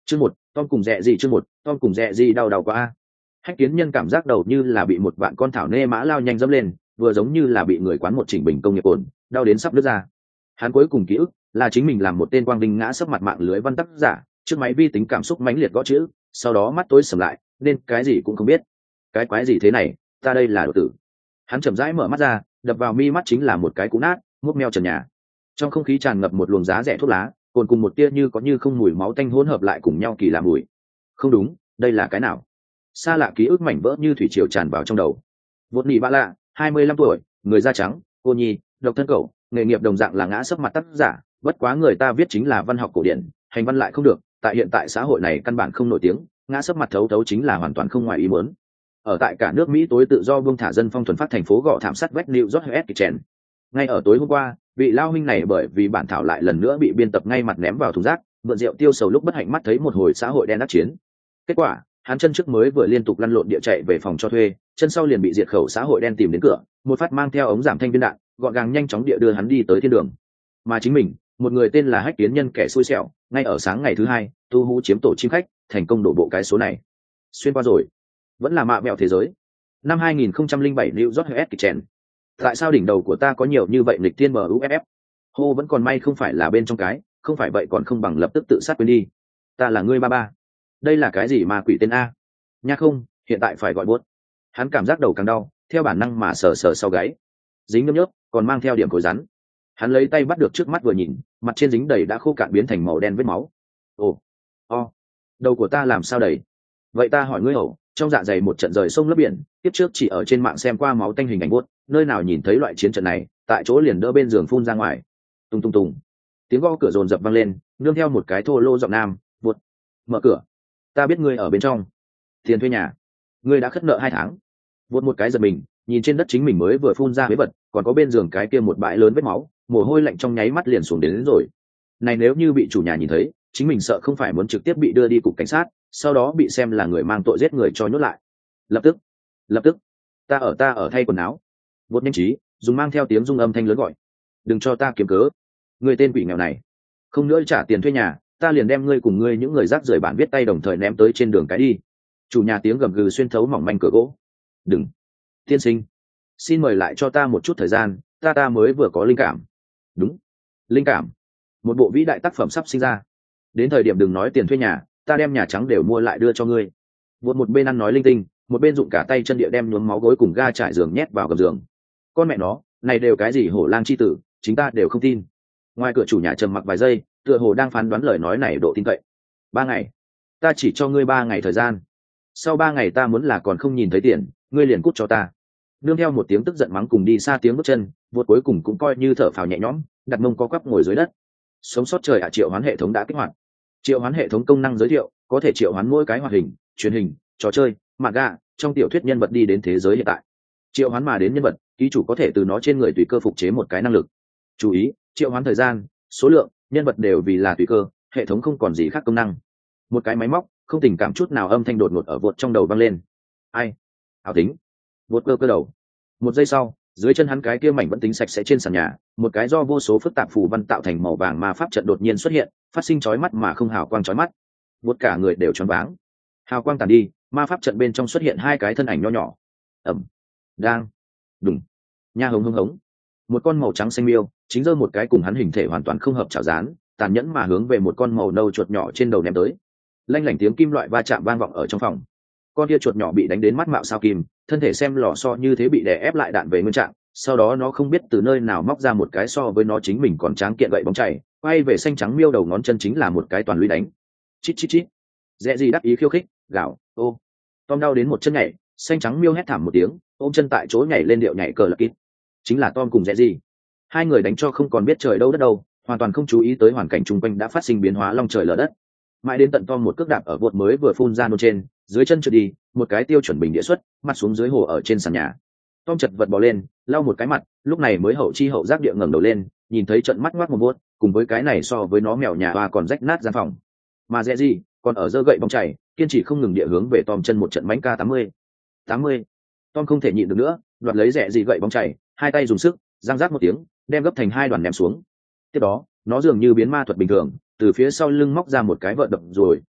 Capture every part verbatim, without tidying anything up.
Chương một, Tom cùng Rẹ gì chương một, Tom cùng Rẹ gì đau đầu quá. Hách Kiến Nhân cảm giác đầu như là bị một vạn con thảo nê mã lao nhanh dẫm lên, vừa giống như là bị người quán một chỉnh bình công nghiệp ổn, đau đến sắp đứt ra. Hắn cuối cùng ký ức là chính mình làm một tên quang vinh ngã sấp mặt mạng lưới văn tác giả, trước máy vi tính cảm xúc mãnh liệt gõ chữ, sau đó mắt tối sầm lại, nên cái gì cũng không biết. Cái quái gì thế này, ta đây là đồ tử. Hắn chậm rãi mở mắt ra, đập vào mi mắt chính là một cái cũ nát, múc meo trần nhà. Trong không khí tràn ngập một luồng giá rẻ thuốc lá, cồn cùng một tia như có như không mùi máu tanh hỗn hợp lại cùng nhau kỳ lạ mùi. Không đúng, đây là cái nào? Xa lạ ký ức mảnh vỡ như thủy triều tràn vào trong đầu. Vột nỉ bạ lạ, hai mươi lăm tuổi, người da trắng, cô nhi, độc thân cậu, nghề nghiệp đồng dạng là ngã sấp mặt tác giả, bất quá người ta viết chính là văn học cổ điển, hành văn lại không được, tại hiện tại xã hội này căn bản không nổi tiếng, ngã sấp mặt thấu thấu chính là hoàn toàn không ngoài ý muốn. Ở tại cả nước Mỹ tối tự do buông thả dân phong thuần phát thành phố gọ thảm sát West New York Kitchen. Ngay ở tối hôm qua, vị lao huynh này bởi vì bản thảo lại lần nữa bị biên tập ngay mặt ném vào thùng rác, mượn rượu tiêu sầu lúc bất hạnh mắt thấy một hồi xã hội đen đắc chiến. Kết quả, hắn chân trước mới vừa liên tục lăn lộn địa chạy về phòng cho thuê, chân sau liền bị diệt khẩu xã hội đen tìm đến cửa, một phát mang theo ống giảm thanh viên đạn, gọn gàng nhanh chóng địa đưa hắn đi tới thiên đường. Mà chính mình, một người tên là Hách Kiến Nhân kẻ xui xẻo, ngay ở sáng ngày thứ hai, tu hú chiếm tổ chim khách, thành công đổ bộ cái số này. Xuyên qua rồi, vẫn là mạ mẹo thế giới. Năm hai nghìn không trăm lẻ bảy New York Kitchen. Tại sao đỉnh đầu của ta có nhiều như vậy lịch thiên em u ép ép? Hô vẫn còn may không phải là bên trong cái, không phải vậy còn không bằng lập tức tự sát quên đi. Ta là ngươi ba ba. Đây là cái gì mà quỷ tên a? Nha không, hiện tại phải gọi buốt. Hắn cảm giác đầu càng đau, theo bản năng mà sờ sờ sau gáy. Dính nhớp nhớp, còn mang theo điểm cối rắn. Hắn lấy tay bắt được trước mắt vừa nhìn, mặt trên dính đầy đã khô cạn biến thành màu đen vết máu. Ồ, o, đầu của ta làm sao đầy? Vậy ta hỏi ngươi ẩu, trong dạ dày một trận rời sông lấp biển, tiếp trước chỉ ở trên mạng xem qua máu tanh hình ảnh buốt, nơi nào nhìn thấy loại chiến trận này, tại chỗ liền đỡ bên giường phun ra ngoài. Tung tung tung. Tiếng gõ cửa rồn rập vang lên, nương theo một cái thô lô giọng nam, "Buốt, mở cửa. Ta biết ngươi ở bên trong. Tiền thuê nhà, ngươi đã khất nợ hai tháng." Buốt một cái giật mình, nhìn trên đất chính mình mới vừa phun ra mấy vật, còn có bên giường cái kia một bãi lớn vết máu, mồ hôi lạnh trong nháy mắt liền xuống đến, đến rồi. Này nếu như bị chủ nhà nhìn thấy, chính mình sợ không phải muốn trực tiếp bị đưa đi cục cảnh sát, sau đó bị xem là người mang tội giết người cho nhốt lại. Lập tức, lập tức, ta ở ta ở thay quần áo. Vốt nhanh trí, dùng mang theo tiếng rung âm thanh lớn gọi, đừng cho ta kiếm cớ. Người tên quỷ nghèo này, không nữa trả tiền thuê nhà, ta liền đem ngươi cùng ngươi những người rác rưởi bản viết tay đồng thời ném tới trên đường cái đi. Chủ nhà tiếng gầm gừ xuyên thấu mỏng manh cửa gỗ. Đừng, tiên sinh, xin mời lại cho ta một chút thời gian, ta ta mới vừa có linh cảm. Đúng, linh cảm, một bộ vĩ đại tác phẩm sắp sinh ra. Đến thời điểm đừng nói tiền thuê nhà, ta đem nhà trắng đều mua lại đưa cho ngươi. Vốt một bên ăn nói linh tinh, một bên dụng cả tay chân địa đem nhuốm máu gối cùng ga trải giường nhét vào gầm giường. Con mẹ nó, này đều cái gì hổ lang chi tử, chính ta đều không tin. Ngoài cửa chủ nhà trầm mặc vài giây, tựa hồ đang phán đoán lời nói này độ tin cậy. Ba ngày, ta chỉ cho ngươi ba ngày thời gian. Sau ba ngày ta muốn là còn không nhìn thấy tiền, ngươi liền cút cho ta. Nương theo một tiếng tức giận mắng cùng đi xa tiếng bước chân, Vốt cuối cùng cũng coi như thở phào nhẹ nhõm, đặt mông co quắp ngồi dưới đất. Sống sót trời ạ, triệu hoán hệ thống đã kích hoạt. Triệu hoán hệ thống công năng giới thiệu, có thể triệu hoán mỗi cái hoạt hình, truyền hình, trò chơi, manga, trong tiểu thuyết nhân vật đi đến thế giới hiện tại. Triệu hoán mà đến nhân vật, ký chủ có thể từ nó trên người tùy cơ phục chế một cái năng lực. Chú ý, triệu hoán thời gian, số lượng, nhân vật đều vì là tùy cơ, hệ thống không còn gì khác công năng. Một cái máy móc, không tình cảm chút nào âm thanh đột ngột ở Vốt trong đầu vang lên. Ai? Ảo tính. Vốt cơ cơ đầu. Một giây sau, dưới chân hắn cái kia mảnh vẫn tính sạch sẽ trên sàn nhà, một cái do vô số phức tạp phù văn tạo thành màu vàng ma pháp trận đột nhiên xuất hiện, phát sinh chói mắt mà không hào quang chói mắt. Vốt cả người đều choáng váng. Hào quang tàn đi, ma pháp trận bên trong xuất hiện hai cái thân ảnh nho nhỏ. Ẩm, đang, đùng, nha hống hống hống. Một con màu trắng xanh miêu, chính giơ một cái cùng hắn hình thể hoàn toàn không hợp chảo dán, tàn nhẫn mà hướng về một con màu nâu chuột nhỏ trên đầu ném tới. Lanh lảnh tiếng kim loại va chạm vang vọng ở trong phòng. Con kia chuột nhỏ bị đánh đến mắt mạo sao kim, thân thể xem lò xo như thế bị đè ép lại đạn về nguyên trạng. Sau đó nó không biết từ nơi nào móc ra một cái so với nó chính mình còn tráng kiện gậy bóng chảy, quay về xanh trắng miêu đầu ngón chân chính là một cái toàn lũy đánh. Chít chít chít. Dẹ gì đắc ý khiêu khích, gào, ô. Tom đau đến một chân nhảy, xanh trắng miêu hét thảm một tiếng, ôm chân tại chỗ nhảy lên điệu nhảy cờ lật kít. Chính là Tom cùng Dẹ gì. Hai người đánh cho không còn biết trời đâu đất đâu, hoàn toàn không chú ý tới hoàn cảnh xung quanh đã phát sinh biến hóa long trời lở đất. Mãi đến tận Tom một cước đạp ở vột mới vừa phun ra nôn trên, dưới chân trượt đi, một cái tiêu chuẩn bình địa xuất, mặt xuống dưới hồ ở trên sàn nhà. Tom chật vật bò lên, lau một cái mặt, lúc này mới hậu chi hậu giác địa ngẩng đầu lên, nhìn thấy trận mắt ngoác một vuốt, cùng với cái này so với nó mèo nhà hoa còn rách nát gian phòng. Mà Dẹ gì, còn ở giơ gậy bóng chảy, kiên trì không ngừng địa hướng về Tom chân một trận mánh ca tám mươi. tám mươi. Tom không thể nhịn được nữa, đoạt lấy Dẹ gì gậy bóng chảy, hai tay dùng sức, giang rác một tiếng, đem gấp thành hai đoàn ném xuống. Tiếp đó, nó dường như biến ma thuật bình thường, từ phía sau lưng móc ra một cái vợt đập rồi,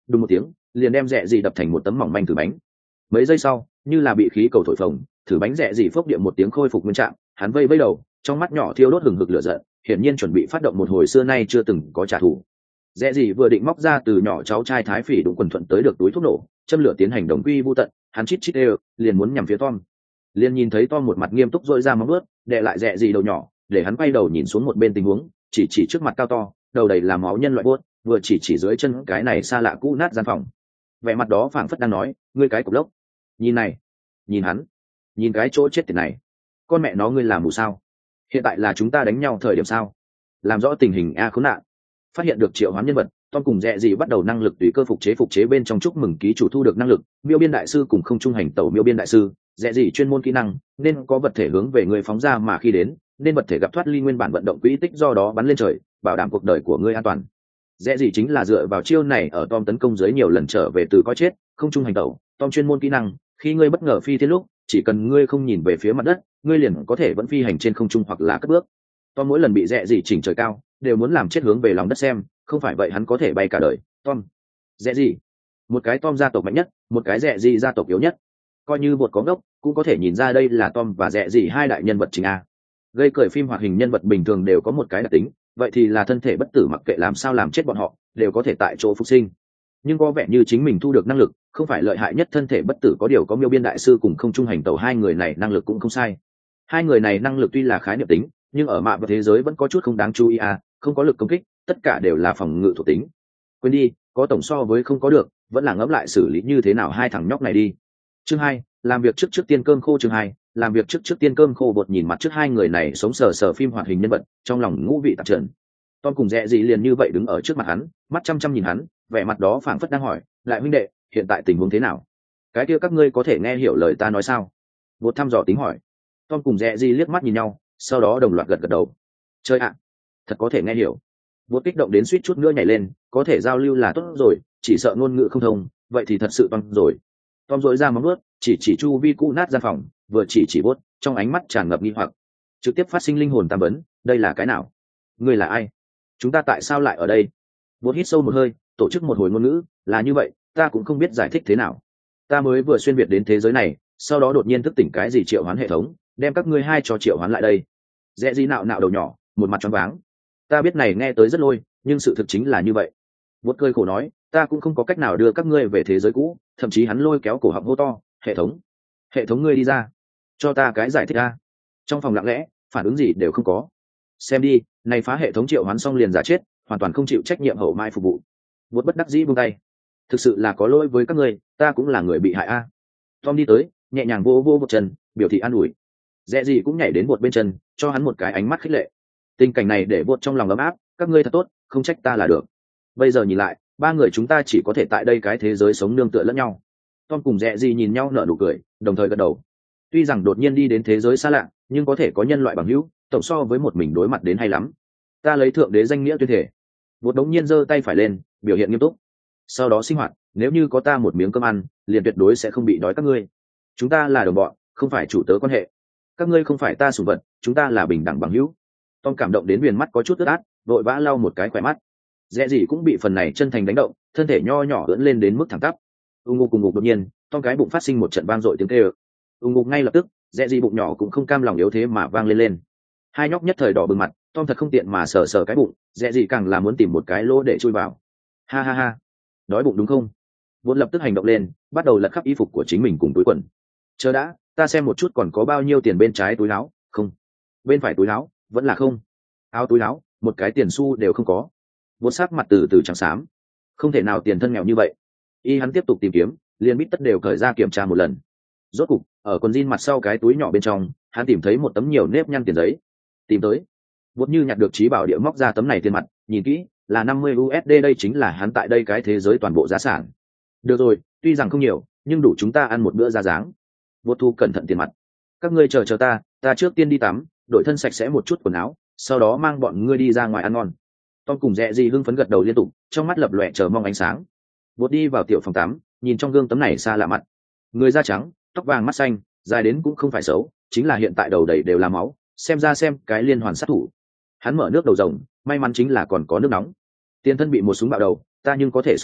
đùng một tiếng liền đem rẽ gì đập thành một tấm mỏng manh thử bánh. Mấy giây sau như là bị khí cầu thổi phồng, thử bánh rẽ gì phốc điện một tiếng khôi phục nguyên trạng. Hắn vây vây đầu, trong mắt nhỏ thiêu đốt hừng hực lửa giận, hiển nhiên chuẩn bị phát động một hồi xưa nay chưa từng có trả thù. Rẽ gì vừa định móc ra từ nhỏ cháu trai thái phỉ đụng quần thuận tới được túi thuốc nổ, châm lửa tiến hành đồng quy vu tận, hắn chít chít đều liền muốn nhằm phía Tom. Liền nhìn thấy Tom một mặt nghiêm túc dội ra móng vuốt, đè lại rẽ gì đầu nhỏ, để hắn quay đầu nhìn xuống một bên tình huống, chỉ chỉ trước mặt cao to, đầu đầy là máu nhân loại buốt, vừa chỉ chỉ dưới chân cái này xa lạ cũ nát gian phòng. Vẻ mặt đó phảng phất đang nói, ngươi cái cục lốc, nhìn này, nhìn hắn, nhìn cái chỗ chết tiệt này, con mẹ nó ngươi làm mù sao? Hiện tại là chúng ta đánh nhau thời điểm sao? Làm rõ tình hình a khốn nạn. Phát hiện được triệu hoán nhân vật, Tom cùng rẽ gì bắt đầu năng lực tùy cơ phục chế phục chế bên trong chúc mừng ký chủ thu được năng lực miêu biên đại sư cùng không trung hành tẩu miêu biên đại sư. Rẽ gì chuyên môn kỹ năng nên có vật thể hướng về người phóng ra mà khi đến nên vật thể gặp thoát ly nguyên bản vận động quỹ tích do đó bắn lên trời bảo đảm cuộc đời của ngươi an toàn. Rẽ gì chính là dựa vào chiêu này ở Tom tấn công dưới nhiều lần trở về từ coi chết. Không trung hành tẩu, Tom chuyên môn kỹ năng khi ngươi bất ngờ phi thiên lúc chỉ cần ngươi không nhìn về phía mặt đất ngươi liền có thể vẫn phi hành trên không trung hoặc là cất bước. Tom mỗi lần bị rẽ gì chỉnh trời cao đều muốn làm chết hướng về lòng đất xem, không phải vậy hắn có thể bay cả đời. Tom rẽ gì một cái Tom gia tộc mạnh nhất, một cái rẽ gì gia tộc yếu nhất, coi như bột có ngốc cũng có thể nhìn ra đây là Tom và rẽ gì hai đại nhân vật chính a. Gây cười phim hoạt hình nhân vật bình thường đều có một cái đặc tính, vậy thì là thân thể bất tử, mặc kệ làm sao làm chết bọn họ đều có thể tại chỗ phục sinh. Nhưng có vẻ như chính mình thu được năng lực không phải lợi hại nhất thân thể bất tử, có điều có miêu biên đại sư cùng không trung hành tẩu hai người này năng lực cũng không sai. Hai người này năng lực tuy là khái niệm tính nhưng ở mạng và thế giới vẫn có chút không đáng chú ý à, không có lực công kích, tất cả đều là phòng ngự thuộc tính. Quên đi, có tổng so với không có được, vẫn là ngẫm lại xử lý như thế nào hai thằng nhóc này đi. Chương hai, làm việc trước trước tiên cơm khô. Chương hai, làm việc trước trước tiên cơm khô. Bột nhìn mặt trước hai người này sống sờ sờ phim hoạt hình nhân vật, trong lòng ngũ vị tạp trần. Tom cùng rẽ gì liền như vậy đứng ở trước mặt hắn, mắt chăm chăm nhìn hắn, vẻ mặt đó phảng phất đang hỏi, lại huynh đệ, hiện tại tình huống thế nào? Cái kia các ngươi có thể nghe hiểu lời ta nói sao? Bột thăm dò tính hỏi. Tom cùng rẽ gì liếc mắt nhìn nhau, sau đó đồng loạt gật gật đầu. Chơi ạ, thật có thể nghe hiểu. Bột kích động đến suýt chút nữa nhảy lên, có thể giao lưu là tốt rồi, chỉ sợ ngôn ngữ không thông, vậy thì thật sự toang rồi. Tom dội ra móng vuốt, chỉ chỉ chu vi cũ nát gian phòng, vừa chỉ chỉ bốt, trong ánh mắt tràn ngập nghi hoặc, trực tiếp phát sinh linh hồn tam vấn, đây là cái nào? Ngươi là ai? Chúng ta tại sao lại ở đây? Bốt hít sâu một hơi, tổ chức một hồi ngôn ngữ, là như vậy, ta cũng không biết giải thích thế nào. Ta mới vừa xuyên việt đến thế giới này, sau đó đột nhiên thức tỉnh cái gì triệu hoán hệ thống, đem các ngươi hai cho triệu hoán lại đây. Rẽ gì nạo nạo đầu nhỏ, một mặt choáng váng. Ta biết này nghe tới rất lôi, nhưng sự thực chính là như vậy. Bốt cười khổ nói, ta cũng không có cách nào đưa các ngươi về thế giới cũ, thậm chí hắn lôi kéo cổ họng hô to, hệ thống, hệ thống ngươi đi ra, cho ta cái giải thích ra. Trong phòng lặng lẽ, phản ứng gì đều không có. Xem đi, này phá hệ thống triệu hoán xong liền giả chết, hoàn toàn không chịu trách nhiệm hậu mai phục vụ. Bốt bất đắc dĩ buông tay, thực sự là có lỗi với các ngươi, ta cũng là người bị hại a. Tom đi tới, nhẹ nhàng vô vô một chân, biểu thị an ủi. Rẽ gì cũng nhảy đến bột bên chân, cho hắn một cái ánh mắt khích lệ. Tình cảnh này để bột trong lòng ấm áp, các ngươi thật tốt, không trách ta là được. Bây giờ nhìn lại, ba người chúng ta chỉ có thể tại đây cái thế giới sống nương tựa lẫn nhau. Tom cùng rẽ gì nhìn nhau nở nụ cười, đồng thời gật đầu. Tuy rằng đột nhiên đi đến thế giới xa lạ, nhưng có thể có nhân loại bằng hữu, tổng so với một mình đối mặt đến hay lắm. Ta lấy thượng đế danh nghĩa tuyên thể. Bột đống nhiên giơ tay phải lên, biểu hiện nghiêm túc. Sau đó sinh hoạt, nếu như có ta một miếng cơm ăn, liền tuyệt đối sẽ không bị đói các ngươi. Chúng ta là đồng bọn, không phải chủ tớ quan hệ. Các ngươi không phải ta sủng vật, chúng ta là bình đẳng bằng hữu. Tom cảm động đến viền mắt có chút ướt át, vội vã lau một cái khỏe mắt. Rẽ gì cũng bị phần này chân thành đánh động, thân thể nho nhỏ ưỡn lên đến mức thẳng tắp. Ung ngục cùng ngục đột nhiên, Tom cái bụng phát sinh một trận vang dội tiếng kêu. Ung ngục ngay lập tức, rẽ gì bụng nhỏ cũng không cam lòng yếu thế mà vang lên lên. Hai nhóc nhất thời đỏ bừng mặt, Tom thật không tiện mà sờ sờ cái bụng, rẽ gì càng là muốn tìm một cái lỗ để chui vào. Ha ha ha, đói bụng đúng không? Vốn lập tức hành động lên, bắt đầu lật khắp y phục của chính mình cùng túi quần. Chờ đã, ta xem một chút còn có bao nhiêu tiền bên trái túi áo, không? Bên phải túi áo, vẫn là không. Áo túi áo, một cái tiền xu đều không có. Vốn sắc mặt từ từ trắng xám, không thể nào tiền thân nghèo như vậy. Y hắn tiếp tục tìm kiếm, liền bít tất đều cởi ra kiểm tra một lần. Rốt cục, ở quần jean mặt sau cái túi nhỏ bên trong, hắn tìm thấy một tấm nhiều nếp nhăn tiền giấy. Tìm tới, vốn như nhặt được trí bảo địa móc ra tấm này tiền mặt, nhìn kỹ, là năm mươi u ét đê, đây chính là hắn tại đây cái thế giới toàn bộ giá sản. Được rồi, tuy rằng không nhiều, nhưng đủ chúng ta ăn một bữa ra dáng. Vô thu cẩn thận tiền mặt. Các ngươi chờ chờ ta, ta trước tiên đi tắm, đổi thân sạch sẽ một chút quần áo, sau đó mang bọn ngươi đi ra ngoài ăn ngon. Tom cùng Rẽ gì hưng phấn gật đầu liên tục, trong mắt lập lòe chờ mong ánh sáng. Vụt đi vào tiểu phòng tắm, nhìn trong gương tấm này xa lạ mặt. Người da trắng, tóc vàng mắt xanh, dài đến cũng không phải xấu, chính là hiện tại đầu đầy đều là máu, xem ra xem cái liên hoàn sát thủ. Hắn mở nước đầu rồng, may mắn chính là còn có nước nóng. Tiền thân bị một súng bạo đầu, ta nhưng có thể sống lại,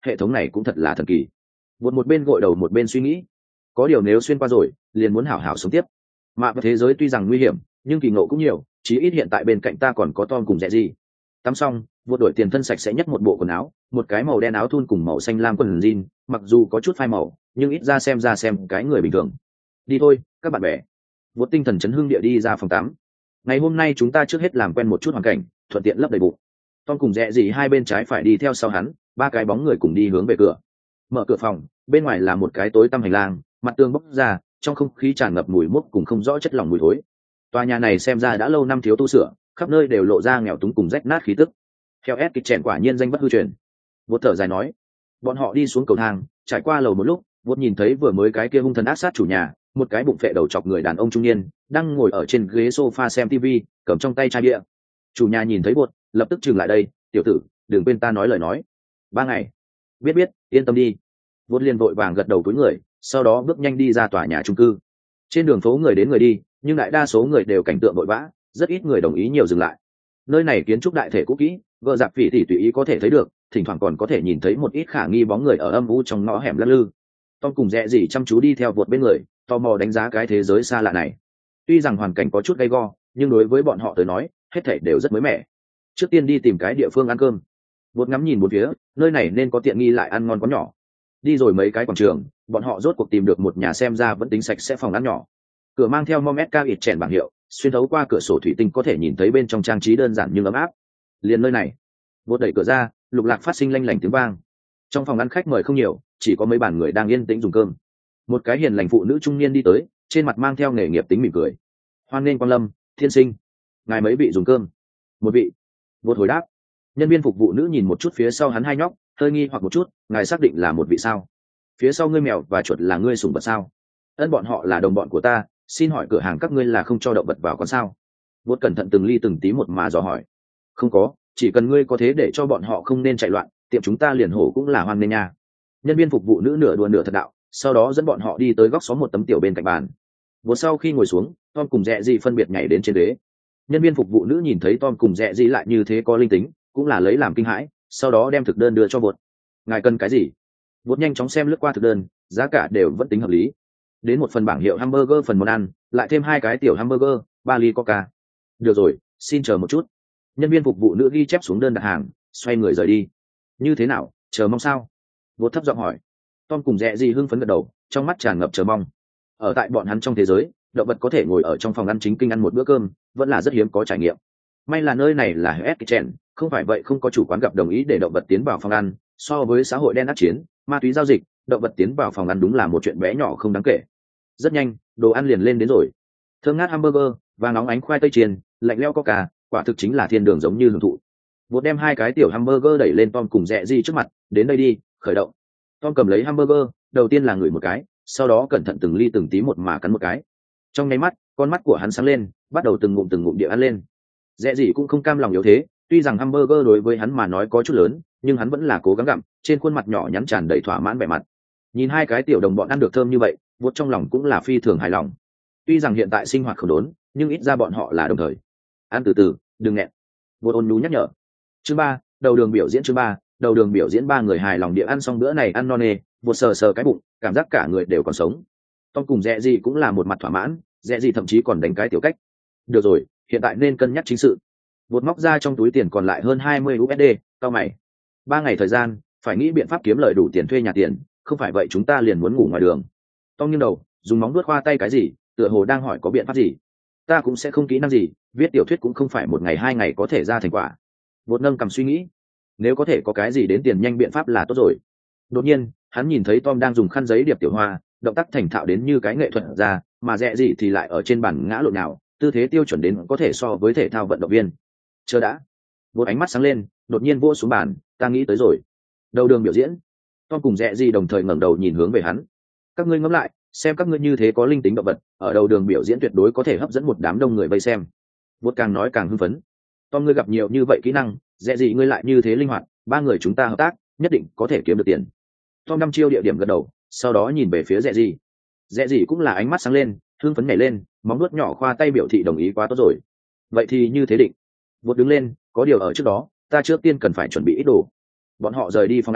hệ thống này cũng thật là thần kỳ. Một một bên gội đầu một bên suy nghĩ, có điều nếu xuyên qua rồi liền muốn hảo hảo sống tiếp. Mà thế giới tuy rằng nguy hiểm nhưng kỳ ngộ cũng nhiều, chí ít hiện tại bên cạnh ta còn có Tom cùng Rẽ gì. Tắm xong, vượt đổi tiền thân sạch sẽ nhất một bộ quần áo, một cái màu đen áo thun cùng màu xanh lam quần jean, mặc dù có chút phai màu nhưng ít ra xem ra xem cái người bình thường. Đi thôi các bạn bè. Vượt tinh thần chấn hưng địa đi ra phòng tắm. Ngày hôm nay chúng ta trước hết làm quen một chút hoàn cảnh, thuận tiện lấp đầy bụng. Tom cùng Rẽ gì hai bên trái phải đi theo sau hắn, ba cái bóng người cùng đi hướng về cửa. Mở cửa phòng, bên ngoài là một cái tối tăm hành lang, mặt tường bốc ra, trong không khí tràn ngập mùi mốc cùng không rõ chất lỏng mùi thối. Tòa nhà này xem ra đã lâu năm thiếu tu sửa, khắp nơi đều lộ ra nghèo túng cùng rách nát khí tức. Theo ép kịch chèn quả nhiên danh bất hư truyền. Vốt thở dài nói. Bọn họ đi xuống cầu thang, trải qua lầu một lúc, Vốt nhìn thấy vừa mới cái kia hung thần ác sát chủ nhà, một cái bụng phệ đầu chọc người đàn ông trung niên, đang ngồi ở trên ghế sofa xem tivi, cầm trong tay chai bia. Chủ nhà nhìn thấy Vốt, lập tức chừng lại đây, tiểu tử, đừng quên ta nói lời nói. Ba ngày. Biết biết, yên tâm đi. Vốt liền vội vàng gật đầu cúi người, sau đó bước nhanh đi ra tòa nhà chung cư. Trên đường phố người đến người đi, nhưng đại đa số người đều cảnh tượng vội vã, rất ít người đồng ý nhiều dừng lại. Nơi này kiến trúc đại thể cũ kỹ, gợ dạp phỉ tỉ tùy ý có thể thấy được, thỉnh thoảng còn có thể nhìn thấy một ít khả nghi bóng người ở âm u trong ngõ hẻm lắc lư. Tom cùng Rẽ gì chăm chú đi theo Vượt bên người, tò mò đánh giá cái thế giới xa lạ này. Tuy rằng hoàn cảnh có chút gay go, nhưng đối với bọn họ tới nói, hết thảy đều rất mới mẻ. Trước tiên đi tìm cái địa phương ăn cơm. Vượt ngắm nhìn bốn phía, nơi này nên có tiện nghi lại ăn ngon có nhỏ. Đi rồi mấy cái quảng trường, bọn họ rốt cuộc tìm được một nhà xem ra vẫn tính sạch sẽ phòng ăn nhỏ. Cửa mang theo Momet ít chèn bảng hiệu, xuyên thấu qua cửa sổ thủy tinh có thể nhìn thấy bên trong trang trí đơn giản nhưng ấm áp. Liền nơi này, Vốt đẩy cửa ra, lục lạc phát sinh lanh lảnh tiếng vang. Trong phòng ăn khách mời không nhiều, chỉ có mấy bàn người đang yên tĩnh dùng cơm. Một cái hiền lành phụ nữ trung niên đi tới, trên mặt mang theo nghề nghiệp tính mỉm cười. Hoan nghênh quang lâm, thiên sinh. Ngài mấy vị dùng cơm? Một vị. Vốt hồi đáp. Nhân viên phục vụ nữ nhìn một chút phía sau hắn hai nhóc, hơi nghi hoặc một chút, ngài xác định là một vị sao? Phía sau ngươi mèo và chuột là ngươi sủng vật sao? Ân, bọn họ là đồng bọn của ta, xin hỏi cửa hàng các ngươi là không cho động vật vào quán sao? Vốt cẩn thận từng ly từng tí một mà dò hỏi. Không có, chỉ cần ngươi có thế để cho bọn họ không nên chạy loạn, tiệm chúng ta liền hổ cũng là hoan nghênh nha. Nhân viên phục vụ nữ nửa đùa nửa thật đạo, sau đó dẫn bọn họ đi tới góc xó một tấm tiểu bên cạnh bàn. Vốt sau khi ngồi xuống, Tom cùng Rẽ gì phân biệt nhảy đến trên ghế. Nhân viên phục vụ nữ nhìn thấy Tom cùng Rẽ gì lại như thế có linh tính, cũng là lấy làm kinh hãi, sau đó đem thực đơn đưa cho Vốt. Ngài cần cái gì? Vốt nhanh chóng xem lướt qua thực đơn, giá cả đều vẫn tính hợp lý. Đến một phần bảng hiệu hamburger phần món ăn, lại thêm hai cái tiểu hamburger, ba ly coca. Được rồi, xin chờ một chút. Nhân viên phục vụ nữ ghi chép xuống đơn đặt hàng, xoay người rời đi. Như thế nào, chờ mong sao? Vốt thấp giọng hỏi. Tom cùng Rẽ gì hưng phấn gật đầu, trong mắt tràn ngập chờ mong. Ở tại bọn hắn trong thế giới, động vật có thể ngồi ở trong phòng ăn chính kinh ăn một bữa cơm, vẫn là rất hiếm có trải nghiệm. May là nơi này là Hell's Kitchen, không phải vậy không có chủ quán gặp đồng ý để động vật tiến vào phòng ăn. So với xã hội đen ác chiến, ma túy giao dịch, động vật tiến vào phòng ăn đúng là một chuyện bé nhỏ không đáng kể. Rất nhanh, đồ ăn liền lên đến rồi. Thơm ngát hamburger và nóng ánh khoai tây chiên, lạnh lẽo coca, quả thực chính là thiên đường giống như hưởng thụ. Vốt đem hai cái tiểu hamburger đẩy lên Tom cùng Rẽ gì trước mặt, đến đây đi, khởi động. Tom cầm lấy hamburger, đầu tiên là ngửi một cái, sau đó cẩn thận từng ly từng tí một mà cắn một cái. Trong nháy mắt, con mắt của hắn sáng lên, bắt đầu từng ngụm từng ngụm địa ăn lên. Rẽ gì cũng không cam lòng yếu thế, tuy rằng hamburger đối với hắn mà nói có chút lớn, nhưng hắn vẫn là cố gắng gặm, trên khuôn mặt nhỏ nhắn tràn đầy thỏa mãn vẻ mặt. Nhìn hai cái tiểu đồng bọn ăn được thơm như vậy, Vốt trong lòng cũng là phi thường hài lòng. Tuy rằng hiện tại sinh hoạt không đốn, nhưng ít ra bọn họ là đồng thời. Ăn từ từ, đừng nghẹn. Vốt ôn nhu nhắc nhở. Chương ba, đầu đường biểu diễn chương ba, đầu đường biểu diễn ba người hài lòng địa ăn xong bữa này ăn no nê, Vốt sờ sờ cái bụng, cảm giác cả người đều còn sống. Tom cùng Rẽ gì cũng là một mặt thỏa mãn, Rẽ gì thậm chí còn đánh cái tiểu cách. Được rồi, hiện tại nên cân nhắc chính sự. Vốt móc ra trong túi tiền còn lại hơn hai mươi u ét đê, cao mày. Ba ngày thời gian, phải nghĩ biện pháp kiếm lời đủ tiền thuê nhà tiền, không phải vậy chúng ta liền muốn ngủ ngoài đường. Tom nghiêng đầu, dùng móng vuốt khoa tay cái gì, tựa hồ đang hỏi có biện pháp gì. Ta cũng sẽ không kỹ năng gì, viết tiểu thuyết cũng không phải một ngày hai ngày có thể ra thành quả. Vốt nâng cầm suy nghĩ, nếu có thể có cái gì đến tiền nhanh biện pháp là tốt rồi. Đột nhiên, hắn nhìn thấy Tom đang dùng khăn giấy điệp tiểu hoa, động tác thành thạo đến như cái nghệ thuật ra, mà Rẽ gì thì lại ở trên bàn ngã lộn nào, tư thế tiêu chuẩn đến có thể so với thể thao vận động viên. Chờ đã. Vốt ánh mắt sáng lên, đột nhiên vỗ xuống bàn, ta nghĩ tới rồi. Đầu đường biểu diễn. Tom cùng Rẽ gì đồng thời ngẩng đầu nhìn hướng về hắn. Các ngươi ngẫm lại, xem các ngươi như thế có linh tính động vật, ở đầu đường biểu diễn tuyệt đối có thể hấp dẫn một đám đông người vây xem. Vốt càng nói càng hưng phấn. Tom ngươi gặp nhiều như vậy kỹ năng, Rẽ gì ngươi lại như thế linh hoạt, ba người chúng ta hợp tác, nhất định có thể kiếm được tiền. Tom đăm chiêu địa điểm gật đầu, sau đó nhìn về phía Rẽ gì. Rẽ gì cũng là ánh mắt sáng lên, hưng phấn nhảy lên, móng nuốt nhỏ khoa tay biểu thị đồng ý quá tốt rồi. Vậy thì như thế định. Vốt đứng lên, có điều ở trước đó, ta trước tiên cần phải chuẩn bị ít đồ. Bọn họ rời đi phòng ăn,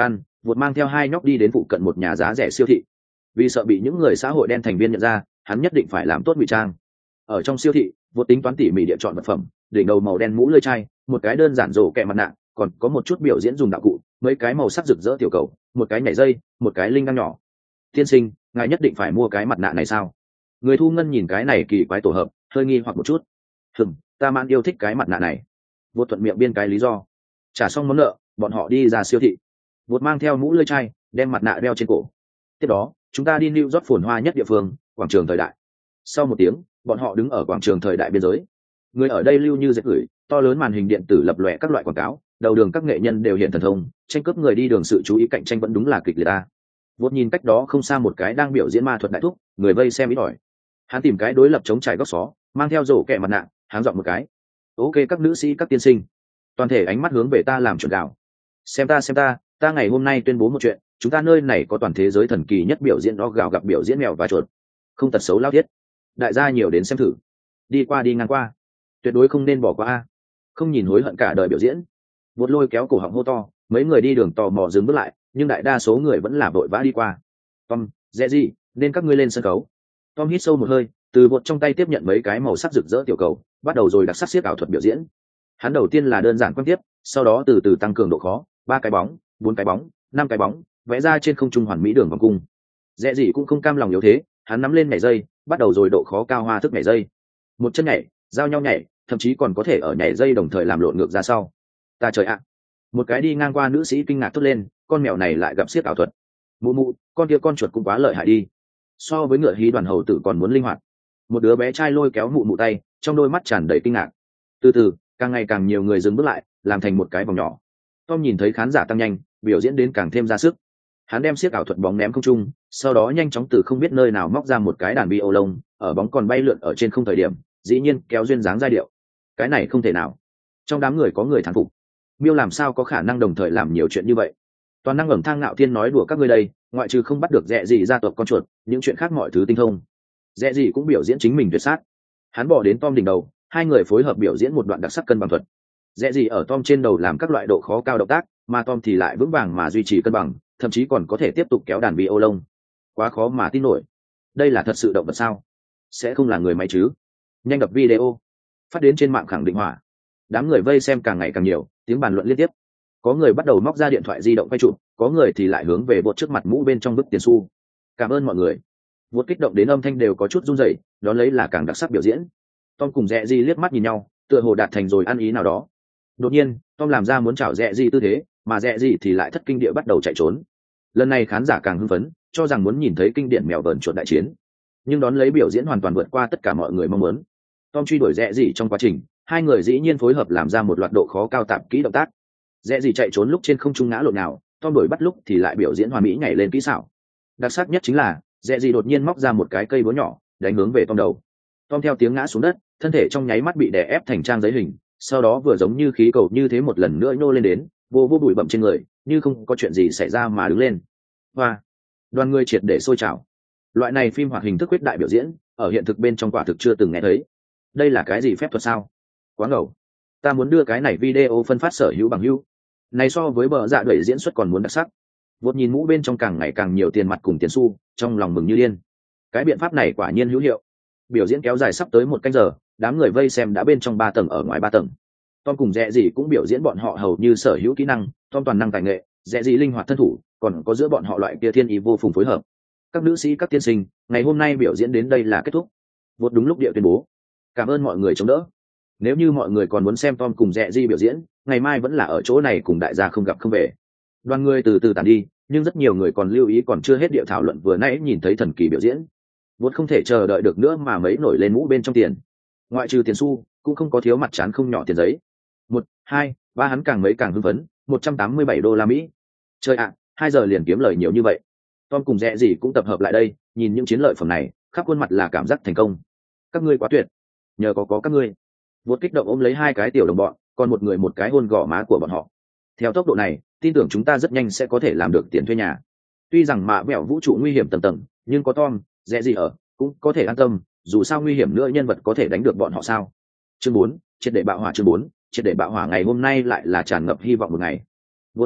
Vụt mang theo hai nhóc đi đến phụ cận một nhà giá rẻ siêu thị. Vì sợ bị những người xã hội đen thành viên nhận ra, hắn nhất định phải làm tốt ngụy trang. Ở trong siêu thị, Vụt tính toán tỉ mỉ địa chọn vật phẩm, đỉnh đầu màu đen mũ lưỡi chai, một cái đơn giản rổ kẹ mặt nạ, còn có một chút biểu diễn dùng đạo cụ, mấy cái màu sắc rực rỡ tiểu cầu, một cái nhảy dây, một cái linh đăng nhỏ. Tiên sinh, ngài nhất định phải mua cái mặt nạ này sao? Người thu ngân nhìn cái này kỳ quái tổ hợp, hơi nghi hoặc một chút. Hừm, ta mãn yêu thích cái mặt nạ này. Vụt thuận miệng biên cái lý do. Trả xong món nợ, bọn họ đi ra siêu thị. Vụt mang theo mũ lưỡi chai, đem mặt nạ đeo trên cổ. Tiếp đó, chúng ta đi New York phồn hoa nhất địa phương, quảng trường thời đại. Sau một tiếng, bọn họ đứng ở quảng trường thời đại biên giới. Người ở đây lưu như dệt gửi, to lớn màn hình điện tử lập lòe các loại quảng cáo, đầu đường các nghệ nhân đều hiện thần thông, tranh cướp người đi đường sự chú ý cạnh tranh vẫn đúng là kịch liệt ta. Vụt nhìn cách đó không xa một cái đang biểu diễn ma thuật đại thúc, người vây xem ít ỏi. Hắn tìm cái đối lập chống trải góc xó, mang theo rổ kẹ mặt nạ, háng giọng một cái. Ok các nữ sĩ các tiên sinh, toàn thể ánh mắt hướng về ta làm chuẩn gạo. Xem ta xem ta, ta ngày hôm nay tuyên bố một chuyện, chúng ta nơi này có toàn thế giới thần kỳ nhất biểu diễn đó gạo gặp biểu diễn mèo và chuột, không tật xấu lao thiết. Đại gia nhiều đến xem thử, đi qua đi ngang qua, tuyệt đối không nên bỏ qua a, không nhìn hối hận cả đời biểu diễn. Vụt lôi kéo cổ họng hô to, mấy người đi đường tò mò dừng bước lại, nhưng đại đa số người vẫn là vội vã đi qua. Tom, dễ gì, nên các ngươi lên sân khấu. Tom hít sâu một hơi, từ vụt trong tay tiếp nhận mấy cái màu sắc rực rỡ tiểu cầu, bắt đầu rồi đặc sắc xiếc ảo thuật biểu diễn. Hắn đầu tiên là đơn giản quan tiếp, sau đó từ từ tăng cường độ khó, ba cái bóng, bốn cái bóng, năm cái bóng, vẽ ra trên không trung hoàn mỹ đường vòng cung. Dễ gì cũng không cam lòng yếu thế, hắn nắm lên nhảy dây, bắt đầu rồi độ khó cao hoa thức nhảy dây. Một chân nhảy, giao nhau nhảy, thậm chí còn có thể ở nhảy dây đồng thời làm lộn ngược ra sau. Ta trời ạ! Một cái đi ngang qua nữ sĩ kinh ngạc thốt lên, con mèo này lại gặp xiếc ảo thuật. Mụ mụ, con kia con chuột cũng quá lợi hại đi. So với ngựa hí đoàn hầu tử còn muốn linh hoạt. Một đứa bé trai lôi kéo mụ mụ tay, trong đôi mắt tràn đầy kinh ngạc. Từ từ, càng ngày càng nhiều người dừng bước lại, làm thành một cái vòng nhỏ. Tom nhìn thấy khán giả tăng nhanh, biểu diễn đến càng thêm ra sức. Hắn đem xiếc ảo thuật bóng ném không trung, sau đó nhanh chóng từ không biết nơi nào móc ra một cái đàn vi ô lông, ở bóng còn bay lượn ở trên không thời điểm, dĩ nhiên kéo duyên dáng giai điệu. Cái này không thể nào. Trong đám người có người thán phục. Miêu làm sao có khả năng đồng thời làm nhiều chuyện như vậy? Toàn năng ẩm thang ngạo thiên nói đùa các ngươi đây, ngoại trừ không bắt được dẹ gì gia tộc con chuột, những chuyện khác mọi thứ tinh thông. Dẹ gì cũng biểu diễn chính mình tuyệt sát. Hắn bỏ đến Tom đỉnh đầu, hai người phối hợp biểu diễn một đoạn đặc sắc cân bằng thuật. Dẹ gì ở Tom trên đầu làm các loại độ khó cao động tác, mà Tom thì lại vững vàng mà duy trì cân bằng, thậm chí còn có thể tiếp tục kéo đàn vi ô lông. Quá khó mà tin nổi. Đây là thật sự động vật sao? Sẽ không là người máy chứ? Nhanh đập video, phát đến trên mạng khẳng định hỏa. Đám người vây xem càng ngày càng nhiều, tiếng bàn luận liên tiếp. Có người bắt đầu móc ra điện thoại di động quay chụp, có người thì lại hướng về bột trước mặt mũ bên trong bức tiền xu. Cảm ơn mọi người. Bột kích động đến âm thanh đều có chút run rẩy, đó lấy là càng đặc sắc biểu diễn. Tom cùng Dẹ Di liếc mắt nhìn nhau, tựa hồ đạt thành rồi ăn ý nào đó. Đột nhiên, Tom làm ra muốn chào Dẹ Di tư thế, mà Dẹ Di thì lại thất kinh địa bắt đầu chạy trốn. Lần này khán giả càng hưng phấn, cho rằng muốn nhìn thấy kinh điển mèo vờn chuột đại chiến. Nhưng đón lấy biểu diễn hoàn toàn vượt qua tất cả mọi người mong muốn. Tom truy đuổi Dẹ Di trong quá trình, hai người dĩ nhiên phối hợp làm ra một loạt độ khó cao tạp kỹ động tác. Dẹ Di chạy trốn lúc trên không trung ngã lộn nào, Tom đuổi bắt lúc thì lại biểu diễn hoàn mỹ nhảy lên kỹ xảo. Đặc sắc nhất chính là Dẹ Di đột nhiên móc ra một cái cây búa nhỏ, đánh hướng về Tom đầu. Tom theo tiếng ngã xuống đất, thân thể trong nháy mắt bị đè ép thành trang giấy hình, sau đó vừa giống như khí cầu như thế một lần nữa nhô lên đến, vô vô bụi bặm trên người, như không có chuyện gì xảy ra mà đứng lên. Và đoàn người triệt để sôi trào. Loại này phim hoạt hình thức quyết đại biểu diễn, ở hiện thực bên trong quả thực chưa từng nghe thấy. Đây là cái gì phép thuật sao? Quá ngầu. Ta muốn đưa cái này video phân phát sở hữu bằng hữu. Này so với bờ dạ đuổi diễn xuất còn muốn đặc sắc. Vốt nhìn mũ bên trong càng ngày càng nhiều tiền mặt cùng tiền xu, trong lòng mừng như điên. Cái biện pháp này quả nhiên hữu hiệu. Biểu diễn kéo dài sắp tới một canh giờ, đám người vây xem đã bên trong ba tầng ở ngoài ba tầng. Tom cùng Dẹ Dị cũng biểu diễn bọn họ hầu như sở hữu kỹ năng, Tom toàn năng tài nghệ, Dẹ Dị linh hoạt thân thủ, còn có giữa bọn họ loại kia thiên ý vô phùng phối hợp. Các nữ sĩ các tiên sinh, ngày hôm nay biểu diễn đến đây là kết thúc. Vốt đúng lúc địa tuyên bố. Cảm ơn mọi người chống đỡ. Nếu như mọi người còn muốn xem Tom cùng Dẹ Dị biểu diễn, ngày mai vẫn là ở chỗ này cùng đại gia không gặp không về. Đoàn người từ từ tàn đi, nhưng rất nhiều người còn lưu ý còn chưa hết địa thảo luận vừa nãy nhìn thấy thần kỳ biểu diễn. Vốt không thể chờ đợi được nữa mà mấy nổi lên mũ bên trong tiền. Ngoại trừ tiền xu, cũng không có thiếu mặt trán không nhỏ tiền giấy. Một, hai, ba hắn càng mấy càng hưng phấn, một trăm tám mươi bảy đô la Mỹ. Chơi ạ, hai giờ liền kiếm lời nhiều như vậy. Tom cùng Dẹ Dị cũng tập hợp lại đây, nhìn những chiến lợi phẩm này, khắp khuôn mặt là cảm giác thành công. Các ngươi quá tuyệt, nhờ có có các ngươi. Vốt kích động ôm lấy hai cái tiểu đồng bọn, còn một người một cái hôn gò má của bọn họ. Theo tốc độ này, tin tưởng chúng ta rất nhanh sẽ có thể làm được tiền thuê nhà. Tuy rằng mạ mẹo vũ trụ nguy hiểm tầng tầng, nhưng có Tom, Dẹ Dị ở, cũng có thể an tâm, dù sao nguy hiểm nữa nhân vật có thể đánh được bọn họ sao. Chương bốn, triệt để bạo hỏa chương bốn, triệt để bạo hỏa ngày hôm nay lại là tràn ngập hy vọng một ngày. Vốt khẽ hát,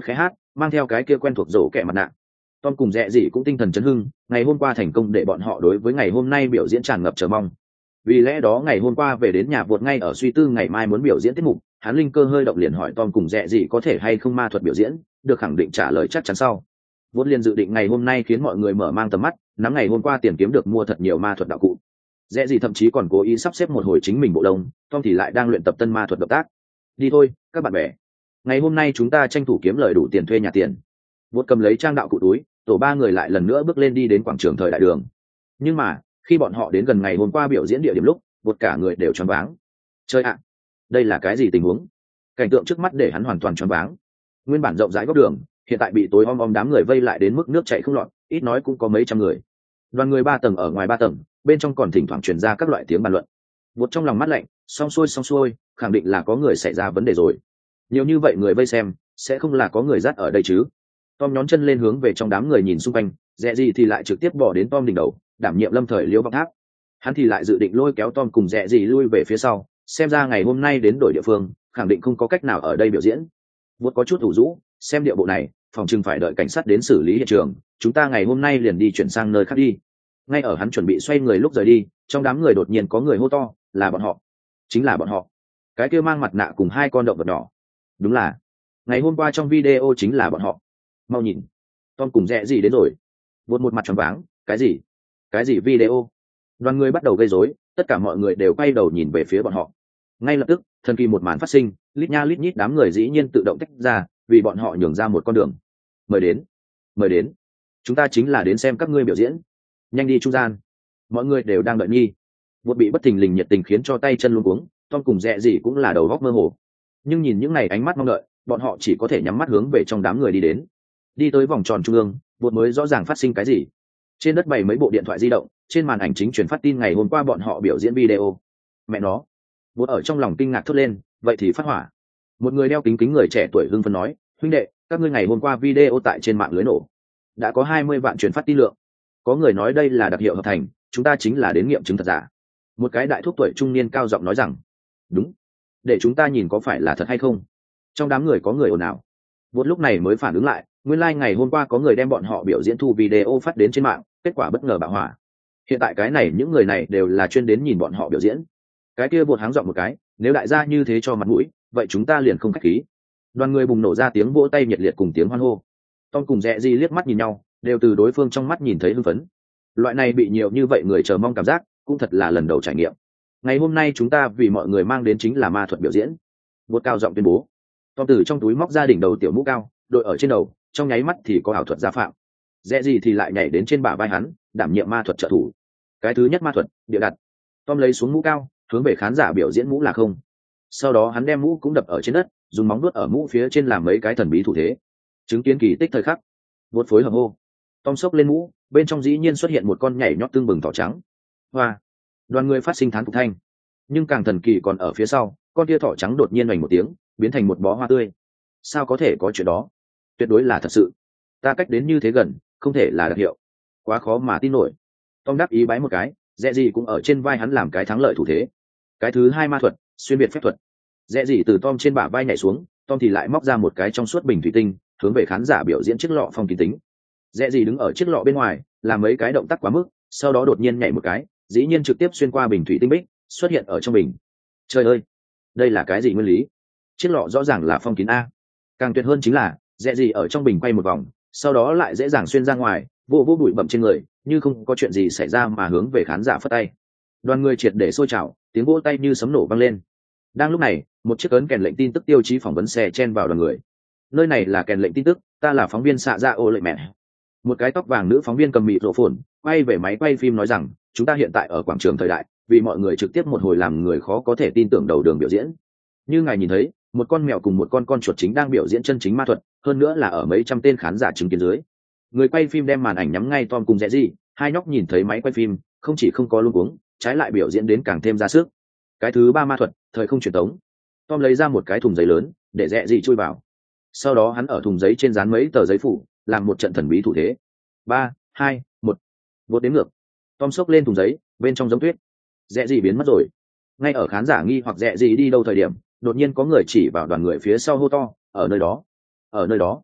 mang theo cái kia quen thuộc rổ kẹ mặt nạ. Tom cùng Rẽ Dị cũng tinh thần chấn hưng, ngày hôm qua thành công để bọn họ đối với ngày hôm nay biểu diễn tràn ngập chờ mong. Vì lẽ đó ngày hôm qua về đến nhà vượt ngay ở suy tư ngày mai muốn biểu diễn tiết mục, hắn linh cơ hơi động liền hỏi Tom cùng Rẽ Dị có thể hay không ma thuật biểu diễn, được khẳng định trả lời chắc chắn sau. Vốn liền dự định ngày hôm nay khiến mọi người mở mang tầm mắt, nắm ngày hôm qua tiền kiếm được mua thật nhiều ma thuật đạo cụ. Rẽ Dị thậm chí còn cố ý sắp xếp một hồi chính mình bộ đông, Tom thì lại đang luyện tập tân ma thuật động tác. Đi thôi, các bạn bè. Ngày hôm nay chúng ta tranh thủ kiếm lời đủ tiền thuê nhà tiền. Vốn cầm lấy trang đạo cụ túi, tổ ba người lại lần nữa bước lên đi đến quảng trường thời đại đường. Nhưng mà khi bọn họ đến gần ngày hôm qua biểu diễn địa điểm lúc, vượt cả người đều choáng váng. Chơi ạ, đây là cái gì tình huống? Cảnh tượng trước mắt để hắn hoàn toàn choáng váng. Nguyên bản rộng rãi góc đường, hiện tại bị tối om om đám người vây lại đến mức nước chảy không lọt, ít nói cũng có mấy trăm người. Đoàn người ba tầng ở ngoài ba tầng, bên trong còn thỉnh thoảng truyền ra các loại tiếng bàn luận. Vượt trong lòng mắt lạnh, xong xuôi xong xuôi, khẳng định là có người xảy ra vấn đề rồi. Nhiều như vậy người vây xem, sẽ không là có người dắt ở đây chứ? Tom nhón chân lên hướng về trong đám người nhìn xung quanh, Rẽ Dị thì lại trực tiếp bỏ đến Tom đỉnh đầu, đảm nhiệm lâm thời liễu vọng tháp. Hắn thì lại dự định lôi kéo Tom cùng Rẽ Dị lui về phía sau, xem ra ngày hôm nay đến đổi địa phương, khẳng định không có cách nào ở đây biểu diễn. Vốn có chút ủ rũ, xem địa bộ này, phòng trừng phải đợi cảnh sát đến xử lý hiện trường, chúng ta ngày hôm nay liền đi chuyển sang nơi khác đi. Ngay ở hắn chuẩn bị xoay người lúc rời đi, trong đám người đột nhiên có người hô to, là bọn họ, chính là bọn họ, cái kia mang mặt nạ cùng hai con động vật nhỏ. Đúng là, ngày hôm qua trong video chính là bọn họ. Mau nhìn, Tom cùng Rẽ Dị đến rồi. Vốn một mặt tròn váng, cái gì? Cái gì video? Đoàn người bắt đầu gây rối, tất cả mọi người đều quay đầu nhìn về phía bọn họ. Ngay lập tức, thần kỳ một màn phát sinh, lít nha lít nhít đám người dĩ nhiên tự động tách ra, vì bọn họ nhường ra một con đường. Mời đến, mời đến, chúng ta chính là đến xem các ngươi biểu diễn. Nhanh đi trung gian. Mọi người đều đang đợi nghi. Vốn bị bất thình lình nhiệt tình khiến cho tay chân luống cuống, Tom cùng Rẽ Dị cũng là đầu óc mơ hồ. Nhưng nhìn những này ánh mắt mong đợi, bọn họ chỉ có thể nhắm mắt hướng về trong đám người đi đến. Đi tới vòng tròn trung ương, vốn mới rõ ràng phát sinh cái gì. Trên đất bày mấy bộ điện thoại di động, trên màn ảnh chính truyền phát tin ngày hôm qua bọn họ biểu diễn video. Mẹ nó, vốn ở trong lòng kinh ngạc thốt lên, vậy thì phát hỏa. Một người đeo kính kính người trẻ tuổi hưng phấn nói, huynh đệ, các ngươi ngày hôm qua video tại trên mạng lưới nổ, đã có hai mươi vạn truyền phát tin lượng. Có người nói đây là đặc hiệu hợp thành, chúng ta chính là đến nghiệm chứng thật giả. Một cái đại thúc tuổi trung niên cao giọng nói rằng, đúng, để chúng ta nhìn có phải là thật hay không. Trong đám người có người ồn ào. Vốn lúc này mới phản ứng lại, nguyên lai like ngày hôm qua có người đem bọn họ biểu diễn thu video phát đến trên mạng, kết quả bất ngờ bạo hỏa. Hiện tại cái này những người này đều là chuyên đến nhìn bọn họ biểu diễn. Cái kia buột háng giọng một cái, nếu đại gia như thế cho mặt mũi, vậy chúng ta liền không khách khí. Đoàn người bùng nổ ra tiếng vỗ tay nhiệt liệt cùng tiếng hoan hô. Tom cùng Rẽ Dị liếc mắt nhìn nhau, đều từ đối phương trong mắt nhìn thấy hưng phấn. Loại này bị nhiều như vậy người chờ mong cảm giác, cũng thật là lần đầu trải nghiệm. Ngày hôm nay chúng ta vì mọi người mang đến chính là ma thuật biểu diễn. Buột cao giọng tuyên bố. Tom từ trong túi móc ra đỉnh đầu tiểu mũ cao, đội ở trên đầu, trong nháy mắt thì có ảo thuật gia phạm. Rẽ Dị thì lại nhảy đến trên bả vai hắn, đảm nhiệm ma thuật trợ thủ. Cái thứ nhất ma thuật, địa đặt. Tom lấy xuống mũ cao, hướng về khán giả biểu diễn mũ là không. Sau đó hắn đem mũ cũng đập ở trên đất, dùng móng vuốt ở mũ phía trên làm mấy cái thần bí thủ thế. Chứng kiến kỳ tích thời khắc. Vốt phối hợp hô. Tom xốc lên mũ, bên trong dĩ nhiên xuất hiện một con nhảy nhót tương bừng thỏ trắng. Hoa. Đoàn người phát sinh thán phục thanh. Nhưng càng thần kỳ còn ở phía sau, con kia thỏ trắng đột nhiên oành một tiếng, biến thành một bó hoa tươi. Sao có thể có chuyện đó? Tuyệt đối là thật sự. Ta cách đến như thế gần, không thể là đặc hiệu. Quá khó mà tin nổi. Tom đáp ý bái một cái, Rẽ Dị cũng ở trên vai hắn làm cái thắng lợi thủ thế. Cái thứ hai ma thuật, xuyên biệt phép thuật. Rẽ Dị từ Tom trên bả vai nhảy xuống, Tom thì lại móc ra một cái trong suốt bình thủy tinh, hướng về khán giả biểu diễn chiếc lọ phong kín tính. Rẽ Dị đứng ở chiếc lọ bên ngoài, làm mấy cái động tác quá mức, sau đó đột nhiên nhảy một cái, dĩ nhiên trực tiếp xuyên qua bình thủy tinh bích, xuất hiện ở trong bình. Trời ơi, đây là cái gì nguyên lý? Chiếc lọ rõ ràng là phong kín a. Càng tuyệt hơn chính là, Rẽ Dị ở trong bình quay một vòng, sau đó lại dễ dàng xuyên ra ngoài, vô vô bụi bặm trên người, như không có chuyện gì xảy ra mà hướng về khán giả phất tay. Đoàn người triệt để sôi trào, tiếng vỗ tay như sấm nổ vang lên. Đang lúc này, một chiếc ấn kèn lệnh tin tức tiêu chí phỏng vấn xe chen vào đoàn người. Nơi này là kèn lệnh tin tức, ta là phóng viên xạ ra ô lệ mẹ. Một cái tóc vàng nữ phóng viên cầm mịt rộ phồn, quay về máy quay phim nói rằng, chúng ta hiện tại ở quảng trường thời đại, vì mọi người trực tiếp một hồi làm người khó có thể tin tưởng đầu đường biểu diễn. Như ngài nhìn thấy, một con mèo cùng một con con chuột chính đang biểu diễn chân chính ma thuật, hơn nữa là ở mấy trăm tên khán giả chứng kiến dưới. Người quay phim đem màn ảnh nhắm ngay Tom cùng Rẽ Dị, hai nhóc nhìn thấy máy quay phim, không chỉ không có luống cuống, trái lại biểu diễn đến càng thêm ra sức. Cái thứ ba ma thuật, thời không truyền tống. Tom lấy ra một cái thùng giấy lớn, để Rẽ Dị chui vào. Sau đó hắn ở thùng giấy trên dán mấy tờ giấy phủ, làm một trận thần bí thủ thế. Ba, hai, một. Vốt đến ngược. Tom xốc lên thùng giấy, bên trong giống tuyết. Rẽ Dị biến mất rồi. Ngay ở khán giả nghi hoặc Rẽ Dị đi đâu thời điểm, đột nhiên có người chỉ vào đoàn người phía sau hô to, ở nơi đó, ở nơi đó.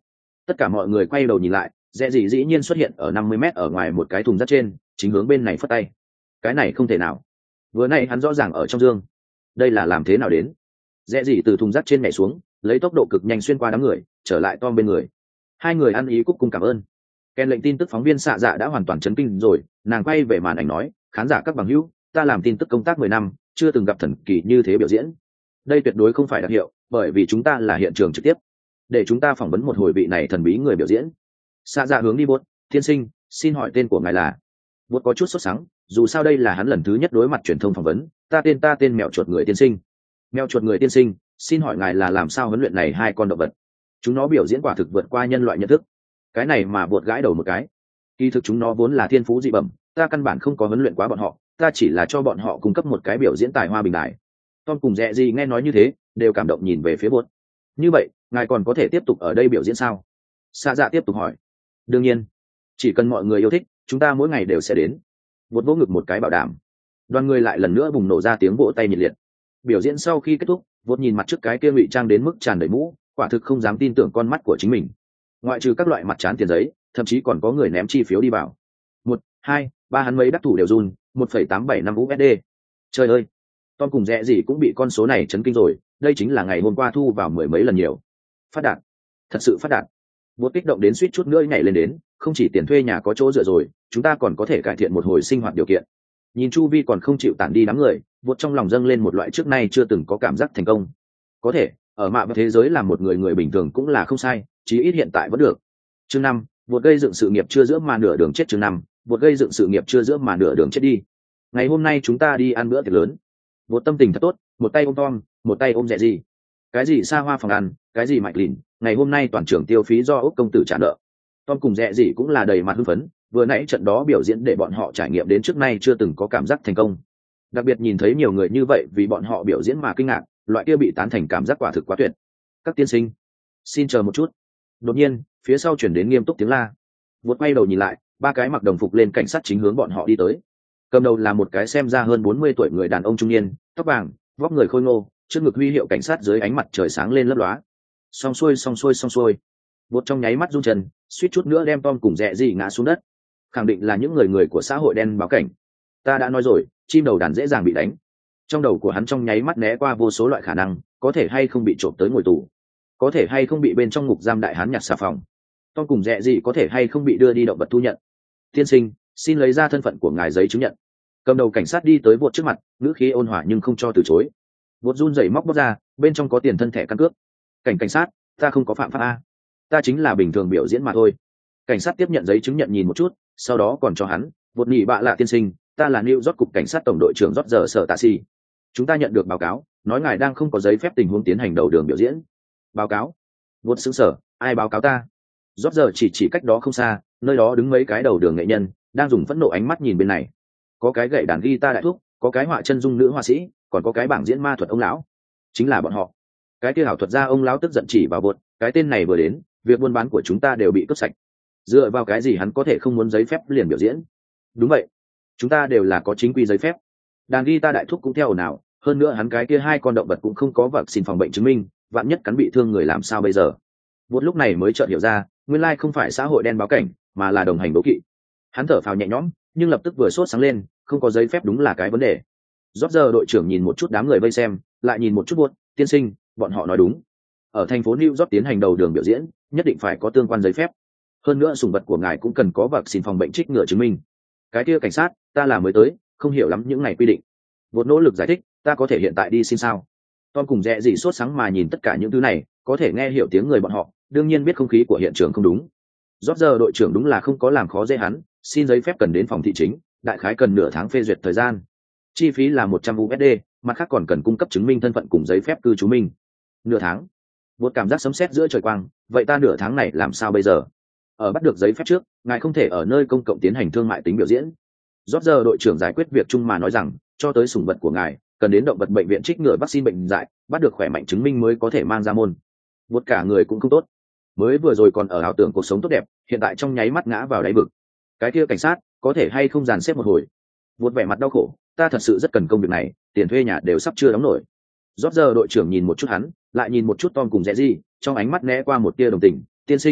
Tất cả mọi người quay đầu nhìn lại, rẽ gì dĩ nhiên xuất hiện ở năm mươi mét ở ngoài một cái thùng rác trên, chính hướng bên này phất tay. Cái này không thể nào, vừa nay hắn rõ ràng ở trong dương, đây là làm thế nào đến? Rẽ gì từ thùng rác trên nhảy xuống, lấy tốc độ cực nhanh xuyên qua đám người, trở lại Tom bên người. Hai người ăn ý cúc cung cảm ơn. Ken lệnh tin tức phóng viên xạ dạ đã hoàn toàn chấn kinh rồi, nàng quay về màn ảnh nói, khán giả các bằng hữu, ta làm tin tức công tác mười năm, chưa từng gặp thần kỳ như thế biểu diễn. Đây tuyệt đối không phải đặc hiệu, bởi vì chúng ta là hiện trường trực tiếp. Để chúng ta phỏng vấn một hồi vị này thần bí người biểu diễn. Xạ dạ hướng đi Bốt, tiên sinh, xin hỏi tên của ngài là? Bốt có chút sốt sắng, dù sao đây là hắn lần thứ nhất đối mặt truyền thông phỏng vấn, ta tên ta tên mèo chuột người tiên sinh. Mèo chuột người tiên sinh, xin hỏi ngài là làm sao huấn luyện này hai con động vật? Chúng nó biểu diễn quả thực vượt qua nhân loại nhận thức. Cái này mà Bột gãi đầu một cái. Kỳ thực chúng nó vốn là thiên phú dị bẩm, ta căn bản không có huấn luyện quá bọn họ, ta chỉ là cho bọn họ cung cấp một cái biểu diễn tài hoa bình đại. Tom cùng Rẽ gì nghe nói như thế, đều cảm động nhìn về phía Bột. Như vậy, ngài còn có thể tiếp tục ở đây biểu diễn sao? Xạ dạ tiếp tục hỏi. Đương nhiên, chỉ cần mọi người yêu thích, chúng ta mỗi ngày đều sẽ đến. Bột vỗ ngực một cái bảo đảm. Đoàn người lại lần nữa bùng nổ ra tiếng vỗ tay nhiệt liệt. Biểu diễn sau khi kết thúc, Bột nhìn mặt trước cái kia ngụy trang đến mức tràn đầy mũ, quả thực không dám tin tưởng con mắt của chính mình. Ngoại trừ các loại mặt trán tiền giấy, thậm chí còn có người ném chi phiếu đi vào. Một, hai, ba hắn mấy đắc thủ đều run, một phẩy tám bảy năm u ét đê. Trời ơi, Tom cùng Rẽ gì cũng bị con số này chấn kinh rồi, đây chính là ngày hôm qua thu vào mười mấy lần nhiều. Phát đạt, thật sự phát đạt. Bột kích động đến suýt chút nữa nhảy lên đến, không chỉ tiền thuê nhà có chỗ dựa rồi, chúng ta còn có thể cải thiện một hồi sinh hoạt điều kiện. Nhìn chu vi còn không chịu tản đi đám người, Bột trong lòng dâng lên một loại trước nay chưa từng có cảm giác thành công. Có thể, ở mạ và thế giới làm một người người bình thường cũng là không sai, chí ít hiện tại vẫn được. Chương năm, Bột gây dựng sự nghiệp chưa giữa mà nửa đường chết. Chương năm, Bột gây dựng sự nghiệp chưa giữa mà nửa đường chết đi. Ngày hôm nay chúng ta đi ăn bữa tiệc lớn. Bột tâm tình thật tốt, một tay ôm Tom, một tay ôm Rẽ gì. Cái gì xa hoa phòng ăn, cái gì mạch lìn, ngày hôm nay toàn trưởng tiêu phí do Úc công tử trả nợ. Tom cùng Rẽ gì cũng là đầy mặt hưng phấn, vừa nãy trận đó biểu diễn để bọn họ trải nghiệm đến trước nay chưa từng có cảm giác thành công. Đặc biệt nhìn thấy nhiều người như vậy vì bọn họ biểu diễn mà kinh ngạc, loại kia bị tán thành cảm giác quả thực quá tuyệt. Các tiên sinh, xin chờ một chút. Đột nhiên, phía sau chuyển đến nghiêm túc tiếng la. Vượt quay đầu nhìn lại, ba cái mặc đồng phục lên cảnh sát chính hướng bọn họ đi tới. Cầm đầu là một cái xem ra hơn bốn mươi tuổi người đàn ông trung niên, tóc vàng, vóc người khôi ngô, trước ngực huy hiệu cảnh sát dưới ánh mặt trời sáng lên lấp lóa. Xong xuôi xong xuôi xong xuôi. Vượt trong nháy mắt run chân, suýt chút nữa đem Tom cùng Rẽ gì ngã xuống đất. Khẳng định là những người người của xã hội đen báo cảnh. Ta đã nói rồi, chim đầu đàn dễ dàng bị đánh. Trong đầu của hắn trong nháy mắt né qua vô số loại khả năng, có thể hay không bị trộm tới ngồi tù, có thể hay không bị bên trong ngục giam đại hán nhặt xà phòng, Tom cùng Rẽ gì có thể hay không bị đưa đi động vật thu nhận. Tiên sinh, xin lấy ra thân phận của ngài giấy chứng nhận. Cầm đầu cảnh sát đi tới Vột trước mặt, ngữ khí ôn hòa nhưng không cho từ chối. Vột run rẩy móc bóc ra, bên trong có tiền thân thẻ căn cước. Cảnh cảnh sát, ta không có phạm pháp a, ta chính là bình thường biểu diễn mà thôi. Cảnh sát tiếp nhận giấy chứng nhận nhìn một chút, sau đó còn cho hắn. Vột nhị bạ lạ tiên sinh, ta là New York cục cảnh sát tổng đội trưởng Rót giờ sở tạ si. Chúng ta nhận được báo cáo, nói ngài đang không có giấy phép tình huống tiến hành đầu đường biểu diễn. Báo cáo? Vột sững sờ, ai báo cáo ta? Rót giờ chỉ chỉ cách đó không xa, nơi đó đứng mấy cái đầu đường nghệ nhân, đang dùng phẫn nộ ánh mắt nhìn bên này. Có cái gậy đàn guitar đại thúc, có cái họa chân dung nữ họa sĩ, còn có cái bảng diễn ma thuật ông lão. Chính là bọn họ. Cái kia ảo thuật gia ông lão tức giận chỉ vào Vột, cái tên này vừa đến, việc buôn bán của chúng ta đều bị cướp sạch. Dựa vào cái gì hắn có thể không muốn giấy phép liền biểu diễn? Đúng vậy, chúng ta đều là có chính quy giấy phép. Đàn guitar đại thúc cũng theo ồn ào, hơn nữa hắn cái kia hai con động vật cũng không có vật xin phòng bệnh chứng minh, vạn nhất cắn bị thương người làm sao bây giờ? Vột lúc này mới chợt hiểu ra, nguyên lai không phải xã hội đen báo cảnh, mà là đồng hành đố kỵ. Hắn thở phào nhẹ nhõm, nhưng lập tức vừa sốt sáng lên, không có giấy phép đúng là cái vấn đề. Rót giờ đội trưởng nhìn một chút đám người vây xem, lại nhìn một chút Vột, tiên sinh, bọn họ nói đúng. Ở thành phố New York tiến hành đầu đường biểu diễn, nhất định phải có tương quan giấy phép. Hơn nữa sủng vật của ngài cũng cần có vật xin phòng bệnh trích ngừa chứng minh. Cái kia cảnh sát, ta là mới tới, không hiểu lắm những này quy định. Vột nỗ lực giải thích, ta có thể hiện tại đi xin sao? Tom cùng Rẽ gì sốt sáng mà nhìn tất cả những thứ này, có thể nghe hiểu tiếng người bọn họ, đương nhiên biết không khí của hiện trường không đúng. Rót giờ đội trưởng đúng là không có làm khó dễ hắn, xin giấy phép cần đến phòng thị chính, đại khái cần nửa tháng phê duyệt thời gian. Chi phí là một trăm u ét đê, mặt khác còn cần cung cấp chứng minh thân phận cùng giấy phép cư trú minh. Nửa tháng? Vột cảm giác sấm sét giữa trời quang, vậy ta nửa tháng này làm sao bây giờ? Ở bắt được giấy phép trước, ngài không thể ở nơi công cộng tiến hành thương mại tính biểu diễn. Rót giờ đội trưởng giải quyết việc chung mà nói rằng, cho tới sủng vật của ngài, cần đến động vật bệnh viện trích ngừa vaccine bệnh dại, bắt được khỏe mạnh chứng minh mới có thể mang ra môn. Vột cả người cũng không tốt. Mới vừa rồi còn ở ảo tưởng cuộc sống tốt đẹp, hiện tại trong nháy mắt ngã vào đáy vực. Cái kia cảnh sát, có thể hay không dàn xếp một hồi? Vột vẻ mặt đau khổ, ta thật sự rất cần công việc này, tiền thuê nhà đều sắp chưa đóng nổi. Rót giờ đội trưởng nhìn một chút hắn, lại nhìn một chút Tom cùng Rẽ gì, trong ánh mắt né qua một tia đồng tình. Tiên sinh,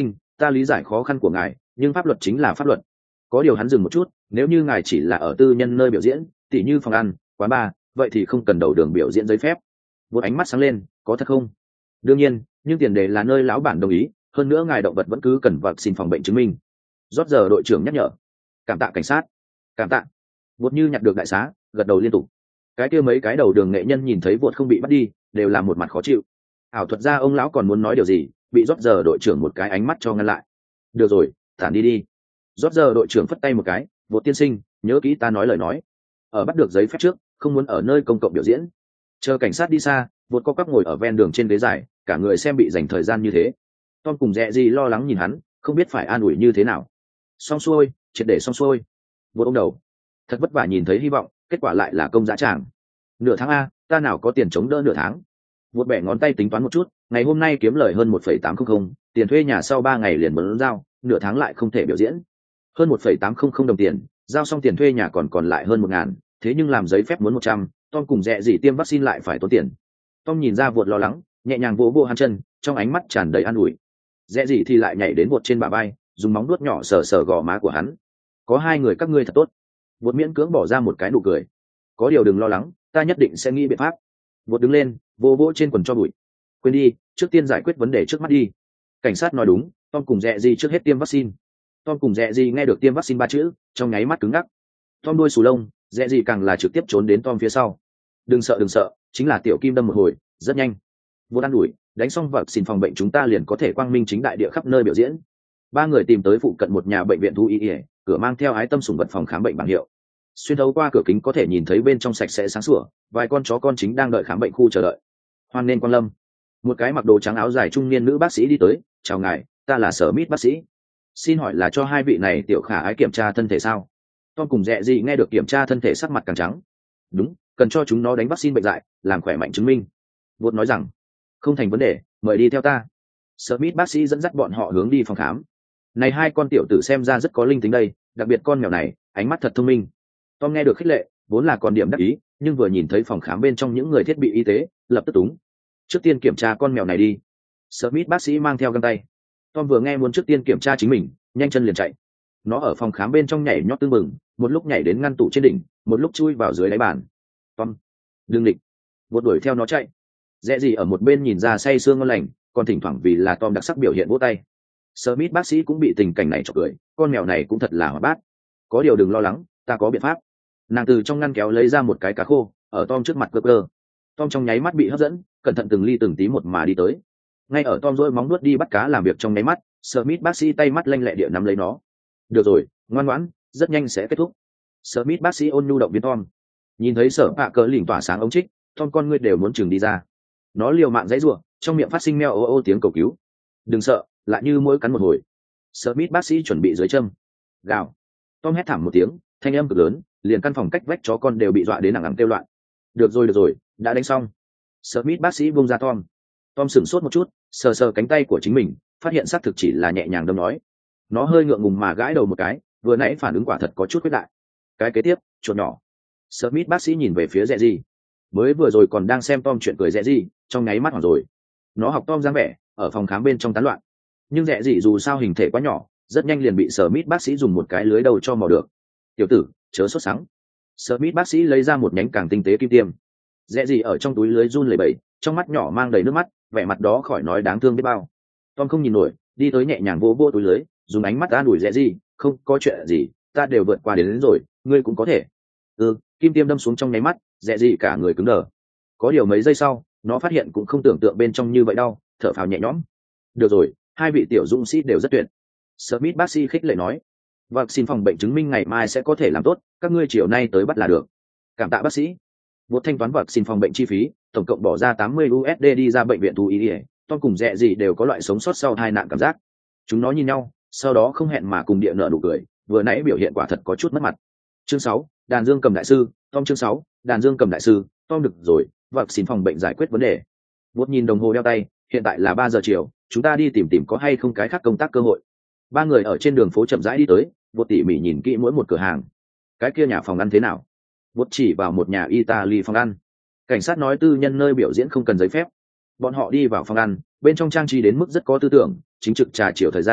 ta lý giải khó khăn của ngài, nhưng pháp luật chính là pháp luật. Có điều hắn dừng một chút, nếu như ngài chỉ là ở tư nhân nơi biểu diễn, tỉ như phòng ăn, quán bar, vậy thì không cần đầu đường biểu diễn giấy phép. Một ánh mắt sáng lên, có thật không? Đương nhiên, nhưng tiền đề là nơi lão bản đồng ý, hơn nữa ngài động vật vẫn cứ cần vật xin phòng bệnh chứng minh. Rót giờ đội trưởng nhắc nhở. Cảm tạ cảnh sát. Cảm tạ. Vột như nhặt được đại xá, gật đầu liên tục. Cái kia mấy cái đầu đường nghệ nhân nhìn thấy Vột không bị bắt đi, đều là một mặt khó chịu. Ảo thuật ra ông lão còn muốn nói điều gì, bị rót giờ đội trưởng một cái ánh mắt cho ngăn lại. Được rồi, tản đi đi. Rót giờ đội trưởng phất tay một cái, Vột tiên sinh, nhớ kỹ ta nói lời nói. Ở bắt được giấy phép trước, không muốn ở nơi công cộng biểu diễn. Chờ cảnh sát đi xa, Vột co quắp ngồi ở ven đường trên ghế dài, cả người xem bị dành thời gian như thế. Tom cùng Rẽ gì lo lắng nhìn hắn, không biết phải an ủi như thế nào. Xong xuôi, triệt để xong xuôi. Vột ôm đầu, thật vất vả nhìn thấy hy vọng, kết quả lại là công dã tràng. Nửa tháng a, ta nào có tiền chống đỡ nửa tháng. Vột bẻ ngón tay tính toán một chút, ngày hôm nay kiếm lời hơn một phẩy tám không không, tiền thuê nhà sau ba ngày liền muốn giao, nửa tháng lại không thể biểu diễn. Hơn một phẩy tám không không đồng tiền, giao xong tiền thuê nhà còn còn lại hơn một ngàn, thế nhưng làm giấy phép muốn một trăm, Tom cùng Rẽ gì tiêm vaccine lại phải tốn tiền. Tom nhìn ra Vột lo lắng, nhẹ nhàng vỗ vỗ hắn chân, trong ánh mắt tràn đầy an ủi. Rẽ gì thì lại nhảy đến Vột trên bả vai, dùng móng vuốt nhỏ sờ sờ gò má của hắn. Có hai người các ngươi thật tốt. Vột miễn cưỡng bỏ ra một cái nụ cười. Có điều đừng lo lắng, ta nhất định sẽ nghĩ biện pháp. Vột đứng lên, vỗ vỗ trên quần cho bụi. Quên đi, trước tiên giải quyết vấn đề trước mắt đi. Cảnh sát nói đúng, Tom cùng Rẽ gì trước hết tiêm vaccine. Tom cùng Rẽ gì nghe được tiêm vaccine ba chữ, trong nháy mắt cứng ngắc. Tom đuôi xù lông, Rẽ gì càng là trực tiếp trốn đến Tom phía sau. Đừng sợ đừng sợ, chính là tiểu kim đâm một hồi, rất nhanh. Vột ăn đuổi, đánh xong vật xin phòng bệnh chúng ta liền có thể quang minh chính đại địa khắp nơi biểu diễn. Ba người tìm tới phụ cận một nhà bệnh viện thú y, cửa mang theo ái tâm sủng vật phòng khám bệnh bảng hiệu. Xuyên thấu qua cửa kính có thể nhìn thấy bên trong sạch sẽ sáng sủa, vài con chó con chính đang đợi khám bệnh khu chờ đợi. Hoan nên quan lâm. Một cái mặc đồ trắng áo dài trung niên nữ bác sĩ đi tới, chào ngài, ta là Sở Mít bác sĩ. Xin hỏi là cho hai vị này tiểu khả ái kiểm tra thân thể sao? Tom cùng Rẽ gì nghe được kiểm tra thân thể sắc mặt càng trắng. Đúng, cần cho chúng nó đánh vaccine bệnh dại, làm khỏe mạnh chứng minh. Vột nói rằng, không thành vấn đề, mời đi theo ta. Smith bác sĩ dẫn dắt bọn họ hướng đi phòng khám. Này hai con tiểu tử xem ra rất có linh tính đây, đặc biệt con mèo này, ánh mắt thật thông minh. Tom nghe được khích lệ, vốn là còn điểm đắc ý, nhưng vừa nhìn thấy phòng khám bên trong những người thiết bị y tế, lập tức túng. Trước tiên kiểm tra con mèo này đi. Smith bác sĩ mang theo găng tay. Tom vừa nghe muốn trước tiên kiểm tra chính mình, nhanh chân liền chạy. Nó ở phòng khám bên trong nhảy nhót tưng bừng, một lúc nhảy đến ngăn tủ trên đỉnh, một lúc chui vào dưới đáy bàn. Tom, đừng địch. Vột đuổi theo nó chạy. Rẽ gì ở một bên nhìn ra say sương ngon lành, còn thỉnh thoảng vì là Tom đặc sắc biểu hiện vỗ tay. Smith bác sĩ cũng bị tình cảnh này chọc cười, con mèo này cũng thật là hoạt bát. Có điều đừng lo lắng, ta có biện pháp. Nàng từ trong ngăn kéo lấy ra một cái cá khô, ở Tom trước mặt cơ cơ. Tom trong nháy mắt bị hấp dẫn, cẩn thận từng ly từng tí một mà đi tới. Ngay ở Tom rỗi móng nuốt đi bắt cá làm việc trong nháy mắt, Smith bác sĩ tay mắt lanh lẹ địa nắm lấy nó. Được rồi, ngoan ngoãn, rất nhanh sẽ kết thúc. Smith bác sĩ ôn nhu động viên Tom. Nhìn thấy Sở Bạ Cờ lỉnh tỏa sáng ống trích, Tom con ngươi đều muốn chừng đi ra. Nó liều mạng dãy rủa, trong miệng phát sinh meo ô ô tiếng cầu cứu. Đừng sợ, lại như mỗi cắn một hồi. Smith bác sĩ chuẩn bị dưới châm. Gào. Tom hét thảm một tiếng, thanh âm cực lớn, liền căn phòng cách vách chó con đều bị dọa đến nặng nặng kêu loạn. Được rồi được rồi, đã đánh xong. Smith bác sĩ buông ra Tom. Tom sửng sốt một chút, sờ sờ cánh tay của chính mình, phát hiện xác thực chỉ là nhẹ nhàng đâm nói. Nó hơi ngượng ngùng mà gãi đầu một cái, vừa nãy phản ứng quả thật có chút quyết đại. Cái kế tiếp, chuột nhỏ. Smith bác sĩ nhìn về phía Rẽ gì. Mới vừa rồi còn đang xem Tom chuyện cười Rẽ gì, trong nháy mắt hoảng rồi. Nó học Tom dáng vẻ, ở phòng khám bên trong tán loạn. Nhưng Rẽ gì dù sao hình thể quá nhỏ, rất nhanh liền bị Smith bác sĩ dùng một cái lưới đầu cho mò được. Tiểu tử, chớ sốt sắng. Smith bác sĩ lấy ra một nhánh càng tinh tế kim tiêm. Rẽ gì ở trong túi lưới run lẩy bẩy, trong mắt nhỏ mang đầy nước mắt, vẻ mặt đó khỏi nói đáng thương biết bao. Tom không nhìn nổi, đi tới nhẹ nhàng vô vô túi lưới, dùng ánh mắt an ủi Rẽ gì, không có chuyện gì, ta đều vượt qua đến, đến rồi, ngươi cũng có thể. Ừ, kim tiêm đâm xuống trong nháy mắt, Rẽ gì cả người cứng đờ. Có điều mấy giây sau, nó phát hiện cũng không tưởng tượng bên trong như vậy đau, thở phào nhẹ nhõm. Được rồi, hai vị tiểu dũng sĩ đều rất tuyệt. Smith bác sĩ khích lệ nói. Vaccine phòng bệnh chứng minh ngày mai sẽ có thể làm tốt, các ngươi chiều nay tới bắt là được. Cảm tạ bác sĩ. Một thanh toán vaccine phòng bệnh chi phí, tổng cộng bỏ ra tám mươi u ét đê đi ra bệnh viện thú y. Tom cùng Rẽ gì đều có loại sống sót sau hai nạn cảm giác. Chúng nó nhìn nhau, sau đó không hẹn mà cùng địa nở nụ cười, vừa nãy biểu hiện quả thật có chút mất mặt. Chương sáu, đàn dương cầm đại sư. Tom chương sáu, đàn dương cầm đại sư. Tom được rồi, vaccine phòng bệnh giải quyết vấn đề. Một nhìn đồng hồ đeo tay, hiện tại là ba giờ chiều, chúng ta đi tìm tìm có hay không cái khác công tác cơ hội. Ba người ở trên đường phố chậm rãi đi tới, Vột tỉ mỉ nhìn kỹ mỗi một cửa hàng. Cái kia nhà phòng ăn thế nào? Vột chỉ vào một nhà Italy phòng ăn. Cảnh sát nói tư nhân nơi biểu diễn không cần giấy phép. Bọn họ đi vào phòng ăn, bên trong trang trí đến mức rất có tư tưởng, chính trực trà chiều thời gian,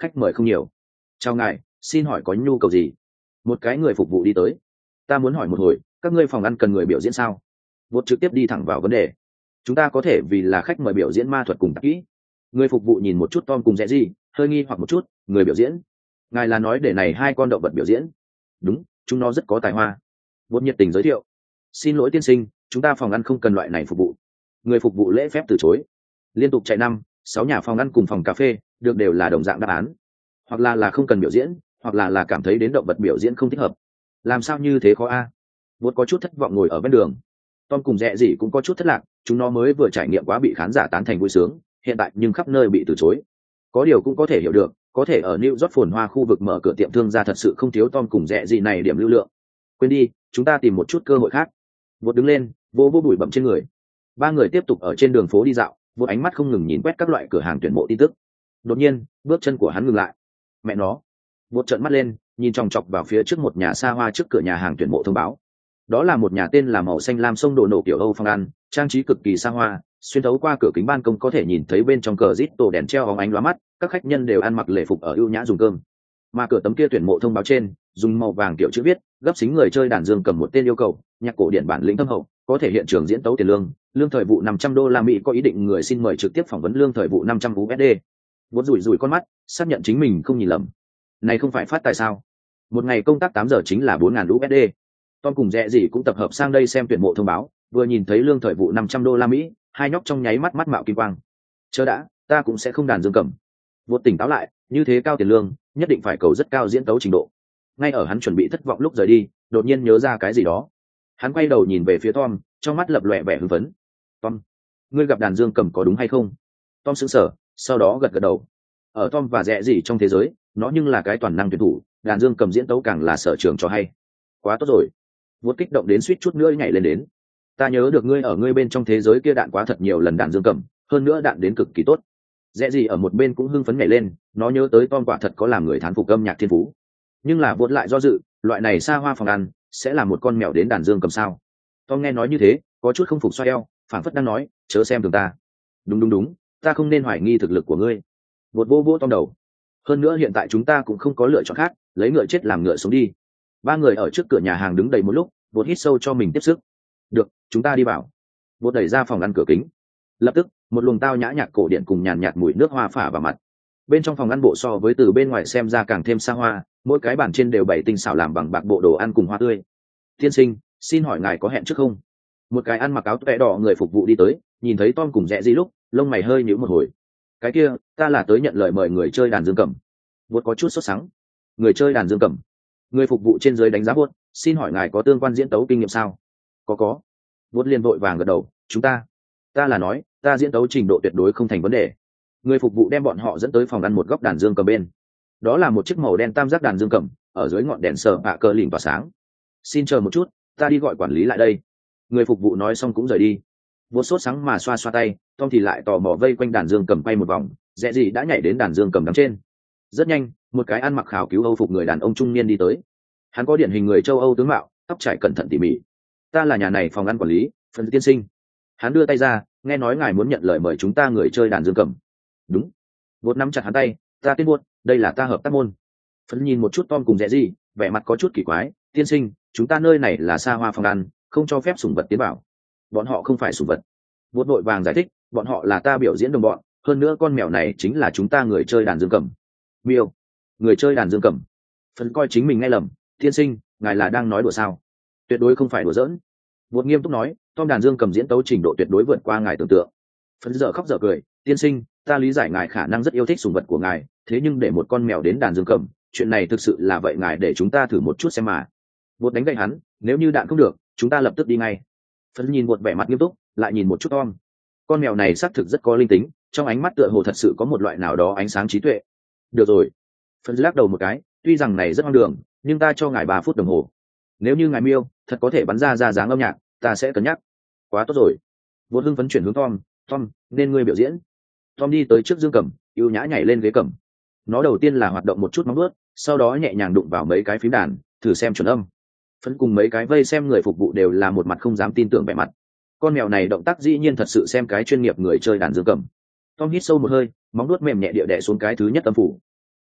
khách mời không nhiều. Chào ngài, xin hỏi có nhu cầu gì? Một cái người phục vụ đi tới. Ta muốn hỏi một hồi, các ngươi phòng ăn cần người biểu diễn sao? Vột trực tiếp đi thẳng vào vấn đề. Chúng ta có thể vì là khách mời biểu diễn ma thuật cùng tạp kỹ. Người phục vụ nhìn một chút Tom cùng Rẽ gì, hơi nghi hoặc một chút. Người biểu diễn? Ngài là nói để này hai con động vật biểu diễn? Đúng, chúng nó rất có tài hoa. Vột nhiệt tình giới thiệu. Xin lỗi tiên sinh, chúng ta phòng ăn không cần loại này phục vụ. Người phục vụ lễ phép từ chối. Liên tục chạy năm sáu nhà phòng ăn cùng phòng cà phê được đều là đồng dạng đáp án, hoặc là là không cần biểu diễn, hoặc là là cảm thấy đến động vật biểu diễn không thích hợp. Làm sao như thế khó a? À? Vốn có chút thất vọng ngồi ở bên đường. Tom cùng Rẽ gì cũng có chút thất lạc, chúng nó mới vừa trải nghiệm quá bị khán giả tán thành vui sướng, hiện tại nhưng khắp nơi bị từ chối. Có điều cũng có thể hiểu được, có thể ở New York phồn hoa khu vực mở cửa tiệm thương gia thật sự không thiếu Tom cùng Rẽ gì này điểm lưu lượng. Quên đi, chúng ta tìm một chút cơ hội khác. Vốn đứng lên, vô vô bụi bặm trên người. Ba người tiếp tục ở trên đường phố đi dạo, vô ánh mắt không ngừng nhìn quét các loại cửa hàng tuyển mộ tin tức. Đột nhiên, bước chân của hắn ngừng lại. Mẹ nó! Vô trợn mắt lên, nhìn chòng chọc vào phía trước một nhà xa hoa trước cửa nhà hàng tuyển mộ thông báo. Đó là một nhà tên là màu xanh lam sông đồ nổ kiểu Âu phong ăn, trang trí cực kỳ xa hoa, xuyên thấu qua cửa kính ban công có thể nhìn thấy bên trong cờ rít tổ đèn treo hóng ánh lóa mắt, các khách nhân đều ăn mặc lễ phục ở ưu nhã dùng cơm. Mà cửa tấm kia tuyển mộ thông báo trên, dùng màu vàng kiểu chữ viết, gấp xính người chơi đàn dương cầm một tên yêu cầu, nhạc cổ điển bản lĩnh thâm hậu, có thể hiện trường diễn tấu tiền lương, lương thời vụ năm trăm đô la Mỹ, có ý định người xin mời trực tiếp phỏng vấn lương thời vụ năm trăm u ét đê. Vốn rủi rủi con mắt, xác nhận chính mình không nhìn lầm. Này không phải phát tài sao? Một ngày công tác tám giờ chính là bốn nghìn u ét đê. Tom cùng Rẽ gì cũng tập hợp sang đây xem tuyển mộ thông báo, vừa nhìn thấy lương thời vụ năm trăm đô la Mỹ, hai nhóc trong nháy mắt mắt mạo kim quang. Chờ đã, ta cũng sẽ không đàn dương cầm. Vốn tỉnh táo lại, như thế cao tiền lương, nhất định phải cầu rất cao diễn tấu trình độ. Ngay ở hắn chuẩn bị thất vọng lúc rời đi, đột nhiên nhớ ra cái gì đó. Hắn quay đầu nhìn về phía Tom, trong mắt lập lòe vẻ hưng phấn. Tom, ngươi gặp đàn dương cầm có đúng hay không? Tom sững sờ, sau đó gật gật đầu. Ở Tom và Rẽ gì trong thế giới, nó nhưng là cái toàn năng tuyển thủ, đàn dương cầm diễn tấu càng là sở trường cho hay. Quá tốt rồi. Vốn kích động đến suýt chút nữa nhảy lên đến. Ta nhớ được ngươi ở ngươi bên trong thế giới kia đạn quá thật nhiều lần đàn dương cầm, hơn nữa đạn đến cực kỳ tốt. Rẽ gì ở một bên cũng hưng phấn nhảy lên, nó nhớ tới Tom quả thật có làm người thán phục âm nhạc thiên phú. Nhưng là vốn lại do dự, loại này xa hoa phòng ăn, sẽ là một con mèo đến đàn dương cầm sao? Tom nghe nói như thế, có chút không phục xoay eo, phảng phất đang nói, chớ xem thường ta. Đúng đúng đúng, ta không nên hoài nghi thực lực của ngươi. Vột vô vô Tom đầu. Hơn nữa hiện tại chúng ta cũng không có lựa chọn khác, lấy ngựa chết làm ngựa sống đi. Ba người ở trước cửa nhà hàng đứng đầy một lúc, vột hít sâu cho mình tiếp sức. Được, chúng ta đi vào. Vột đẩy ra phòng ăn cửa kính. Lập tức, một luồng tao nhã nhạc cổ điển cùng nhàn nhạt mùi nước hoa phả vào mặt. Bên trong phòng ăn bộ so với từ bên ngoài xem ra càng thêm xa hoa, mỗi cái bàn trên đều bày tinh xảo làm bằng bạc bộ đồ ăn cùng hoa tươi. Tiên sinh, xin hỏi ngài có hẹn trước không? Một cái ăn mặc áo tệ đỏ người phục vụ đi tới, nhìn thấy Tom cùng Rẽ gì lúc, lông mày hơi nhíu một hồi. Cái kia, ta là tới nhận lời mời người chơi đàn dương cầm. Vốn có chút sốt sắng. Người chơi đàn dương cầm. Người phục vụ trên dưới đánh giá Vốn, xin hỏi ngài có tương quan diễn tấu kinh nghiệm sao? Có có. Vốn liền vội vàng gật đầu, chúng ta. Ta là nói, ta diễn tấu trình độ tuyệt đối không thành vấn đề. Người phục vụ đem bọn họ dẫn tới phòng ăn một góc đàn dương cầm bên. Đó là một chiếc màu đen tam giác đàn dương cầm, ở dưới ngọn đèn sờ bạ cờ lỉnh tỏa sáng. Xin chờ một chút, ta đi gọi quản lý lại đây. Người phục vụ nói xong cũng rời đi. Vô sốt sáng mà xoa xoa tay, Tom thì lại tò mò vây quanh đàn dương cầm quay một vòng, Rẽ gì đã nhảy đến đàn dương cầm đằng trên. Rất nhanh, một cái ăn mặc khảo cứu Âu phục người đàn ông trung niên đi tới. Hắn có điển hình người châu Âu tướng mạo, tóc trải cẩn thận tỉ mỉ. Ta là nhà này phòng ăn quản lý, Phần tiên sinh. Hắn đưa tay ra, nghe nói ngài muốn nhận lời mời chúng ta người chơi đàn dương cầm. Đúng. Vốt nắm chặt hắn tay, ta tên Vốt, đây là ta hợp tác môn. Phần nhìn một chút Tom cùng Rẽ gì, vẻ mặt có chút kỳ quái, tiên sinh, chúng ta nơi này là xa hoa phòng ăn, không cho phép sủng vật tiến vào. Bọn họ không phải sủng vật. Vốt vội vàng giải thích, bọn họ là ta biểu diễn đồng bọn, hơn nữa con mèo này chính là chúng ta người chơi đàn dương cầm. Miêu, người chơi đàn dương cầm. Phần coi chính mình nghe lầm, tiên sinh, ngài là đang nói đùa sao? Tuyệt đối không phải đùa giỡn. Vốt nghiêm túc nói, Tom đàn dương cầm diễn tấu trình độ tuyệt đối vượt qua ngài tưởng tượng. Phần dở khóc dở cười, tiên sinh, ta lý giải ngài khả năng rất yêu thích sủng vật của ngài, thế nhưng để một con mèo đến đàn dương cầm, chuyện này thực sự là vậy ngài để chúng ta thử một chút xem mà. Vốt đánh gậy hắn, nếu như đạn không được, chúng ta lập tức đi ngay. Phần nhìn một vẻ mặt nghiêm túc, lại nhìn một chút Tom. Con mèo này xác thực rất có linh tính, trong ánh mắt tựa hồ thật sự có một loại nào đó ánh sáng trí tuệ. Được rồi. Phần lắc đầu một cái, tuy rằng này rất hoang đường, nhưng ta cho ngài ba phút đồng hồ. Nếu như ngài miêu thật có thể bắn ra ra dáng âm nhạc, ta sẽ cân nhắc. Quá tốt rồi. Vốn hưng phấn chuyển hướng Tom, Tom, nên ngươi biểu diễn. Tom đi tới trước dương cầm, ưu nhã nhảy lên ghế cầm. Nó đầu tiên là hoạt động một chút móng vuốt, sau đó nhẹ nhàng đụng vào mấy cái phím đàn, thử xem chuẩn âm. Phân cùng mấy cái vây xem người phục vụ đều là một mặt không dám tin tưởng vẻ mặt. Con mèo này động tác dĩ nhiên thật sự xem cái chuyên nghiệp người chơi đàn dương cầm. Tom hít sâu một hơi, móng vuốt mềm nhẹ địa đè xuống cái thứ nhất âm phủ.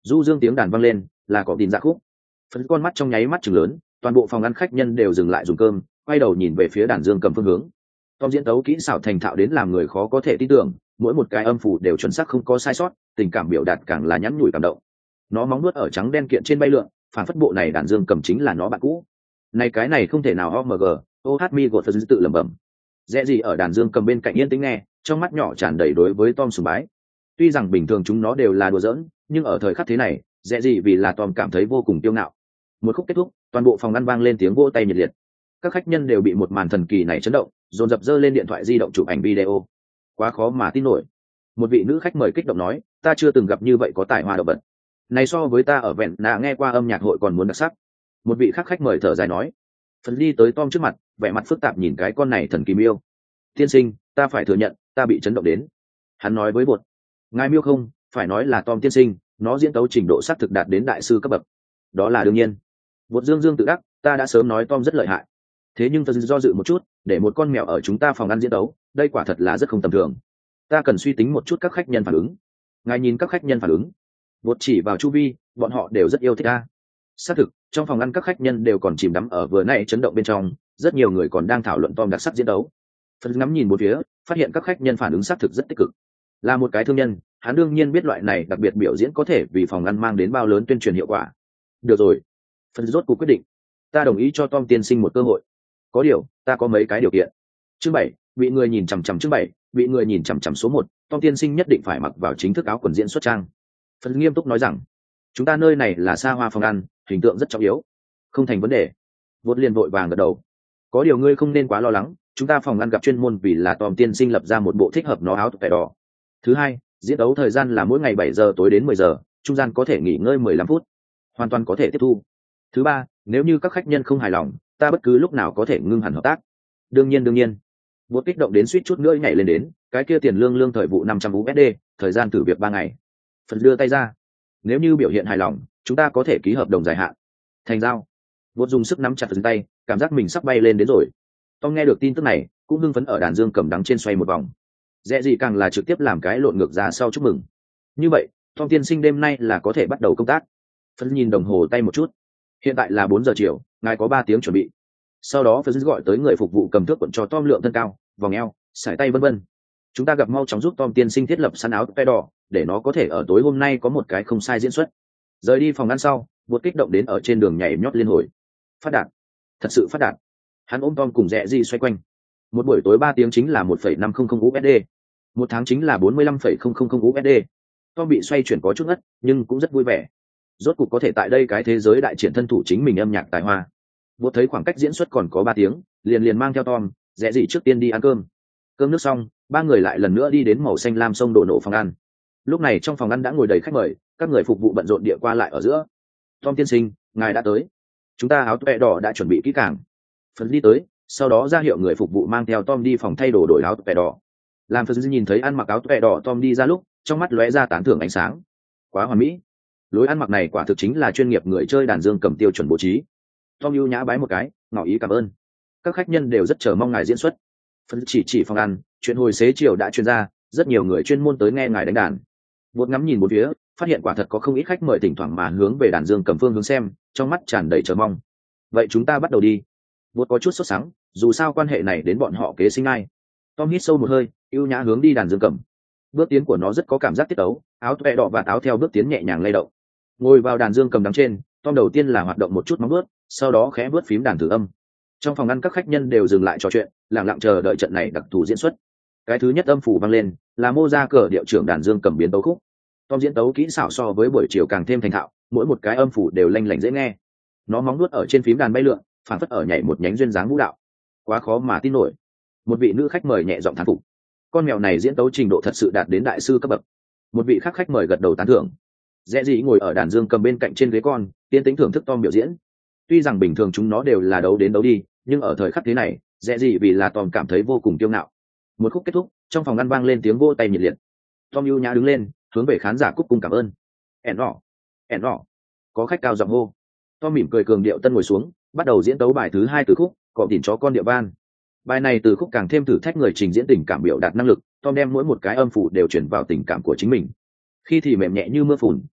Du dương tiếng đàn vang lên, là cọ tin dạ khúc. Phấn con mắt trong nháy mắt chừng lớn, toàn bộ phòng ăn khách nhân đều dừng lại dùng cơm, quay đầu nhìn về phía đàn dương cầm phương hướng. Tom diễn tấu kỹ xảo thành thạo đến làm người khó có thể tin tưởng, mỗi một cái âm phủ đều chuẩn xác không có sai sót, tình cảm biểu đạt càng là nhắn nhủi cảm động. Nó móng nuốt ở trắng đen kiện trên bay lượn, phản phất bộ này đàn dương cầm chính là nó bạn cũ. Này cái này không thể nào o em giê, ô hát mi gột phật tự lẩm bẩm. Rẽ gì ở đàn dương cầm bên cạnh yên tĩnh nghe, trong mắt nhỏ tràn đầy đối với Tom sùng bái. Tuy rằng bình thường chúng nó đều là đùa giỡn, nhưng ở thời khắc thế này, rẽ gì vì là Tom cảm thấy vô cùng kiêu ngạo. Một khúc kết thúc, toàn bộ phòng ăn vang lên tiếng vỗ tay nhiệt liệt. Các khách nhân đều bị một màn thần kỳ này chấn động, dồn dập giơ lên điện thoại di động chụp ảnh video. Quá khó mà tin nổi. Một vị nữ khách mời kích động nói, ta chưa từng gặp như vậy có tài hoa động vật. Này so với ta ở vẹn nạ nghe qua âm nhạc hội còn muốn đặc sắc. Một vị khác khách mời thở dài nói. Phần đi tới Tom trước mặt, vẻ mặt phức tạp nhìn cái con này thần kỳ miêu. Tiên sinh, ta phải thừa nhận, ta bị chấn động đến. Hắn nói với bột. Ngài miêu không, phải nói là Tom tiên sinh, nó diễn tấu trình độ xác thực đạt đến đại sư cấp bậc. Đó là đương nhiên. Bột dương dương tự đắc, ta đã sớm nói Tom rất lợi hại. Thế nhưng Phần do dự một chút, để một con mèo ở chúng ta phòng ăn diễn tấu, đây quả thật là rất không tầm thường. Ta cần suy tính một chút các khách nhân phản ứng. Ngài nhìn các khách nhân phản ứng. Bột chỉ vào chu vi, bọn họ đều rất yêu thích ta. Xác thực, trong phòng ăn các khách nhân đều còn chìm đắm ở vừa nãy chấn động bên trong, rất nhiều người còn đang thảo luận Tom đặc sắc diễn đấu. Phần ngắm nhìn một phía, phát hiện các khách nhân phản ứng xác thực rất tích cực. Là một cái thương nhân, hắn đương nhiên biết loại này đặc biệt biểu diễn có thể vì phòng ăn mang đến bao lớn tuyên truyền hiệu quả. Được rồi, Phần rốt cuộc quyết định, ta đồng ý cho Tom tiên sinh một cơ hội. Có điều, ta có mấy cái điều kiện. Chương bảy, bị người nhìn chằm chằm chương bảy, bị người nhìn chằm chằm số một, Tom tiên sinh nhất định phải mặc vào chính thức áo quần diễn xuất trang. Phần nghiêm túc nói rằng, chúng ta nơi này là xa hoa phòng ăn, hình tượng rất trọng yếu. Không thành vấn đề. Vốt liền vội vàng gật đầu. Có điều ngươi không nên quá lo lắng, chúng ta phòng ăn gặp chuyên môn vì là Tom tiên sinh lập ra một bộ thích hợp nó áo tụt đỏ. Thứ hai, diễn đấu thời gian là mỗi ngày bảy giờ tối đến mười giờ, trung gian có thể nghỉ ngơi mười lăm phút, hoàn toàn có thể tiếp thu. Thứ ba, nếu như các khách nhân không hài lòng, ta bất cứ lúc nào có thể ngưng hẳn hợp tác. Đương nhiên đương nhiên. Vốt kích động đến suýt chút nữa nhảy lên đến, cái kia tiền lương lương thời vụ năm trăm u ét đê, thời gian thử việc ba ngày. Phần đưa tay ra. Nếu như biểu hiện hài lòng, chúng ta có thể ký hợp đồng dài hạn. Thành giao. Vốt dùng sức nắm chặt phần tay, cảm giác mình sắp bay lên đến rồi. Tom nghe được tin tức này, cũng hưng phấn ở đàn dương cầm đắng trên xoay một vòng. Dễ gì càng là trực tiếp làm cái lộn ngược ra sau chúc mừng. Như vậy, Tom tiên sinh đêm nay là có thể bắt đầu công tác. Phần nhìn đồng hồ tay một chút. Hiện tại là bốn giờ chiều, ngài có ba tiếng chuẩn bị. Sau đó Phần gọi tới người phục vụ cầm thước cuộn cho Tom lượng thân cao, vòng eo, sải tay vân vân. Chúng ta gặp mau chóng giúp Tom tiên sinh thiết lập săn áo pe đỏ, để nó có thể ở tối hôm nay có một cái không sai diễn xuất. Rời đi phòng ăn sau, Bột kích động đến ở trên đường nhảy nhót liên hồi. Phát đạt, thật sự phát đạt. Hắn ôm Tom cùng Rẽ Di xoay quanh. Một buổi tối ba tiếng chính là một phẩy năm không không u ét đê. Một tháng chính là bốn mươi lăm phẩy không không không u ét đê. Tom bị xoay chuyển có chút ngất, nhưng cũng rất vui vẻ. Rốt cục có thể tại đây cái thế giới đại triển thân thủ chính mình âm nhạc tài hoa. Bột thấy khoảng cách diễn xuất còn có ba tiếng, liền liền mang theo Tom, Rẽ Di trước tiên đi ăn cơm. Cơm nước xong, ba người lại lần nữa đi đến màu xanh lam sông đổ nổ phòng ăn. Lúc này trong phòng ăn đã ngồi đầy khách mời, các người phục vụ bận rộn địa qua lại ở giữa. Tom tiên sinh, ngài đã tới. Chúng ta áo tuệ đỏ đã chuẩn bị kỹ càng. Phần đi tới, sau đó ra hiệu người phục vụ mang theo Tom đi phòng thay đồ đổi áo tuệ đỏ. Làm Phần nhìn thấy ăn mặc áo tuệ đỏ Tom đi ra lúc, trong mắt lóe ra tán thưởng ánh sáng. Quá hoàn mỹ. Lối ăn mặc này quả thực chính là chuyên nghiệp người chơi đàn dương cầm tiêu chuẩn bố trí. Tom ưu nhã bái một cái, ngỏ ý cảm ơn. Các khách nhân đều rất chờ mong ngài diễn xuất. Phần chỉ chỉ phòng ăn, chuyện hồi xế chiều đã truyền ra, rất nhiều người chuyên môn tới nghe ngài đánh đàn. Bột ngắm nhìn một phía, phát hiện quả thật có không ít khách mời thỉnh thoảng mà hướng về đàn dương cầm phương hướng xem, trong mắt tràn đầy chờ mong. Vậy chúng ta bắt đầu đi. Bột có chút sốt sắng, dù sao quan hệ này đến bọn họ kế sinh ai. Tom hít sâu một hơi, ưu nhã hướng đi đàn dương cầm. Bước tiến của nó rất có cảm giác tiết ấu, áo tuệ đỏ và áo theo bước tiến nhẹ nhàng lay động. Ngồi vào đàn dương cầm đằng trên, Tom đầu tiên là hoạt động một chút móng bước, sau đó khẽ bước phím đàn thử âm. Trong phòng ăn các khách nhân đều dừng lại trò chuyện, lặng lặng chờ đợi trận này đặc thù diễn xuất. Cái thứ nhất âm phủ vang lên, là mô ra cờ điệu trưởng đàn dương cầm biến tấu khúc. Tom diễn tấu kỹ xảo so với buổi chiều càng thêm thành thạo, mỗi một cái âm phủ đều lanh lảnh dễ nghe. Nó móng nuốt ở trên phím đàn bay lượn, phản phất ở nhảy một nhánh duyên dáng vũ đạo. Quá khó mà tin nổi. Một vị nữ khách mời nhẹ giọng thán phục. Con mèo này diễn tấu trình độ thật sự đạt đến đại sư cấp bậc. Một vị khác khách mời gật đầu tán thưởng. Rẽ Dị ngồi ở đàn dương cầm bên cạnh trên ghế con, tiến tính thưởng thức Tom biểu diễn. Tuy rằng bình thường chúng nó đều là đấu đến đấu đi, nhưng ở thời khắc thế này, Rẽ Dị vì là Tom cảm thấy vô cùng kiêu ngạo. Một khúc kết thúc, trong phòng ăn vang lên tiếng vỗ tay nhiệt liệt. Tom ưu nhã đứng lên, hướng về khán giả cúc cung cảm ơn. ẻn nọ, ẻn nọ, có khách cao giọng hô. Tom mỉm cười cường điệu tân ngồi xuống, bắt đầu diễn tấu bài thứ hai từ khúc, cọ tìm chó con địa ban. Bài này từ khúc càng thêm thử thách người trình diễn tình cảm biểu đạt năng lực. Tom đem mỗi một cái âm phủ đều chuyển vào tình cảm của chính mình. Khi thì mềm nhẹ như mưa phùn,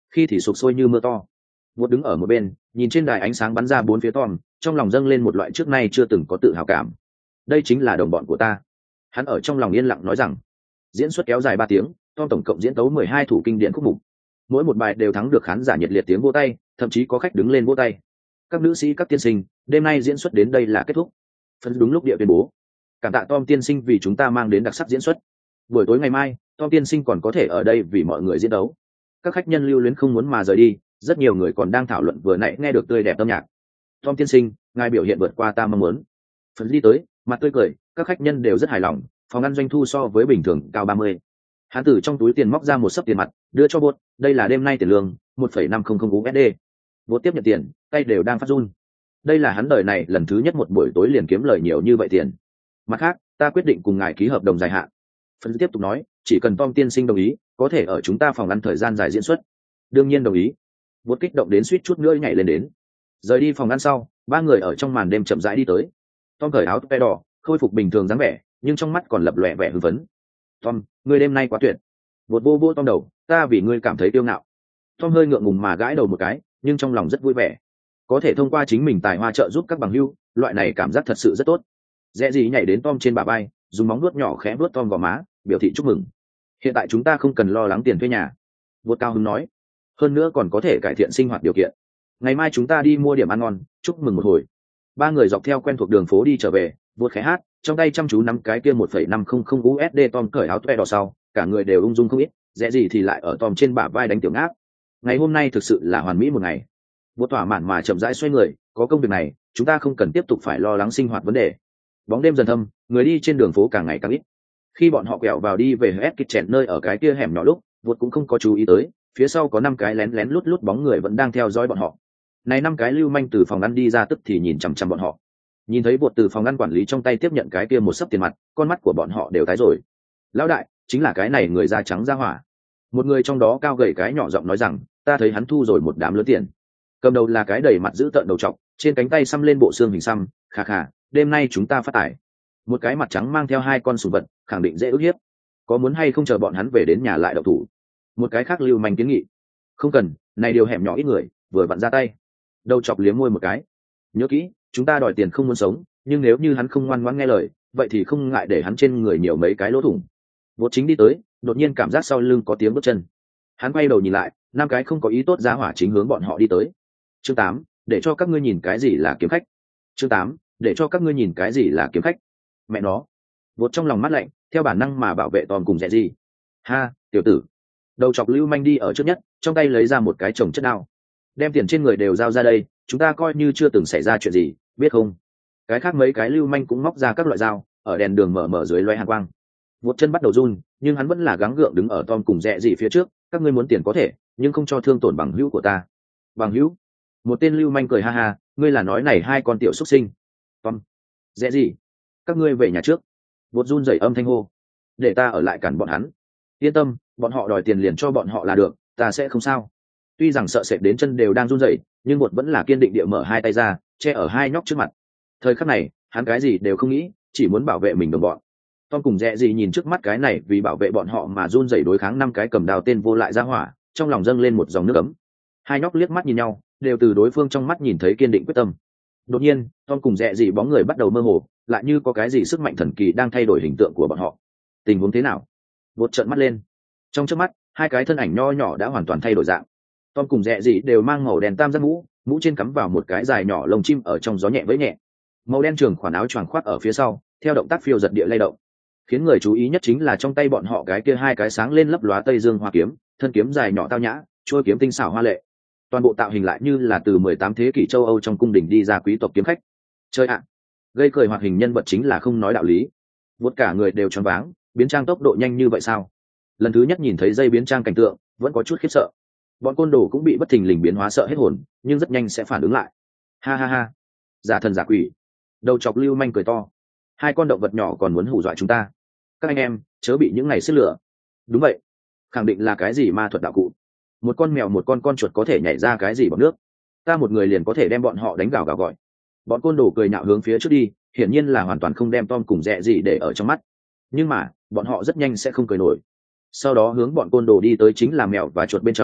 khi thì sụp sôi như mưa to. Vụt đứng ở một bên nhìn trên đài ánh sáng bắn ra bốn phía Tom, trong lòng dâng lên một loại trước nay chưa từng có tự hào cảm. Đây chính là đồng bọn của ta, hắn ở trong lòng yên lặng nói rằng. Diễn xuất kéo dài ba tiếng, Tom tổng cộng diễn tấu mười hai thủ kinh điển khúc mục, mỗi một bài đều thắng được khán giả nhiệt liệt tiếng vỗ tay, thậm chí có khách đứng lên vỗ tay. Các nữ sĩ, các tiên sinh, đêm nay diễn xuất đến đây là kết thúc. Phân đúng lúc địa tuyên bố, cảm tạ Tom tiên sinh vì chúng ta mang đến đặc sắc diễn xuất. Buổi tối ngày mai, Tom tiên sinh còn có thể ở đây vì mọi người diễn đấu. Các khách nhân lưu luyến không muốn mà rời đi, rất nhiều người còn đang thảo luận vừa nãy nghe được tươi đẹp âm nhạc. Tom tiên sinh, ngài biểu hiện vượt qua ta mong muốn. Phần đi tới, mặt tươi cười, các khách nhân đều rất hài lòng, phòng ăn doanh thu so với bình thường cao ba mươi. Hắn từ trong túi tiền móc ra một xấp tiền mặt, đưa cho Bột, đây là đêm nay tiền lương, một phẩy năm không không u ét đê. Bột tiếp nhận tiền, tay đều đang phát run. Đây là hắn đời này lần thứ nhất một buổi tối liền kiếm lời nhiều như vậy tiền. Mặt khác, ta quyết định cùng ngài ký hợp đồng dài hạn. Phần tiếp tục nói, chỉ cần Tom tiên sinh đồng ý, có thể ở chúng ta phòng ăn thời gian dài diễn xuất. Đương nhiên đồng ý. Bột kích động đến suýt chút nữa nhảy lên đến. Rời đi phòng ăn sau, ba người ở trong màn đêm chậm rãi đi tới. Tom cởi áo tơ đỏ, khôi phục bình thường dáng vẻ, nhưng trong mắt còn lập lòe vẻ hưng phấn. Tom, ngươi đêm nay quá tuyệt. Bột vô vô Tom đầu, ta vì ngươi cảm thấy kiêu ngạo. Tom hơi ngượng ngùng mà gãi đầu một cái, nhưng trong lòng rất vui vẻ. Có thể thông qua chính mình tài hoa trợ giúp các bằng hữu, loại này cảm giác thật sự rất tốt. Dễ gì nhảy đến Tom trên bả vai, dùng móng vuốt nhỏ khẽ vuốt Tom vào má, biểu thị chúc mừng. Hiện tại chúng ta không cần lo lắng tiền thuê nhà. Bột cao hứng nói. Hơn nữa còn có thể cải thiện sinh hoạt điều kiện. Ngày mai chúng ta đi mua điểm ăn ngon, chúc mừng một hồi. Ba người dọc theo quen thuộc đường phố đi trở về, Bột khẽ hát, trong tay chăm chú nắm cái kia một phẩy năm không không u ét đê. Tom cởi áo toe đỏ sau, cả người đều ung dung không ít, dễ gì thì lại ở Tom trên bả vai đánh tiểu ngáp. Ngày hôm nay thực sự là hoàn mỹ một ngày. Bột thỏa mãn mà chậm rãi xoay người, có công việc này, chúng ta không cần tiếp tục phải lo lắng sinh hoạt vấn đề. Bóng đêm dần thâm, người đi trên đường phố càng ngày càng ít. Khi bọn họ quẹo vào đi về Hell's Kitchen nơi ở cái kia hẻm nhỏ lúc, Bột cũng không có chú ý tới, phía sau có năm cái lén lén lút lút bóng người vẫn đang theo dõi bọn họ. Này năm cái lưu manh từ phòng ăn đi ra tức thì nhìn chằm chằm bọn họ. Nhìn thấy Bột từ phòng ăn quản lý trong tay tiếp nhận cái kia một xấp tiền mặt, con mắt của bọn họ đều tái rồi. Lão đại, chính là cái này người da trắng da hỏa. Một người trong đó cao gầy cái nhỏ giọng nói rằng, ta thấy hắn thu rồi một đám lớn tiền. Cầm đầu là cái đầy mặt giữ tợn đầu trọc, trên cánh tay xăm lên bộ xương hình xăm, khà khà, đêm nay chúng ta phát tài. Một cái mặt trắng mang theo hai con sùng vật, khẳng định dễ ức hiếp. Có muốn hay không chờ bọn hắn về đến nhà lại đậu thủ? Một cái khác lưu manh kiến nghị. Không cần, này điều hẻm nhỏ ít người, vừa vặn ra tay. Đầu chọc liếm môi một cái. Nhớ kỹ, chúng ta đòi tiền không muốn sống, nhưng nếu như hắn không ngoan ngoãn nghe lời, vậy thì không ngại để hắn trên người nhiều mấy cái lỗ thủng. Vốn chính đi tới, đột nhiên cảm giác sau lưng có tiếng bước chân. Hắn quay đầu nhìn lại, năm cái không có ý tốt giá hỏa chính hướng bọn họ đi tới. Chương tám, để cho các ngươi nhìn cái gì là kiếm khách. Chương tám, để cho các ngươi nhìn cái gì là kiếm khách. Mẹ nó. Vốn trong lòng mắt lạnh, theo bản năng mà bảo vệ Tom cùng Dẹ gì. Ha, tiểu tử. Đầu chọc lưu manh đi ở trước nhất, trong tay lấy ra một cái chồng chất đao. Đem tiền trên người đều giao ra đây, chúng ta coi như chưa từng xảy ra chuyện gì, biết không? Cái khác mấy cái lưu manh cũng móc ra các loại dao, ở đèn đường mở mở dưới loé hàn quang. Vụt chân bắt đầu run, nhưng hắn vẫn là gắng gượng đứng ở Tom cùng Dẹ gì phía trước, các ngươi muốn tiền có thể, nhưng không cho thương tổn bằng hữu của ta. Bằng hữu? Một tên lưu manh cười ha ha, ngươi là nói này hai con tiểu xuất sinh. Tom, Dẹ gì? Các ngươi về nhà trước. Vụt run rẩy âm thanh hô, để ta ở lại cản bọn hắn. Yên tâm, bọn họ đòi tiền liền cho bọn họ là được, ta sẽ không sao. Tuy rằng sợ sệt đến chân đều đang run rẩy, nhưng Vụt vẫn là kiên định địa mở hai tay ra, che ở hai nhóc trước mặt. Thời khắc này, hắn cái gì đều không nghĩ, chỉ muốn bảo vệ mình đồng bọn. Tom cùng Dẹ gì nhìn trước mắt cái này vì bảo vệ bọn họ mà run rẩy đối kháng năm cái cầm đao tên vô lại ra hỏa, trong lòng dâng lên một dòng nước ấm. Hai nhóc liếc mắt nhìn nhau, đều từ đối phương trong mắt nhìn thấy kiên định quyết tâm. Đột nhiên, Tom cùng Dẹ gì bóng người bắt đầu mơ hồ, lại như có cái gì sức mạnh thần kỳ đang thay đổi hình tượng của bọn họ. Tình huống thế nào? Vụt trợn mắt lên. Trong chớp mắt, hai cái thân ảnh nho nhỏ đã hoàn toàn thay đổi dạng. Tom cùng Dẹ gì đều mang màu đen tam giác mũ, mũ trên cắm vào một cái dài nhỏ lông chim ở trong gió nhẹ với nhẹ. Màu đen trường khoản áo choàng khoác ở phía sau, theo động tác phiêu giật địa lay động. Khiến người chú ý nhất chính là trong tay bọn họ cái kia hai cái sáng lên lấp lóa tây dương hoa kiếm, thân kiếm dài nhỏ tao nhã, chuôi kiếm tinh xảo hoa lệ. Toàn bộ tạo hình lại như là từ mười tám thế kỷ châu Âu trong cung đình đi ra quý tộc kiếm khách. Chơi ạ, gây cười hoạt hình nhân vật chính là không nói đạo lý. Vốn cả người đều choáng váng, biến trang tốc độ nhanh như vậy sao? Lần thứ nhất nhìn thấy dây biến trang cảnh tượng, vẫn có chút khiếp sợ. Bọn côn đồ cũng bị bất thình lình biến hóa sợ hết hồn, nhưng rất nhanh sẽ phản ứng lại. Ha ha ha, giả thần giả quỷ. Đầu chọc lưu manh cười to. Hai con động vật nhỏ còn muốn hù dọa chúng ta. Các anh em, chớ bị những này xiết lửa. Đúng vậy, khẳng định là cái gì ma thuật đạo cụ. Một con mèo một con con chuột có thể nhảy ra cái gì bọt nước. Ta một người liền có thể đem bọn họ đánh gào gào gọi. Bọn côn đồ cười nhạo hướng phía trước đi, hiển nhiên là hoàn toàn không đem Tom cùng Dẹ gì để ở trong mắt. Nhưng mà, bọn họ rất nhanh sẽ không cười nổi. Sau đó hướng bọn côn đồ đi tới chính là mèo và chuột bên trong,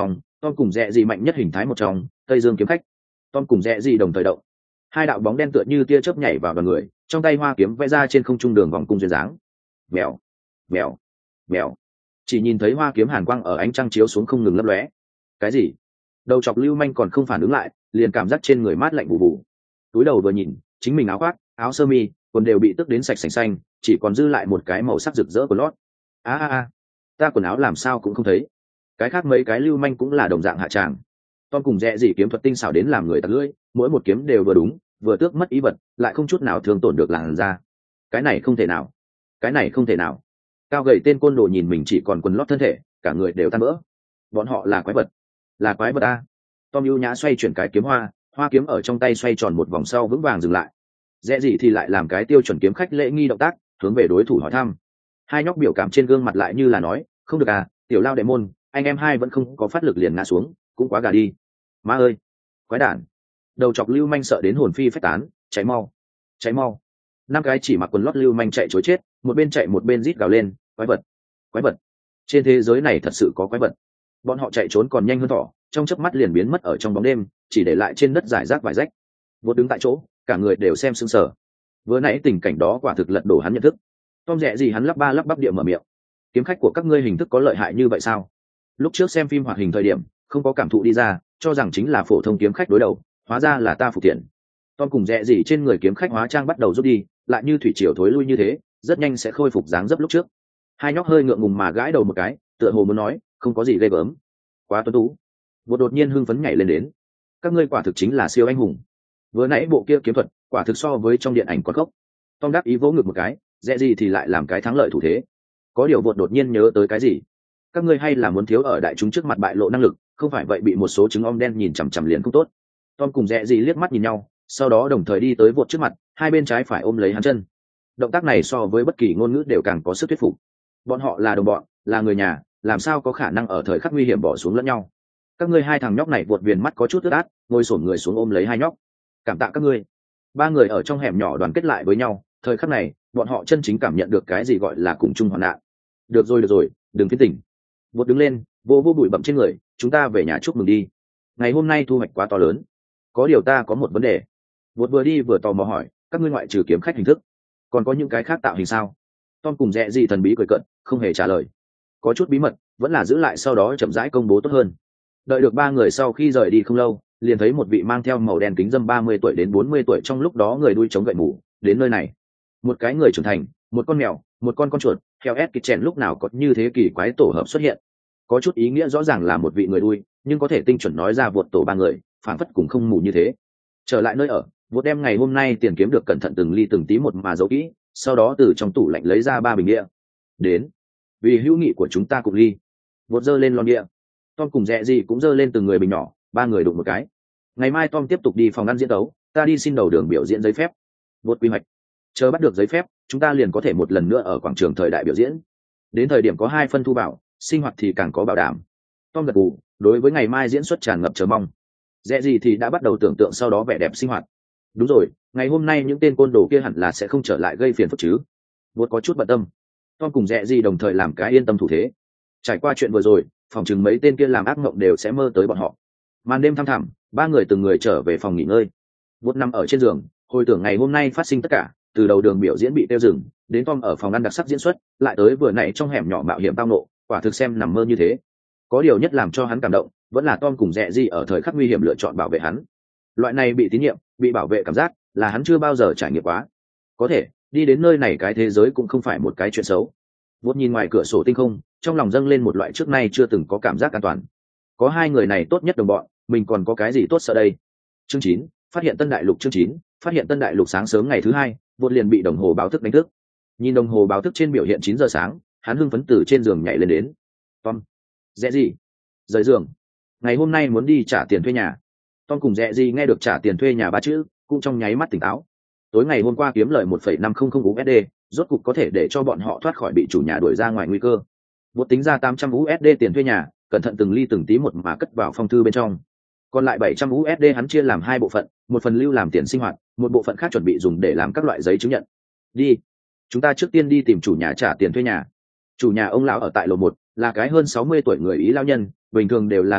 Tom cùng Rẽ Gì mạnh nhất hình thái một trong, Tây Dương kiếm khách. Tom cùng Rẽ Gì đồng thời động. Hai đạo bóng đen tựa như tia chớp nhảy vào đoàn người, trong tay hoa kiếm vẽ ra trên không trung đường vòng cung duyên dáng. Vèo, vèo, vèo. Chỉ nhìn thấy hoa kiếm hàn quang ở ánh trăng chiếu xuống không ngừng lấp lóe. Cái gì? Đầu chọc Lưu Manh còn không phản ứng lại, liền cảm giác trên người mát lạnh bù bù. Túi đầu vừa nhìn, chính mình áo khoác, áo sơ mi, quần đều bị tước đến sạch sành xanh, chỉ còn dư lại một cái màu sắc rực rỡ của lót. A a a, ta quần áo làm sao cũng không thấy. Cái khác mấy cái Lưu Manh cũng là đồng dạng hạ tràng. Tom cùng Rẽ Gì kiếm thuật tinh xảo đến làm người tặc lưỡi, mỗi một kiếm đều vừa đúng, vừa tước mất ý vật, lại không chút nào thương tổn được làn da. Cái này không thể nào, cái này không thể nào. Cao gầy tên côn đồ nhìn mình chỉ còn quần lót thân thể, cả người đều tan vỡ. Bọn họ là quái vật, là quái vật a. Tom ưu nhã xoay chuyển cái kiếm hoa, hoa kiếm ở trong tay xoay tròn một vòng sau vững vàng dừng lại. Rẽ Gì thì lại làm cái tiêu chuẩn kiếm khách lễ nghi động tác, hướng về đối thủ hỏi thăm. Hai nhóc biểu cảm trên gương mặt lại như là nói, không được à, tiểu lao đệ môn, anh em hai vẫn không có phát lực liền ngã xuống, cũng quá gà đi. Má ơi, quái đản. Đầu chọc Lưu Manh sợ đến hồn phi phách tán, cháy mau, cháy mau. Năm cái chỉ mặc quần lót Lưu Manh chạy chối chết, một bên chạy một bên rít gào lên, quái vật, quái vật. Trên thế giới này thật sự có quái vật. Bọn họ chạy trốn còn nhanh hơn thỏ, trong chớp mắt liền biến mất ở trong bóng đêm, chỉ để lại trên đất giải rác vài rách. Vốn đứng tại chỗ, cả người đều xem sững sờ. Vừa nãy tình cảnh đó quả thực lật đổ hắn nhận thức. Tom Rẽ Gì hắn lắp ba lắp bắp địa mở miệng. Kiếm khách của các ngươi hình thức có lợi hại như vậy sao? Lúc trước xem phim hoạt hình thời điểm, không có cảm thụ đi ra, cho rằng chính là phổ thông kiếm khách đối đầu, hóa ra là ta phục thiện. Tom cùng Rẽ Gì trên người kiếm khách hóa trang bắt đầu rút đi, lại như thủy triều thối lui như thế, rất nhanh sẽ khôi phục dáng dấp lúc trước. Hai nhóc hơi ngượng ngùng mà gãi đầu một cái, tựa hồ muốn nói, không có gì ghê gớm. Quá tuấn tú. Vô đột nhiên hưng phấn nhảy lên đến. Các ngươi quả thực chính là siêu anh hùng. Vừa nãy bộ kia kiếm thuật, quả thực so với trong điện ảnh còn gốc. Tom đáp ý vỗ ngực một cái, Rẽ Gì thì lại làm cái thắng lợi thủ thế. Có điều Vột đột nhiên nhớ tới cái gì. Các ngươi hay là muốn thiếu ở đại chúng trước mặt bại lộ năng lực, không phải vậy bị một số trứng om đen nhìn chằm chằm liền không tốt. Tom cùng Rẽ Gì liếc mắt nhìn nhau, sau đó đồng thời đi tới Vột trước mặt, hai bên trái phải ôm lấy hắn chân. Động tác này so với bất kỳ ngôn ngữ đều càng có sức thuyết phục. Bọn họ là đồng bọn, là người nhà, làm sao có khả năng ở thời khắc nguy hiểm bỏ xuống lẫn nhau. Các ngươi hai thằng nhóc này Vột viền mắt có chút ướt át, ngồi xổm người xuống ôm lấy hai nhóc. Cảm tạ các ngươi. Ba người ở trong hẻm nhỏ đoàn kết lại với nhau, thời khắc này bọn họ chân chính cảm nhận được cái gì gọi là cùng chung hoạn nạn. Được rồi được rồi, đừng phiến tỉnh. Vột đứng lên, vô vô bụi bặm trên người, chúng ta về nhà chúc mừng đi. Ngày hôm nay thu hoạch quá to lớn. Có điều ta có một vấn đề. Vột vừa đi vừa tò mò hỏi, các ngươi ngoại trừ kiếm khách hình thức, còn có những cái khác tạo hình sao? Tom cùng Rẽ Gì thần bí cười cận, không hề trả lời. Có chút bí mật, vẫn là giữ lại sau đó chậm rãi công bố tốt hơn. Đợi được ba người sau khi rời đi không lâu, liền thấy một vị mang theo màu đen kính dâm ba mươi tuổi đến bốn mươi tuổi trong lúc đó người đuôi chống gậy mũ đến nơi này. Một cái người trưởng thành, một con mèo, một con con chuột, theo ép kịch chèn lúc nào có như thế kỳ quái tổ hợp xuất hiện. Có chút ý nghĩa rõ ràng là một vị người đuôi, nhưng có thể tinh chuẩn nói ra Vột tổ ba người, phản phất cùng không mù như thế. Trở lại nơi ở, Vột đem ngày hôm nay tiền kiếm được cẩn thận từng ly từng tí một mà giấu kỹ, sau đó từ trong tủ lạnh lấy ra ba bình địa. Đến, vì hữu nghị của chúng ta cùng ly. Vột giơ lên lon địa. Tom cùng Rẽ Gì cũng giơ lên từng người bình nhỏ, ba người đụng một cái. Ngày mai Tom tiếp tục đi phòng ăn diễn tấu, ta đi xin đầu đường biểu diễn giấy phép. Vột quy hoạch, chờ bắt được giấy phép, chúng ta liền có thể một lần nữa ở quảng trường thời đại biểu diễn. Đến thời điểm có hai phân thu bảo, sinh hoạt thì càng có bảo đảm. Tom gật gù, đối với ngày mai diễn xuất tràn ngập chờ mong. Rẽ Gì thì đã bắt đầu tưởng tượng sau đó vẻ đẹp sinh hoạt. Đúng rồi, ngày hôm nay những tên côn đồ kia hẳn là sẽ không trở lại gây phiền phức chứ? Vột có chút bận tâm. Tom cùng Rẽ Gì đồng thời làm cái yên tâm thủ thế. Trải qua chuyện vừa rồi, phòng chừng mấy tên kia làm ác mộng đều sẽ mơ tới bọn họ. Màn đêm thăm thẳm, ba người từng người trở về phòng nghỉ ngơi. Vột nằm ở trên giường, hồi tưởng ngày hôm nay phát sinh tất cả, từ đầu đường biểu diễn bị tiêu dừng, đến Tom ở phòng ăn đặc sắc diễn xuất, lại tới vừa nãy trong hẻm nhỏ mạo hiểm tao nộ, quả thực xem nằm mơ như thế. Có điều nhất làm cho hắn cảm động, vẫn là Tom cùng Rẽ Gì ở thời khắc nguy hiểm lựa chọn bảo vệ hắn. Loại này bị tín nhiệm, bị bảo vệ cảm giác, là hắn chưa bao giờ trải nghiệm quá. Có thể đi đến nơi này, cái thế giới cũng không phải một cái chuyện xấu. Vốt nhìn ngoài cửa sổ tinh không, trong lòng dâng lên một loại trước nay chưa từng có cảm giác an toàn. Có hai người này tốt nhất đồng bọn, mình còn có cái gì tốt sợ đây. Chương chín, phát hiện Tân Đại Lục. Chương chín, phát hiện Tân Đại Lục. Sáng sớm ngày thứ hai, Vốt liền bị đồng hồ báo thức đánh thức. Nhìn đồng hồ báo thức trên biểu hiện chín giờ sáng, hắn hưng phấn từ trên giường nhảy lên đến. Tom, Rẽ Gì, rời giường. Ngày hôm nay muốn đi trả tiền thuê nhà. Tom cùng Rẽ Gì nghe được trả tiền thuê nhà ba chữ, cũng trong nháy mắt tỉnh táo. Tối ngày hôm qua kiếm lời một phẩy năm không không u ét đê, rốt cục có thể để cho bọn họ thoát khỏi bị chủ nhà đuổi ra ngoài nguy cơ. Vốt tính ra tám trăm u ét đê tiền thuê nhà, cẩn thận từng ly từng tí một mà cất vào phong thư bên trong. Còn lại bảy trăm u ét đê hắn chia làm hai bộ phận, một phần lưu làm tiền sinh hoạt, một bộ phận khác chuẩn bị dùng để làm các loại giấy chứng nhận. Đi, chúng ta trước tiên đi tìm chủ nhà trả tiền thuê nhà. Chủ nhà ông lão ở tại lầu một, là cái hơn sáu mươi tuổi người Ý lão nhân, bình thường đều là nghiêm mặt,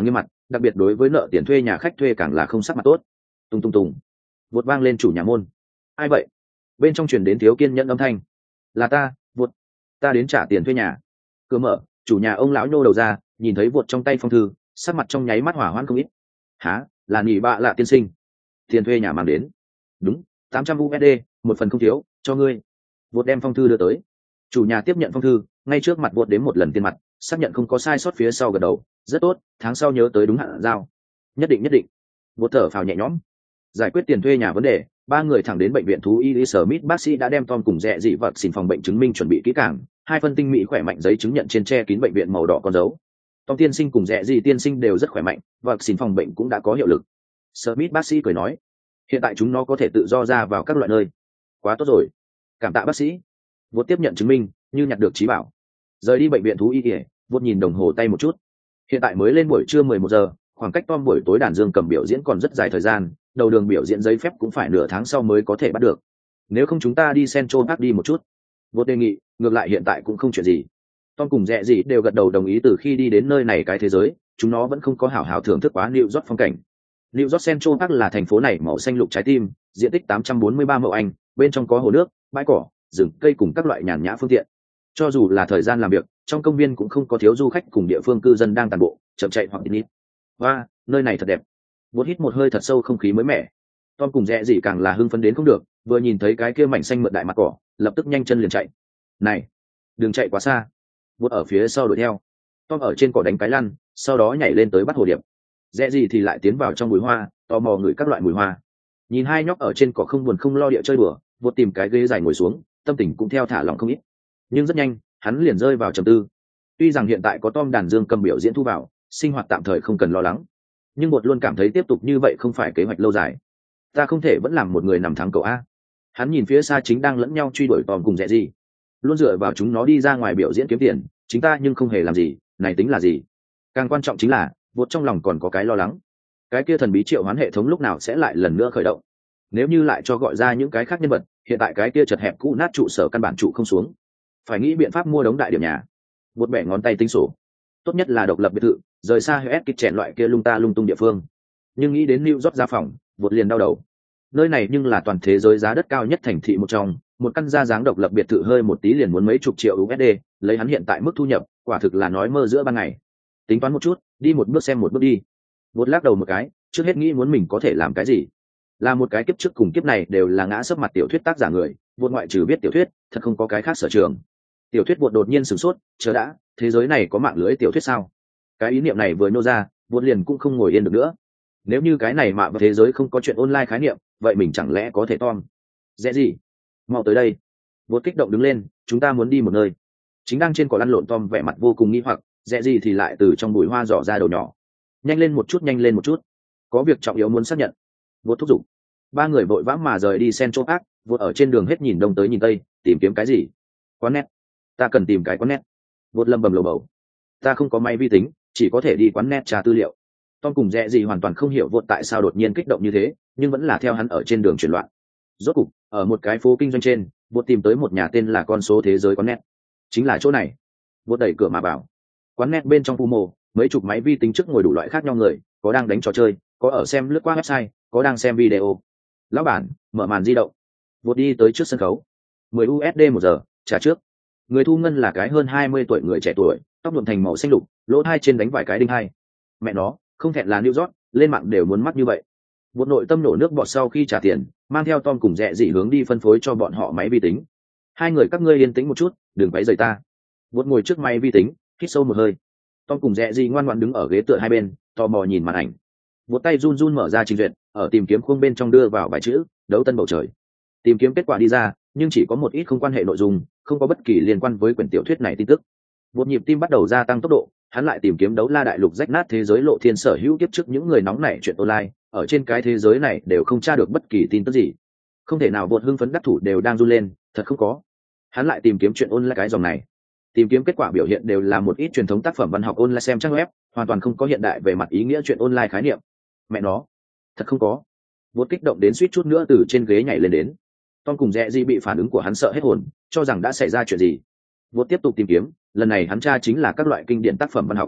đặc biệt đối với nợ tiền thuê nhà khách thuê càng là không sắc mặt tốt. Tung tung tùng, vụt vang lên chủ nhà môn. Ai vậy? Bên trong truyền đến thiếu kiên nhẫn âm thanh. Là ta, vụt. Ta đến trả tiền thuê nhà. Cửa mở, chủ nhà ông lão nhô đầu ra, nhìn thấy vụt trong tay phong thư, sắc mặt trong nháy mắt hỏa hoãn không ít. Hả? Là nhị bạ lạ tiên sinh. Tiền thuê nhà mang đến. Đúng, tám trăm u ét đê, một phần không thiếu, cho ngươi. Vụt đem phong thư đưa tới. Chủ nhà tiếp nhận phong thư, ngay trước mặt vụt đếm một lần tiền mặt, xác nhận không có sai sót phía sau gật đầu. Rất tốt, tháng sau nhớ tới đúng hạn giao. Nhất định nhất định. Vụt thở phào nhẹ nhõm. Giải quyết tiền thuê nhà vấn đề, ba người thẳng đến bệnh viện thú y Smith, bác sĩ đã đem Tom cùng Rẹ dị vật xin phòng bệnh chứng minh chuẩn bị kỹ càng, hai phân tinh mỹ khỏe mạnh giấy chứng nhận trên che kín bệnh viện màu đỏ con dấu. Tom tiên sinh cùng Rẹ dị tiên sinh đều rất khỏe mạnh, vật xin phòng bệnh cũng đã có hiệu lực. Smith bác sĩ cười nói, hiện tại chúng nó có thể tự do ra vào các loại nơi. Quá tốt rồi, cảm tạ bác sĩ. Vốt tiếp nhận chứng minh, như nhặt được trí bảo. Rời đi bệnh viện thú y kìa, Vốt nhìn đồng hồ tay một chút. Hiện tại mới lên buổi trưa mười một giờ, khoảng cách Tom buổi tối đàn dương cầm biểu diễn còn rất dài thời gian, đầu đường biểu diễn giấy phép cũng phải nửa tháng sau mới có thể bắt được. Nếu không chúng ta đi Central Park đi một chút. Vốt đề nghị, ngược lại hiện tại cũng không chuyện gì. Tom cùng Rẹ dị đều gật đầu đồng ý. Từ khi đi đến nơi này cái thế giới, chúng nó vẫn không có hảo hảo thưởng thức quá New York phong cảnh. New York Central Park là thành phố này màu xanh lục trái tim, diện tích tám trăm bốn mươi ba mẫu Anh, bên trong có hồ nước, bãi cỏ, rừng cây cùng các loại nhàn nhã phương tiện. Cho dù là thời gian làm việc, trong công viên cũng không có thiếu du khách cùng địa phương cư dân đang tàn bộ, chậm chạy hoặc đi nít. Và nơi này thật đẹp. Vốt hít một hơi thật sâu không khí mới mẻ. Tom cùng Rẹ dị càng là hưng phấn đến không được, vừa nhìn thấy cái kia mảnh xanh mượt đại mặt cỏ, lập tức nhanh chân liền chạy. Này, đừng chạy quá xa. Vốt ở phía sau đuổi theo. Tom ở trên cỏ đánh cái lăn, sau đó nhảy lên tới bắt hồ điệp. Rẹ dị thì lại tiến vào trong bụi hoa, tò mò ngửi các loại mùi hoa. Nhìn hai nhóc ở trên cỏ không buồn không lo địa chơi bừa, Vốt tìm cái ghế dài ngồi xuống, tâm tình cũng theo thả lỏng không ít. Nhưng rất nhanh, hắn liền rơi vào trầm tư. Tuy rằng hiện tại có Tom đàn dương cầm biểu diễn thu vào, sinh hoạt tạm thời không cần lo lắng, nhưng Vốt luôn cảm thấy tiếp tục như vậy không phải kế hoạch lâu dài. Ta không thể vẫn làm một người nằm thắng cậu a. Hắn nhìn phía xa chính đang lẫn nhau truy đuổi Tom cùng Rẹ dị, luôn dựa vào chúng nó đi ra ngoài biểu diễn kiếm tiền, chính ta nhưng không hề làm gì, này tính là gì? Càng quan trọng chính là Vốt trong lòng còn có cái lo lắng, cái kia thần bí triệu hoán hệ thống lúc nào sẽ lại lần nữa khởi động. Nếu như lại cho gọi ra những cái khác nhân vật, hiện tại cái kia chật hẹp cũ nát trụ sở căn bản trụ không xuống, phải nghĩ biện pháp mua đống đại điểm nhà. Vốt bẻ ngón tay tính sổ, tốt nhất là độc lập biệt thự, rời xa hết kịch chèn loại kia lung ta lung tung địa phương. Nhưng nghĩ đến New York ra phòng, Vốt liền đau đầu. Nơi này nhưng là toàn thế giới giá đất cao nhất thành thị một trong, một căn gia dáng độc lập biệt thự hơi một tí liền muốn mấy chục triệu u ét đê, lấy hắn hiện tại mức thu nhập, quả thực là nói mơ giữa ban ngày. Tính toán một chút, đi một bước xem một bước đi. Vốt lắc đầu một cái, trước hết nghĩ muốn mình có thể làm cái gì. Là một cái kiếp trước cùng kiếp này đều là ngã sấp mặt tiểu thuyết tác giả người, Vốt ngoại trừ viết tiểu thuyết, thật không có cái khác sở trường. Tiểu thuyết Vốt đột nhiên sửng sốt, chờ đã, thế giới này có mạng lưới tiểu thuyết sao? Cái ý niệm này vừa nhô ra, Vốt liền cũng không ngồi yên được nữa. Nếu như cái này mà vào thế giới không có chuyện online khái niệm, vậy mình chẳng lẽ có thể Tom? Dễ gì? Mau tới đây. Vốt kích động đứng lên, chúng ta muốn đi một nơi. Chính đang trên cỏ lăn lộn Tom vẻ mặt vô cùng nghi hoặc, dễ gì thì lại từ trong bụi hoa dò ra đầu nhỏ. Nhanh lên một chút, nhanh lên một chút. Có việc trọng yếu muốn xác nhận. Vốt thúc giục. Ba người vội vã mà rời đi Central Park, Vốt ở trên đường hết nhìn đông tới nhìn tây, tìm kiếm cái gì? Quán net. Ta cần tìm cái quán net. Vốt lầm bầm lầu bầu. Ta không có máy vi tính, chỉ có thể đi quán net tra tư liệu. Tom cùng Rẹ gì hoàn toàn không hiểu Vốt tại sao đột nhiên kích động như thế, nhưng vẫn là theo hắn ở trên đường chuyển loạn. Rốt cục, ở một cái phố kinh doanh trên, Vốt tìm tới một nhà tên là Con số thế giới quán net. Chính là chỗ này. Vốt đẩy cửa mà vào. Quán net bên trong phu mô, mấy chục máy vi tính trước ngồi đủ loại khác nhau người, có đang đánh trò chơi, có ở xem lướt qua website, có đang xem video. Lão bản, mở màn di động. Vốt đi tới trước sân khấu. mười u ét đê một giờ, trả trước. Người thu ngân là cái hơn hai mươi tuổi người trẻ tuổi, tóc nhuộm thành màu xanh lục, lỗ hai trên đánh vài cái đinh hai. Mẹ nó, không thẹn là New York, lên mạng đều muốn mắt như vậy. Vốt nội tâm nổ nước bọt sau khi trả tiền, mang theo Tom cùng Rẹ dị hướng đi phân phối cho bọn họ máy vi tính. Hai người các ngươi yên tĩnh một chút, đừng váy rời ta. Vốt ngồi trước máy vi tính, hít sâu một hơi. Tom cùng Rẹ dị ngoan ngoãn đứng ở ghế tựa hai bên, tò mò nhìn màn ảnh. Vốt tay run run mở ra trình duyệt, ở tìm kiếm khuôn bên trong đưa vào vài chữ đấu tân bầu trời. Tìm kiếm kết quả đi ra, nhưng chỉ có một ít không quan hệ nội dung, không có bất kỳ liên quan với quyển tiểu thuyết này tin tức. Vốt nhịp tim bắt đầu gia tăng tốc độ, hắn lại tìm kiếm đấu la đại lục rách nát thế giới lộ thiên sở hữu kiếp trước những người nóng nảy chuyện online, ở trên cái thế giới này đều không tra được bất kỳ tin tức gì. Không thể nào. Vốt hưng phấn đắc thủ đều đang run lên, thật không có. Hắn lại tìm kiếm chuyện online cái dòng này, tìm kiếm kết quả biểu hiện đều là một ít truyền thống tác phẩm văn học online xem trang web, hoàn toàn không có hiện đại về mặt ý nghĩa chuyện online khái niệm. Mẹ nó, thật không có. Vốt kích động đến suýt chút nữa từ trên ghế nhảy lên đến. Tom cùng Rẹ dị bị phản ứng của hắn sợ hết hồn, cho rằng đã xảy ra chuyện gì. Vốt tiếp tục tìm kiếm, lần này hắn tra chính là các loại kinh điển tác phẩm văn học.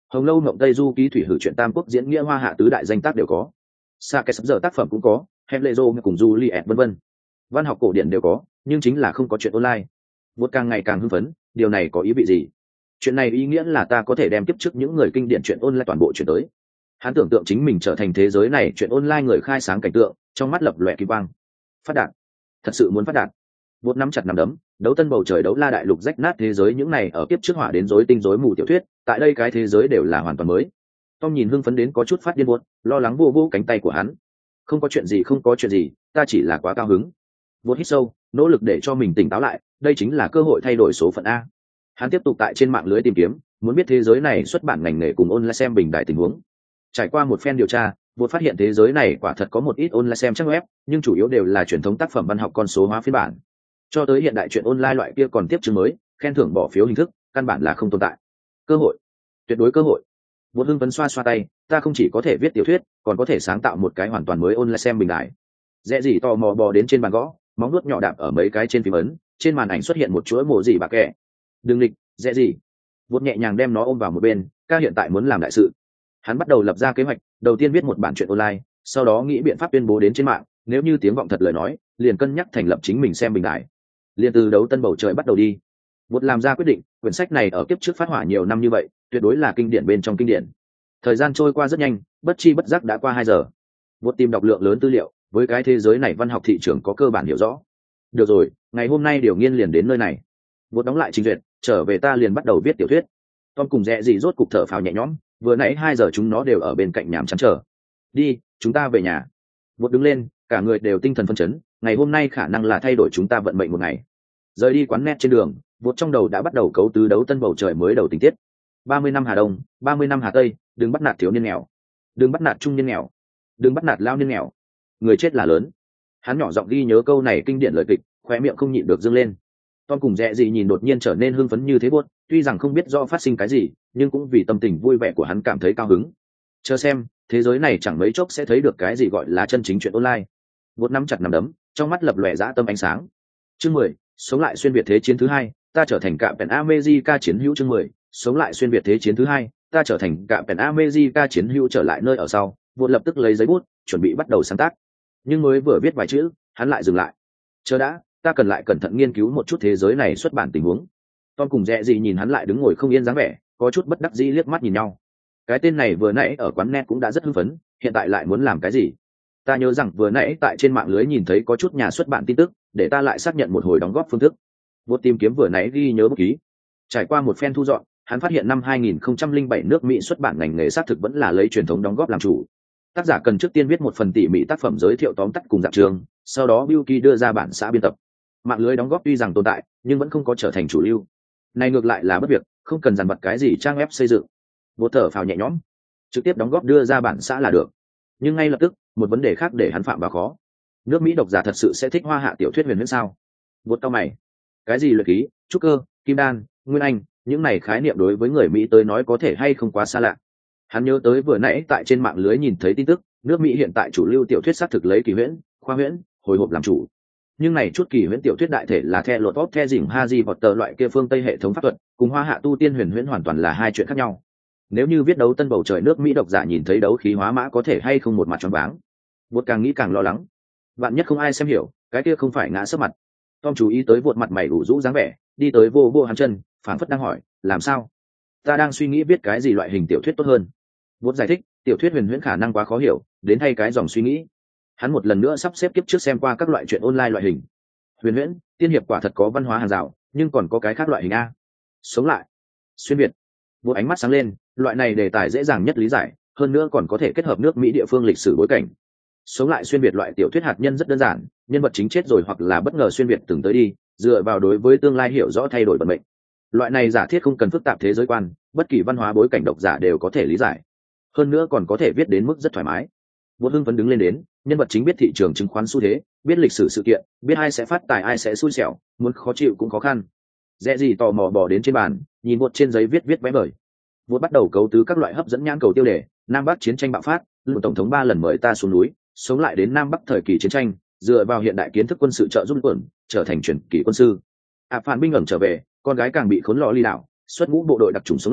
Hồng Lâu Mộng Tây Du Ký Thủy Hử Truyện Tam Quốc Diễn Nghĩa Hoa Hạ tứ đại danh tác đều có. Sa cái sắp giờ tác phẩm cũng có, Henlezo cùng Juliet vân vân. Văn học cổ điển đều có, nhưng chính là không có chuyện online. Vượt càng ngày càng hưng phấn, điều này có ý vị gì? Chuyện này ý nghĩa là ta có thể đem tiếp trước những người kinh điển chuyện online toàn bộ chuyển tới. Hắn tưởng tượng chính mình trở thành thế giới này chuyện online người khai sáng cảnh tượng, trong mắt lập lòe kỳ quang. Phát đạt, thật sự muốn phát đạt. Vượt nắm chặt nắm đấm, đấu tân bầu trời đấu la đại lục rách nát thế giới những này ở kiếp trước hỏa đến rối tinh rối mù tiểu thuyết, tại đây cái thế giới đều là hoàn toàn mới. Tom nhìn hưng phấn đến có chút phát điên buốt, lo lắng vô vô cánh tay của hắn. Không có chuyện gì, không có chuyện gì, ta chỉ là quá cao hứng. Vốt hít sâu, nỗ lực để cho mình tỉnh táo lại, đây chính là cơ hội thay đổi số phận a. Hắn tiếp tục tại trên mạng lưới tìm kiếm, muốn biết thế giới này xuất bản ngành nghề cùng online xem bình đại tình huống. Trải qua một phen điều tra, Vốt phát hiện thế giới này quả thật có một ít online xem trang web, nhưng chủ yếu đều là truyền thống tác phẩm văn học con số hóa phiên bản. Cho tới hiện đại chuyện online loại kia còn tiếp chương mới, khen thưởng bỏ phiếu hình thức, căn bản là không tồn tại. Cơ hội, tuyệt đối cơ hội. Vốt hưng phấn xoa xoa tay, ta không chỉ có thể viết tiểu thuyết, còn có thể sáng tạo một cái hoàn toàn mới online xem bình đại. Dễ gì tò mò bò đến trên bàn gõ, móng nuốt nhỏ đạp ở mấy cái trên phím ấn, trên màn ảnh xuất hiện một chuỗi mộ gì bà kẹ. Đừng lịch, dễ gì. Vốt nhẹ nhàng đem nó ôm vào một bên, ca hiện tại muốn làm đại sự. Hắn bắt đầu lập ra kế hoạch, đầu tiên viết một bản truyện online, sau đó nghĩ biện pháp tuyên bố đến trên mạng, nếu như tiếng vọng thật lời nói, liền cân nhắc thành lập chính mình xem bình đại. Liền từ đấu tân bầu trời bắt đầu đi. Vốt làm ra quyết định, quyển sách này ở kiếp trước phát hỏa nhiều năm như vậy, tuyệt đối là kinh điển bên trong kinh điển. Thời gian trôi qua rất nhanh, bất chi bất giác đã qua hai giờ. Vốt tìm đọc lượng lớn tư liệu, với cái thế giới này văn học thị trường có cơ bản hiểu rõ. Được rồi, ngày hôm nay điều nghiên liền đến nơi này. Vốt đóng lại trình duyệt, trở về ta liền bắt đầu viết tiểu thuyết. Tom cùng Dẹ Dị rốt cục thở phào nhẹ nhõm, vừa nãy hai giờ chúng nó đều ở bên cạnh nhàm chán chờ. Đi, chúng ta về nhà. Vốt đứng lên, cả người đều tinh thần phấn chấn, ngày hôm nay khả năng là thay đổi chúng ta vận mệnh một ngày. Rời đi quán net trên đường, Vốt trong đầu đã bắt đầu cấu tứ đấu tân bầu trời mới đầu tình tiết. Ba mươi năm Hà Đông, ba mươi năm Hà Tây, đừng bắt nạt thiếu niên nghèo, đừng bắt nạt trung niên nghèo, đừng bắt nạt lao niên nghèo, người chết là lớn. Hắn nhỏ giọng ghi nhớ câu này kinh điển lời kịch, khóe miệng không nhịn được dâng lên. Tom cùng Dẹ Dị nhìn đột nhiên trở nên hưng phấn như thế buốt, tuy rằng không biết do phát sinh cái gì, nhưng cũng vì tâm tình vui vẻ của hắn cảm thấy cao hứng. Chờ xem, thế giới này chẳng mấy chốc sẽ thấy được cái gì gọi là chân chính chuyện online. Buốt nắm chặt nắm đấm, trong mắt lập lòe dã tâm ánh sáng. Chương mười, sống lại xuyên việt thế chiến thứ hai, ta trở thành cạm pèn America chiến hữu. Chương mười, sống lại xuyên việt thế chiến thứ hai, ta trở thành cạm pèn America chiến hữu. Trở lại nơi ở sau, Buốt lập tức lấy giấy bút, chuẩn bị bắt đầu sáng tác. Nhưng mới vừa viết vài chữ, hắn lại dừng lại. Chờ đã, ta cần lại cẩn thận nghiên cứu một chút thế giới này xuất bản tình huống. Tom cùng Dẹ Dị nhìn hắn lại đứng ngồi không yên dáng vẻ, có chút bất đắc dĩ liếc mắt nhìn nhau. Cái tên này vừa nãy ở quán net cũng đã rất hưng phấn, hiện tại lại muốn làm cái gì? Ta nhớ rằng vừa nãy tại trên mạng lưới nhìn thấy có chút nhà xuất bản tin tức, để ta lại xác nhận một hồi đóng góp phương thức. Vô tìm kiếm vừa nãy ghi nhớ bút ký. Trải qua một phen thu dọn, hắn phát hiện năm hai nghìn không trăm lẻ bảy nước Mỹ xuất bản ngành nghề xác thực vẫn là lấy truyền thống đóng góp làm chủ. Tác giả cần trước tiên viết một phần tỉ mỉ tác phẩm giới thiệu tóm tắt cùng dạng trường, sau đó Bill Key đưa ra bản xã biên tập. Mạng lưới đóng góp tuy rằng tồn tại, nhưng vẫn không có trở thành chủ lưu. Này ngược lại là bất việc, không cần dằn vặt cái gì trang web xây dựng. Vô thở phào nhẹ nhõm, trực tiếp đóng góp đưa ra bản xã là được. Nhưng ngay lập tức, một vấn đề khác để hắn phạm vào khó. Nước Mỹ độc giả thật sự sẽ thích Hoa Hạ tiểu thuyết huyền huyễn sao? Vô cao mày. Cái gì luyện khí, trúc cơ, kim đan, nguyên anh, những này khái niệm đối với người Mỹ tới nói có thể hay không quá xa lạ. Hắn nhớ tới vừa nãy tại trên mạng lưới nhìn thấy tin tức, nước Mỹ hiện tại chủ lưu tiểu thuyết xác thực lấy kỳ huyễn, khoa huyễn, hồi hộp làm chủ. Nhưng này chút kỳ huyễn tiểu thuyết đại thể là theo lột vót theo dỉnh Harry Potter loại kia phương Tây hệ thống pháp thuật, cùng Hoa Hạ tu tiên huyền huyễn hoàn toàn là hai chuyện khác nhau. Nếu như viết đấu tân bầu trời nước Mỹ độc giả nhìn thấy đấu khí hóa mã có thể hay không một mặt choáng váng. Vượt càng nghĩ càng lo lắng. Vạn nhất không ai xem hiểu, cái kia không phải ngã sấp mặt. Tom chú ý tới vượt mặt mày ủ rũ dáng vẻ, đi tới vô vô hắn chân, phảng phất đang hỏi, làm sao? Ta đang suy nghĩ viết cái gì loại hình tiểu thuyết tốt hơn. Vượt giải thích, tiểu thuyết huyền huyễn khả năng quá khó hiểu, đến thay cái dòng suy nghĩ. Hắn một lần nữa sắp xếp kiếp trước xem qua các loại chuyện online loại hình. Huyền huyễn, tiên hiệp quả thật có văn hóa hàng rào, nhưng còn có cái khác loại hình a. Sống lại, xuyên việt. Vượt ánh mắt sáng lên, loại này đề tài dễ dàng nhất lý giải, hơn nữa còn có thể kết hợp nước Mỹ địa phương lịch sử bối cảnh. Sống lại xuyên việt loại tiểu thuyết hạt nhân rất đơn giản, nhân vật chính chết rồi hoặc là bất ngờ xuyên việt từng tới đi, dựa vào đối với tương lai hiểu rõ thay đổi vận mệnh. Loại này giả thiết không cần phức tạp thế giới quan, bất kỳ văn hóa bối cảnh độc giả đều có thể lý giải. Hơn nữa còn có thể viết đến mức rất thoải mái. Vô hưng phấn đứng lên đến, nhân vật chính biết thị trường chứng khoán xu thế, biết lịch sử sự kiện, biết ai sẽ phát tài ai sẽ xui xẻo, muốn khó chịu cũng khó khăn. Dễ gì tò mò bò đến trên bàn, nhìn một trên giấy viết viết vẽ vời. Vô bắt đầu cấu tứ các loại hấp dẫn nhãn cầu tiêu đề, Nam Bắc chiến tranh bạo phát, Lưu tổng thống ba lần mời ta xuống núi, sống lại đến Nam Bắc thời kỳ chiến tranh, dựa vào hiện đại kiến thức quân sự trợ giúp quần, trở thành truyền kỳ quân sư. À phản binh ẩn trở về, con gái càng bị khốn lò ly đảo, xuất ngũ bộ đội đặc trùng sống lại,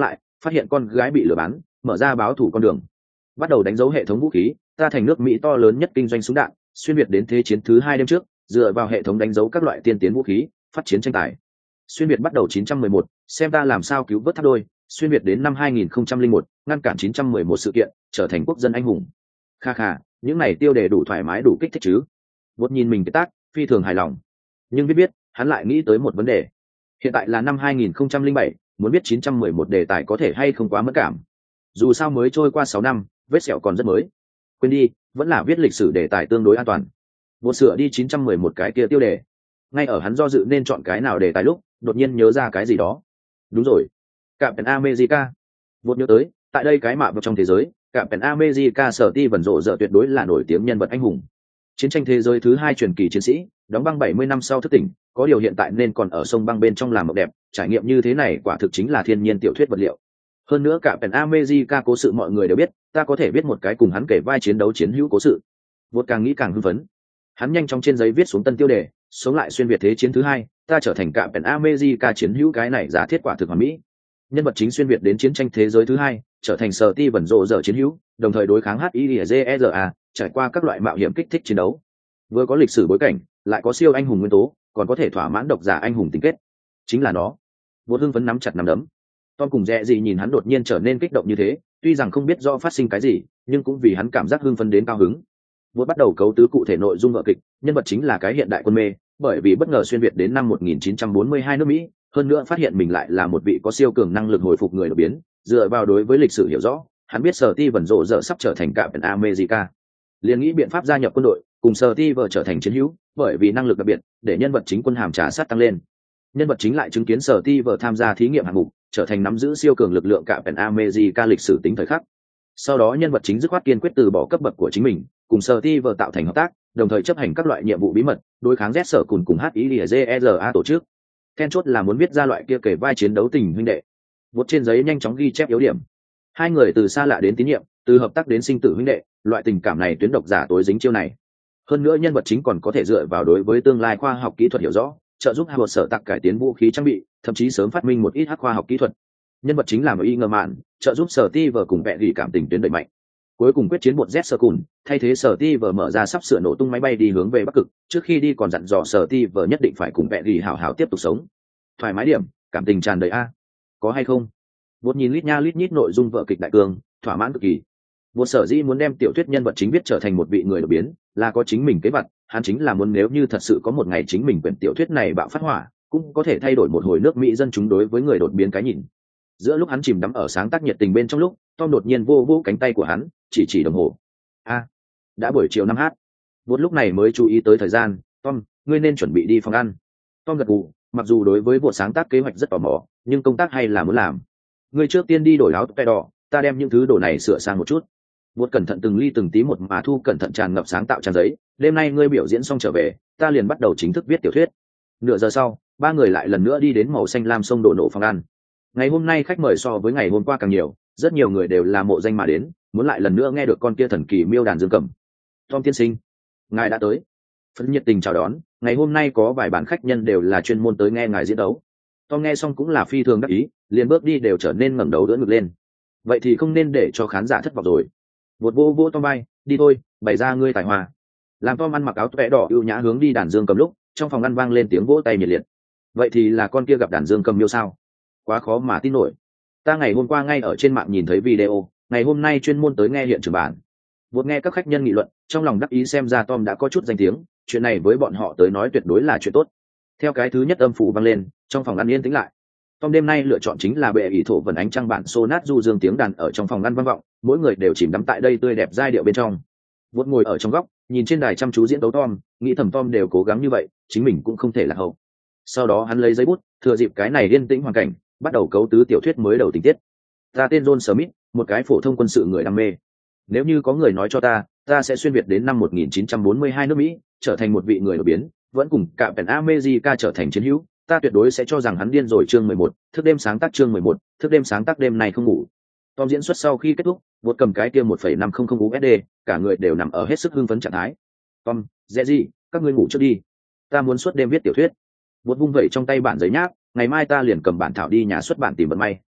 phát hiện con gái bị lừa bán, mở ra báo thủ con đường, bắt đầu đánh dấu hệ thống vũ khí. Ta thành nước Mỹ to lớn nhất kinh doanh súng đạn, xuyên việt đến thế chiến thứ hai đêm trước, dựa vào hệ thống đánh dấu các loại tiên tiến vũ khí, phát chiến tranh tài. Xuyên việt bắt đầu chín trăm mười một, xem ta làm sao cứu vớt tháp đôi. Xuyên việt đến năm hai nghìn không trăm lẻ một, ngăn cản chín trăm mười một sự kiện, trở thành quốc dân anh hùng. Kha kha, những này tiêu đề đủ thoải mái đủ kích thích chứ. Vốt nhìn mình cái tác, phi thường hài lòng. Nhưng biết biết, hắn lại nghĩ tới một vấn đề. Hiện tại là năm hai nghìn không trăm lẻ bảy, muốn biết chín trăm mười một đề tài có thể hay không quá mất cảm. Dù sao mới trôi qua sáu năm, vết sẹo còn rất mới. Quên đi, vẫn là viết lịch sử đề tài tương đối an toàn. Vốt sửa đi chín trăm mười một cái kia tiêu đề. Ngay ở hắn do dự nên chọn cái nào đề tài lúc, đột nhiên nhớ ra cái gì đó. Đúng rồi, Captain America. Vốt nhớ tới, tại đây cái mạ vào trong thế giới, Captain America sở ti vần rộ rợ tuyệt đối là nổi tiếng nhân vật anh hùng. Chiến tranh thế giới thứ hai truyền kỳ chiến sĩ, đóng băng bảy mươi năm sau thức tỉnh, có điều hiện tại nên còn ở sông băng bên trong làm mộng đẹp, trải nghiệm như thế này quả thực chính là thiên nhiên tiểu thuyết vật liệu. Hơn nữa Captain America cố sự mọi người đều biết, ta có thể viết một cái cùng hắn kể vai chiến đấu chiến hữu cố sự. Vốt càng nghĩ càng hưng phấn. Hắn nhanh chóng trên giấy viết xuống tân tiêu đề, sống lại xuyên việt thế chiến thứ hai, ta trở thành Captain America chiến hữu, cái này giả thiết quả thực hoàn mỹ. Nhân vật chính xuyên việt đến chiến tranh thế giới thứ hai, trở thành sở ti vần rộ rợ chiến hữu, đồng thời đối kháng hát i giê ra, trải qua các loại mạo hiểm kích thích chiến đấu. Vừa có lịch sử bối cảnh, lại có siêu anh hùng nguyên tố, còn có thể thỏa mãn độc giả anh hùng tình kết. Chính là nó. Vốt hưng phấn nắm chặt nắm đấm. Tom cùng Rẽ gì nhìn hắn đột nhiên trở nên kích động như thế, tuy rằng không biết rõ phát sinh cái gì, nhưng cũng vì hắn cảm giác hưng phấn đến cao hứng. Vốt bắt đầu cấu tứ cụ thể nội dung vở kịch, nhân vật chính là cái hiện đại quân mê, bởi vì bất ngờ xuyên việt đến năm một nghìn chín trăm bốn mươi hai nước Mỹ, hơn nữa phát hiện mình lại là một vị có siêu cường năng lực hồi phục người đột biến, dựa vào đối với lịch sử hiểu rõ, hắn biết Sở Ti vần rộ rợ sắp trở thành Captain America. Liền nghĩ biện pháp gia nhập quân đội, cùng Sở Ti vờ trở thành chiến hữu, bởi vì năng lực đặc biệt, để nhân vật chính quân hàm trả sát tăng lên. Nhân vật chính lại chứng kiến Sở Ti vờ tham gia thí nghiệm hạng mục, trở thành nắm giữ siêu cường lực lượng Captain America lịch sử tính thời khắc. Sau đó nhân vật chính dứt khoát kiên quyết từ bỏ cấp bậc của chính mình, cùng Sở Ti vờ tạo thành hợp tác, đồng thời chấp hành các loại nhiệm vụ bí mật, đối kháng Z sở cùng cùng hát i giê ra tổ chức. Then chốt là muốn biết ra loại kia kể vai chiến đấu tình huynh đệ. Vốt trên giấy nhanh chóng ghi chép yếu điểm. Hai người từ xa lạ đến tín nhiệm, từ hợp tác đến sinh tử huynh đệ, loại tình cảm này tuyến độc giả tối dính chiêu này. Hơn nữa nhân vật chính còn có thể dựa vào đối với tương lai khoa học kỹ thuật hiểu rõ, trợ giúp Howard sở tạc cải tiến vũ khí trang bị, thậm chí sớm phát minh một ít hắc khoa học kỹ thuật. Nhân vật chính làm ở y ngờ mạn, trợ giúp Sở Ti vờ cùng vẹn gỉ cảm tình tuyến đẩy mạnh. Cuối cùng quyết chiến một Z sở cùng, thay thế Sở Ti vờ mở ra sắp sửa nổ tung máy bay đi hướng về Bắc Cực, trước khi đi còn dặn dò Sở Ti vờ nhất định phải cùng vẹn gỉ hảo hảo tiếp tục sống. Thoải mái điểm, cảm tình tràn đầy a. Có hay không? Vốt nhìn lít nha lít nhít nội dung vở kịch đại cương, thỏa mãn cực kỳ. Vốt sở dĩ muốn đem tiểu thuyết nhân vật chính viết trở thành một vị người đột biến, là có chính mình kế vật, hắn chính là muốn nếu như thật sự có một ngày chính mình quyển tiểu thuyết này bạo phát hỏa, cũng có thể thay đổi một hồi nước Mỹ dân chúng đối với người đột biến cái nhìn. Giữa lúc hắn chìm đắm ở sáng tác nhiệt tình bên trong lúc, Tom đột nhiên vô vô cánh tay của hắn, chỉ chỉ đồng hồ. A, đã buổi chiều năm h. Vốt lúc này mới chú ý tới thời gian. Tom, ngươi nên chuẩn bị đi phòng ăn. Tom gật gù, mặc dù đối với bộ sáng tác kế hoạch rất tò mò, nhưng công tác hay là muốn làm. Ngươi trước tiên đi đổi áo tè đỏ, ta đem những thứ đồ này sửa sang một chút. Vốt cẩn thận từng ly từng tí một mà thu cẩn thận tràn ngập sáng tạo trang giấy. Đêm nay ngươi biểu diễn xong trở về, ta liền bắt đầu chính thức viết tiểu thuyết. Nửa giờ sau, ba người lại lần nữa đi đến màu xanh lam sông đổ nổ phòng ăn. Ngày hôm nay khách mời so với ngày hôm qua càng nhiều, rất nhiều người đều là mộ danh mà đến, muốn lại lần nữa nghe được con kia thần kỳ miêu đàn dương cầm. Tom tiên sinh, ngài đã tới. Phấn nhiệt tình chào đón, ngày hôm nay có vài bản khách nhân đều là chuyên môn tới nghe ngài diễn đấu. Tom nghe xong cũng là phi thường đắc ý, liền bước đi đều trở nên ngẩng đầu đỡ ngực lên. Vậy thì không nên để cho khán giả thất vọng rồi. Vụt vô vô Tom bay, đi thôi, bày ra ngươi tài hoa. Làm Tom ăn mặc áo toẹ đỏ ưu nhã hướng đi đàn dương cầm lúc, trong phòng ăn vang lên tiếng vỗ tay nhiệt liệt. Vậy thì là con kia gặp đàn dương cầm miêu sao? Quá khó mà tin nổi. Ta ngày hôm qua ngay ở trên mạng nhìn thấy video, ngày hôm nay chuyên môn tới nghe hiện trường bản. Vụt nghe các khách nhân nghị luận, trong lòng đắc ý xem ra Tom đã có chút danh tiếng, chuyện này với bọn họ tới nói tuyệt đối là chuyện tốt. Theo cái thứ nhất âm phủ vang lên, trong phòng ăn yên tĩnh lại. Tom đêm nay lựa chọn chính là bệ ỷ thổ vần ánh trăng bản sonat du dương tiếng đàn ở trong phòng ăn vang vọng, mỗi người đều chìm đắm tại đây tươi đẹp giai điệu bên trong. Vụt ngồi ở trong góc, nhìn trên đài chăm chú diễn đấu Tom, nghĩ thầm Tom đều cố gắng như vậy, chính mình cũng không thể lạc hậu. Sau đó hắn lấy giấy bút, thừa dịp cái này yên tĩnh hoàn cảnh, bắt đầu cấu tứ tiểu thuyết mới đầu tình tiết. Ta tên John Smith, một cái phổ thông quân sự người đam mê. Nếu như có người nói cho ta, ta sẽ xuyên việt đến năm một nghìn chín trăm bốn mươi hai nước Mỹ, trở thành một vị người đột biến, vẫn cùng Captain America trở thành chiến hữu, ta tuyệt đối sẽ cho rằng hắn điên rồi. Chương mười một, thức đêm sáng tác. Chương mười một, thức đêm sáng tác. Đêm này không ngủ. Tom diễn xuất sau khi kết thúc, vượt cầm cái kia một phẩy năm không không u ét đê, cả người đều nằm ở hết sức hưng phấn trạng thái. Tom, Jerry, các ngươi ngủ trước đi. Ta muốn suốt đêm viết tiểu thuyết. Vượt vung vẩy trong tay bản giấy nháp, ngày mai ta liền cầm bản thảo đi nhà xuất bản tìm vận may.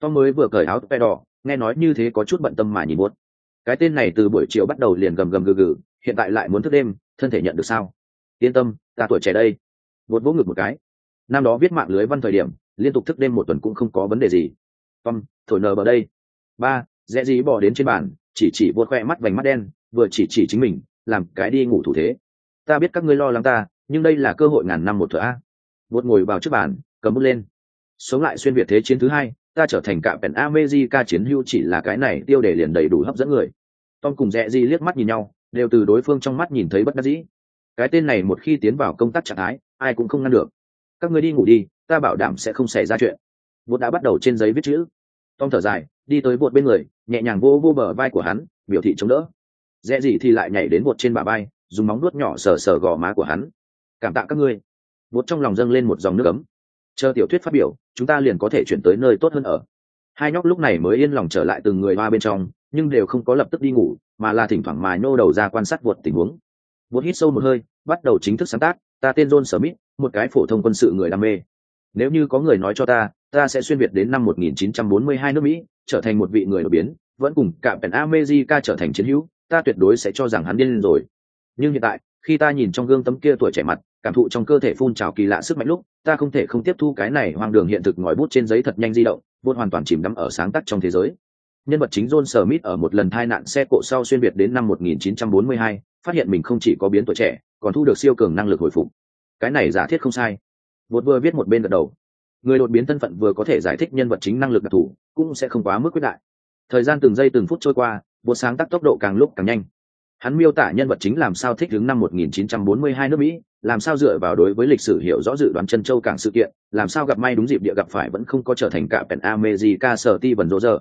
Tom mới vừa cởi áo pe đỏ, nghe nói như thế có chút bận tâm mà nhìn buốt. Cái tên này từ buổi chiều bắt đầu liền gầm gầm gừ gừ, hiện tại lại muốn thức đêm, thân thể nhận được sao? Yên tâm, ta tuổi trẻ đây. Buốt vỗ ngực một cái. Năm đó viết mạng lưới văn thời điểm, liên tục thức đêm một tuần cũng không có vấn đề gì. Tom, thổi nờ vào đây. Ba, dễ gì bỏ đến trên bàn, chỉ chỉ buốt khoe mắt vành mắt đen, vừa chỉ chỉ chính mình, làm cái đi ngủ thủ thế. Ta biết các ngươi lo lắng ta, nhưng đây là cơ hội ngàn năm một thửa a. Buốt ngồi vào trước bàn, cầm bút lên. Sống lại xuyên việt thế chiến thứ hai, ta trở thành cạm pèn America chiến hữu chỉ là cái này tiêu đề liền đầy đủ hấp dẫn người. Tom cùng Rẽ Di liếc mắt nhìn nhau, đều từ đối phương trong mắt nhìn thấy bất đắc dĩ. Cái tên này một khi tiến vào công tác trạng thái, ai cũng không ngăn được. Các ngươi đi ngủ đi, ta bảo đảm sẽ không xảy ra chuyện. Bột đã bắt đầu trên giấy viết chữ. Tom thở dài, đi tới bột bên người, nhẹ nhàng vô vô bờ vai của hắn, biểu thị chống đỡ. Rẽ Di thì lại nhảy đến bột trên bả vai, dùng móng nuốt nhỏ sờ sờ gò má của hắn. Cảm tạ các ngươi. Bột trong lòng dâng lên một dòng nước ấm. Chờ tiểu thuyết phát biểu, chúng ta liền có thể chuyển tới nơi tốt hơn ở. Hai nhóc lúc này mới yên lòng trở lại từng người hoa bên trong, nhưng đều không có lập tức đi ngủ, mà là thỉnh thoảng mài nô đầu ra quan sát vượt tình huống. Vượt hít sâu một hơi, bắt đầu chính thức sáng tác. Ta tên John Smith, một cái phổ thông quân sự người đam mê. Nếu như có người nói cho ta, ta sẽ xuyên việt đến năm một nghìn chín trăm bốn mươi hai nước Mỹ, trở thành một vị người đột biến, vẫn cùng cả Pen America trở thành chiến hữu, ta tuyệt đối sẽ cho rằng hắn điên rồi. Nhưng hiện tại, khi ta nhìn trong gương tấm kia tuổi trẻ mặt, cảm thụ trong cơ thể phun trào kỳ lạ sức mạnh lúc, ta không thể không tiếp thu cái này hoang đường hiện thực ngòi bút trên giấy thật nhanh di động, vốn hoàn toàn chìm đắm ở sáng tác trong thế giới. Nhân vật chính John Smith ở một lần tai nạn xe cộ sau xuyên việt đến năm một nghìn chín trăm bốn mươi hai, phát hiện mình không chỉ có biến tuổi trẻ, còn thu được siêu cường năng lực hồi phục. Cái này giả thiết không sai. Vốn vừa viết một bên gật đầu. Người đột biến thân phận vừa có thể giải thích nhân vật chính năng lực đặc thù, cũng sẽ không quá mức quyết đại. Thời gian từng giây từng phút trôi qua, vốn sáng tác tốc độ càng lúc càng nhanh. Hắn miêu tả nhân vật chính làm sao thích ứng năm một nghìn chín trăm bốn mươi hai nước Mỹ, làm sao dựa vào đối với lịch sử hiểu rõ dự đoán chân châu cảng sự kiện, làm sao gặp may đúng dịp địa gặp phải vẫn không có trở thành cả Pen America Steven Roger.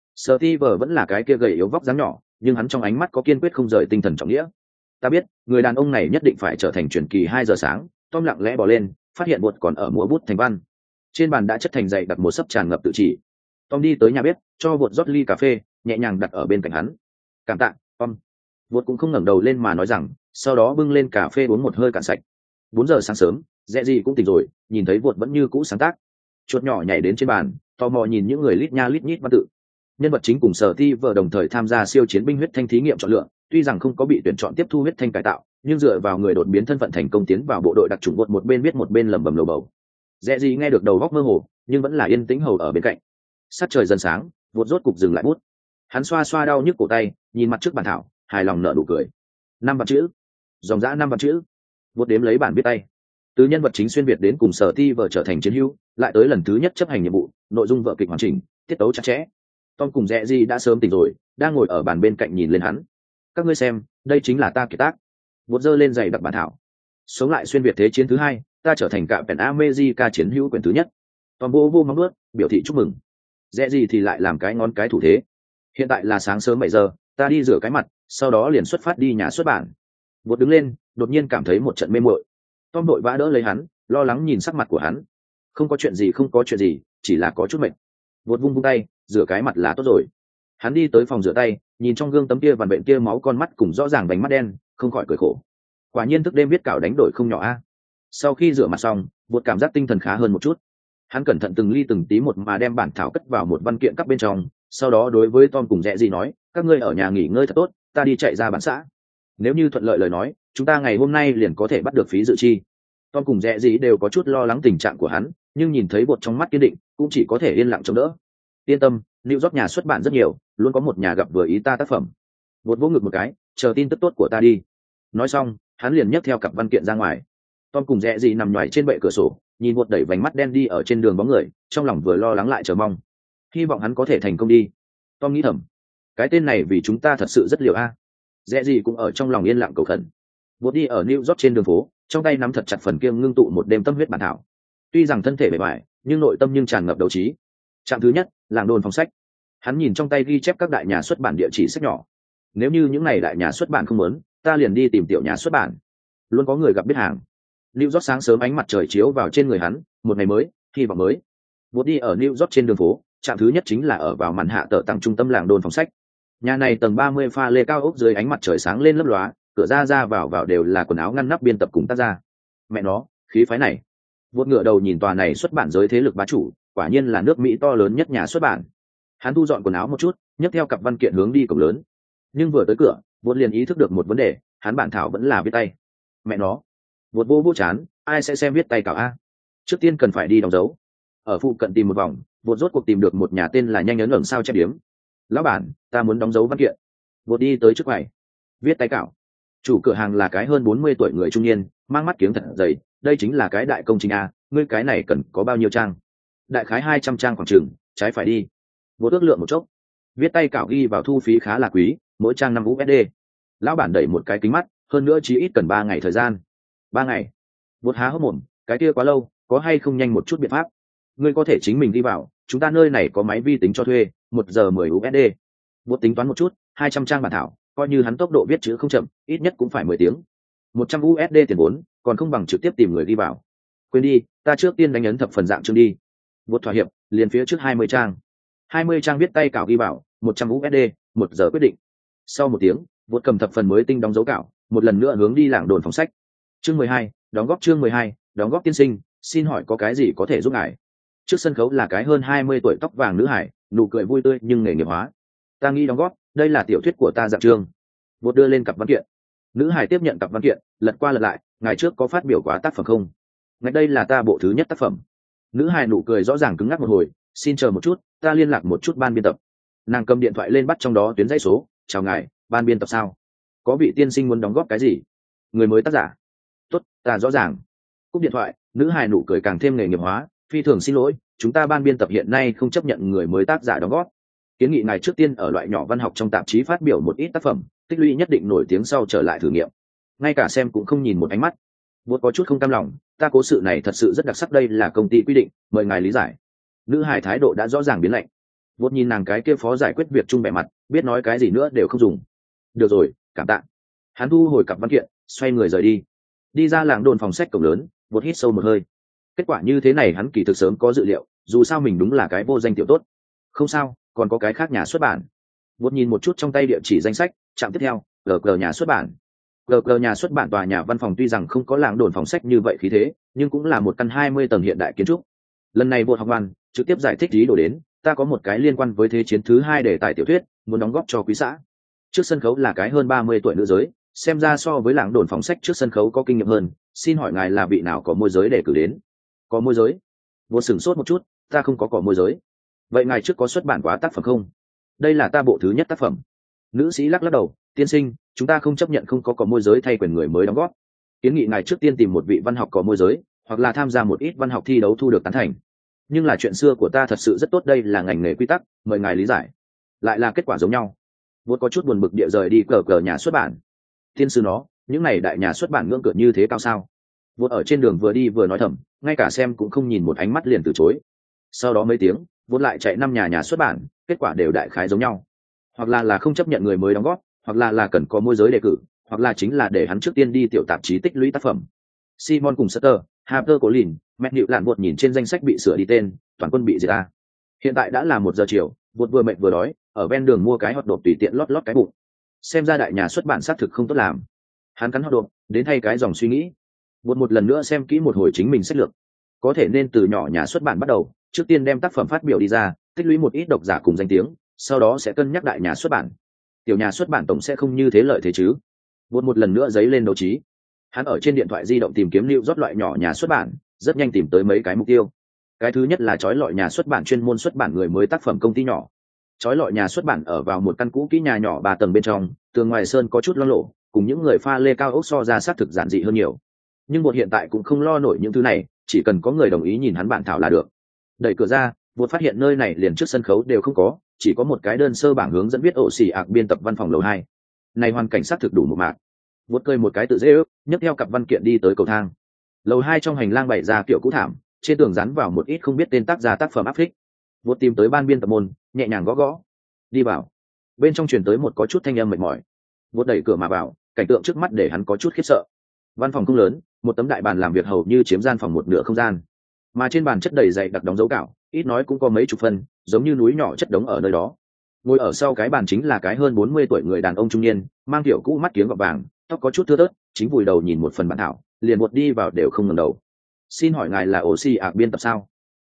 Steve vẫn là cái kia gầy yếu vóc dáng nhỏ, nhưng hắn trong ánh mắt có kiên quyết không rời tinh thần trọng nghĩa. Ta biết, người đàn ông này nhất định phải trở thành truyền kỳ hai giờ sáng. Tom lặng lẽ bò lên, phát hiện bột còn ở múa bút thành văn. Trên bàn đã chất thành dày đặt một sấp tràn ngập tự chỉ. Tom đi tới nhà bếp, cho bột rót ly cà phê, nhẹ nhàng đặt ở bên cạnh hắn. Cảm tạ, Tom. Bột cũng không ngẩng đầu lên mà nói rằng, sau đó bưng lên cà phê uống một hơi cạn sạch. Bốn giờ sáng sớm, Rẽ gì cũng tỉnh rồi, nhìn thấy bột vẫn như cũ sáng tác. Chuột nhỏ nhảy đến trên bàn, tò mò nhìn những người lít nha lít nhít văn tự. Nhân vật chính cùng Sở Ti vợ đồng thời tham gia siêu chiến binh huyết thanh thí nghiệm chọn lựa, tuy rằng không có bị tuyển chọn tiếp thu huyết thanh cải tạo, nhưng dựa vào người đột biến thân phận thành công tiến vào bộ đội đặc chủng bột một bên viết một bên lẩm bẩm lầu bầu. Rẽ gì nghe được đầu góc mơ hồ, nhưng vẫn là yên tĩnh hầu ở bên cạnh. Sát trời dần sáng, vụt rốt cục dừng lại bút. Hắn xoa xoa đau nhức cổ tay, nhìn mặt trước bản thảo, hài lòng nở nụ cười. Năm vạn chữ, dòng dã năm vạn chữ. Vụt đếm lấy bản viết tay. Từ nhân vật chính xuyên việt đến cùng Sở Ti vợ trở thành chiến hữu, lại tới lần thứ nhất chấp hành nhiệm vụ, nội dung vở kịch hoàn chỉnh, tiết tấu chặt chẽ. Tom cùng Rẽ gì đã sớm tỉnh rồi, đang ngồi ở bàn bên cạnh nhìn lên hắn. Các ngươi xem, đây chính là ta kiệt tác. Vụt giơ lên giày đặc bản thảo. Sống lại xuyên việt thế chiến thứ hai, ta trở thành cả Pen America chiến hữu quyển thứ nhất. Tom vô vô mong nuốt, biểu thị chúc mừng. Rẽ gì thì lại làm cái ngón cái thủ thế. Hiện tại là sáng sớm bảy giờ, ta đi rửa cái mặt, sau đó liền xuất phát đi nhà xuất bản. Vụt đứng lên, đột nhiên cảm thấy một trận mê muội. Tom đội vã đỡ lấy hắn, lo lắng nhìn sắc mặt của hắn. Không có chuyện gì, không có chuyện gì, chỉ là có chút mệt. Vụt vung vung tay, rửa cái mặt là tốt rồi. Hắn đi tới phòng rửa tay, nhìn trong gương tấm kia vằn vện kia máu con mắt cùng rõ ràng vành mắt đen, không khỏi cười khổ. Quả nhiên thức đêm viết cảo đánh đổi không nhỏ a. Sau khi rửa mặt xong, Vụt cảm giác tinh thần khá hơn một chút. Hắn cẩn thận từng ly từng tí một mà đem bản thảo cất vào một văn kiện cắp bên trong, sau đó đối với Tom cùng Rẽ gì nói, các ngươi ở nhà nghỉ ngơi thật tốt, ta đi chạy ra bản xã. Nếu như thuận lợi lời nói, chúng ta ngày hôm nay liền có thể bắt được phí dự chi. Tom cùng Rẽ gì đều có chút lo lắng tình trạng của hắn, nhưng nhìn thấy Vụt trong mắt kiên định, cũng chỉ có thể yên lặng chống đỡ. Yên tâm, New York nhà xuất bản rất nhiều, luôn có một nhà gặp vừa ý ta tác phẩm. Vụt vỗ ngực một cái, chờ tin tức tốt của ta đi. Nói xong, hắn liền nhấc theo cặp văn kiện ra ngoài. Tom cùng Rẽ gì nằm nhoài trên bệ cửa sổ, nhìn Vụt đẩy vành mắt đen đi ở trên đường bóng người, trong lòng vừa lo lắng lại chờ mong. Hy vọng hắn có thể thành công đi. Tom nghĩ thầm, cái tên này vì chúng ta thật sự rất liều a. Rẽ gì cũng ở trong lòng yên lặng cầu khẩn. Vụt đi ở New York trên đường phố, trong tay nắm thật chặt phần kiêng ngưng tụ một đêm tâm huyết bản thảo. Tuy rằng thân thể bề ngoài, nhưng nội tâm nhưng tràn ngập đấu trí. Trạm thứ nhất, làng đồn phòng sách. Hắn nhìn trong tay ghi chép các đại nhà xuất bản địa chỉ sách nhỏ. Nếu như những này đại nhà xuất bản không muốn, ta liền đi tìm tiểu nhà xuất bản. Luôn có người gặp biết hàng. New York sáng sớm ánh mặt trời chiếu vào trên người hắn, một ngày mới, hy vọng mới. Vụt đi ở New York trên đường phố, trạm thứ nhất chính là ở vào màn hạ tờ tặng trung tâm làng đồn phòng sách. Nhà này tầng ba mươi pha lê cao ốc dưới ánh mặt trời sáng lên lấp lóa, cửa ra ra vào vào đều là quần áo ngăn nắp biên tập cùng tác gia. Mẹ nó, khí phái này. Vụt ngựa đầu nhìn tòa này xuất bản giới thế lực bá chủ, quả nhiên là nước Mỹ to lớn nhất nhà xuất bản. Hắn thu dọn quần áo một chút, nhấc theo cặp văn kiện hướng đi cổng lớn. Nhưng vừa tới cửa, Vột liền ý thức được một vấn đề, hắn bản thảo vẫn là viết tay. Mẹ nó, Vột vô vô chán, ai sẽ xem viết tay cảo a? Trước tiên cần phải đi đóng dấu. Ở phụ cận tìm một vòng, Vột rốt cuộc tìm được một nhà tên là nhanh ấn ẩn sao chép điếm. Lão bản, ta muốn đóng dấu văn kiện. Vột đi tới trước quầy, viết tay cảo. Chủ cửa hàng là cái hơn bốn mươi tuổi người trung niên, mang mắt kiếng thật dày, đây chính là cái đại công trình a, ngươi cái này cần có bao nhiêu trang? Đại khái hai trăm trang khoảng chừng, trái phải đi. Vột ước lượng một chốc, viết tay cảo ghi vào thu phí khá là quý, mỗi trang năm u ét đê. Lão bản đẩy một cái kính mắt, hơn nữa chí ít cần ba ngày thời gian. Ba ngày? Vột há hốc mồm, cái kia quá lâu, có hay không nhanh một chút biện pháp? Ngươi có thể chính mình đi vào, chúng ta nơi này có máy vi tính cho thuê, một giờ mười u ét đê. Vột tính toán một chút, hai trăm trang bản thảo, coi như hắn tốc độ viết chữ không chậm, ít nhất cũng phải mười tiếng. Một trăm u ét đê tiền vốn, còn không bằng trực tiếp tìm người đi vào. Quên đi, ta trước tiên đánh ấn thập phần dạng chương đi. Vột thỏa hiệp, liền phía trước hai mươi trang. hai mươi trang viết tay cảo ghi vào, một trăm u ét đê, một giờ quyết định. Sau một tiếng, Vột cầm thập phần mới tinh đóng dấu cảo, một lần nữa hướng đi lảng đồn phòng sách. Chương mười hai, đóng góp chương mười hai, đóng góp tiên sinh, xin hỏi có cái gì có thể giúp ngài? Trước sân khấu là cái hơn hai mươi tuổi tóc vàng nữ hải, nụ cười vui tươi nhưng nghề nghiệp hóa. Ta nghĩ đóng góp, đây là tiểu thuyết của ta dạng chương. Vột đưa lên cặp văn kiện. Nữ hải tiếp nhận cặp văn kiện, lật qua lật lại, ngày trước có phát biểu quá tác phẩm không? Ngày đây là ta bộ thứ nhất tác phẩm. Nữ hải nụ cười rõ ràng cứng ngắc một hồi, xin chờ một chút, ta liên lạc một chút ban biên tập. Nàng cầm điện thoại lên bắt trong đó tuyến dãy số. Chào ngài, ban biên tập sao? Có vị tiên sinh muốn đóng góp cái gì? Người mới tác giả. Tốt, ta rõ ràng. Cúp điện thoại, nữ hài nụ cười càng thêm nghề nghiệp hóa, phi thường xin lỗi, chúng ta ban biên tập hiện nay không chấp nhận người mới tác giả đóng góp. Kiến nghị ngài trước tiên ở loại nhỏ văn học trong tạp chí phát biểu một ít tác phẩm, tích lũy nhất định nổi tiếng sau trở lại thử nghiệm. Ngay cả xem cũng không nhìn một ánh mắt. Vốn có chút không cam lòng, ta cố sự này thật sự rất đặc sắc, đây là công ty quy định, mời ngài lý giải. Nữ hài thái độ đã rõ ràng biến lạnh. Vốn nhìn nàng cái kia phó giải quyết việc chung vẻ mặt, biết nói cái gì nữa đều không dùng. Được rồi, cảm tạ. Hắn thu hồi cặp văn kiện, xoay người rời đi. Đi ra làng đồn phòng sách cổng lớn, Vốn hít sâu một hơi. Kết quả như thế này hắn kỳ thực sớm có dự liệu, dù sao mình đúng là cái vô danh tiểu tốt. Không sao, còn có cái khác nhà xuất bản. Vốn nhìn một chút trong tay địa chỉ danh sách, chạm tiếp theo, gờ gờ nhà xuất bản. gờ gờ nhà xuất bản tòa nhà văn phòng tuy rằng không có làng đồn phòng sách như vậy khí thế, nhưng cũng là một căn hai mươi tầng hiện đại kiến trúc. Lần này Vốn học văn trực tiếp giải thích ý đồ đến, ta có một cái liên quan với thế chiến thứ hai đề tài tiểu thuyết, muốn đóng góp cho quý xã. Trước sân khấu là cái hơn ba mươi tuổi nữ giới, xem ra so với làng đồn phòng sách trước sân khấu có kinh nghiệm hơn, xin hỏi ngài là vị nào có môi giới để cử đến? Có môi giới? Vốn sửng sốt một chút, ta không có cỏ môi giới. Vậy ngài trước có xuất bản quá tác phẩm không? Đây là ta bộ thứ nhất tác phẩm. Nữ sĩ lắc lắc đầu, tiên sinh, chúng ta không chấp nhận không có cỏ môi giới thay quyền người mới đóng góp. Kiến nghị ngài trước tiên tìm một vị văn học có môi giới, hoặc là tham gia một ít văn học thi đấu thu được tán thành. Nhưng là chuyện xưa của ta thật sự rất tốt, đây là ngành nghề quy tắc, mời ngài lý giải. Lại là kết quả giống nhau. Vốn có chút buồn bực địa rời đi cờ cờ nhà xuất bản. Tiên sư nó, những này đại nhà xuất bản ngưỡng cửa như thế cao sao? Vốn ở trên đường vừa đi vừa nói thầm, ngay cả xem cũng không nhìn một ánh mắt liền từ chối. Sau đó mấy tiếng, vốn lại chạy năm nhà nhà xuất bản, kết quả đều đại khái giống nhau. Hoặc là là không chấp nhận người mới đóng góp, hoặc là là cần có môi giới đề cử, hoặc là chính là để hắn trước tiên đi tiểu tạp chí tích lũy tác phẩm. Simon cùng Sutter, Harper Collins, Matt Newt lạn buột nhìn trên danh sách bị sửa đi tên, toàn quân bị diệt ta. Hiện tại đã là một giờ chiều, buột vừa mệt vừa đói, ở ven đường mua cái hot dog tùy tiện lót lót cái bụng. Xem ra đại nhà xuất bản xác thực không tốt làm. Hắn cắn hot dog, đến thay cái dòng suy nghĩ. Buột một lần nữa xem kỹ một hồi chính mình sách lược. Có thể nên từ nhỏ nhà xuất bản bắt đầu, trước tiên đem tác phẩm phát biểu đi ra, tích lũy một ít độc giả cùng danh tiếng, sau đó sẽ cân nhắc đại nhà xuất bản. Tiểu nhà xuất bản tổng sẽ không như thế lợi thế chứ. Buột một lần nữa giấy lên đấu trí. Hắn ở trên điện thoại di động tìm kiếm lưu rót loại nhỏ nhà xuất bản, rất nhanh tìm tới mấy cái mục tiêu. Cái thứ nhất là chói lọi nhà xuất bản chuyên môn xuất bản người mới tác phẩm công ty nhỏ. Chói lọi nhà xuất bản ở vào một căn cũ kỹ nhà nhỏ ba tầng bên trong, tường ngoài sơn có chút loang lổ, cùng những người pha lê cao ốc so ra xác thực giản dị hơn nhiều. Nhưng Bột hiện tại cũng không lo nổi những thứ này, chỉ cần có người đồng ý nhìn hắn bản thảo là được. Đẩy cửa ra, Bột phát hiện nơi này liền trước sân khấu đều không có, chỉ có một cái đơn sơ bảng hướng dẫn viết ổ xì ạc biên tập văn phòng lầu hai. Này hoàn cảnh xác thực đủ một mạc. Bột cười một cái tự dễ ước, nhấc theo cặp văn kiện đi tới cầu thang. Lầu hai trong hành lang bày ra kiểu cũ thảm, trên tường dán vào một ít không biết tên tác giả tác phẩm áp phích. Bột tìm tới ban biên tập môn, nhẹ nhàng gõ gõ. Đi vào. Bên trong truyền tới một có chút thanh âm mệt mỏi. Bột đẩy cửa mà vào, cảnh tượng trước mắt để hắn có chút khiếp sợ. Văn phòng không lớn, một tấm đại bàn làm việc hầu như chiếm gian phòng một nửa không gian, mà trên bàn chất đầy dày đặc đóng dấu cạo, ít nói cũng có mấy chục phân, giống như núi nhỏ chất đống ở nơi đó. Ngồi ở sau cái bàn chính là cái hơn bốn mươi tuổi người đàn ông trung niên, mang kiểu cũ mắt kiếng gọt vàng, tóc có chút thưa thớt, chính vùi đầu nhìn một phần bản thảo, liền Bột đi vào đều không ngẩng đầu. Xin hỏi ngài là ổ xì ạc biên tập sao?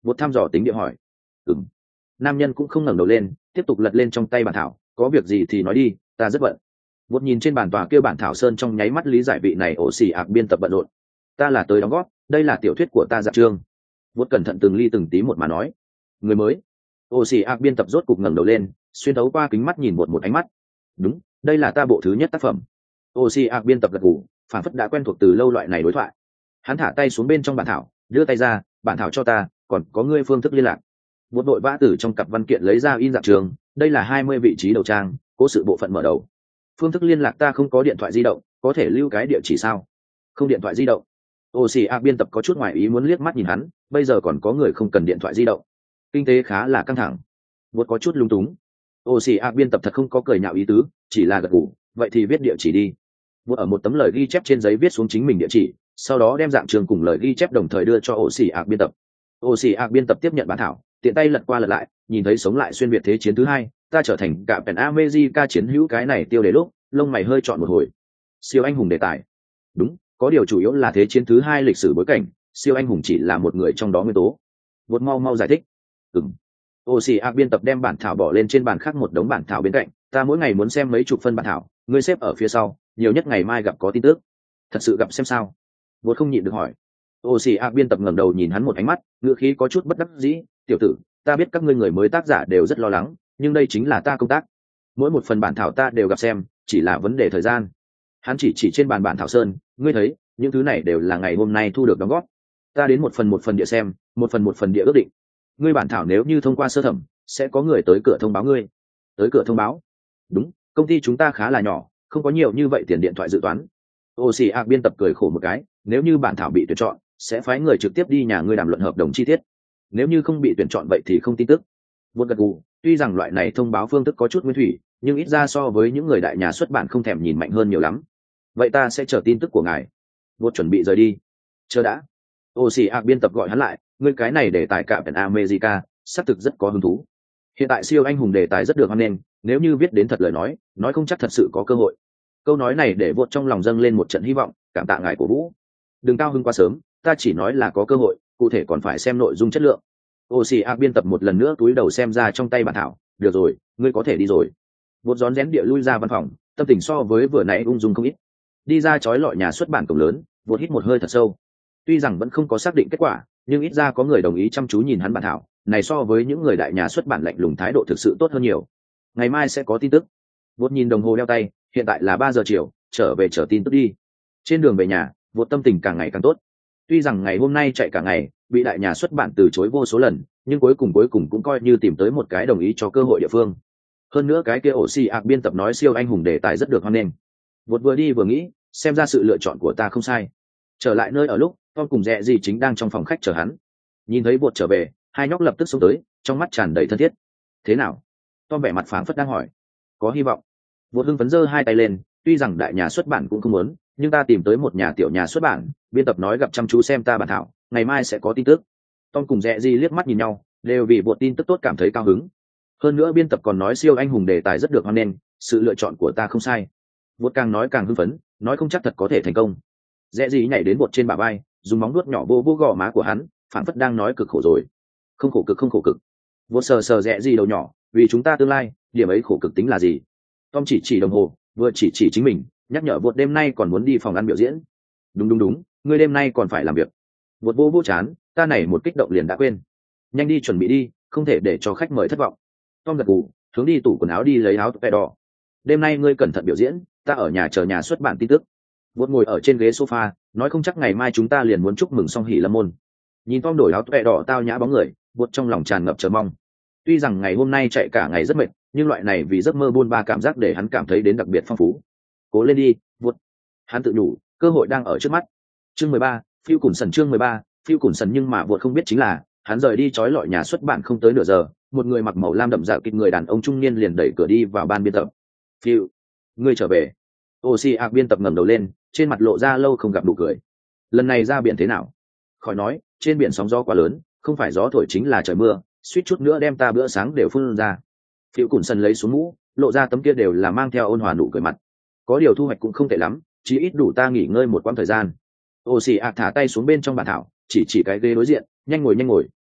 Vột thăm dò tính địa hỏi. Ừm. Nam nhân cũng không ngẩng đầu lên, tiếp tục lật lên trong tay bản thảo, có việc gì thì nói đi, ta rất bận. Vột nhìn trên bàn tòa kia bản thảo sơn trong nháy mắt lý giải vị này ổ xì ạc biên tập bận rộn. Ta là tới đóng góp, đây là tiểu thuyết của ta dạ chương. Vột cẩn thận từng ly từng tí một mà nói. Người mới. Ổ xì ạc biên tập rốt cục ngẩng đầu lên, xuyên thấu qua kính mắt nhìn Vột một ánh mắt. Đúng, đây là ta bộ thứ nhất tác phẩm. Ổ xì ạc biên tập gật gù, phản phất đã quen thuộc từ lâu loại này đối thoại. Hắn thả tay xuống bên trong bản thảo, đưa tay ra, bản thảo cho ta, còn có ngươi phương thức liên lạc. Một đội vã tử trong cặp văn kiện lấy ra in dạng trường, đây là hai mươi vị trí đầu trang, cố sự bộ phận mở đầu. Phương thức liên lạc ta không có điện thoại di động, có thể lưu cái địa chỉ sao? Không điện thoại di động. Ô xì a biên tập có chút ngoài ý muốn liếc mắt nhìn hắn, bây giờ còn có người không cần điện thoại di động. Kinh tế khá là căng thẳng. Một có chút lung túng. Ô xì a biên tập thật không có cười nhạo ý tứ, chỉ là gật gù, vậy thì viết địa chỉ đi. Một ở một tấm lời ghi chép trên giấy viết xuống chính mình địa chỉ, sau đó đem dạng trường cùng lời ghi chép đồng thời đưa cho ô xì a biên tập. Ô xì a biên tập tiếp nhận bản thảo, tiện tay lật qua lật lại, nhìn thấy sống lại xuyên việt thế chiến thứ hai, ta trở thành cả Pen America chiến hữu cái này tiêu đề lúc, lông mày hơi chọn một hồi. Siêu anh hùng đề tài. Đúng, có điều chủ yếu là thế chiến thứ hai lịch sử bối cảnh, siêu anh hùng chỉ là một người trong đó nguyên tố. Vượt mau mau giải thích. Ừm. Ô xì a biên tập đem bản thảo bỏ lên trên bàn khác một đống bản thảo bên cạnh, ta mỗi ngày muốn xem mấy chục phân bản thảo, ngươi xếp ở phía sau, nhiều nhất ngày mai gặp có tin tức. Thật sự gặp xem sao? Vượt không nhịn được hỏi. Ô xì a biên tập ngẩng đầu nhìn hắn một ánh mắt, ngữ khí có chút bất đắc dĩ, tiểu tử, ta biết các ngươi người mới tác giả đều rất lo lắng, nhưng đây chính là ta công tác. Mỗi một phần bản thảo ta đều gặp xem, chỉ là vấn đề thời gian. Hắn chỉ chỉ trên bàn bản thảo sơn, ngươi thấy, những thứ này đều là ngày hôm nay thu được đóng góp. Ta đến một phần một phần địa xem, một phần một phần địa ước định. Ngươi bản thảo nếu như thông qua sơ thẩm, sẽ có người tới cửa thông báo ngươi. Tới cửa thông báo? Đúng, công ty chúng ta khá là nhỏ, không có nhiều như vậy tiền điện thoại dự toán. Ô xì a biên tập cười khổ một cái, nếu như bản thảo bị tuyển chọn, sẽ phái người trực tiếp đi nhà ngươi đàm luận hợp đồng chi tiết. Nếu như không bị tuyển chọn vậy thì không tin tức. Vốn gật gù, tuy rằng loại này thông báo phương thức có chút nguyên thủy, nhưng ít ra so với những người đại nhà xuất bản không thèm nhìn mạnh hơn nhiều lắm. Vậy ta sẽ chờ tin tức của ngài. Vốn chuẩn bị rời đi. Chờ đã. Ô xì a biên tập gọi hắn lại, ngươi cái này để tài cả Pen America, xác thực rất có hứng thú. Hiện tại siêu anh hùng đề tài rất được hoan nghênh, nếu như viết đến thật lời nói, nói không chắc thật sự có cơ hội. Câu nói này để vượt trong lòng dâng lên một trận hy vọng, cảm tạ ngài của vũ. Đừng cao hứng quá sớm, ta chỉ nói là có cơ hội, cụ thể còn phải xem nội dung chất lượng. Ô xì a biên tập một lần nữa túi đầu xem ra trong tay bản thảo, được rồi, ngươi có thể đi rồi. Vượt rón rén địa lui ra văn phòng, tâm tình so với vừa nãy ung dung không ít. Đi ra chói lọi nhà xuất bản cổng lớn, vượt hít một hơi thật sâu. Tuy rằng vẫn không có xác định kết quả, nhưng ít ra có người đồng ý chăm chú nhìn hắn bản thảo, này so với những người đại nhà xuất bản lạnh lùng thái độ thực sự tốt hơn nhiều. Ngày mai sẽ có tin tức. Vượt nhìn đồng hồ đeo tay, hiện tại là ba giờ chiều, trở về chờ tin tức đi. Trên đường về nhà, vượt tâm tình càng ngày càng tốt. Tuy rằng ngày hôm nay chạy cả ngày, bị đại nhà xuất bản từ chối vô số lần, nhưng cuối cùng cuối cùng cũng coi như tìm tới một cái đồng ý cho cơ hội địa phương. Hơn nữa cái kia ổ xì ạc biên tập nói siêu anh hùng đề tài rất được hoan nghênh. Vượt vừa đi vừa nghĩ, xem ra sự lựa chọn của ta không sai. Trở lại nơi ở lúc, Tom cùng Dẹ Dì chính đang trong phòng khách chờ hắn. Nhìn thấy Vượt trở về, hai nhóc lập tức xông tới, trong mắt tràn đầy thân thiết. Thế nào? Tom vẻ mặt phảng phất đang hỏi. Có hy vọng. Vượt hưng phấn giơ hai tay lên, tuy rằng đại nhà xuất bản cũng không muốn, nhưng ta tìm tới một nhà tiểu nhà xuất bản, biên tập nói gặp chăm chú xem ta bản thảo, ngày mai sẽ có tin tức. Tom cùng Dẹ Dì liếc mắt nhìn nhau, đều vì Vượt tin tức tốt cảm thấy cao hứng. Hơn nữa biên tập còn nói siêu anh hùng đề tài rất được hoan nghênh, sự lựa chọn của ta không sai. Vượt càng nói càng hưng phấn, nói không chắc thật có thể thành công. Dẹ Dì nhảy đến Vượt trên bả vai, dùng móng vuốt nhỏ vô vô gò má của hắn, phản phất đang nói cực khổ rồi. Không khổ cực không khổ cực. Vượt sờ sờ Dẹ Dì đầu nhỏ, vì chúng ta tương lai, điểm ấy khổ cực tính là gì? Tom chỉ chỉ đồng hồ, vừa chỉ chỉ chính mình, nhắc nhở Vượt đêm nay còn muốn đi phòng ăn biểu diễn. Đúng đúng đúng, ngươi đêm nay còn phải làm việc. Vượt vô vô chán, ta này một kích động liền đã quên. Nhanh đi chuẩn bị đi, không thể để cho khách mời thất vọng. Tom gật gù, hướng đi tủ quần áo đi lấy áo tè đỏ. Đêm nay ngươi cẩn thận biểu diễn, ta ở nhà chờ nhà xuất bản tin tức. Vượt ngồi ở trên ghế sofa, nói không chắc ngày mai chúng ta liền muốn chúc mừng song hỷ lâm môn. Nhìn Tom đổi áo tè đỏ tao nhã bóng người, Vượt trong lòng tràn ngập chờ mong. Tuy rằng ngày hôm nay chạy cả ngày rất mệt, nhưng loại này vì giấc mơ buôn ba cảm giác để hắn cảm thấy đến đặc biệt phong phú. Cố lên đi, Vượt. Hắn tự nhủ, cơ hội đang ở trước mắt. Chương mười ba, phiêu củn sần chương mười ba, phiêu củn sần nhưng mà Vượt không biết chính là, hắn rời đi trói lọi nhà xuất bản không tới nửa giờ, một người mặc màu lam đậm dạ kịch người đàn ông trung niên liền đẩy cửa đi vào ban biên tập. Phiêu, ngươi trở về. Ô xì ạc biên tập ngẩng đầu lên, trên mặt lộ ra lâu không gặp nụ cười. Lần này ra biển thế nào? Khỏi nói, trên biển sóng gió quá lớn, không phải gió thổi chính là trời mưa, suýt chút nữa đem ta bữa sáng đều phun ra. Phiêu củn sần lấy xuống mũ, lộ ra tấm kia đều là mang theo ôn hòa nụ cười mặt. Có điều thu hoạch cũng không tệ lắm, chỉ ít đủ ta nghỉ ngơi một quãng thời gian. Ô xì ạc thả tay xuống bên trong bản thảo, chỉ chỉ cái ghế đối diện, nhanh ngồi nhanh ngồi,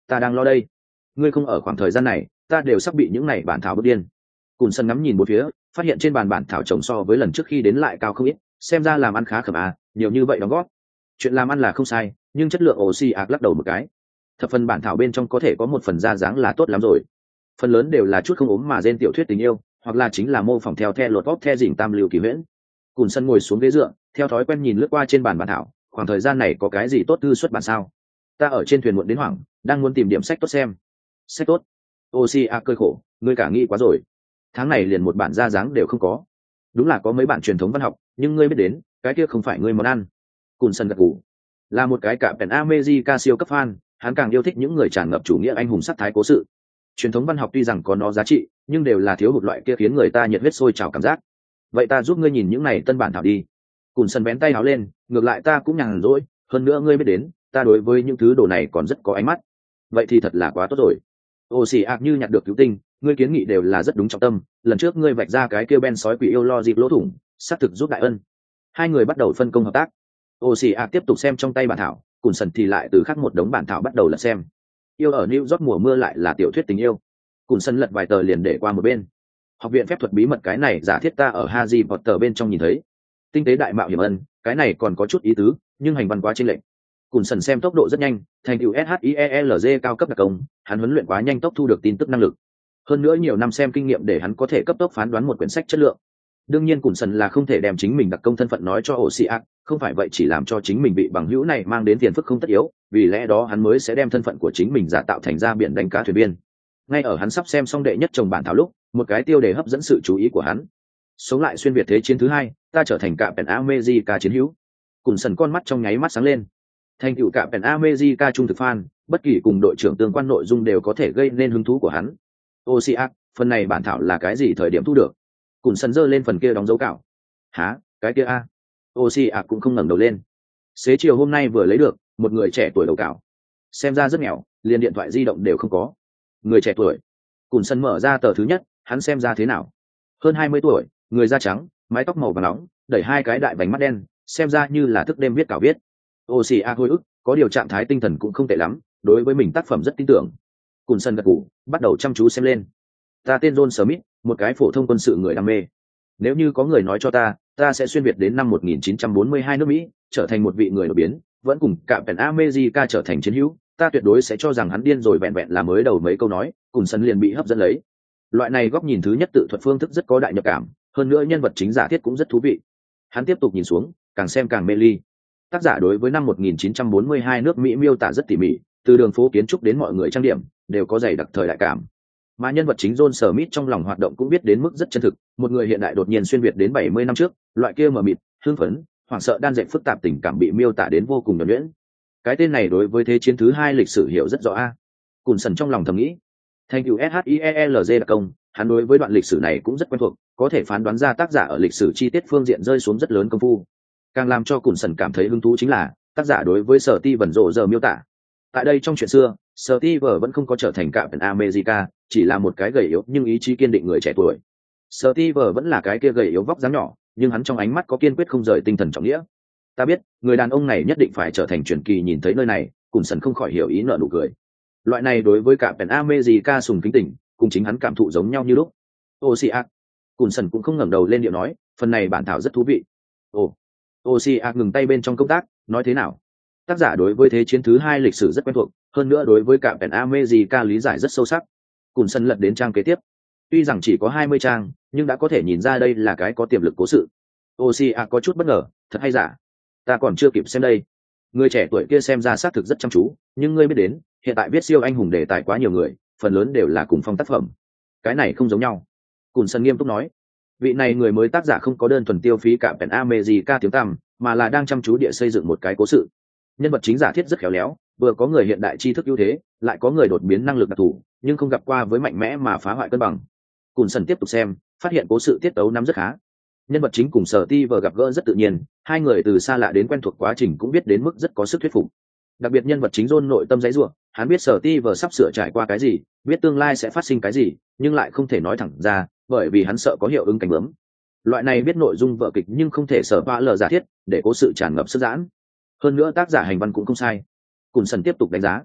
ta đang lo đây. Ngươi không ở khoảng thời gian này, ta đều sắp bị những này bản thảo bức điên. Cùn sân ngắm nhìn một phía, phát hiện trên bàn bản thảo trồng so với lần trước khi đến lại cao không ít, xem ra làm ăn khá khẩm à, nhiều như vậy đóng góp. Chuyện làm ăn là không sai, nhưng chất lượng oxy ạc lắc đầu một cái. Thập phần bản thảo bên trong có thể có một phần ra dáng là tốt lắm rồi. Phần lớn đều là chút không ốm mà gen tiểu thuyết tình yêu, hoặc là chính là mô phỏng theo the lột vóc the dỉnh tam lưu kỳ huyễn. Cùn sân ngồi xuống ghế dựa, theo thói quen nhìn lướt qua trên bàn bản thảo, khoảng thời gian này có cái gì tốt thư xuất bản sao? Ta ở trên thuyền muộn đến hoảng, đang muốn tìm điểm sách tốt xem. Sách tốt? Oxy ạc cơi khổ, ngươi cả nghĩ quá rồi. Tháng này liền một bản ra dáng đều không có. Đúng là có mấy bản truyền thống văn học, nhưng ngươi biết đến, cái kia không phải ngươi món ăn. Cùn sân gật gù. Là một cái cả Pen America siêu cấp fan, hắn càng yêu thích những người tràn ngập chủ nghĩa anh hùng sắc thái cố sự. Truyền thống văn học tuy rằng có nó giá trị, nhưng đều là thiếu hụt loại kia khiến người ta nhiệt huyết sôi trào cảm giác. Vậy ta giúp ngươi nhìn những này tân bản thảo đi. Cùn sân bén tay áo lên, ngược lại ta cũng nhàn rỗi, hơn nữa ngươi biết đến, ta đối với những thứ đồ này còn rất có ánh mắt. Vậy thì thật là quá tốt rồi. Ô xì ạc như nhặt được cứu tinh, ngươi kiến nghị đều là rất đúng trọng tâm. Lần trước ngươi vạch ra cái kêu Ben sói quỷ yêu lo dịp lỗ thủng, xác thực giúp đại ân. Hai người bắt đầu phân công hợp tác. Ô xì ạc tiếp tục xem trong tay bản thảo, Cùn sần thì lại từ khắc một đống bản thảo bắt đầu lật xem. Yêu ở New York mùa mưa lại là tiểu thuyết tình yêu. Cùn sần lật vài tờ liền để qua một bên. Học viện phép thuật bí mật cái này giả thiết ta ở Harry Potter bên trong nhìn thấy. Tinh tế đại mạo hiểm ân, cái này còn có chút ý tứ, nhưng hành văn quá chênh lệch. Cùn sần xem tốc độ rất nhanh, thành tựu SHIELZ cao cấp đặc công, hắn huấn luyện quá nhanh tốc thu được tin tức năng lực. Hơn nữa nhiều năm xem kinh nghiệm để hắn có thể cấp tốc phán đoán một quyển sách chất lượng. Đương nhiên Cùn sần là không thể đem chính mình đặc công thân phận nói cho Ocean, không phải vậy chỉ làm cho chính mình bị bằng hữu này mang đến phiền phức không tất yếu, vì lẽ đó hắn mới sẽ đem thân phận của chính mình giả tạo thành ra biển đánh cá thuyền viên. Ngay ở hắn sắp xem xong đệ nhất chồng bản thảo lúc, một cái tiêu đề hấp dẫn sự chú ý của hắn. Sống lại xuyên việt thế chiến thứ hai, ta trở thành Captain America chiến hữu. Cùn sần con mắt trong nháy mắt sáng lên. Thành tựu Captain America trung thực fan, bất kỳ cùng đội trưởng tương quan nội dung đều có thể gây nên hứng thú của hắn. Ocean, phần này bản thảo là cái gì thời điểm thu được? Cùn sần giơ lên phần kia đóng dấu cạo. Hả, cái kia a? Ocean cũng không ngẩng đầu lên. Xế chiều hôm nay vừa lấy được, một người trẻ tuổi đầu cạo. Xem ra rất nghèo, liền điện thoại di động đều không có. Người trẻ tuổi. Cùn sần mở ra tờ thứ nhất, hắn xem ra thế nào? Hơn hai mươi tuổi, người da trắng, mái tóc màu vàng nóng, đẩy hai cái đại vành mắt đen, xem ra như là thức đêm viết cảo viết. Ocean hồi ức, có điều trạng thái tinh thần cũng không tệ lắm, đối với mình tác phẩm rất tin tưởng. Cùn sần gật gù, bắt đầu chăm chú xem lên. Ta tên John Smith, một cái phổ thông quân sự người đam mê. Nếu như có người nói cho ta, ta sẽ xuyên việt đến năm một nghìn chín trăm bốn mươi hai nước Mỹ, trở thành một vị người nổi biến, vẫn cùng Captain America trở thành chiến hữu, ta tuyệt đối sẽ cho rằng hắn điên rồi vẹn vẹn là mới đầu mấy câu nói, Cùn sần liền bị hấp dẫn lấy. Loại này góc nhìn thứ nhất tự thuật phương thức rất có đại nhập cảm, hơn nữa nhân vật chính giả thiết cũng rất thú vị. Hắn tiếp tục nhìn xuống, càng xem càng mê ly. Tác giả đối với năm một nghìn chín trăm bốn mươi hai nước Mỹ miêu tả rất tỉ mỉ, từ đường phố kiến trúc đến mọi người trang điểm, đều có dày đặc thời đại cảm. Mà nhân vật chính John Smith trong lòng hoạt động cũng biết đến mức rất chân thực, một người hiện đại đột nhiên xuyên việt đến bảy mươi năm trước, loại kia mờ mịt, hưng phấn, hoảng sợ đan dệt phức tạp tình cảm bị miêu tả đến vô cùng nhuần nhuyễn. Cái tên này đối với thế chiến thứ hai lịch sử hiểu rất rõ a. Cùn sần trong lòng thầm nghĩ. Thành tựu SHIELZ đặc công, hắn đối với đoạn lịch sử này cũng rất quen thuộc, có thể phán đoán ra tác giả ở lịch sử chi tiết phương diện rơi xuống rất lớn công phu. Càng làm cho Cùn sần cảm thấy hứng thú chính là tác giả đối với Sở Ti vẩn rộ giờ miêu tả. Tại đây trong chuyện xưa, Sở Ti vẩn vẫn không có trở thành Captain America, chỉ là một cái gầy yếu nhưng ý chí kiên định người trẻ tuổi. Sở Ti vẩn vẫn là cái kia gầy yếu vóc dáng nhỏ, nhưng hắn trong ánh mắt có kiên quyết không rời tinh thần trọng nghĩa. Ta biết, người đàn ông này nhất định phải trở thành truyền kỳ, nhìn thấy nơi này, Cùn sần không khỏi hiểu ý nở nụ cười. Loại này đối với Captain America sùng kính tỉnh, cùng chính hắn cảm thụ giống nhau như lúc. Ocean. Cùn sần cũng không ngẩng đầu lên điệu nói, phần này bản thảo rất thú vị. Ồ. Ocean ngừng tay bên trong công tác, nói thế nào? Tác giả đối với thế chiến thứ hai lịch sử rất quen thuộc, hơn nữa đối với Captain America lý giải rất sâu sắc. Cùn sần lật đến trang kế tiếp. Tuy rằng chỉ có hai mươi trang, nhưng đã có thể nhìn ra đây là cái có tiềm lực cố sự. Ocean có chút bất ngờ, thật hay giả? Ta còn chưa kịp xem đây. Người trẻ tuổi kia xem ra xác thực rất chăm chú, nhưng ngươi biết đến, hiện tại viết siêu anh hùng đề tài quá nhiều người, phần lớn đều là cùng phong tác phẩm. Cái này không giống nhau. Cùn sần nghiêm túc nói. Vị này người mới tác giả không có đơn thuần tiêu phí cả Captain America tiếng tăm, mà là đang chăm chú địa xây dựng một cái cố sự. Nhân vật chính giả thiết rất khéo léo, vừa có người hiện đại tri thức ưu thế, lại có người đột biến năng lực đặc thù, nhưng không gặp qua với mạnh mẽ mà phá hoại cân bằng. Cùn sần tiếp tục xem, phát hiện cố sự tiết tấu nắm rất khá. Nhân vật chính cùng Sở Ti vờ gặp gỡ rất tự nhiên, hai người từ xa lạ đến quen thuộc quá trình cũng biết đến mức rất có sức thuyết phục. Đặc biệt nhân vật chính John nội tâm giấy rủa, hắn biết Sở Ti vờ sắp sửa trải qua cái gì, biết tương lai sẽ phát sinh cái gì, nhưng lại không thể nói thẳng ra, bởi vì hắn sợ có hiệu ứng cảnh bướm. Loại này biết nội dung vở kịch nhưng không thể sở ba lờ giả thiết, để cố sự tràn ngập sức giãn. Hơn nữa tác giả hành văn cũng không sai. Cùn sần tiếp tục đánh giá.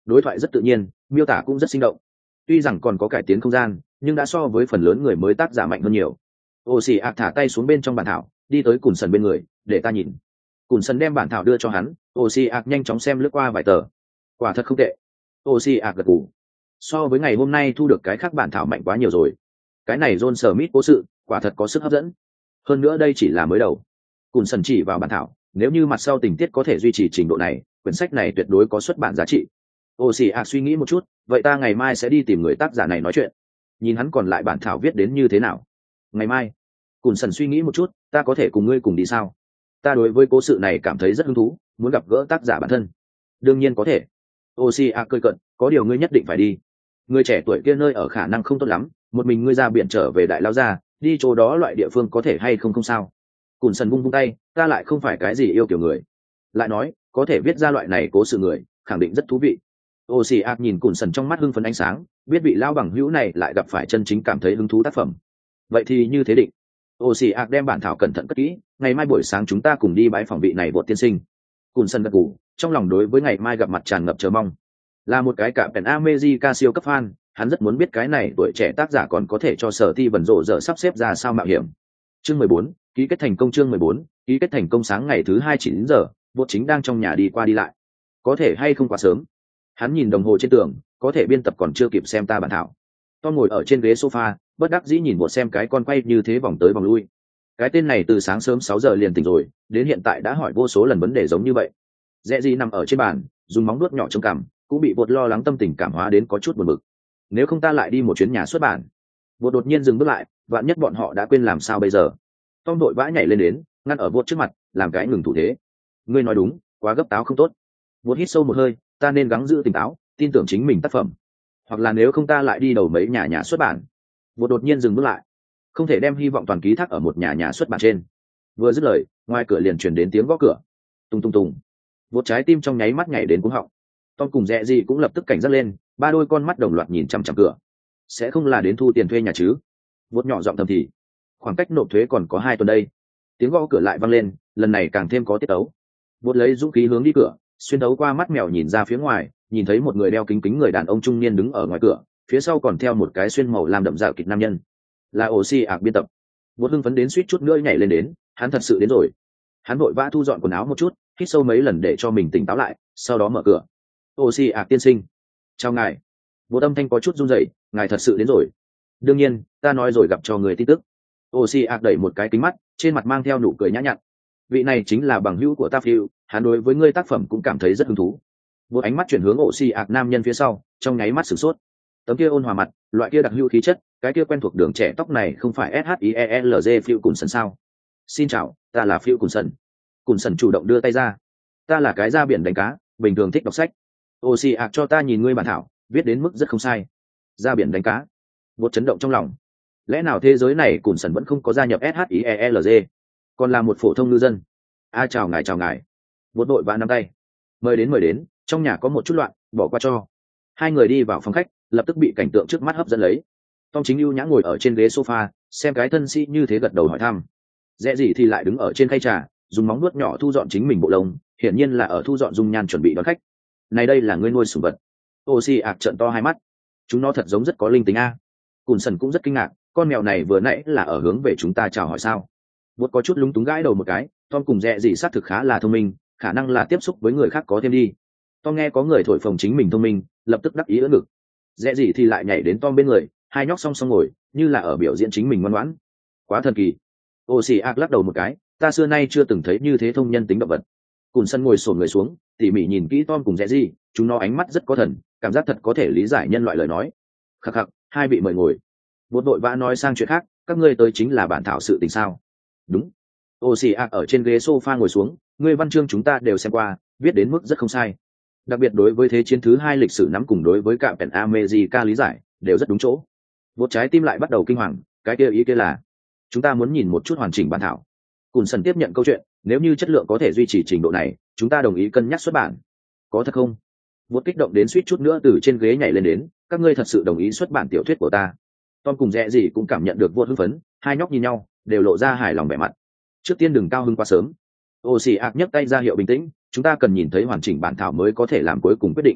đối thoại rất tự nhiên, miêu tả cũng rất sinh động. Tuy rằng còn có cải tiến không gian, nhưng đã so với phần lớn người mới tác giả mạnh hơn nhiều. Ô xì ạc thả tay xuống bên trong bản thảo, đi tới Cùn Sần bên người, để ta nhìn. Cùn Sần đem bản thảo đưa cho hắn, Ô xì ạc nhanh chóng xem lướt qua vài tờ. Quả thật không tệ. Ô xì ạc gật gù. So với ngày hôm nay thu được cái khác bản thảo mạnh quá nhiều rồi. Cái này John Smith cố sự, quả thật có sức hấp dẫn. Hơn nữa đây chỉ là mới đầu. Cùn Sần chỉ vào bản thảo, nếu như mặt sau tình tiết có thể duy trì trình độ này, quyển sách này tuyệt đối có xuất bản giá trị. Ô xì ạc suy nghĩ một chút, vậy ta ngày mai sẽ đi tìm người tác giả này nói chuyện, nhìn hắn còn lại bản thảo viết đến như thế nào. Ngày mai? Cùn Sần suy nghĩ một chút, ta có thể cùng ngươi cùng đi sao? Ta đối với cố sự này cảm thấy rất hứng thú, muốn gặp gỡ tác giả bản thân. Đương nhiên có thể. Ô xì ạc cười cận, có điều ngươi nhất định phải đi. Người trẻ tuổi kia nơi ở khả năng không tốt lắm, một mình ngươi ra biển trở về đại lao gia, đi chỗ đó loại địa phương có thể hay không không sao. Cùn Sần vung vung tay, ta lại không phải cái gì yêu kiểu người. Lại nói, có thể viết ra loại này cố sự người, khẳng định rất thú vị. Ô xì ạc nhìn Cùn Sần trong mắt hưng phấn ánh sáng, biết vị lao bằng hữu này lại gặp phải chân chính cảm thấy hứng thú tác phẩm. Vậy thì như thế định. Ô xì ạc đem bản thảo cẩn thận cất kỹ, ngày mai buổi sáng chúng ta cùng đi bái phòng vị này bột tiên sinh. Cùn Sần gật gù, trong lòng đối với ngày mai gặp mặt tràn ngập chờ mong. Là một cái cả Pen America siêu cấp fan, hắn rất muốn biết cái này tuổi trẻ tác giả còn có thể cho Sở Ti Vân rộ rỡ sắp xếp ra sao mạo hiểm. Chương mười bốn, ký kết thành công. Chương mười bốn, ký kết thành công. Sáng ngày thứ hai chín giờ, bột chính đang trong nhà đi qua đi lại. Có thể hay không quá sớm? Hắn nhìn đồng hồ trên tường, có thể biên tập còn chưa kịp xem ta bản thảo. Tom ngồi ở trên ghế sofa, bất đắc dĩ nhìn bột xem cái con quay như thế vòng tới vòng lui. Cái tên này từ sáng sớm sáu giờ liền tỉnh rồi, đến hiện tại đã hỏi vô số lần vấn đề giống như vậy. Dẹ gì nằm ở trên bàn, dùng móng vuốt nhỏ chống cằm, cũng bị bột lo lắng tâm tình cảm hóa đến có chút buồn bực. Nếu không ta lại đi một chuyến nhà xuất bản. Bột đột nhiên dừng bước lại, vạn nhất bọn họ đã quên làm sao bây giờ. Tom đội vã nhảy lên đến, ngăn ở bột trước mặt, làm cái ngừng thủ thế. Ngươi nói đúng, quá gấp táo không tốt. Bột hít sâu một hơi, ta nên gắng giữ tỉnh táo, tin tưởng chính mình tác phẩm. Hoặc là nếu không ta lại đi đầu mấy nhà nhà xuất bản. Bột đột nhiên dừng bước lại, không thể đem hy vọng toàn ký thác ở một nhà nhà xuất bản trên. Vừa dứt lời, ngoài cửa liền truyền đến tiếng gõ cửa. Tung tung tung. Bột trái tim trong nháy mắt nhảy đến cuống họng. Tom cùng Dẹ gì cũng lập tức cảnh giác lên, ba đôi con mắt đồng loạt nhìn chằm chằm cửa. Sẽ không là đến thu tiền thuê nhà chứ? Bột nhỏ giọng thầm thì. Khoảng cách nộp thuế còn có hai tuần đây. Tiếng gõ cửa lại vang lên, lần này càng thêm có tiết tấu. Bột lấy dũng khí hướng đi cửa, xuyên thấu qua mắt mèo nhìn ra phía ngoài, nhìn thấy một người đeo kính kính người đàn ông trung niên đứng ở ngoài cửa, phía sau còn theo một cái xuyên màu làm đậm dạo kịch nam nhân. Là Ô xì ạc biên tập. Bột hưng phấn đến suýt chút nữa nhảy lên đến, hắn thật sự đến rồi. Hắn vội vã thu dọn quần áo một chút, hít sâu mấy lần để cho mình tỉnh táo lại, sau đó mở cửa. Ô xì ạc tiên sinh, chào ngài. Bột âm thanh có chút run rẩy, ngài thật sự đến rồi. Đương nhiên, ta nói rồi gặp cho người tin tức. Ô xì ạc đẩy một cái kính mắt, trên mặt mang theo nụ cười nhã nhặn. Vị này chính là bằng hữu của ta Phiêu, hắn đối với ngươi tác phẩm cũng cảm thấy rất hứng thú. Một ánh mắt chuyển hướng Ô xì ạc nam nhân phía sau, trong nháy mắt sửng sốt. Tấm kia ôn hòa mặt, loại kia đặc hữu khí chất, cái kia quen thuộc đường trẻ tóc này không phải S H I E L G Phiêu Cùn Sần sao? Xin chào, ta là Phiêu Cùn Sần. Cùn Sần chủ động đưa tay ra. Ta là cái ra biển đánh cá, bình thường thích đọc sách. Ô xì ạc cho ta nhìn ngươi bản thảo, viết đến mức rất không sai. Ra biển đánh cá. Một chấn động trong lòng. Lẽ nào thế giới này Cùn Sần vẫn không có gia nhập S H I E L G, còn là một phổ thông ngư dân? A chào ngài chào ngài. Một đội vã nắm tay. Mời đến mời đến, trong nhà có một chút loạn, bỏ qua cho. Hai người đi vào phòng khách, lập tức bị cảnh tượng trước mắt hấp dẫn lấy. Tom chính ưu nhã ngồi ở trên ghế sofa, xem cái thân sĩ như thế gật đầu hỏi thăm. Dễ gì thì lại đứng ở trên khay trà, dùng móng nuốt nhỏ thu dọn chính mình bộ lông, hiển nhiên là ở thu dọn dung nhan chuẩn bị đón khách. Này đây là ngươi nuôi sủng vật? Ô xì ạc trợn to hai mắt. Chúng nó thật giống rất có linh tính a. Cùn Sần cũng rất kinh ngạc, con mèo này vừa nãy là ở hướng về chúng ta chào hỏi sao? Bột có chút lúng túng gãi đầu một cái. Tom cùng Dẹ gì xác thực khá là thông minh, khả năng là tiếp xúc với người khác có thêm đi. Tom nghe có người thổi phồng chính mình thông minh, lập tức đắc ý ưỡn ngực. Dẹ gì thì lại nhảy đến Tom bên người, hai nhóc song song ngồi, như là ở biểu diễn chính mình ngoan ngoãn. Quá thần kỳ. Ô xì ạc lắc đầu một cái, ta xưa nay chưa từng thấy như thế thông nhân tính động vật. Cùn Sần ngồi xổm người xuống, tỉ mỉ nhìn kỹ Tom cùng Dẹ gì, chúng nó ánh mắt rất có thần, cảm giác thật có thể lý giải nhân loại lời nói. Khắc khắc, hai vị mời ngồi. Một đội vã nói sang chuyện khác, các ngươi tới chính là bản thảo sự tình sao? Đúng. Ô xì ạc ở trên ghế sofa ngồi xuống, ngươi văn chương chúng ta đều xem qua, viết đến mức rất không sai. Đặc biệt đối với thế chiến thứ hai lịch sử nắm cùng đối với cả Pen America lý giải, đều rất đúng chỗ. Một trái tim lại bắt đầu kinh hoàng, cái kia ý kia là chúng ta muốn nhìn một chút hoàn chỉnh bản thảo. Cùn Sần tiếp nhận câu chuyện, nếu như chất lượng có thể duy trì trình độ này, chúng ta đồng ý cân nhắc xuất bản. Có thật không? Một kích động đến suýt chút nữa từ trên ghế nhảy lên đến, các ngươi thật sự đồng ý xuất bản tiểu thuyết của ta? Tom cùng Dẹ gì cũng cảm nhận được vô hưng phấn, hai nhóc nhìn nhau, đều lộ ra hài lòng vẻ mặt. Trước tiên đừng cao hứng quá sớm. Ô xì ạc nhấc tay ra hiệu bình tĩnh, chúng ta cần nhìn thấy hoàn chỉnh bản thảo mới có thể làm cuối cùng quyết định.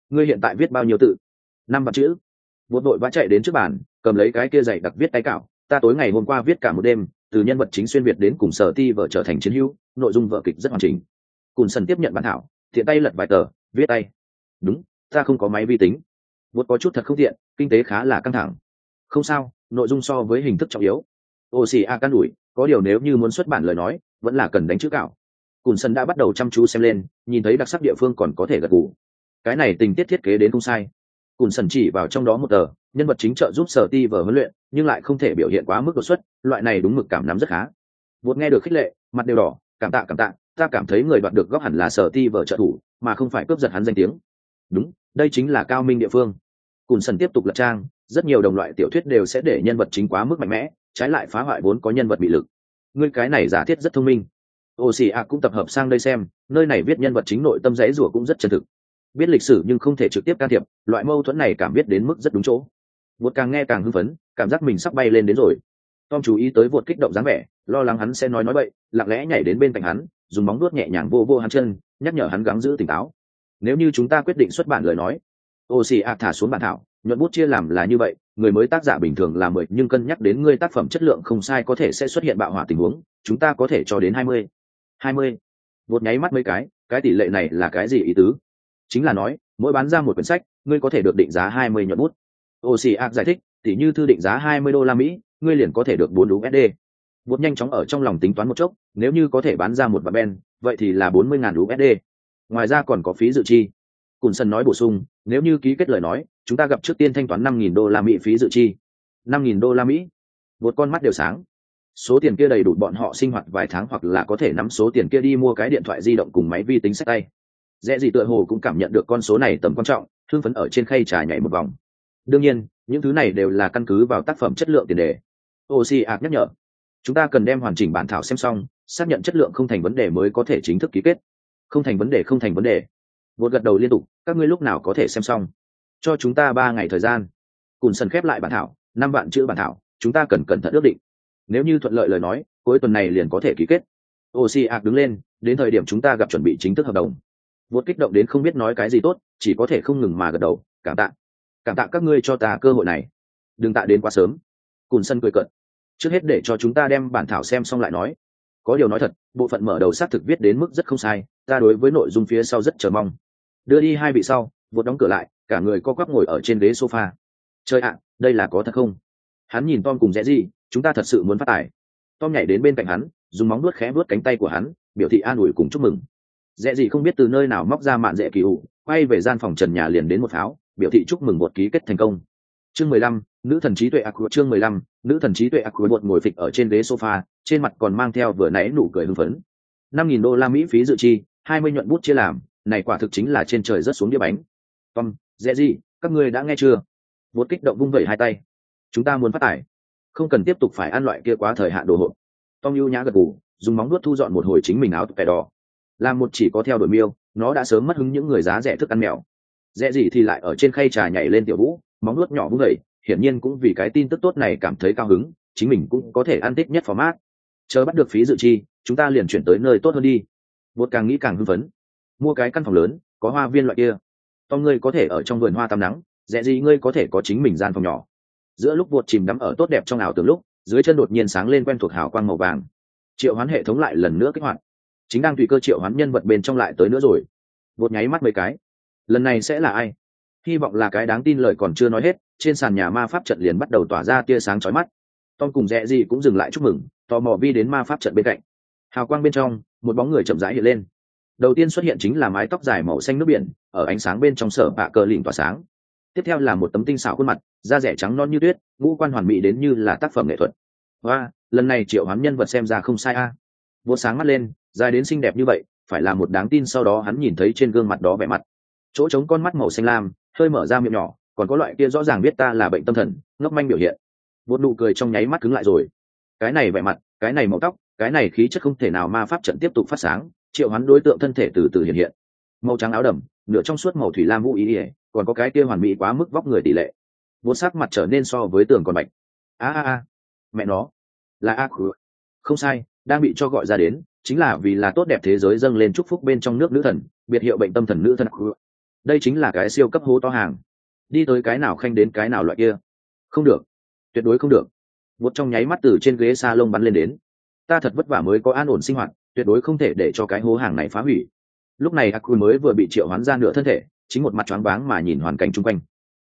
ngươi hiện tại viết bao nhiêu tự? Năm vạn chữ. Vụt vội vã chạy đến trước bàn, cầm lấy cái kia dày đặc viết tay cạo. Ta tối ngày hôm qua viết cả một đêm, từ nhân vật chính xuyên việt đến cùng sở ti vợ trở thành chiến hữu, nội dung vở kịch rất hoàn chỉnh. Cùn Sần tiếp nhận bản thảo, thiện tay lật vài tờ, viết tay. Đúng, ta không có máy vi tính. Vụt có chút thật không tiện, kinh tế khá là căng thẳng. Không sao, nội dung so với hình thức trọng yếu. Ô xì a can đủi, có điều nếu như muốn xuất bản lời nói, vẫn là cần đánh chữ cạo. Cùn Sần đã bắt đầu chăm chú xem lên, nhìn thấy đặc sắc địa phương còn có thể gật gù. Cái này tình tiết thiết kế đến không sai. Cùn Sần chỉ vào trong đó một tờ, nhân vật chính trợ giúp sở ti vở huấn luyện, nhưng lại không thể biểu hiện quá mức đột xuất, loại này đúng mực cảm nắm rất khá. Vụt nghe được khích lệ, mặt đều đỏ, cảm tạ cảm tạ, ta cảm thấy người đoạt được góc hẳn là sở ti vở trợ thủ, mà không phải cướp giật hắn danh tiếng. Đúng, đây chính là cao minh địa phương. Cùn Sần tiếp tục lật trang, rất nhiều đồng loại tiểu thuyết đều sẽ để nhân vật chính quá mức mạnh mẽ, trái lại phá hoại vốn có nhân vật bị lực. Ngươi cái này giả thiết rất thông minh. Ô xì a cũng tập hợp sang đây xem, nơi này viết nhân vật chính nội tâm rẽ rủa cũng rất chân thực. Biết lịch sử nhưng không thể trực tiếp can thiệp, loại mâu thuẫn này cảm biết đến mức rất đúng chỗ. Vụt càng nghe càng hưng phấn, cảm giác mình sắp bay lên đến rồi. Tom chú ý tới Vụt kích động dáng vẻ, lo lắng hắn sẽ nói nói bậy, lặng lẽ nhảy đến bên cạnh hắn, dùng móng vuốt nhẹ nhàng vô vô hắn chân, nhắc nhở hắn gắng giữ tỉnh táo. Nếu như chúng ta quyết định xuất bản lời nói, ô xì a thả xuống bản thảo, nhuận bút chia làm là như vậy, người mới tác giả bình thường là mười, nhưng cân nhắc đến ngươi tác phẩm chất lượng không sai có thể sẽ xuất hiện bạo hỏa tình huống, chúng ta có thể cho đến hai mươi. hai mươi. Vụt nháy mắt mấy cái, cái tỷ lệ này là cái gì ý tứ? Chính là nói, mỗi bán ra một quyển sách, ngươi có thể được định giá hai mươi nhuận bút. Ocean giải thích, tỷ như thư định giá hai mươi đô la Mỹ, ngươi liền có thể được bốn u ét đê. Vụt nhanh chóng ở trong lòng tính toán một chốc, nếu như có thể bán ra một vạn ben, vậy thì là bốn mươi nghìn u ét đê. Ngoài ra còn có phí dự chi. Cùn Sần nói bổ sung, nếu như ký kết lời nói, chúng ta gặp trước tiên thanh toán năm nghìn đô la Mỹ phí dự chi. năm nghìn đô la Mỹ. Vụt con mắt đều sáng. Số tiền kia đầy đủ bọn họ sinh hoạt vài tháng, hoặc là có thể nắm số tiền kia đi mua cái điện thoại di động cùng máy vi tính xách tay. Dễ gì tựa hồ cũng cảm nhận được con số này tầm quan trọng, thương phấn ở trên khay trà nhảy một vòng. Đương nhiên, những thứ này đều là căn cứ vào tác phẩm chất lượng tiền đề. Ocean nhắc nhở, chúng ta cần đem hoàn chỉnh bản thảo xem xong, xác nhận chất lượng không thành vấn đề mới có thể chính thức ký kết. Không thành vấn đề, không thành vấn đề. Vụt gật đầu liên tục, các ngươi lúc nào có thể xem xong? Cho chúng ta ba ngày thời gian. Cùn Sần khép lại bản thảo, năm vạn chữ bản thảo, chúng ta cần cẩn thận ước định. Nếu như thuận lợi lời nói, cuối tuần này liền có thể ký kết. Ocean đứng lên, đến thời điểm chúng ta gặp chuẩn bị chính thức hợp đồng. Vụt kích động đến không biết nói cái gì tốt, chỉ có thể không ngừng mà gật đầu, cảm tạ. Cảm tạ các ngươi cho ta cơ hội này. Đừng tạ đến quá sớm. Cùn Sần cười cợt. Trước hết để cho chúng ta đem bản thảo xem xong lại nói. Có điều nói thật, bộ phận mở đầu xác thực viết đến mức rất không sai, ta đối với nội dung phía sau rất chờ mong. Đưa đi hai vị sau, Vụt đóng cửa lại, cả người co quắp ngồi ở trên ghế sofa. Trời ạ, đây là có thật không? Hắn nhìn Tom cùng Rẽ gì, chúng ta thật sự muốn phát tài. Tom nhảy đến bên cạnh hắn, dùng móng vuốt khẽ vuốt cánh tay của hắn, biểu thị an ủi cùng chúc mừng. Rẽ gì không biết từ nơi nào móc ra mạn dễ kỳ ủ, quay về gian phòng trần nhà liền đến một pháo, biểu thị chúc mừng Vụt ký kết thành công. Chương mười lăm, nữ thần trí tuệ ác của chương mười lăm, nữ thần trí tuệ ác của Vụt ngồi phịch ở trên ghế sofa, trên mặt còn mang theo vừa nãy nụ cười hưng phấn. năm nghìn đô la Mỹ phí dự chi, hai mươi nhuận bút chia làm, này quả thực chính là trên trời rớt xuống đĩa bánh. Tom, Rẽ gì, các ngươi đã nghe chưa? Vụt kích động vung vẩy hai tay. Chúng ta muốn phát tài, không cần tiếp tục phải ăn loại kia quá thời hạn đồ hộp. Tom ưu nhã gật gù, dùng móng vuốt thu dọn một hồi chính mình áo tè đỏ. Làm một chỉ có theo đuổi miêu, nó đã sớm mất hứng những người giá rẻ thức ăn mèo. Rẽ gì thì lại ở trên khay trà nhảy lên tiểu vũ, móng vuốt nhỏ vung vẩy, hiển nhiên cũng vì cái tin tức tốt này cảm thấy cao hứng, chính mình cũng có thể ăn thích nhất format. Chờ bắt được phí dự chi, chúng ta liền chuyển tới nơi tốt hơn đi. Vụt càng nghĩ càng hưng phấn. Mua cái căn phòng lớn, có hoa viên loại kia. Tom ngươi có thể ở trong vườn hoa tắm nắng, Rẽ gì ngươi có thể có chính mình gian phòng nhỏ. Giữa lúc Vụt chìm đắm ở tốt đẹp trong ảo tưởng lúc, dưới chân đột nhiên sáng lên quen thuộc hào quang màu vàng. Triệu hoán hệ thống lại lần nữa kích hoạt. Chính đang tùy cơ triệu hoán nhân vật bên trong lại tới nữa rồi. Vụt nháy mắt mấy cái. Lần này sẽ là ai? Hy vọng là cái đáng tin lời còn chưa nói hết, trên sàn nhà ma pháp trận liền bắt đầu tỏa ra tia sáng chói mắt. Tom cùng Rẽ gì cũng dừng lại chúc mừng, tò mò vi đến ma pháp trận bên cạnh. Hào quang bên trong, một bóng người chậm rãi hiện lên. Đầu tiên xuất hiện chính là mái tóc dài màu xanh nước biển, ở ánh sáng bên trong sở bạ cờ lỉnh tỏa sáng. Tiếp theo là một tấm tinh xảo khuôn mặt, da rẻ trắng non như tuyết, ngũ quan hoàn mỹ đến như là tác phẩm nghệ thuật. Và lần này triệu hoán nhân vật xem ra không sai a. À. Vô sáng mắt lên, dài đến xinh đẹp như vậy, phải là một đáng tin. Sau đó hắn nhìn thấy trên gương mặt đó vẻ mặt, chỗ trống con mắt màu xanh lam, hơi mở ra miệng nhỏ, còn có loại kia rõ ràng biết ta là bệnh tâm thần, ngốc manh biểu hiện. Một nụ cười trong nháy mắt cứng lại rồi. Cái này vẻ mặt, cái này màu tóc, cái này khí chất không thể nào ma pháp trận tiếp tục phát sáng, triệu hoán đối tượng thân thể từ từ hiện hiện. Màu trắng áo đầm, nửa trong suốt màu thủy lam vũ ý, ý còn có cái kia hoàn mỹ quá mức vóc người tỷ lệ. Một sắc mặt trở nên so với tường còn bạch. A a a, mẹ nó, là a khứ. Không sai, đang bị cho gọi ra đến, chính là vì là tốt đẹp thế giới dâng lên chúc phúc bên trong nước nữ thần, biệt hiệu bệnh tâm thần nữ thần khứ. đây chính là cái siêu cấp hố to hàng, đi tới cái nào khanh đến cái nào loại kia. Không được, tuyệt đối không được. Một trong nháy mắt từ trên ghế salon bắn lên đến. Ta thật vất vả mới có an ổn sinh hoạt, tuyệt đối không thể để cho cái hố hàng này phá hủy. Lúc này Aku mới vừa bị triệu hoán ra nửa thân thể, chính một mặt choáng váng mà nhìn hoàn cảnh chung quanh.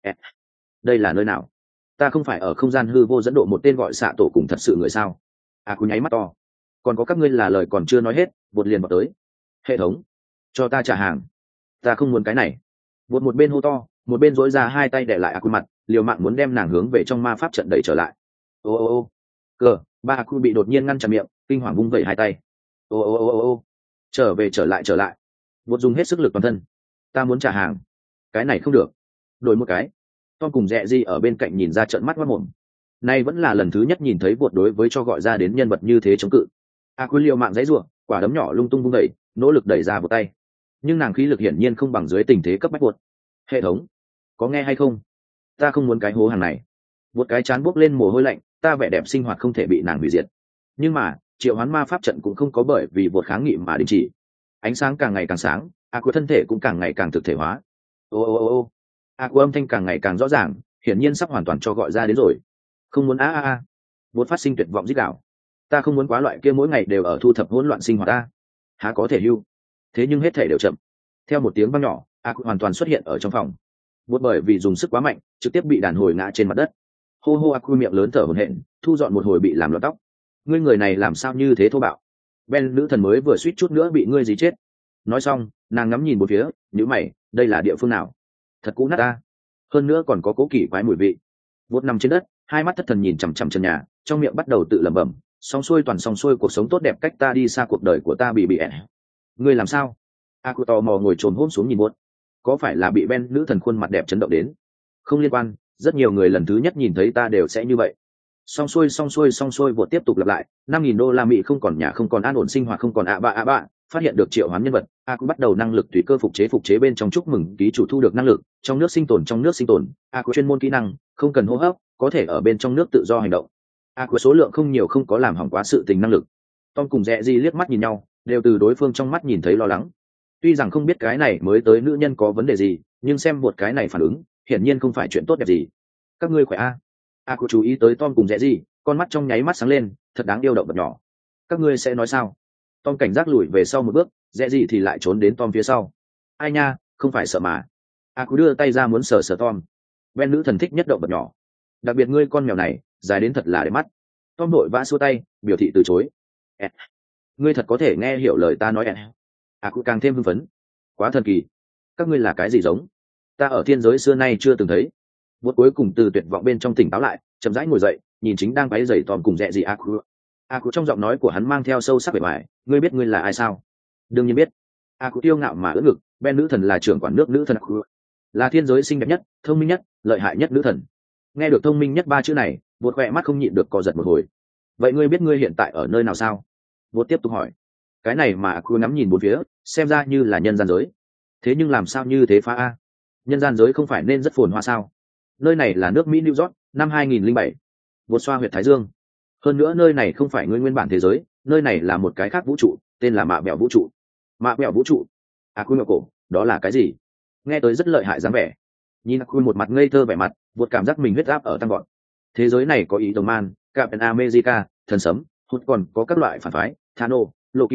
Đây là nơi nào? Ta không phải ở không gian hư vô dẫn độ một tên gọi xạ tổ cùng thật sự người sao? Aku nháy mắt to. Còn có các ngươi là lời còn chưa nói hết, bột liền vào tới. Hệ thống, cho ta trả hàng. Ta không muốn cái này. Bột một bên hô to, một bên dỗi ra hai tay để lại Aku mặt, liều mạng muốn đem nàng hướng về trong ma pháp trận đẩy trở lại. Ô ô ô, cờ, ba Aku bị đột nhiên ngăn chặn miệng, kinh hoàng vung vẩy hai tay. Ô ô ô ô ô, trở về trở lại trở lại. Bột dùng hết sức lực toàn thân. Ta muốn trả hàng. Cái này không được. Đổi một cái. Tom cùng Rẹ Di ở bên cạnh nhìn ra trợn mắt mắt mồm. Nay vẫn là lần thứ nhất nhìn thấy bột đối với cho gọi ra đến nhân vật như thế chống cự. Aku liều mạng giãy giụa, quả đấm nhỏ lung tung vung đẩy, nỗ lực đẩy ra một tay. Nhưng nàng khí lực hiển nhiên không bằng dưới tình thế cấp bách bột. Hệ thống, có nghe hay không? Ta không muốn cái hố hàng này. Bột cái chán bốc lên mồ hôi lạnh, ta vẻ đẹp sinh hoạt không thể bị nàng hủy diệt. Nhưng mà, triệu hoán ma pháp trận cũng không có bởi vì bột kháng nghị mà đình chỉ. Ánh sáng càng ngày càng sáng, Aku thân thể cũng càng ngày càng thực thể hóa. Ô ô ô ô, Aku âm thanh càng ngày càng rõ ràng, hiển nhiên sắp hoàn toàn cho gọi ra đến rồi. Không muốn a a a. Bột phát sinh tuyệt vọng rít gào. Ta không muốn quá loại kia mỗi ngày đều ở thu thập hỗn loạn sinh hoạt ta. Há có thể hưu. Thế nhưng hết thể đều chậm. Theo một tiếng vang nhỏ, Aku hoàn toàn xuất hiện ở trong phòng. Bột bởi vì dùng sức quá mạnh, trực tiếp bị đàn hồi ngã trên mặt đất. Hô hô, Aku miệng lớn thở hổn hển, thu dọn một hồi bị làm lọt tóc. Ngươi người này làm sao như thế thô bạo? Ben nữ thần mới vừa suýt chút nữa bị ngươi dí chết. Nói xong, nàng ngắm nhìn một phía, nhíu mày, đây là địa phương nào? Thật cũ nát ta. Hơn nữa còn có cố kỳ quái mùi vị. Vốt nằm trên đất, hai mắt thất thần nhìn chằm chằm chân nhà, trong miệng bắt đầu tự lẩm bẩm, xong xuôi toàn xong xuôi cuộc sống tốt đẹp cách ta đi xa cuộc đời của ta bị bị ẻn. Ngươi làm sao? Aku tò mò ngồi trồn hôm xuống nhìn Vốt. Có phải là bị Ben nữ thần khuôn mặt đẹp chấn động đến? Không liên quan, rất nhiều người lần thứ nhất nhìn thấy ta đều sẽ như vậy. Xong xuôi xong xuôi xong xuôi Vốt tiếp tục lặp lại, năm nghìn đô la Mỹ không còn nhà không còn an ổn sinh hoạt không còn ạ bạ ạ bạ. Phát hiện được triệu hoán nhân vật, Aku bắt đầu năng lực tùy cơ phục chế phục chế bên trong chúc mừng ký chủ thu được năng lực trong nước sinh tồn trong nước sinh tồn. Aku chuyên môn kỹ năng không cần hô hấp, có thể ở bên trong nước tự do hành động. Aku số lượng không nhiều, không có làm hỏng quá sự tình năng lực. Tom cùng Rẹ Di liếc mắt nhìn nhau, đều từ đối phương trong mắt nhìn thấy lo lắng. Tuy rằng không biết cái này mới tới nữ nhân có vấn đề gì, nhưng xem một cái này phản ứng, hiển nhiên không phải chuyện tốt đẹp gì. Các ngươi khỏe a? Aku chú ý tới Tom cùng Rẹ Di, con mắt trong nháy mắt sáng lên, thật đáng yêu động vật nhỏ. Các ngươi sẽ nói sao? Tom cảnh giác lùi về sau một bước, Rẹ Di thì lại trốn đến Tom phía sau. Ai nha, không phải sợ mà. Aku đưa tay ra muốn sờ sờ Tom. Ben nữ thần thích nhất động vật nhỏ, đặc biệt ngươi con mèo này dài đến thật là đẹp mắt. Tom đội vã xua tay biểu thị từ chối. Eh. Ngươi thật có thể nghe hiểu lời ta nói. Eh. Aku càng thêm hưng phấn. Quá thần kỳ. Các ngươi là cái gì giống? Ta ở thiên giới xưa nay chưa từng thấy. Bút cuối cùng từ tuyệt vọng bên trong tỉnh táo lại, chậm rãi ngồi dậy, nhìn chính đang váy giày Tom cùng Rẹ Di Aku. Aku trong giọng nói của hắn mang theo sâu sắc vẻ vải. Ngươi biết ngươi là ai sao? Đương nhiên biết. Aku tiêu ngạo mà ưỡn ngực. Ben nữ thần là trưởng quản nước nữ thần Aku, là thiên giới xinh đẹp nhất, thông minh nhất, lợi hại nhất nữ thần. Nghe được thông minh nhất ba chữ này, Bột khỏe mắt không nhịn được co giật một hồi. Vậy ngươi biết ngươi hiện tại ở nơi nào sao? Bột tiếp tục hỏi. Cái này mà Aku ngắm nhìn bốn phía, xem ra như là nhân gian giới. Thế nhưng làm sao như thế phá a? Nhân gian giới không phải nên rất phồn hoa sao? Nơi này là nước Mỹ New York, năm hai nghìn lẻ bảy. Bột xoa huyệt thái dương. Hơn nữa nơi này không phải ngươi nguyên bản thế giới, nơi này là một cái khác vũ trụ, tên là mạ bẹo vũ trụ. Mạ bẹo vũ trụ? Aku ngẩng cổ, đó là cái gì? Nghe tới rất lợi hại dáng vẻ. Nhìn Aku một mặt ngây thơ vẻ mặt, Bột cảm giác mình huyết áp ở tăng gọn. Thế giới này có ý đồng man, Captain America, thần sấm, hút còn có các loại phản phái, Thano, Loki,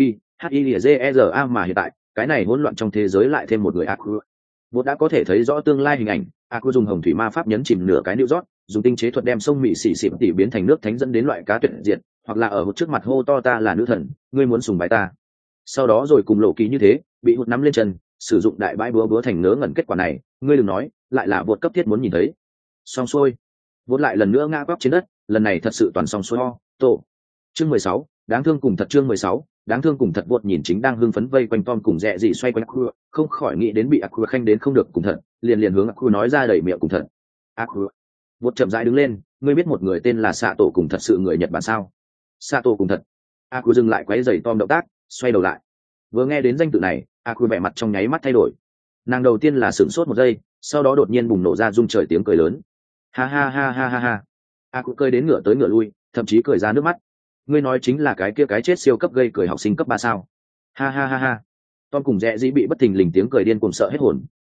Hydra, mà hiện tại cái này hỗn loạn trong thế giới lại thêm một người Aku. Bột đã có thể thấy rõ tương lai hình ảnh. Aku dùng hồng thủy ma pháp nhấn chìm nửa cái New York, dùng tinh chế thuật đem sông Mỹ xỉ xỉm tỉ biến thành nước thánh dẫn đến loại cá tuyệt diệt, hoặc là ở hụt trước mặt hô to ta là nữ thần, ngươi muốn sùng bái ta. Sau đó rồi cùng Loki như thế, bị hụt nắm lên chân, sử dụng đại bãi búa búa thành ngớ ngẩn. Kết quả này, ngươi đừng nói, lại là Bột cấp thiết muốn nhìn thấy. Xong xuôi, Bột lại lần nữa ngã quắp trên đất, lần này thật sự toàn xong xuôi ho, tổ. Chương mười sáu, đáng thương cùng thật. Chương mười sáu, đáng thương cùng thật. Bột nhìn chính đang hưng phấn vây quanh Tom cùng Rẹ Dị xoay quanh Aku, không khỏi nghĩ đến bị Aku khanh đến không được cùng thật, liền liền hướng Aku nói ra đầy miệng cùng thật. Aku. Bột chậm rãi đứng lên, ngươi biết một người tên là Sạ Tổ cùng thật sự người Nhật Bản sao? Sạ Tổ cùng thật. Aku dừng lại quấy rầy Tom động tác, xoay đầu lại. Vừa nghe đến danh tự này, Aku vẻ mặt trong nháy mắt thay đổi. Nàng đầu tiên là sửng sốt một giây, sau đó đột nhiên bùng nổ ra rung trời tiếng cười lớn. Ha ha ha ha ha ha. Aku cười đến ngửa tới ngửa lui, thậm chí cười ra nước mắt. Ngươi nói chính là cái kia cái chết siêu cấp gây cười học sinh cấp ba sao? Ha ha ha ha. Tom cùng Rẹ Dĩ bị bất thình lình tiếng cười điên cuồng sợ hết hồn,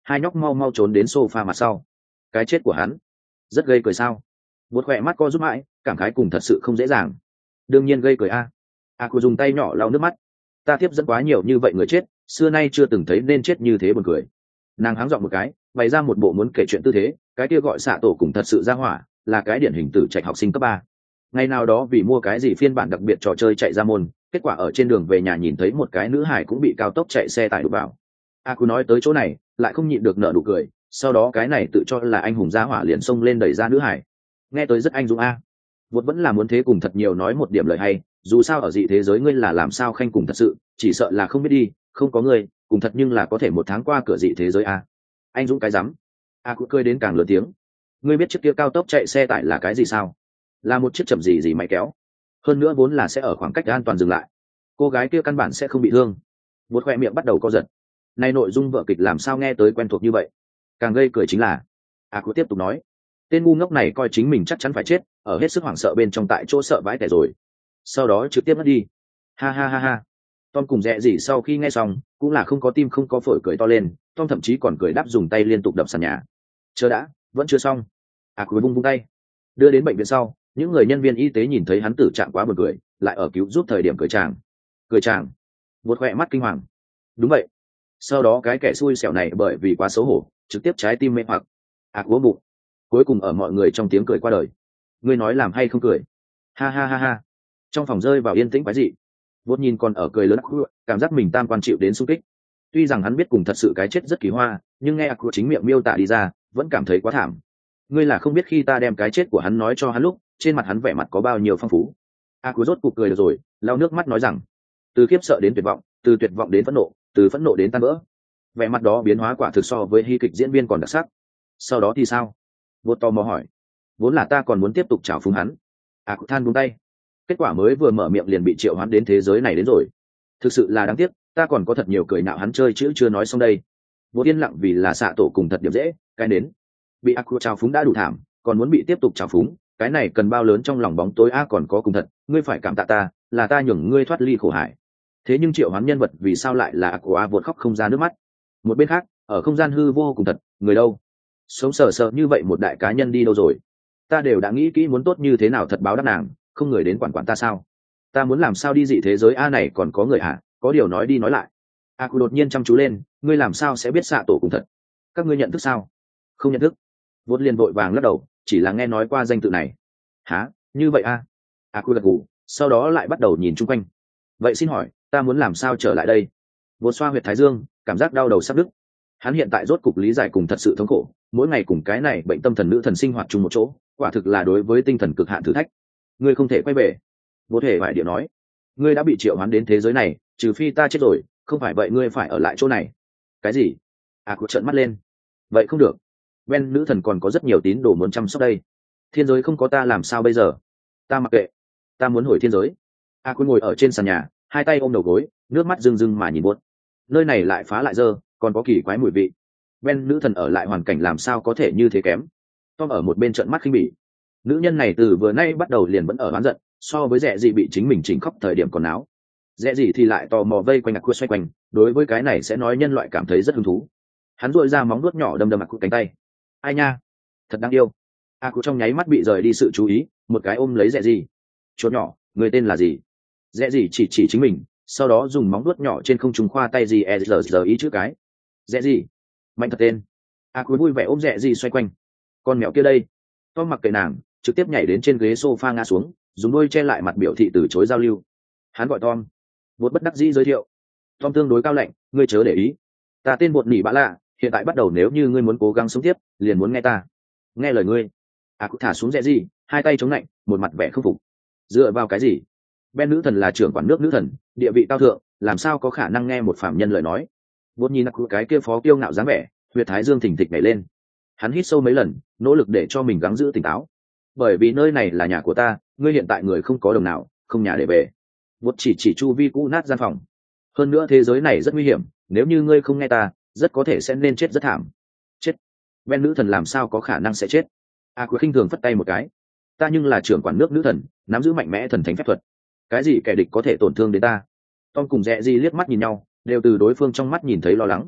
hai nhóc mau mau trốn đến sofa mặt sau. Cái chết của hắn rất gây cười sao? Một khỏe mắt co giúp mãi, cảm khái cùng thật sự không dễ dàng. Đương nhiên gây cười a. A cô dùng tay nhỏ lau nước mắt. Ta tiếp dẫn quá nhiều như vậy người chết, xưa nay chưa từng thấy nên chết như thế buồn cười. Nàng háng giọng một cái, bày ra một bộ muốn kể chuyện tư thế, cái kia gọi xạ tổ cùng thật sự ra hỏa, là cái điển hình tử trạch học sinh cấp ba. Ngày nào đó vì mua cái gì phiên bản đặc biệt trò chơi chạy ra môn, kết quả ở trên đường về nhà nhìn thấy một cái nữ hải cũng bị cao tốc chạy xe tải đụng vào. A cô nói tới chỗ này, lại không nhịn được nở nụ cười, sau đó cái này tự cho là anh hùng gia hỏa liền xông lên đẩy ra nữ hải. Nghe tới rất anh dũng a. Vốn vẫn là muốn thế cùng thật nhiều nói một điểm lời hay, dù sao ở dị thế giới ngươi là làm sao khanh cùng thật sự, chỉ sợ là không biết đi, không có ngươi, cùng thật nhưng là có thể một tháng qua cửa dị thế giới a. Anh dũng cái rắm. A cũng cười đến càng lớn tiếng. Ngươi biết chiếc kia cao tốc chạy xe tải là cái gì sao? Là một chiếc chậm gì gì máy kéo. Hơn nữa vốn là sẽ ở khoảng cách an toàn dừng lại. Cô gái kia căn bản sẽ không bị thương. Một khoe miệng bắt đầu co giật. Này nội dung vở kịch làm sao nghe tới quen thuộc như vậy? Càng gây cười chính là, A cũng tiếp tục nói, tên ngu ngốc này coi chính mình chắc chắn phải chết, ở hết sức hoảng sợ bên trong tại chỗ sợ vãi tẻ rồi. Sau đó trực tiếp mất đi. Ha ha ha ha. Tom cùng Rẽ Rỉ sau khi nghe xong, cũng là không có tim không có phổi cười to lên, Tom thậm chí còn cười đáp dùng tay liên tục đập sàn nhà. Chờ đã, vẫn chưa xong. À cuối vung vung tay. Đưa đến bệnh viện sau, những người nhân viên y tế nhìn thấy hắn tử trạng quá buồn cười, lại ở cứu giúp thời điểm cười chàng. Cười chàng. Vụt khỏe mắt kinh hoàng. Đúng vậy. Sau đó cái kẻ xui xẻo này bởi vì quá xấu hổ, trực tiếp trái tim mê hoặc. À cuối bụng. Cuối cùng ở mọi người trong tiếng cười qua đời. Ngươi nói làm hay không cười? Ha ha ha ha. Trong phòng rơi vào yên tĩnh quái dị. Vốt nhìn còn ở cười lớn, cảm giác mình tam quan chịu đến xung kích. Tuy rằng hắn biết cùng thật sự cái chết rất kỳ hoa, nhưng nghe Aku chính miệng miêu tả đi ra, vẫn cảm thấy quá thảm. Ngươi là không biết khi ta đem cái chết của hắn nói cho hắn lúc, trên mặt hắn vẻ mặt có bao nhiêu phong phú. Aku rốt cuộc cười được rồi, lau nước mắt nói rằng, từ khiếp sợ đến tuyệt vọng, từ tuyệt vọng đến phẫn nộ, từ phẫn nộ đến tan vỡ. Vẻ mặt đó biến hóa quả thực so với hy kịch diễn viên còn đặc sắc. Sau đó thì sao? Vốt tò mò hỏi. Vốn là ta còn muốn tiếp tục chào phúng hắn. Aku than buông tay. Kết quả mới vừa mở miệng liền bị triệu hoán đến thế giới này đến rồi. Thực sự là đáng tiếc, ta còn có thật nhiều cười nạo hắn chơi chữ chưa nói xong đây. Vô yên lặng vì là xạ tổ cùng thật điểm dễ, cái đến bị Aku trào phúng đã đủ thảm, còn muốn bị tiếp tục trào phúng, cái này cần bao lớn trong lòng bóng tối a còn có cùng thật, ngươi phải cảm tạ ta, là ta nhường ngươi thoát ly khổ hải. Thế nhưng triệu hoán nhân vật vì sao lại là Aku a vụt khóc không ra nước mắt. Một bên khác, ở không gian hư vô cùng thật, người đâu? Sống sờ sờ như vậy một đại cá nhân đi đâu rồi? Ta đều đã nghĩ kỹ muốn tốt như thế nào thật báo đáp nàng, không người đến quản quản ta sao? Ta muốn làm sao đi dị thế giới a này còn có người hả? Có điều nói đi nói lại. Aku đột nhiên chăm chú lên, ngươi làm sao sẽ biết xạ tổ cùng thật? Các ngươi nhận thức sao? Không nhận thức. Vốt liền vội vàng lắc đầu, chỉ là nghe nói qua danh tự này. Hả? Như vậy a? Aku gật gù, sau đó lại bắt đầu nhìn chung quanh. Vậy xin hỏi, ta muốn làm sao trở lại đây? Vốt xoa huyệt thái dương, cảm giác đau đầu sắp đứt. Hắn hiện tại rốt cục lý giải cùng thật sự thống khổ, mỗi ngày cùng cái này bệnh tâm thần nữ thần sinh hoạt chung một chỗ, quả thực là đối với tinh thần cực hạn thử thách. Ngươi không thể quay về. Vô thể phải điệu nói, ngươi đã bị triệu hoán đến thế giới này, trừ phi ta chết rồi, không phải vậy ngươi phải ở lại chỗ này. Cái gì? À cụ trợn mắt lên. Vậy không được. Ben nữ thần còn có rất nhiều tín đồ muốn chăm sóc đây. Thiên giới không có ta làm sao bây giờ? Ta mặc kệ. Ta muốn hồi thiên giới. À cụ ngồi ở trên sàn nhà, hai tay ôm đầu gối, nước mắt rưng rưng mà nhìn buốt. Nơi này lại phá lại dơ, còn có kỳ quái mùi vị. Ben nữ thần ở lại hoàn cảnh làm sao có thể như thế kém? Tom ở một bên trợn mắt khinh bỉ. Nữ nhân này từ vừa nay bắt đầu liền vẫn ở oán giận, so với Rẽ Dị bị chính mình chỉnh khóc thời điểm còn náo. Rẽ Dị thì lại tò mò vây quanh Aku xoay quanh, đối với cái này sẽ nói nhân loại cảm thấy rất hứng thú. Hắn duỗi ra móng vuốt nhỏ đâm đâm Aku cánh tay. Ai nha, thật đáng yêu. Aku trong nháy mắt bị rời đi sự chú ý, một cái ôm lấy Rẽ Dị. Chuột nhỏ, người tên là gì? Rẽ Dị chỉ chỉ chính mình, sau đó dùng móng vuốt nhỏ trên không trung khoa tay gì e giờ giờ ý chữ cái. Rẽ Dị, mạnh thật tên. Aku vui vẻ ôm Rẽ Dị xoay quanh. Con mèo kia đây. Tom mặc kệ nàng, trực tiếp nhảy đến trên ghế sofa ngã xuống, dùng đôi che lại mặt biểu thị từ chối giao lưu. Hắn gọi Tom. Bột bất đắc dĩ giới thiệu. Tom tương đối cao lạnh, ngươi chớ để ý. Ta tên bột nỉ bã lạ, hiện tại bắt đầu nếu như ngươi muốn cố gắng sống tiếp, liền muốn nghe ta. Nghe lời ngươi. À cũng thả xuống Rẽ Dị, hai tay chống lạnh, một mặt vẻ không phục. Dựa vào cái gì? Ben nữ thần là trưởng quản nước nữ thần, địa vị cao thượng, làm sao có khả năng nghe một phạm nhân lời nói? Bột nhìn Aku cái kia phó kiêu ngạo dáng vẻ, huyệt thái dương thình thịch nhảy lên. Hắn hít sâu mấy lần, nỗ lực để cho mình gắng giữ tỉnh táo. Bởi vì nơi này là nhà của ta, ngươi hiện tại người không có đồng nào, không nhà để về. Bột chỉ chỉ chu vi cũ nát gian phòng. Hơn nữa thế giới này rất nguy hiểm, nếu như ngươi không nghe ta, rất có thể sẽ nên chết rất thảm. Chết? Ben nữ thần làm sao có khả năng sẽ chết? A Quý khinh thường phất tay một cái. Ta nhưng là trưởng quản nước nữ thần, nắm giữ mạnh mẽ thần thánh phép thuật. Cái gì kẻ địch có thể tổn thương đến ta? Tom cùng Rẽ Dị liếc mắt nhìn nhau, đều từ đối phương trong mắt nhìn thấy lo lắng.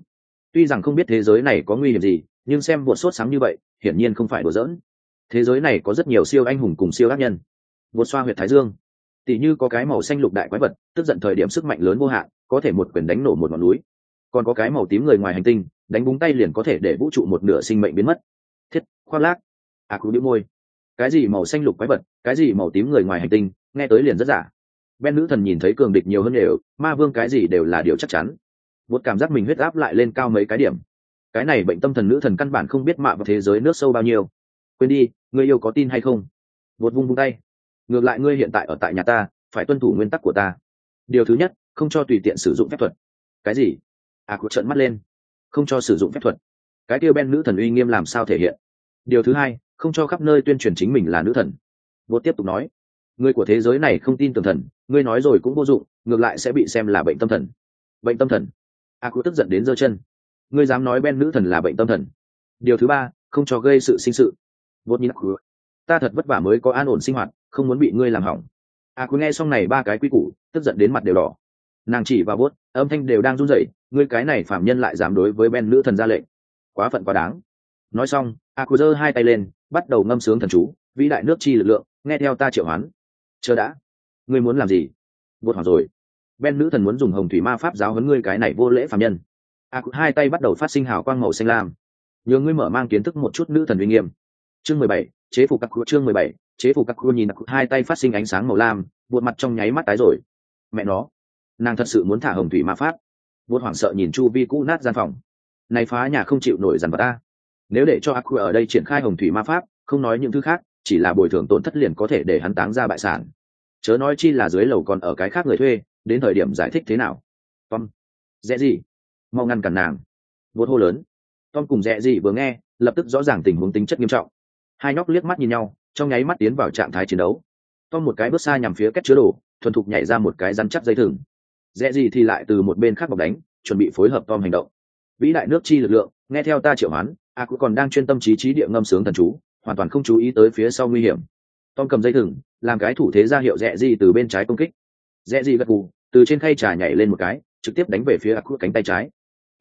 Tuy rằng không biết thế giới này có nguy hiểm gì, nhưng xem vượt sốt sáng như vậy hiển nhiên không phải đùa giỡn. Thế giới này có rất nhiều siêu anh hùng cùng siêu ác nhân. Vượt xoa huyệt thái dương, tỉ như có cái màu xanh lục đại quái vật tức giận thời điểm sức mạnh lớn vô hạn, có thể một quyền đánh nổ một ngọn núi. Còn có cái màu tím người ngoài hành tinh, đánh búng tay liền có thể để vũ trụ một nửa sinh mệnh biến mất. Thiết khoác lác. À cú đĩu môi. Cái gì màu xanh lục quái vật, cái gì màu tím người ngoài hành tinh, nghe tới liền rất giả. Ben nữ thần nhìn thấy cường địch nhiều hơn đều, ma vương cái gì đều là điều chắc chắn. Vượt cảm giác mình huyết áp lại lên cao mấy cái điểm. Cái này bệnh tâm thần nữ thần căn bản không biết mạ vào thế giới nước sâu bao nhiêu. Quên đi, ngươi yêu có tin hay không? Vượt vung vung tay. Ngược lại ngươi hiện tại ở tại nhà ta, phải tuân thủ nguyên tắc của ta. Điều thứ nhất, không cho tùy tiện sử dụng phép thuật. Cái gì? À cụ trợn mắt lên. Không cho sử dụng phép thuật. Cái kia Ben nữ thần uy nghiêm làm sao thể hiện? Điều thứ hai, không cho khắp nơi tuyên truyền chính mình là nữ thần. Vượt tiếp tục nói, người của thế giới này không tin tưởng thần, ngươi nói rồi cũng vô dụng, ngược lại sẽ bị xem là bệnh tâm thần. Bệnh tâm thần? A cụ tức giận đến giơ chân. Ngươi dám nói Ben nữ thần là bệnh tâm thần? Điều thứ ba, không cho gây sự sinh sự. Vốt nhìn Aku, ta thật vất vả mới có an ổn sinh hoạt, không muốn bị ngươi làm hỏng. Aku nghe xong này ba cái quy củ, tức giận đến mặt đều đỏ. Nàng chỉ vào Vốt, âm thanh đều đang run rẩy. Ngươi cái này phạm nhân lại dám đối với Ben nữ thần ra lệnh, quá phận quá đáng. Nói xong, Aku giơ hai tay lên, bắt đầu ngâm sướng thần chú, vĩ đại nước chi lực lượng, nghe theo ta triệu hoán. Chờ đã, ngươi muốn làm gì? Vốt hỏi rồi. Ben nữ thần muốn dùng hồng thủy ma pháp giáo huấn ngươi cái này vô lễ phạm nhân. Aku hai tay bắt đầu phát sinh hào quang màu xanh lam. Nhờ ngươi mở mang kiến thức một chút nữ thần uy nghiêm. Chương mười bảy, chế phục các chương mười bảy, chế phục các nhìn Aku hai tay phát sinh ánh sáng màu lam, buột mặt trong nháy mắt tái rồi. Mẹ nó, nàng thật sự muốn thả hồng thủy ma pháp. Buột hoảng sợ nhìn chu vi cũ nát gian phòng. Này phá nhà không chịu nổi dằn vặt ta. Nếu để cho Aku ở đây triển khai hồng thủy ma pháp, không nói những thứ khác, chỉ là bồi thường tổn thất liền có thể để hắn táng ra bại sản. Chớ nói chi là dưới lầu còn ở cái khác người thuê, đến thời điểm giải thích thế nào? Tom, dễ gì? Mau ngăn cản nàng. Vốt hô lớn. Tom cùng dễ gì vừa nghe, lập tức rõ ràng tình huống tính chất nghiêm trọng. Hai nhóc liếc mắt nhìn nhau, trong nháy mắt tiến vào trạng thái chiến đấu. Tom một cái bước xa nhằm phía két chứa đồ, thuần thục nhảy ra một cái rắn chắc dây thừng. Dễ gì thì lại từ một bên khác bọc đánh, chuẩn bị phối hợp Tom hành động. Vĩ đại nước chi lực lượng, nghe theo ta triệu hoán. A cũng còn đang chuyên tâm trí trí địa ngâm sướng thần chú, hoàn toàn không chú ý tới phía sau nguy hiểm. Tom cầm dây thừng, làm cái thủ thế ra hiệu dễ gì từ bên trái công kích. Dễ gì gật gù, từ trên khay trà nhảy lên một cái, trực tiếp đánh về phía Aku cánh tay trái.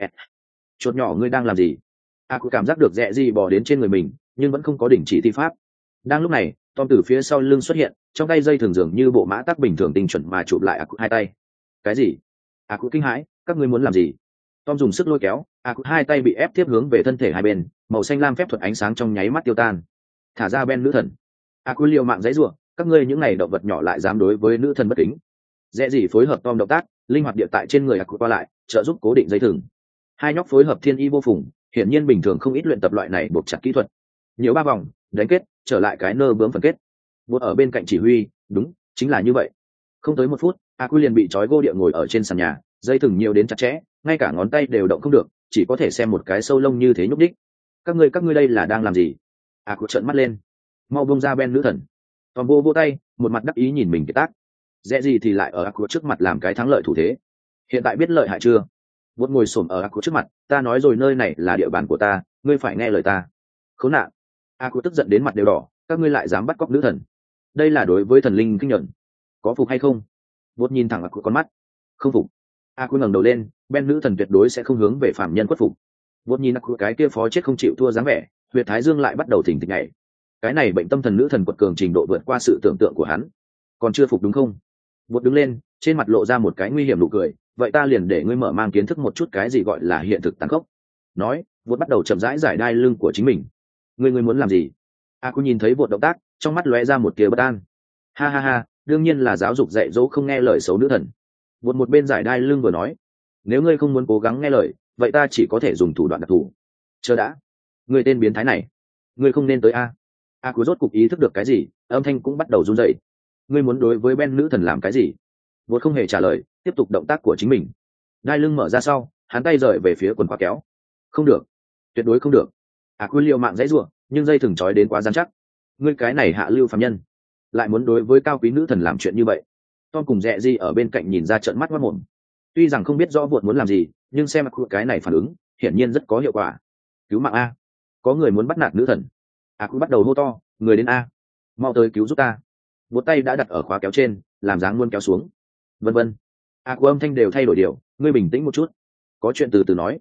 Chuột nhỏ ngươi đang làm gì? Aku cảm giác được dễ gì bò đến trên người mình, nhưng vẫn không có đình chỉ thi pháp. Đang lúc này, Tom từ phía sau lưng xuất hiện, trong tay dây thường dường như bộ mã tắc bình thường tinh chuẩn mà chụp lại Aku hai tay. Cái gì? Aku kinh hãi, các ngươi muốn làm gì? Tom dùng sức lôi kéo, Aku hai tay bị ép tiếp hướng về thân thể hai bên, màu xanh lam phép thuật ánh sáng trong nháy mắt tiêu tan. Thả ra Ben nữ thần. Aku liều mạng giãy giụa, các ngươi những này động vật nhỏ lại dám đối với nữ thần bất kính. Dễ gì phối hợp Tom động tác, linh hoạt địa tại trên người Aku qua lại, trợ giúp cố định dây thừng. Hai nhóc phối hợp thiên y vô phùng, hiển nhiên bình thường không ít luyện tập loại này buộc chặt kỹ thuật. Nhiều ba vòng, đánh kết, trở lại cái nơ bướm phần kết. Buộc ở bên cạnh chỉ huy, đúng, chính là như vậy. Không tới một phút, Aku liền bị trói gô địa ngồi ở trên sàn nhà, dây thừng nhiều đến chặt chẽ, ngay cả ngón tay đều động không được, chỉ có thể xem một cái sâu lông như thế nhúc đích. Các ngươi các ngươi đây là đang làm gì? Aku trợn mắt lên. Mau buông ra Ben nữ thần. Tom vô vô tay, một mặt đắc ý nhìn mình cái tác. Dễ gì thì lại ở Aku trước mặt làm cái thắng lợi thủ thế. Hiện tại biết lợi hại chưa? Vốt ngồi xổm ở Aku trước mặt, ta nói rồi nơi này là địa bàn của ta, ngươi phải nghe lời ta. Khốn nạn. Aku tức giận đến mặt đều đỏ, các ngươi lại dám bắt cóc nữ thần. Đây là đối với thần linh kinh nhận. Có phục hay không? Vốt nhìn thẳng Aku con mắt. Không phục. Aku ngẩng đầu lên, Ben nữ thần tuyệt đối sẽ không hướng về phạm nhân khuất phục. Vốt nhìn Aku cái kia phó chết không chịu thua dáng vẻ, huyệt thái dương lại bắt đầu thỉnh thịch nhảy. Cái này bệnh tâm thần nữ thần quật cường trình độ vượt qua sự tưởng tượng của hắn. Còn chưa phục đúng không? Vốt đứng lên, trên mặt lộ ra một cái nguy hiểm nụ cười, vậy ta liền để ngươi mở mang kiến thức một chút cái gì gọi là hiện thực tàn khốc. Nói, Vốt bắt đầu chậm rãi giải đai lưng của chính mình. Ngươi ngươi muốn làm gì? Aku nhìn thấy Vốt động tác, trong mắt lóe ra một tia bất an. Ha ha ha, đương nhiên là giáo dục dạy dỗ không nghe lời xấu nữ thần. Vốt một bên giải đai lưng vừa nói, nếu ngươi không muốn cố gắng nghe lời, vậy ta chỉ có thể dùng thủ đoạn đặc thù. Chờ đã, ngươi tên biến thái này, ngươi không nên tới a. Aku rốt cục ý thức được cái gì, âm thanh cũng bắt đầu run rẩy. Ngươi muốn đối với Ben nữ thần làm cái gì? Vốt không hề trả lời, tiếp tục động tác của chính mình. Đai lưng mở ra sau, hắn tay rời về phía quần khóa kéo. Không được, tuyệt đối không được. Aku liều mạng dãy rủa, nhưng dây thừng trói đến quá rắn chắc. Ngươi cái này hạ lưu phàm nhân, lại muốn đối với cao quý nữ thần làm chuyện như vậy. Tom cùng Dẹ Di ở bên cạnh nhìn ra trợn mắt ngoác mồm. Tuy rằng không biết rõ Vốt muốn làm gì, nhưng xem Aku cái này phản ứng, hiển nhiên rất có hiệu quả. Cứu mạng a, có người muốn bắt nạt nữ thần. Aku bắt đầu hô to, người đến a, mau tới cứu giúp ta. Vốt tay đã đặt ở khóa kéo trên, làm dáng luôn kéo xuống. Vân vân. Aku âm thanh đều thay đổi điều, ngươi bình tĩnh một chút, có chuyện từ từ nói.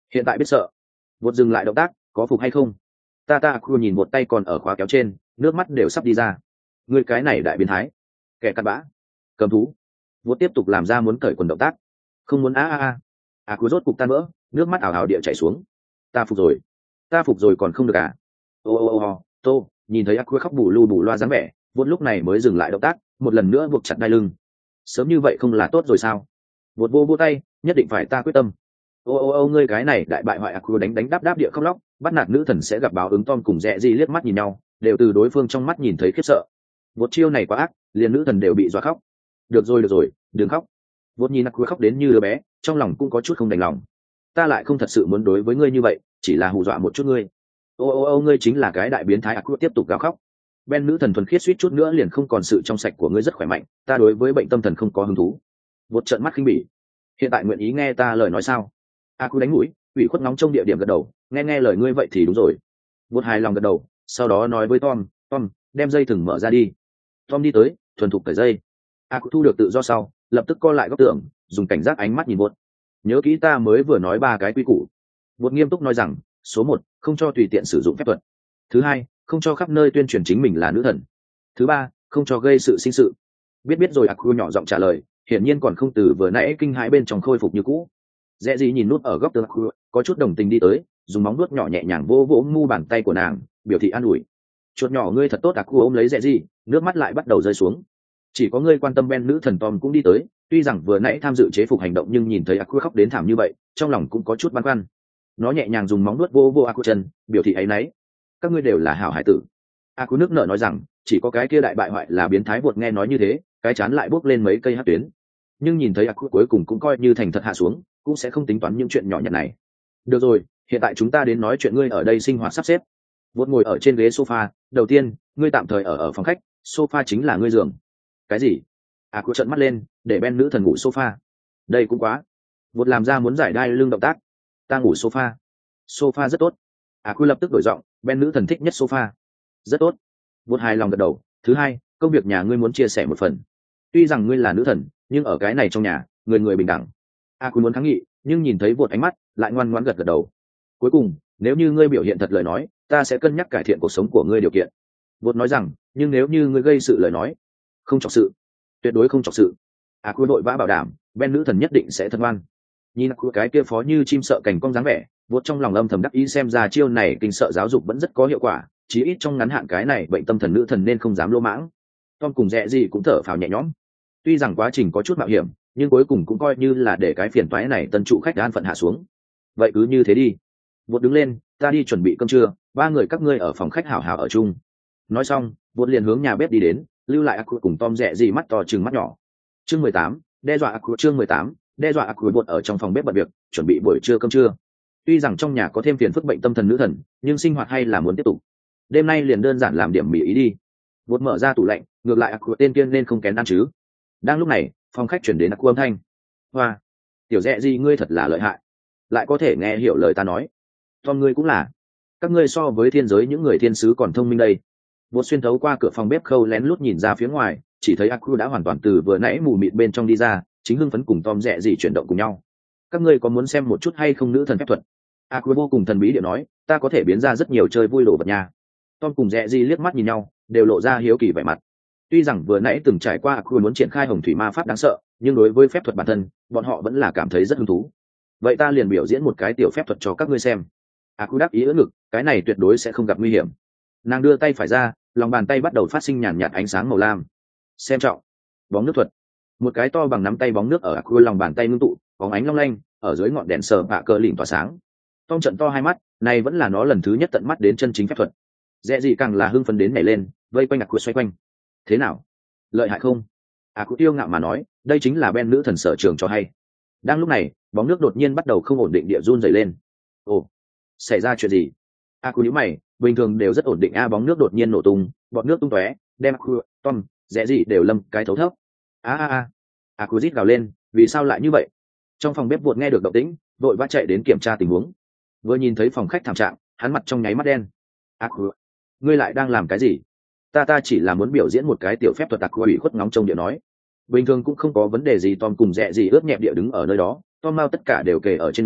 hiện tại biết sợ. Vột dừng lại động tác, có phục hay không? Ta ta Aku nhìn một tay còn ở khóa kéo trên, nước mắt đều sắp đi ra. Ngươi cái này đại biến thái, kẻ cặn bã, cầm thú. Vột tiếp tục làm ra muốn cởi quần động tác. Không muốn a a a. Aku rốt cục tan vỡ, nước mắt ảo ảo địa chảy xuống. Ta phục rồi, ta phục rồi còn không được à? Ô ô ô ô, tô, nhìn thấy Aku khóc bù lu bù loa dáng vẻ, Vột lúc này mới dừng lại động tác, một lần nữa buộc chặt đai lưng. Sớm như vậy không là tốt rồi sao? Vột vô vô tay, nhất định phải ta quyết tâm. Ô ô ô, ngươi cái này đại bại hoại Aku đánh đánh đáp đáp địa khóc lóc, bắt nạt nữ thần sẽ gặp báo ứng. Tom cùng Rẽ Di liếc mắt nhìn nhau, đều từ đối phương trong mắt nhìn thấy khiếp sợ. Vột chiêu này quá ác, liền nữ thần đều bị dọa khóc. Được rồi được rồi, đừng khóc. Vột nhìn Aku khóc đến như đứa bé, trong lòng cũng có chút không đành lòng. Ta lại không thật sự muốn đối với ngươi như vậy, chỉ là hù dọa một chút ngươi. Ô ô ô, ngươi chính là cái đại biến thái. Aku tiếp tục gào khóc. Ben nữ thần thuần khiết suýt chút nữa liền không còn sự trong sạch của ngươi rất khỏe mạnh, ta đối với bệnh tâm thần không có hứng thú. Vột trợn mắt khinh bỉ. Hiện tại nguyện ý nghe ta lời nói sao? Aku đánh mũi, ủy khuất ngóng trong địa điểm gật đầu, nghe nghe lời ngươi vậy thì đúng rồi. Vột hài lòng gật đầu, sau đó nói với Tom, Tom, đem dây thừng mở ra đi. Tom đi tới, thuần thục cởi dây. Aku thu được tự do sau, lập tức co lại góc tường, dùng cảnh giác ánh mắt nhìn Vột. Nhớ kỹ ta mới vừa nói ba cái quy củ. Vột nghiêm túc nói rằng, số một, không cho tùy tiện sử dụng phép thuật. Thứ hai, không cho khắp nơi tuyên truyền chính mình là nữ thần. Thứ ba, không cho gây sự sinh sự. Biết biết rồi. Aku nhỏ giọng trả lời, hiển nhiên còn không từ vừa nãy kinh hãi bên trong khôi phục như cũ. Rẽ Gì nhìn nút ở góc tường Aku, có chút đồng tình đi tới, dùng móng vuốt nhỏ nhẹ nhàng vô vỗ mu bàn tay của nàng, biểu thị an ủi. Chuột nhỏ ngươi thật tốt. Aku ôm lấy Rẽ Gì, nước mắt lại bắt đầu rơi xuống. Chỉ có ngươi quan tâm. Ben nữ thần Tom cũng đi tới, tuy rằng vừa nãy tham dự chế phục hành động nhưng nhìn thấy Aku khóc đến thảm như vậy, trong lòng cũng có chút băn khoăn. Nó nhẹ nhàng dùng móng vuốt vô vô Aku chân, biểu thị áy náy. Các ngươi đều là hảo hải tử. Aku nước nở nói rằng, chỉ có cái kia đại bại hoại là biến thái. Vột nghe nói như thế, cái chán lại bốc lên mấy cây hắc tuyến, nhưng nhìn thấy Aku cuối cùng cũng coi như thành thật hạ xuống, cũng sẽ không tính toán những chuyện nhỏ nhặt này. Được rồi, hiện tại chúng ta đến nói chuyện ngươi ở đây sinh hoạt sắp xếp. Vột ngồi ở trên ghế sofa, đầu tiên, ngươi tạm thời ở ở phòng khách, sofa chính là ngươi giường. Cái gì? Aku trợn mắt lên, để Ben nữ thần ngủ sofa. Đây cũng quá. Vột làm ra muốn giải đai lưng động tác. Ta ngủ sofa. Sofa rất tốt. Aku lập tức đổi giọng, Ben nữ thần thích nhất sofa. Rất tốt. Vột hài lòng gật đầu. Thứ hai, công việc nhà ngươi muốn chia sẻ một phần. Tuy rằng ngươi là nữ thần, nhưng ở cái này trong nhà, người người bình đẳng. Aku muốn kháng nghị, nhưng nhìn thấy Vột ánh mắt, lại ngoan ngoãn gật gật đầu. Cuối cùng, nếu như ngươi biểu hiện thật lời nói, ta sẽ cân nhắc cải thiện cuộc sống của ngươi điều kiện. Vột nói rằng, nhưng nếu như ngươi gây sự lời nói, không chọc sự, tuyệt đối không chọc sự. Aku vội vã bảo đảm, Ben nữ thần nhất định sẽ thân ngoan. Nhìn Aku cái kia phó như chim sợ cành cong dáng vẻ, Vột trong lòng âm thầm đắc ý, xem ra chiêu này kinh sợ giáo dục vẫn rất có hiệu quả, chí ít trong ngắn hạn cái này bệnh tâm thần nữ thần nên không dám lỗ mãng. Tom cùng Rẽ Gì cũng thở phào nhẹ nhõm. Tuy rằng quá trình có chút mạo hiểm, nhưng cuối cùng cũng coi như là để cái phiền toái này tân trụ khách an phận hạ xuống. Vậy cứ như thế đi. Vột đứng lên, ta đi chuẩn bị cơm trưa, ba người các ngươi ở phòng khách hảo hảo ở chung. Nói xong, Vột liền hướng nhà bếp đi đến, lưu lại Aku cùng Tom Rẽ Gì mắt to trừng mắt nhỏ. Chương mười tám, đe dọa Aku. Chương mười tám, đe dọa Aku. Vột ở trong phòng bếp bận việc, chuẩn bị buổi trưa cơm trưa. Tuy rằng trong nhà có thêm phiền phức bệnh tâm thần nữ thần, nhưng sinh hoạt hay là muốn tiếp tục. Đêm nay liền đơn giản làm điểm mì ý đi. Vột mở ra tủ lạnh, ngược lại Aku tên kia nên không kén ăn chứ. Đang lúc này, phòng khách chuyển đến Aku âm thanh. Hoa, tiểu Rẽ Gì ngươi thật là lợi hại, lại có thể nghe hiểu lời ta nói. Tom ngươi cũng là. Các ngươi so với thiên giới những người thiên sứ còn thông minh đây. Vột xuyên thấu qua cửa phòng bếp khâu lén lút nhìn ra phía ngoài, chỉ thấy Aku đã hoàn toàn từ vừa nãy mù mịt bên trong đi ra, chính hưng phấn cùng Tom Rẽ Gì chuyển động cùng nhau. Các ngươi có muốn xem một chút hay không nữ thần phép thuật? Aku vô cùng thần bí điệu nói, ta có thể biến ra rất nhiều chơi vui đồ vật nha. Tom cùng Rẽ Gì liếc mắt nhìn nhau, đều lộ ra hiếu kỳ vẻ mặt. Tuy rằng vừa nãy từng trải qua Aku muốn triển khai hồng thủy ma pháp đáng sợ, nhưng đối với phép thuật bản thân, bọn họ vẫn là cảm thấy rất hứng thú. Vậy ta liền biểu diễn một cái tiểu phép thuật cho các ngươi xem. Aku đáp ý ưỡn ngực, cái này tuyệt đối sẽ không gặp nguy hiểm. Nàng đưa tay phải ra, lòng bàn tay bắt đầu phát sinh nhàn nhạt ánh sáng màu lam. Xem trọng. Bóng nước thuật. Một cái to bằng nắm tay bóng nước ở Aku lòng bàn tay ngưng tụ, bóng ánh long lanh, ở dưới ngọn đèn sờ bạ cờ lỉnh tỏa sáng. Tom trận to hai mắt, này vẫn là nó lần thứ nhất tận mắt đến chân chính phép thuật. Rẽ Gì càng là hưng phấn đến nhảy lên, vây quanh Aku xoay quanh. Thế nào? Lợi hại không? Aku tiêu ngạo mà nói, đây chính là Ben nữ thần sở trường cho hay. Đang lúc này, bóng nước đột nhiên bắt đầu không ổn định địa run rẩy lên. Ồ, xảy ra chuyện gì? Aku nhíu mày, bình thường đều rất ổn định a, bóng nước đột nhiên nổ tung, bọt nước tung tóe, đem Aku, Tom, Rẽ Gì đều lâm cái thấu thấp. A a a. Aku rít gào lên, vì sao lại như vậy? Trong phòng bếp Vột nghe được động tĩnh, vội vã chạy đến kiểm tra tình huống. Vừa nhìn thấy phòng khách thảm trạng, hắn mặt trong nháy mắt đen. Aku, ngươi lại đang làm cái gì? Ta ta chỉ là muốn biểu diễn một cái tiểu phép thuật. Aku ủy khuất ngóng trông địa nói. Bình thường cũng không có vấn đề gì. Tom cùng Rẽ Gì ướt nhẹp địa đứng ở nơi đó, Tom mau tất cả đều kề ở trên người,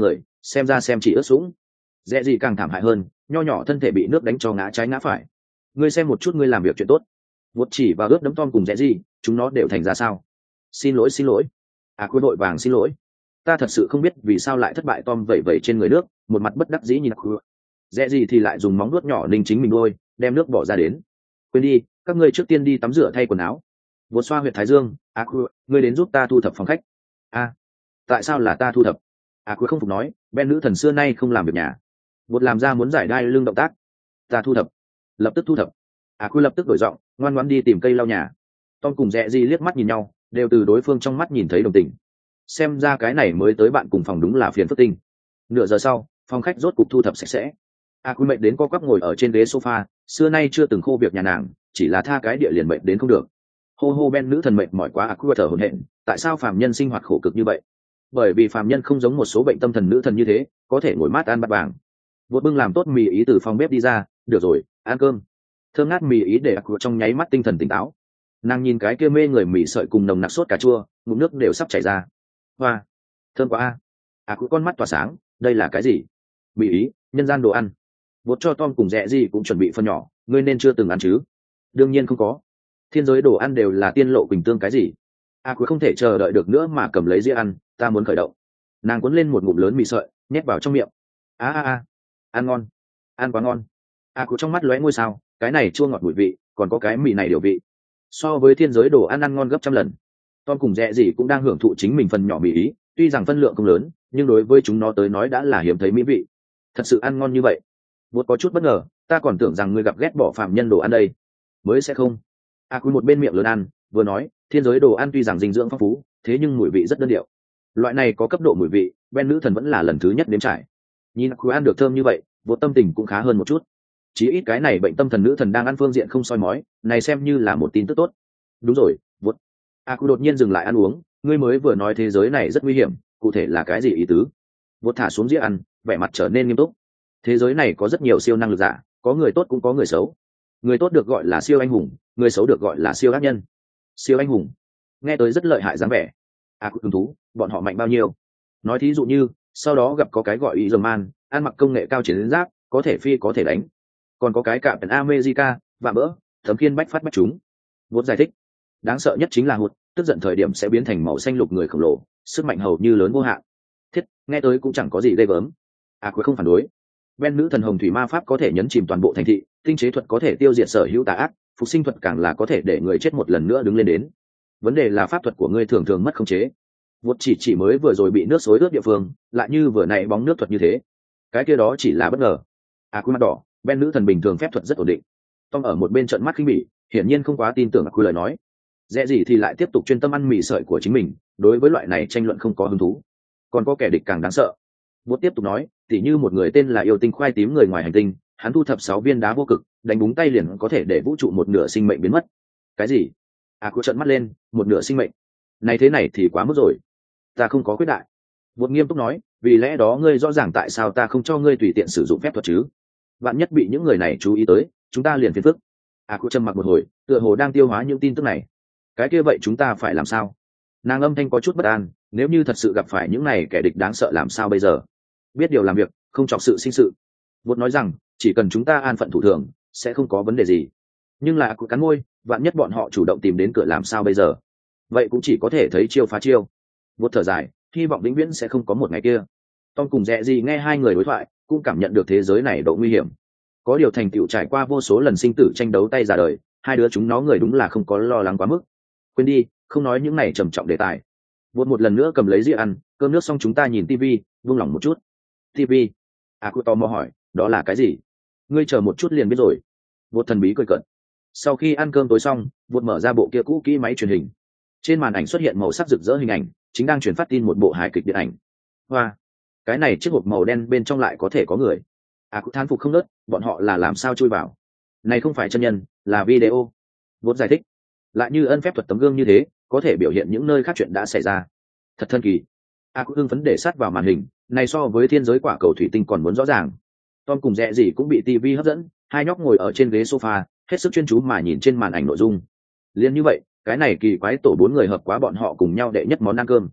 xem ra xem chỉ ướt sũng. Dẹ gì càng thảm hại hơn, nho nhỏ thân thể bị nước đánh cho ngã trái ngã phải. Ngươi xem một chút ngươi làm việc chuyện tốt. Vụt chỉ và ướt đấm Tom cùng dẹ gì, chúng nó đều thành ra sao? Xin lỗi xin lỗi. À Quy vội vàng xin lỗi. Ta thật sự không biết vì sao lại thất bại. Tom vẩy vẩy trên người nước, một mặt bất đắc dĩ nhìn Quy. Dẹ gì thì lại dùng móng nuốt nhỏ ninh chính mình đôi, đem nước bỏ ra đến. Quên đi, các ngươi trước tiên đi tắm rửa thay quần áo. Vụt xoa huyệt thái dương. À Quy, ngươi đến giúp ta thu thập phòng khách. À, tại sao là ta thu thập? À Quy không phục nói, Ben nữ thần xưa nay không làm việc nhà. Vụt làm ra muốn giải đai lưng động tác. Ta thu thập. Lập tức thu thập. À Quy lập tức đổi giọng, ngoan ngoãn đi tìm cây lau nhà. Tom cùng Dẹ gì liếc mắt nhìn nhau, đều từ đối phương trong mắt nhìn thấy đồng tình. Xem ra cái này mới tới bạn cùng phòng đúng là phiền phức tinh. Nửa giờ sau, phòng khách rốt cục thu thập sạch sẽ. A Quy mệt đến co quắp ngồi ở trên ghế sofa, xưa nay chưa từng khô việc nhà nàng, chỉ là tha cái địa liền mệt đến không được. Hô hô Ben nữ thần mệt mỏi quá. A Quy thở hổn hển, tại sao phàm nhân sinh hoạt khổ cực như vậy? Bởi vì phàm nhân không giống một số bệnh tâm thần nữ thần như thế, có thể ngồi mát ăn bát vàng. Vụt bưng làm tốt mì ý từ phòng bếp đi ra, được rồi, ăn cơm. Thơm ngát mì ý để A Quy trong nháy mắt tinh thần tỉnh táo. Nàng nhìn cái kia mê người mì sợi cùng nồng nặc sốt cà chua, ngụm nước đều sắp chảy ra. Hoa, thơm quá a. À Quy con mắt tỏa sáng, đây là cái gì? Mì ý, nhân gian đồ ăn. Vụt cho Tom cùng Dẹ gì cũng chuẩn bị phần nhỏ, ngươi nên chưa từng ăn chứ? Đương nhiên không có. Thiên giới đồ ăn đều là tiên lộ quỳnh tương cái gì? A Quy không thể chờ đợi được nữa mà cầm lấy dĩa ăn, ta muốn khởi động. Nàng cuốn lên một ngụm lớn mì sợi, nhét vào trong miệng. A a a, ăn ngon, ăn quá ngon. A Quy trong mắt lóe ngôi sao, cái này chua ngọt mùi vị, còn có cái mì này điều vị. So với thiên giới đồ ăn ăn ngon gấp trăm lần. Tom cùng Dẹ gì cũng đang hưởng thụ chính mình phần nhỏ mì ý, tuy rằng phân lượng không lớn, nhưng đối với chúng nó tới nói đã là hiếm thấy mỹ vị. Thật sự ăn ngon như vậy. Vốn có chút bất ngờ, ta còn tưởng rằng ngươi gặp ghét bỏ phạm nhân đồ ăn đây. Mới sẽ không. A Quy một bên miệng lớn ăn, vừa nói, thiên giới đồ ăn tuy rằng dinh dưỡng phong phú, thế nhưng mùi vị rất đơn điệu. Loại này có cấp độ mùi vị, Ben nữ thần vẫn là lần thứ nhất nếm trải. Nhìn A Quy ăn được thơm như vậy, vốn tâm tình cũng khá hơn một chút. Chí ít cái này bệnh tâm thần nữ thần đang ăn phương diện không soi mói, này xem như là một tin tức tốt. Đúng rồi, vốn. A Quy đột nhiên dừng lại ăn uống, ngươi mới vừa nói thế giới này rất nguy hiểm, cụ thể là cái gì ý tứ? Vốn thả xuống dĩa ăn, vẻ mặt trở nên nghiêm túc. Thế giới này có rất nhiều siêu năng lực giả, có người tốt cũng có người xấu. Người tốt được gọi là siêu anh hùng, người xấu được gọi là siêu ác nhân. Siêu anh hùng nghe tới rất lợi hại dáng vẻ. À hứng thú, bọn họ mạnh bao nhiêu? Nói thí dụ như sau đó gặp có cái gọi Iron Man, ăn mặc công nghệ cao chiến giáp, có thể phi có thể đánh. Còn có cái Captain America, và bỡ thấm khiên bách phát bách chúng. Vốn giải thích, đáng sợ nhất chính là hụt, tức giận thời điểm sẽ biến thành màu xanh lục người khổng lồ, sức mạnh hầu như lớn vô hạn. Thiết, nghe tới cũng chẳng có gì ghê gớm. À cuối không phản đối. Ben nữ thần hồng thủy ma pháp có thể nhấn chìm toàn bộ thành thị, tinh chế thuật có thể tiêu diệt sở hữu tà ác, phục sinh thuật càng là có thể để người chết một lần nữa đứng lên đến. Vấn đề là pháp thuật của ngươi thường thường mất khống chế. Vụt chỉ chỉ mới vừa rồi bị nước xối ướt địa phương, lại như vừa nãy bóng nước thuật như thế. Cái kia đó chỉ là bất ngờ. À quy mặt đỏ, Ben nữ thần bình thường phép thuật rất ổn định. Tom ở một bên trợn mắt khinh bỉ, hiển nhiên không quá tin tưởng quy lời nói. Dễ gì thì lại tiếp tục chuyên tâm ăn mì sợi của chính mình, đối với loại này tranh luận không có hứng thú. Còn có kẻ địch càng đáng sợ. Vụt tiếp tục nói, tỉ như một người tên là yêu tinh khoai tím người ngoài hành tinh, hắn thu thập sáu viên đá vô cực, đánh búng tay liền có thể để vũ trụ một nửa sinh mệnh biến mất. Cái gì? À quy trợn mắt lên, một nửa sinh mệnh. Này thế này thì quá mức rồi. Ta không có quyết đại. Vụt nghiêm túc nói, vì lẽ đó ngươi rõ ràng tại sao ta không cho ngươi tùy tiện sử dụng phép thuật chứ? Bạn nhất bị những người này chú ý tới, chúng ta liền phiền phức. À quy trầm mặc một hồi, tựa hồ đang tiêu hóa những tin tức này. Cái kia vậy chúng ta phải làm sao? Nàng âm thanh có chút bất an, nếu như thật sự gặp phải những này kẻ địch đáng sợ làm sao bây giờ? Biết điều làm việc, không chọc sự sinh sự. Vụt nói rằng, chỉ cần chúng ta an phận thủ thường, sẽ không có vấn đề gì. Nhưng là cụ cắn môi, vạn nhất bọn họ chủ động tìm đến cửa làm sao bây giờ? Vậy cũng chỉ có thể thấy chiêu phá chiêu. Vụt thở dài, hy vọng vĩnh viễn sẽ không có một ngày kia. Tom cùng Dẹ gì nghe hai người đối thoại, cũng cảm nhận được thế giới này độ nguy hiểm. Có điều thành tựu trải qua vô số lần sinh tử tranh đấu tay ra đời, hai đứa chúng nó người đúng là không có lo lắng quá mức. Quên đi, không nói những này trầm trọng đề tài. Vụt một lần nữa cầm lấy dĩa ăn, cơm nước xong chúng ta nhìn tivi, buông lỏng một chút. Tivi? À cụ tò mò hỏi, đó là cái gì? Ngươi chờ một chút liền biết rồi. Vụt thần bí cười cợt. Sau khi ăn cơm tối xong, Vụt mở ra bộ kia cũ kỹ máy truyền hình. Trên màn ảnh xuất hiện màu sắc rực rỡ hình ảnh, chính đang truyền phát tin một bộ hài kịch điện ảnh. Hoa, cái này chiếc hộp màu đen bên trong lại có thể có người. À cụ thán phục không nớt, bọn họ là làm sao chui vào? Này không phải chân nhân, là video. Vụt giải thích. Lại như ân phép thuật tấm gương như thế, có thể biểu hiện những nơi khác chuyện đã xảy ra. Thật thần kỳ. A cũng hưng phấn để sát vào màn hình, này so với thiên giới quả cầu thủy tinh còn muốn rõ ràng. Tom cùng Dẹ gì cũng bị tivi hấp dẫn, hai nhóc ngồi ở trên ghế sofa, hết sức chuyên chú mà nhìn trên màn ảnh nội dung. Liên như vậy, cái này kỳ quái tổ bốn người hợp quá bọn họ cùng nhau đệ nhất món ăn cơm.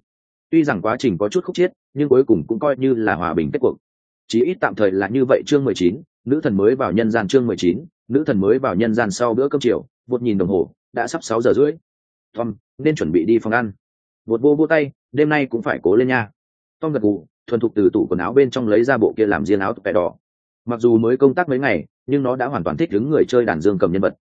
Tuy rằng quá trình có chút khúc chiết, nhưng cuối cùng cũng coi như là hòa bình kết cuộc. Chí ít tạm thời là như vậy. Chương mười chín, nữ thần mới vào nhân gian. Chương mười chín, nữ thần mới vào nhân gian. Sau bữa cơm chiều, Vột nhìn đồng hồ, đã sắp sáu giờ rưỡi. Tom, nên chuẩn bị đi phòng ăn. Vột vô vô tay, đêm nay cũng phải cố lên nha. Tom gật gù, thuần thục từ tủ quần áo bên trong lấy ra bộ kia làm riêng áo tụt đỏ. Mặc dù mới công tác mấy ngày, nhưng nó đã hoàn toàn thích ứng người chơi đàn dương cầm nhân vật.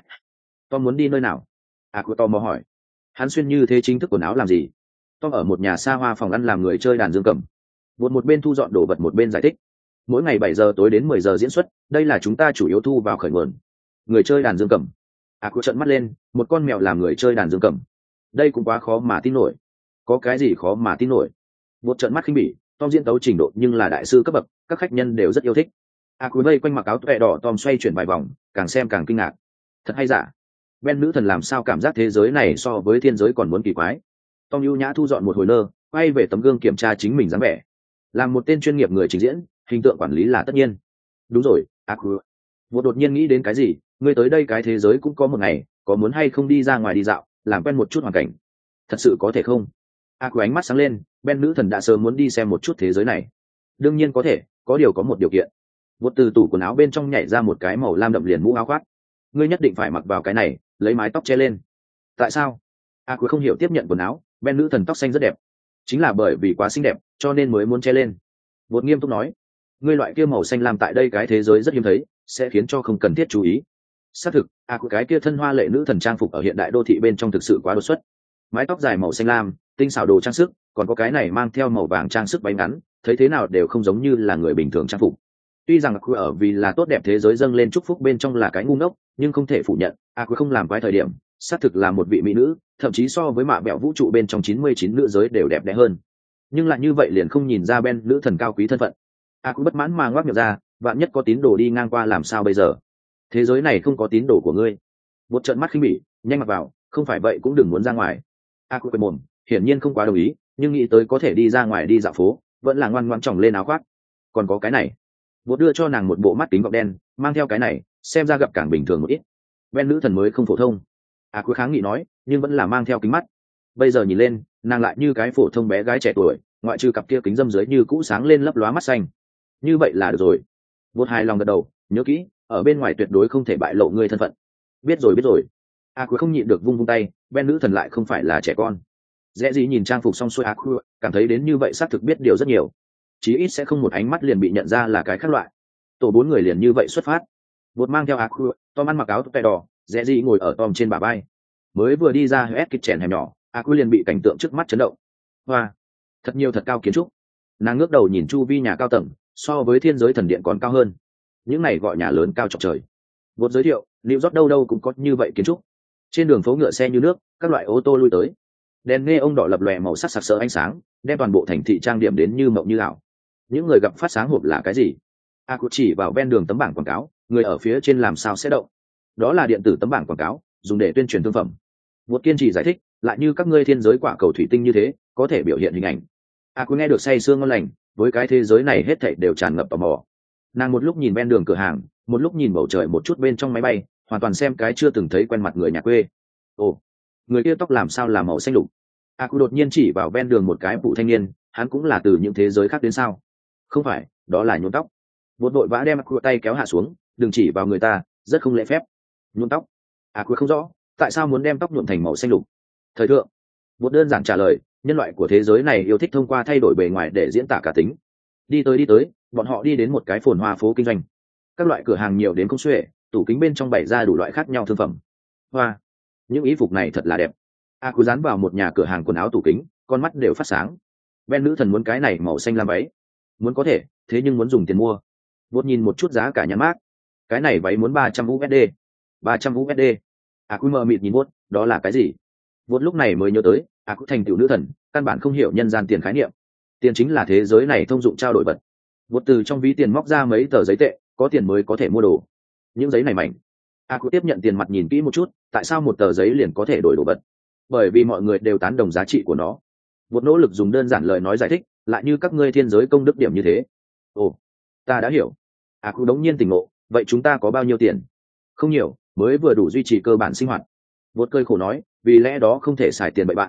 Tom muốn đi nơi nào? À, của Tom mò hỏi. Hắn xuyên như thế chính thức quần áo làm gì? Tom ở một nhà xa hoa phòng ăn làm người chơi đàn dương cầm. Một một bên thu dọn đồ vật một bên giải thích. Mỗi ngày bảy giờ tối đến mười giờ diễn xuất, đây là chúng ta chủ yếu thu vào khởi nguồn. Người chơi đàn dương cầm. À, của trợn mắt lên, một con mèo làm người chơi đàn dương cầm. Đây cũng quá khó mà tin nổi. Có cái gì khó mà tin nổi? Một trận mắt khinh bỉ. Tom diễn tấu trình độ nhưng là đại sư cấp bậc, các khách nhân đều rất yêu thích. À, cuối vây quanh mặc áo tuệ đỏ, Tom xoay chuyển vài vòng, càng xem càng kinh ngạc. Thật hay giả? Ben nữ thần làm sao cảm giác thế giới này so với thiên giới còn muốn kỳ quái? Tom ưu nhã thu dọn một hồi nơ, quay về tấm gương kiểm tra chính mình dáng vẻ. Làm một tên chuyên nghiệp người trình diễn, hình tượng quản lý là tất nhiên. Đúng rồi, à cuối. Vô đột nhiên nghĩ đến cái gì, ngươi tới đây cái thế giới cũng có một ngày, có muốn hay không đi ra ngoài đi dạo, làm quen một chút hoàn cảnh? Thật sự có thể không? À cuối ánh mắt sáng lên, Ben nữ thần đã sớm muốn đi xem một chút thế giới này. Đương nhiên có thể, có điều có một điều kiện. Vô từ tủ quần áo bên trong nhảy ra một cái màu lam đậm liền mũ áo khoác. Ngươi nhất định phải mặc vào cái này, lấy mái tóc che lên. Tại sao? A cuối không hiểu tiếp nhận quần áo. Ben nữ thần tóc xanh rất đẹp, chính là bởi vì quá xinh đẹp cho nên mới muốn che lên. Vột nghiêm túc nói, ngươi loại kia màu xanh lam tại đây cái thế giới rất hiếm thấy, sẽ khiến cho không cần thiết chú ý. Xác thực, A cuối cái kia thân hoa lệ nữ thần trang phục ở hiện đại đô thị bên trong thực sự quá đột xuất. Mái tóc dài màu xanh lam, tinh xảo đồ trang sức, còn có cái này mang theo màu vàng trang sức váy ngắn, thấy thế nào đều không giống như là người bình thường trang phục. Tuy rằng A cuối ở vì là tốt đẹp thế giới dâng lên chúc phúc bên trong là cái ngu ngốc, nhưng không thể phủ nhận, A cuối không làm quái thời điểm, xác thực là một vị mỹ nữ, thậm chí so với mạ bẹo vũ trụ bên trong chín mươi chín nữ giới đều đẹp đẽ hơn. Nhưng lại như vậy liền không nhìn ra Ben nữ thần cao quý thân phận. A cũng bất mãn mà ngoác miệng ra, vạn nhất có tín đồ đi ngang qua làm sao bây giờ? Thế giới này không có tín đồ của ngươi. Một trận mắt khinh bỉ, nhanh mặc vào, không phải vậy cũng đừng muốn ra ngoài. A cũng quên mồm, hiển nhiên không quá đồng ý, nhưng nghĩ tới có thể đi ra ngoài đi dạo phố, vẫn là ngoan ngoãn chồng lên áo khoác. Còn có cái này. Bột đưa cho nàng một bộ mắt kính gọng đen, mang theo cái này, xem ra gặp càng bình thường một ít. Ben nữ thần mới không phổ thông. À cuối kháng nghị nói, nhưng vẫn là mang theo kính mắt. Bây giờ nhìn lên, nàng lại như cái phổ thông bé gái trẻ tuổi, ngoại trừ cặp kia kính dâm dưới như cũ sáng lên lấp lóa mắt xanh. Như vậy là được rồi. Vột hài lòng gật đầu, nhớ kỹ, ở bên ngoài tuyệt đối không thể bại lộ người thân phận. Biết rồi biết rồi. À cuối không nhịn được vung vung tay, Ben nữ thần lại không phải là trẻ con. Dễ gì nhìn trang phục xong xuôi, À cuối cảm thấy đến như vậy xác thực biết điều rất nhiều. Chí ít sẽ không một ánh mắt liền bị nhận ra là cái khác loại. Tổ bốn người liền như vậy xuất phát. Vột mang theo À cuối, Tom ăn mặc áo tè đỏ, Dễ gì ngồi ở Tom trên bả vai. Mới vừa đi ra hết kịch chèn hẻm nhỏ, A Quy liền bị cảnh tượng trước mắt chấn động. Hoa, thật nhiều thật cao kiến trúc. Nàng ngước đầu nhìn chu vi nhà cao tầng, so với thiên giới thần điện còn cao hơn. Những này gọi nhà lớn cao chọc trời. Vốn giới thiệu, New York đâu đâu cũng có như vậy kiến trúc. Trên đường phố ngựa xe như nước, các loại ô tô lui tới. Đèn nghe ông đỏ lập lòe màu sắc sặc sỡ ánh sáng, đem toàn bộ thành thị trang điểm đến như mộng như ảo. Những người gặp phát sáng hộp là cái gì? A Quy chỉ vào ven đường tấm bảng quảng cáo, người ở phía trên làm sao sẽ động? Đó là điện tử tấm bảng quảng cáo, dùng để tuyên truyền thương phẩm. Một kiên trì giải thích, lại như các ngươi thiên giới quả cầu thủy tinh như thế, có thể biểu hiện hình ảnh. A Quy nghe được say sương ngon lành, với cái thế giới này hết thảy đều tràn ngập tò mò. Nàng một lúc nhìn ven đường cửa hàng, một lúc nhìn bầu trời một chút bên trong máy bay, hoàn toàn xem cái chưa từng thấy quen mặt người nhà quê. Ồ, người kia tóc làm sao là màu xanh lục? A Quy đột nhiên chỉ vào ven đường một cái phụ thanh niên, hắn cũng là từ những thế giới khác đến sao? Không phải, đó là nhuộm tóc. Một đội vã đem A Quy tay kéo hạ xuống, đừng chỉ vào người ta, rất không lễ phép. Nhuộm tóc? A Quy không rõ, tại sao muốn đem tóc nhuộm thành màu xanh lục? Thời thượng. Một đơn giản trả lời, nhân loại của thế giới này yêu thích thông qua thay đổi bề ngoài để diễn tả cả tính. Đi tới đi tới, bọn họ đi đến một cái phồn hoa phố kinh doanh. Các loại cửa hàng nhiều đến không xuể, tủ kính bên trong bày ra đủ loại khác nhau thương phẩm. Hoa, những y phục này thật là đẹp. A Cú dán vào một nhà cửa hàng quần áo tủ kính, con mắt đều phát sáng. Ben nữ thần muốn cái này màu xanh lam váy. Muốn có thể, thế nhưng muốn dùng tiền mua. Vốt nhìn một chút giá cả nhãn mác. Cái này váy muốn ba trăm u ét đê. ba trăm u ét đê. A Cú mờ mịt nhìn Vốt, đó là cái gì? Vốt lúc này mới nhớ tới, A Cú thành tiểu nữ thần, căn bản không hiểu nhân gian tiền khái niệm. Tiền chính là thế giới này thông dụng trao đổi vật. Vốt từ trong ví tiền móc ra mấy tờ giấy tệ, có tiền mới có thể mua đồ. Những giấy này mảnh. A Cú tiếp nhận tiền mặt nhìn kỹ một chút, tại sao một tờ giấy liền có thể đổi đồ vật? Bởi vì mọi người đều tán đồng giá trị của nó. Vốt nỗ lực dùng đơn giản lời nói giải thích, lại như các ngươi thiên giới công đức điểm như thế. Ồ, ta đã hiểu. A Cú đống nhiên tỉnh ngộ, vậy chúng ta có bao nhiêu tiền? Không nhiều, mới vừa đủ duy trì cơ bản sinh hoạt. Vốt cơi khổ nói, vì lẽ đó không thể xài tiền bậy bạn.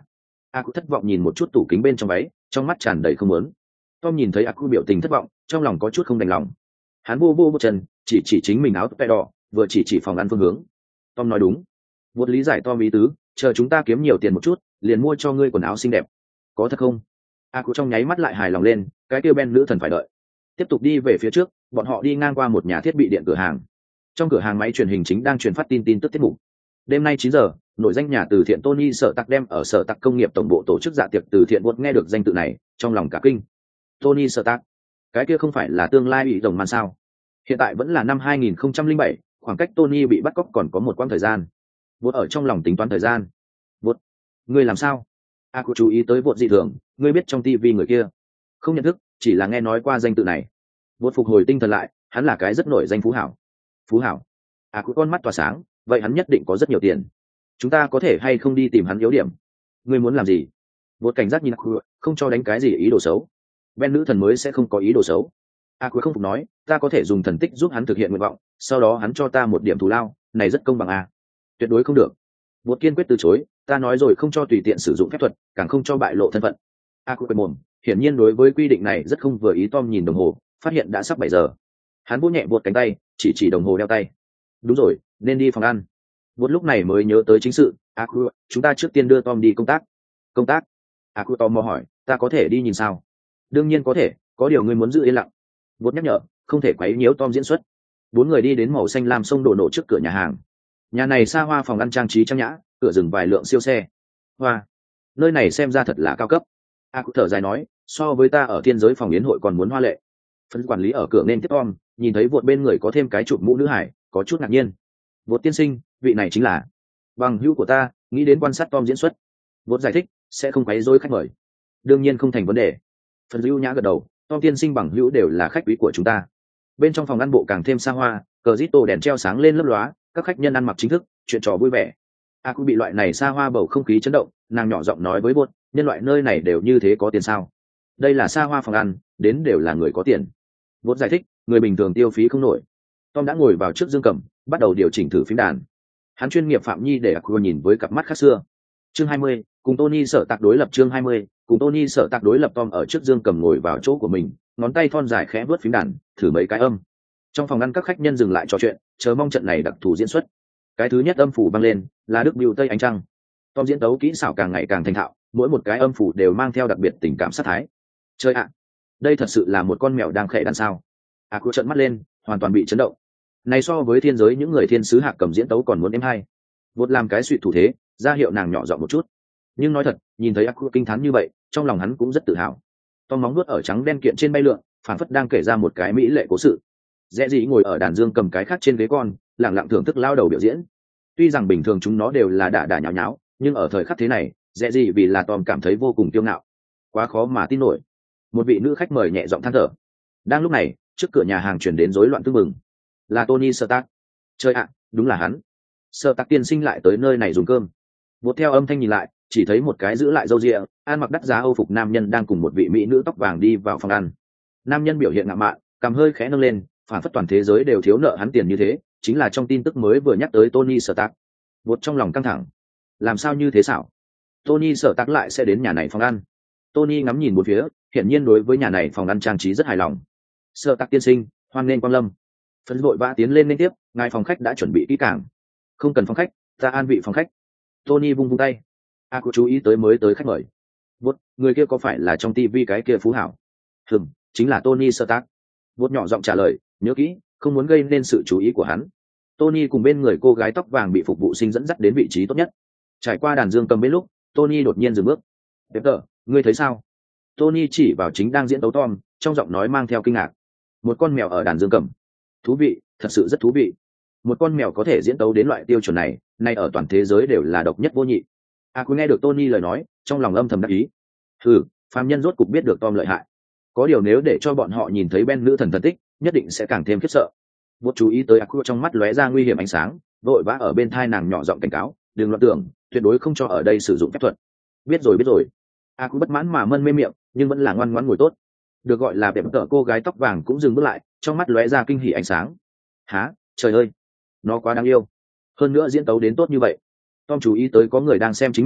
a cũng thất vọng nhìn một chút tủ kính bên trong váy, trong mắt tràn đầy không muốn. Tom nhìn thấy a cũng biểu tình thất vọng, trong lòng có chút không đành lòng. Hắn vô vô một chân, chỉ chỉ chính mình áo tơ đỏ, vừa chỉ chỉ phòng ăn phương hướng. Tom nói đúng. Vượt lý giải Tom ý tứ, chờ chúng ta kiếm nhiều tiền một chút, liền mua cho ngươi quần áo xinh đẹp. Có thật không? A cũng trong nháy mắt lại hài lòng lên, cái kia Ben nữ thần phải đợi. Tiếp tục đi về phía trước, bọn họ đi ngang qua một nhà thiết bị điện cửa hàng. Trong cửa hàng máy truyền hình chính đang truyền phát tin tin tức tiết mục. Đêm nay chín giờ, nổi danh nhà từ thiện Tony Sở Tạc đem ở Sở Tạc công nghiệp tổng bộ tổ chức dạ tiệc từ thiện. Vượt nghe được danh tự này, trong lòng cả kinh. Tony Sở Tạc, cái kia không phải là tương lai bị rồng man sao? Hiện tại vẫn là năm hai nghìn không trăm lẻ bảy, khoảng cách Tony bị bắt cóc còn có một quãng thời gian. Vượt ở trong lòng tính toán thời gian. Vượt, ngươi làm sao? A cũng chú ý tới Vượt dị thường, ngươi biết trong tivi người kia? Không nhận thức, chỉ là nghe nói qua danh tự này. Vượt phục hồi tinh thần lại, hắn là cái rất nổi danh phú hảo. Phú hảo? A cũng con mắt tỏa sáng, vậy hắn nhất định có rất nhiều tiền. Chúng ta có thể hay không đi tìm hắn yếu điểm? Ngươi muốn làm gì? Vượt cảnh giác nhìn A cũng, không cho đánh cái gì ý đồ xấu. Ben nữ thần mới sẽ không có ý đồ xấu. A cũng không phục nói, ta có thể dùng thần tích giúp hắn thực hiện nguyện vọng, sau đó hắn cho ta một điểm thù lao, này rất công bằng à? Tuyệt đối không được. Vượt kiên quyết từ chối, ta nói rồi không cho tùy tiện sử dụng phép thuật, càng không cho bại lộ thân phận. A cũng quên mồm, hiển nhiên đối với quy định này rất không vừa ý. Tom nhìn đồng hồ, phát hiện đã sắp bảy giờ. Hắn vỗ nhẹ Vượt cánh tay, chỉ chỉ đồng hồ đeo tay. Đúng rồi, nên đi phòng ăn. Vượt lúc này mới nhớ tới chính sự. A cũng, chúng ta trước tiên đưa Tom đi công tác. Công tác? A cũng tò mò hỏi, ta có thể đi nhìn sao? Đương nhiên có thể, có điều ngươi muốn giữ yên lặng. Vượt nhắc nhở, không thể quấy nhiễu Tom diễn xuất. Bốn người đi đến màu xanh lam sông đổ nổ trước cửa nhà hàng. Nhà này xa hoa, phòng ăn trang trí trang nhã, cửa dừng vài lượng siêu xe. Hoa, nơi này xem ra thật là cao cấp. A cũng thở dài nói, so với ta ở thiên giới phòng yến hội còn muốn hoa lệ. Phân quản lý ở cửa nên tiếp Tom, nhìn thấy Vượt bên người có thêm cái chụp mũ nữ hải, có chút ngạc nhiên. Vượt tiên sinh, vị này chính là bằng hữu của ta, nghĩ đến quan sát Tom diễn xuất. Vượt giải thích, sẽ không quấy rối khách mời. Đương nhiên không thành vấn đề. Phần Dữu nhã gật đầu, Tom tiên sinh bằng hữu đều là khách quý của chúng ta. Bên trong phòng ăn bộ càng thêm xa hoa, cờ rít tô đèn treo sáng lên lấp lóa, các khách nhân ăn mặc chính thức, chuyện trò vui vẻ. A cũng bị loại này xa hoa bầu không khí chấn động, nàng nhỏ giọng nói với Vượt, nhân loại nơi này đều như thế có tiền sao? Đây là xa hoa phòng ăn, đến đều là người có tiền. Vượt giải thích, người bình thường tiêu phí không nổi. Tom đã ngồi vào trước dương cầm, bắt đầu điều chỉnh thử phím đàn. Hắn chuyên nghiệp phạm nhi để A cũng nhìn với cặp mắt khác xưa. Chương hai mươi, cùng Tony Sở Tạc đối lập. Chương hai mươi, cùng Tony Sở Tạc đối lập. Tom ở trước dương cầm ngồi vào chỗ của mình, ngón tay thon dài khẽ vuốt phím đàn, thử mấy cái âm. Trong phòng ăn các khách nhân dừng lại trò chuyện, chờ mong trận này đặc thù diễn xuất. Cái thứ nhất âm phủ vang lên, là Đức Bưu Tây Ánh Trăng. Tom diễn tấu kỹ xảo càng ngày càng thành thạo, mỗi một cái âm phủ đều mang theo đặc biệt tình cảm sát thái. Chơi ạ, đây thật sự là một con mèo đang khẽ đàn sao? A cũng trợn mắt lên, hoàn toàn bị chấn động. Này so với thiên giới những người thiên sứ hạ cầm diễn tấu còn muốn êm hay. Vượt làm cái suy thủ thế, ra hiệu nàng nhỏ giọng một chút. Nhưng nói thật, nhìn thấy A cũng kinh thán như vậy, trong lòng hắn cũng rất tự hào. Tom móng nuốt ở trắng đen kiện trên bay lượn, phản phất đang kể ra một cái mỹ lệ cố sự. Dễ gì ngồi ở đàn dương cầm cái khác trên ghế con, lặng lặng thưởng thức lao đầu biểu diễn. Tuy rằng bình thường chúng nó đều là đả đả nháo nháo, nhưng ở thời khắc thế này, dễ gì vì là Tom cảm thấy vô cùng kiêu ngạo. Quá khó mà tin nổi. Một vị nữ khách mời nhẹ giọng than thở. Đang lúc này, trước cửa nhà hàng truyền đến rối loạn tưng bừng. Là Tony Stark. Trời ạ, đúng là hắn. Stark tiên sinh lại tới nơi này dùng cơm. Vượt theo âm thanh nhìn lại, chỉ thấy một cái giữ lại râu ria, ăn mặc đắt giá Âu phục nam nhân đang cùng một vị mỹ nữ tóc vàng đi vào phòng ăn. Nam nhân biểu hiện ngạo mạn, cằm hơi khẽ nâng lên, phản phất toàn thế giới đều thiếu nợ hắn tiền như thế, chính là trong tin tức mới vừa nhắc tới Tony Stark. Vượt trong lòng căng thẳng. Làm sao như thế xảo? Tony Stark lại sẽ đến nhà này phòng ăn. Tony ngắm nhìn một phía, hiển nhiên đối với nhà này phòng ăn trang trí rất hài lòng. Stark tiên sinh, hoan nghênh quang lâm. Phấn vội vã tiến lên liên tiếp, ngài phòng khách đã chuẩn bị kỹ càng. Không cần phòng khách, ta an vị phòng khách. Tony vung vung tay. A cũng chú ý tới mới tới khách mời. Vốt, người kia có phải là trong tivi cái kia phú hảo? Hừm, chính là Tony Stark. Vốt nhỏ giọng trả lời, nhớ kỹ, không muốn gây nên sự chú ý của hắn. Tony cùng bên người cô gái tóc vàng bị phục vụ sinh dẫn dắt đến vị trí tốt nhất. Trải qua đàn dương cầm bên lúc, Tony đột nhiên dừng bước. Peter, ngươi thấy sao? Tony chỉ vào chính đang diễn tấu Tom, trong giọng nói mang theo kinh ngạc. Một con mèo ở đàn dương cầm. Thú vị, thật sự rất thú vị. Một con mèo có thể diễn tấu đến loại tiêu chuẩn này, nay ở toàn thế giới đều là độc nhất vô nhị. A cũng nghe được Tony lời nói, trong lòng âm thầm đắc ý. Hừ, phàm nhân rốt cục biết được Tom lợi hại. Có điều nếu để cho bọn họ nhìn thấy Ben nữ thần thần tích, nhất định sẽ càng thêm khiếp sợ. Vô chú ý tới A cũng trong mắt lóe ra nguy hiểm ánh sáng, vội vã ở bên thai nàng nhỏ giọng cảnh cáo, đừng loạn tưởng, tuyệt đối không cho ở đây sử dụng phép thuật. Biết rồi biết rồi. A cũng bất mãn mà mân mê miệng, nhưng vẫn là ngoan ngoãn ngồi tốt. Được gọi là đẹp tở cô gái tóc vàng cũng dừng bước lại, trong mắt lóe ra kinh hỉ ánh sáng. Hả, trời ơi, nó quá đáng yêu. Hơn nữa diễn tấu đến tốt như vậy. Tom chú ý tới có người đang xem chính mình,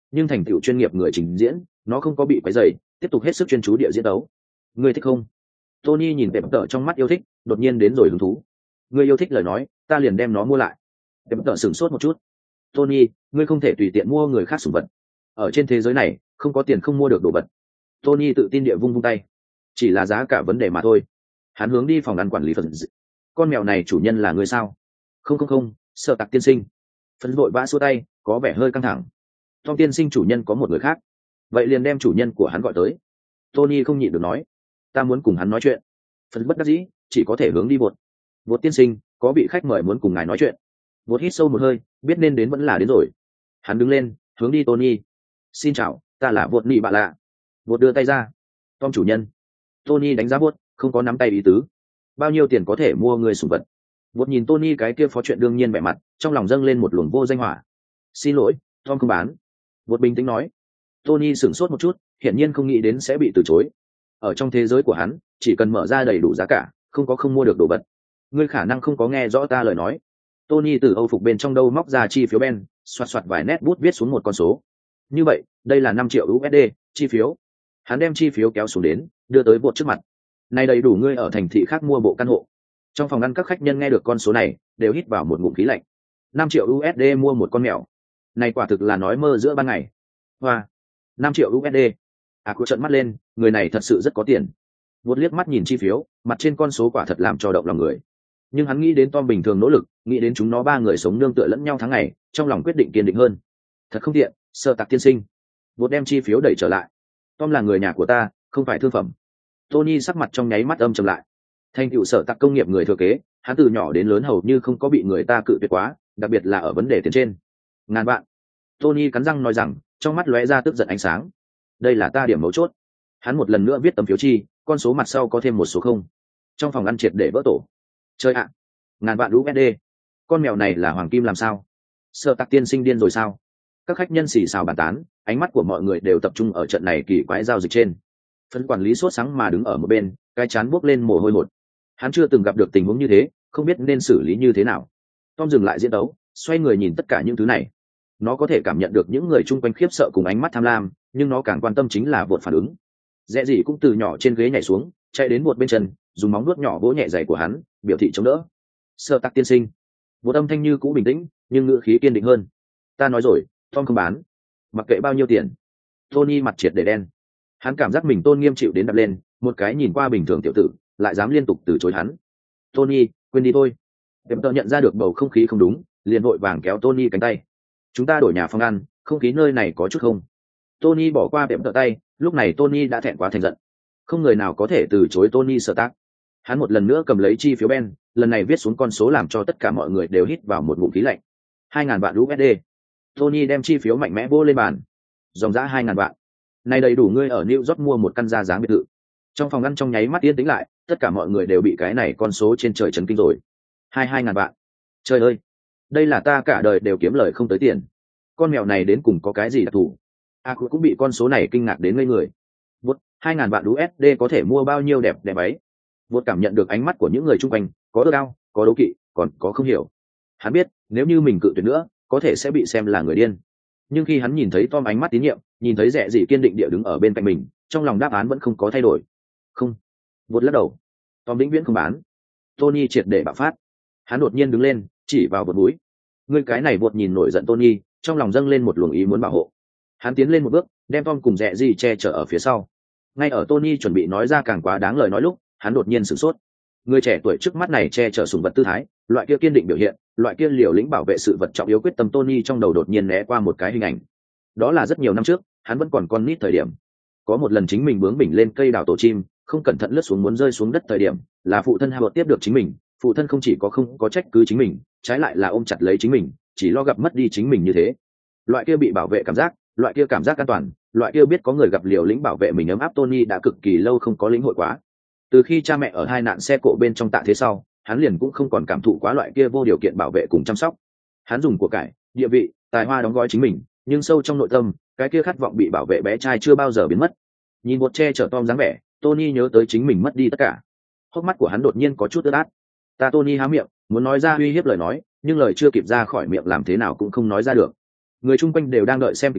nhưng thành tựu chuyên nghiệp người trình diễn, nó không có bị quấy rầy, tiếp tục hết sức chuyên chú địa diễn đấu. Ngươi thích không? Tony nhìn Tệp Tợ trong mắt yêu thích, đột nhiên đến rồi hứng thú. Ngươi yêu thích lời nói, ta liền đem nó mua lại. Tệp Tợ sửng sốt một chút. Tony, ngươi không thể tùy tiện mua người khác sủng vật. Ở trên thế giới này, không có tiền không mua được đồ vật. Tony tự tin địa vung vung tay. Chỉ là giá cả vấn đề mà thôi. Hắn hướng đi phòng ăn quản lý phần. Con mèo này chủ nhân là người sao? Không không không, Sở Tạc tiên sinh. Phần vội vã xua tay, có vẻ hơi căng thẳng. Tom tiên sinh chủ nhân có một người khác. Vậy liền đem chủ nhân của hắn gọi tới. Tony không nhịn được nói, ta muốn cùng hắn nói chuyện. Phần bất đắc dĩ, chỉ có thể hướng đi vụt. Vụt tiên sinh, có vị khách mời muốn cùng ngài nói chuyện. Vụt hít sâu một hơi, biết nên đến vẫn là đến rồi. Hắn đứng lên, hướng đi Tony. Xin chào, ta là vụt nị bạ lạ. Vụt đưa tay ra. Tom chủ nhân. Tony đánh giá vụt, không có nắm tay ý tứ. Bao nhiêu tiền có thể mua người sủng vật? Vụt nhìn Tony cái kia phó chuyện đương nhiên vẻ mặt, trong lòng dâng lên một luồng vô danh hỏa. Xin lỗi, Tom không bán. Vụt bình tĩnh nói. Tony sửng sốt một chút, hiển nhiên không nghĩ đến sẽ bị từ chối. Ở trong thế giới của hắn, chỉ cần mở ra đầy đủ giá cả, không có không mua được đồ vật. Ngươi khả năng không có nghe rõ ta lời nói. Tony từ âu phục bên trong đâu móc ra chi phiếu ben, xoạt xoạt vài nét bút viết xuống một con số. Như vậy, đây là năm triệu u ét đê, chi phiếu. Hắn đem chi phiếu kéo xuống đến, đưa tới Vụt trước mặt. Này đầy đủ ngươi ở thành thị khác mua bộ căn hộ. Trong phòng ăn các khách nhân nghe được con số này, đều hít vào một ngụm khí lạnh. năm triệu u ét đê mua một con mèo. Này quả thực là nói mơ giữa ban ngày. Hoa, năm triệu u ét đê. À, cô trợn mắt lên, người này thật sự rất có tiền. Vụt liếc mắt nhìn chi phiếu, mặt trên con số quả thật làm cho động lòng người. Nhưng hắn nghĩ đến Tom bình thường nỗ lực, nghĩ đến chúng nó ba người sống nương tựa lẫn nhau tháng ngày, trong lòng quyết định kiên định hơn. Thật không tiện, Sở Tạc tiên sinh. Vụt đem chi phiếu đẩy trở lại. Tom là người nhà của ta, không phải thương phẩm. Tony sắc mặt trong nháy mắt âm trầm lại. Thành tựu Sở Tạc công nghiệp người thừa kế, hắn từ nhỏ đến lớn hầu như không có bị người ta cự tuyệt quá, đặc biệt là ở vấn đề tiền trên. Ngàn vạn. Tony cắn răng nói rằng, trong mắt lóe ra tức giận ánh sáng. Đây là ta điểm mấu chốt. Hắn một lần nữa viết tấm phiếu chi, con số mặt sau có thêm một số không. Trong phòng ăn triệt để vỡ tổ. Chơi ạ, ngàn vạn u ét đê. Con mèo này là hoàng kim làm sao? Sở Tạc tiên sinh điên rồi sao? Các khách nhân xì xào bàn tán, ánh mắt của mọi người đều tập trung ở trận này kỳ quái giao dịch trên. Phân quản lý sốt sáng mà đứng ở một bên, cái chán buốc lên mồ hôi hột. Hắn chưa từng gặp được tình huống như thế, không biết nên xử lý như thế nào. Tom dừng lại diễn đấu, xoay người nhìn tất cả những thứ này. Nó có thể cảm nhận được những người chung quanh khiếp sợ cùng ánh mắt tham lam, nhưng nó càng quan tâm chính là Vụt phản ứng. Rẽ gì cũng từ nhỏ trên ghế nhảy xuống, chạy đến Vụt bên chân, dùng móng vuốt nhỏ vỗ nhẹ giày của hắn, biểu thị chống đỡ. Sở Tạc tiên sinh. Vụt âm thanh như cũ bình tĩnh, nhưng ngữ khí kiên định hơn. Ta nói rồi, Tom không bán. Mặc kệ bao nhiêu tiền. Tony mặt triệt để đen. Hắn cảm giác mình tôn nghiêm chịu đến đập lên, một cái nhìn qua bình thường tiểu tử, lại dám liên tục từ chối hắn. Tony, quên đi thôi. Em tự nhận ra được bầu không khí không đúng, liền vội vàng kéo Tony cánh tay. Chúng ta đổi nhà phòng ăn, không khí nơi này có chút không. Tony bỏ qua bệm tợ tay, lúc này Tony đã thẹn quá thành giận. Không người nào có thể từ chối Tony Sở Tạc. Hắn một lần nữa cầm lấy chi phiếu ben, lần này viết xuống con số làm cho tất cả mọi người đều hít vào một ngụm khí lạnh. Hai ngàn vạn u ét đê. Tony đem chi phiếu mạnh mẽ vô lên bàn. Dòng giá hai ngàn vạn. Này đầy đủ ngươi ở New York mua một căn gia dáng biệt thự. Trong phòng ăn trong nháy mắt yên tĩnh lại, tất cả mọi người đều bị cái này con số trên trời chấn kinh rồi. Hai hai ngàn vạn. Trời ơi, đây là ta cả đời đều kiếm lời không tới tiền. Con mèo này đến cùng có cái gì đặc thù? A à, cũng bị con số này kinh ngạc đến ngây người. Vút, hai ngàn vạn u ét đê có thể mua bao nhiêu đẹp đẹp ấy. Vút cảm nhận được ánh mắt của những người chung quanh, có ước ao, có đố kỵ, còn có không hiểu. Hắn biết, nếu như mình cự tuyệt nữa, có thể sẽ bị xem là người điên. Nhưng khi hắn nhìn thấy Tom ánh mắt tín nhiệm, nhìn thấy Rẽ gì kiên định địa đứng ở bên cạnh mình, trong lòng đáp án vẫn không có thay đổi. Không. Vút lắc đầu. Tom vĩnh viễn không bán. Tony triệt để bạo phát. Hắn đột nhiên đứng lên, chỉ vào Vút mũi. Ngươi cái này Vút nhìn nổi giận Tony, trong lòng dâng lên một luồng ý muốn bảo hộ. Hắn tiến lên một bước, đem Tom cùng Rẽ gì che chở ở phía sau. Ngay ở Tony chuẩn bị nói ra càng quá đáng lời nói lúc, hắn đột nhiên sửng sốt. Người trẻ tuổi trước mắt này che chở sùng vật tư thái, loại kia kiên định biểu hiện, loại kia liều lĩnh bảo vệ sự vật trọng yếu quyết tâm Tony trong đầu đột nhiên né qua một cái hình ảnh. Đó là rất nhiều năm trước, hắn vẫn còn con nít thời điểm. Có một lần chính mình bướng bỉnh lên cây đào tổ chim, không cẩn thận lướt xuống muốn rơi xuống đất thời điểm, là phụ thân Howard tiếp được chính mình, phụ thân không chỉ có không có trách cứ chính mình, trái lại là ôm chặt lấy chính mình, chỉ lo gặp mất đi chính mình như thế. Loại kia bị bảo vệ cảm giác, loại kia cảm giác an toàn, loại kia biết có người gặp liều lĩnh bảo vệ mình ấm áp Tony đã cực kỳ lâu không có lĩnh hội quá. Từ khi cha mẹ ở hai nạn xe cộ bên trong tạ thế sau, hắn liền cũng không còn cảm thụ quá loại kia vô điều kiện bảo vệ cùng chăm sóc. Hắn dùng của cải, địa vị, tài hoa đóng gói chính mình, nhưng sâu trong nội tâm, cái kia khát vọng bị bảo vệ bé trai chưa bao giờ biến mất. Nhìn một che chở Tom dáng vẻ, Tony nhớ tới chính mình mất đi tất cả. Hốc mắt của hắn đột nhiên có chút ướt át. Ta Tony há miệng, muốn nói ra uy hiếp lời nói, nhưng lời chưa kịp ra khỏi miệng làm thế nào cũng không nói ra được. Người chung quanh đều đang đợi xem kịch vui,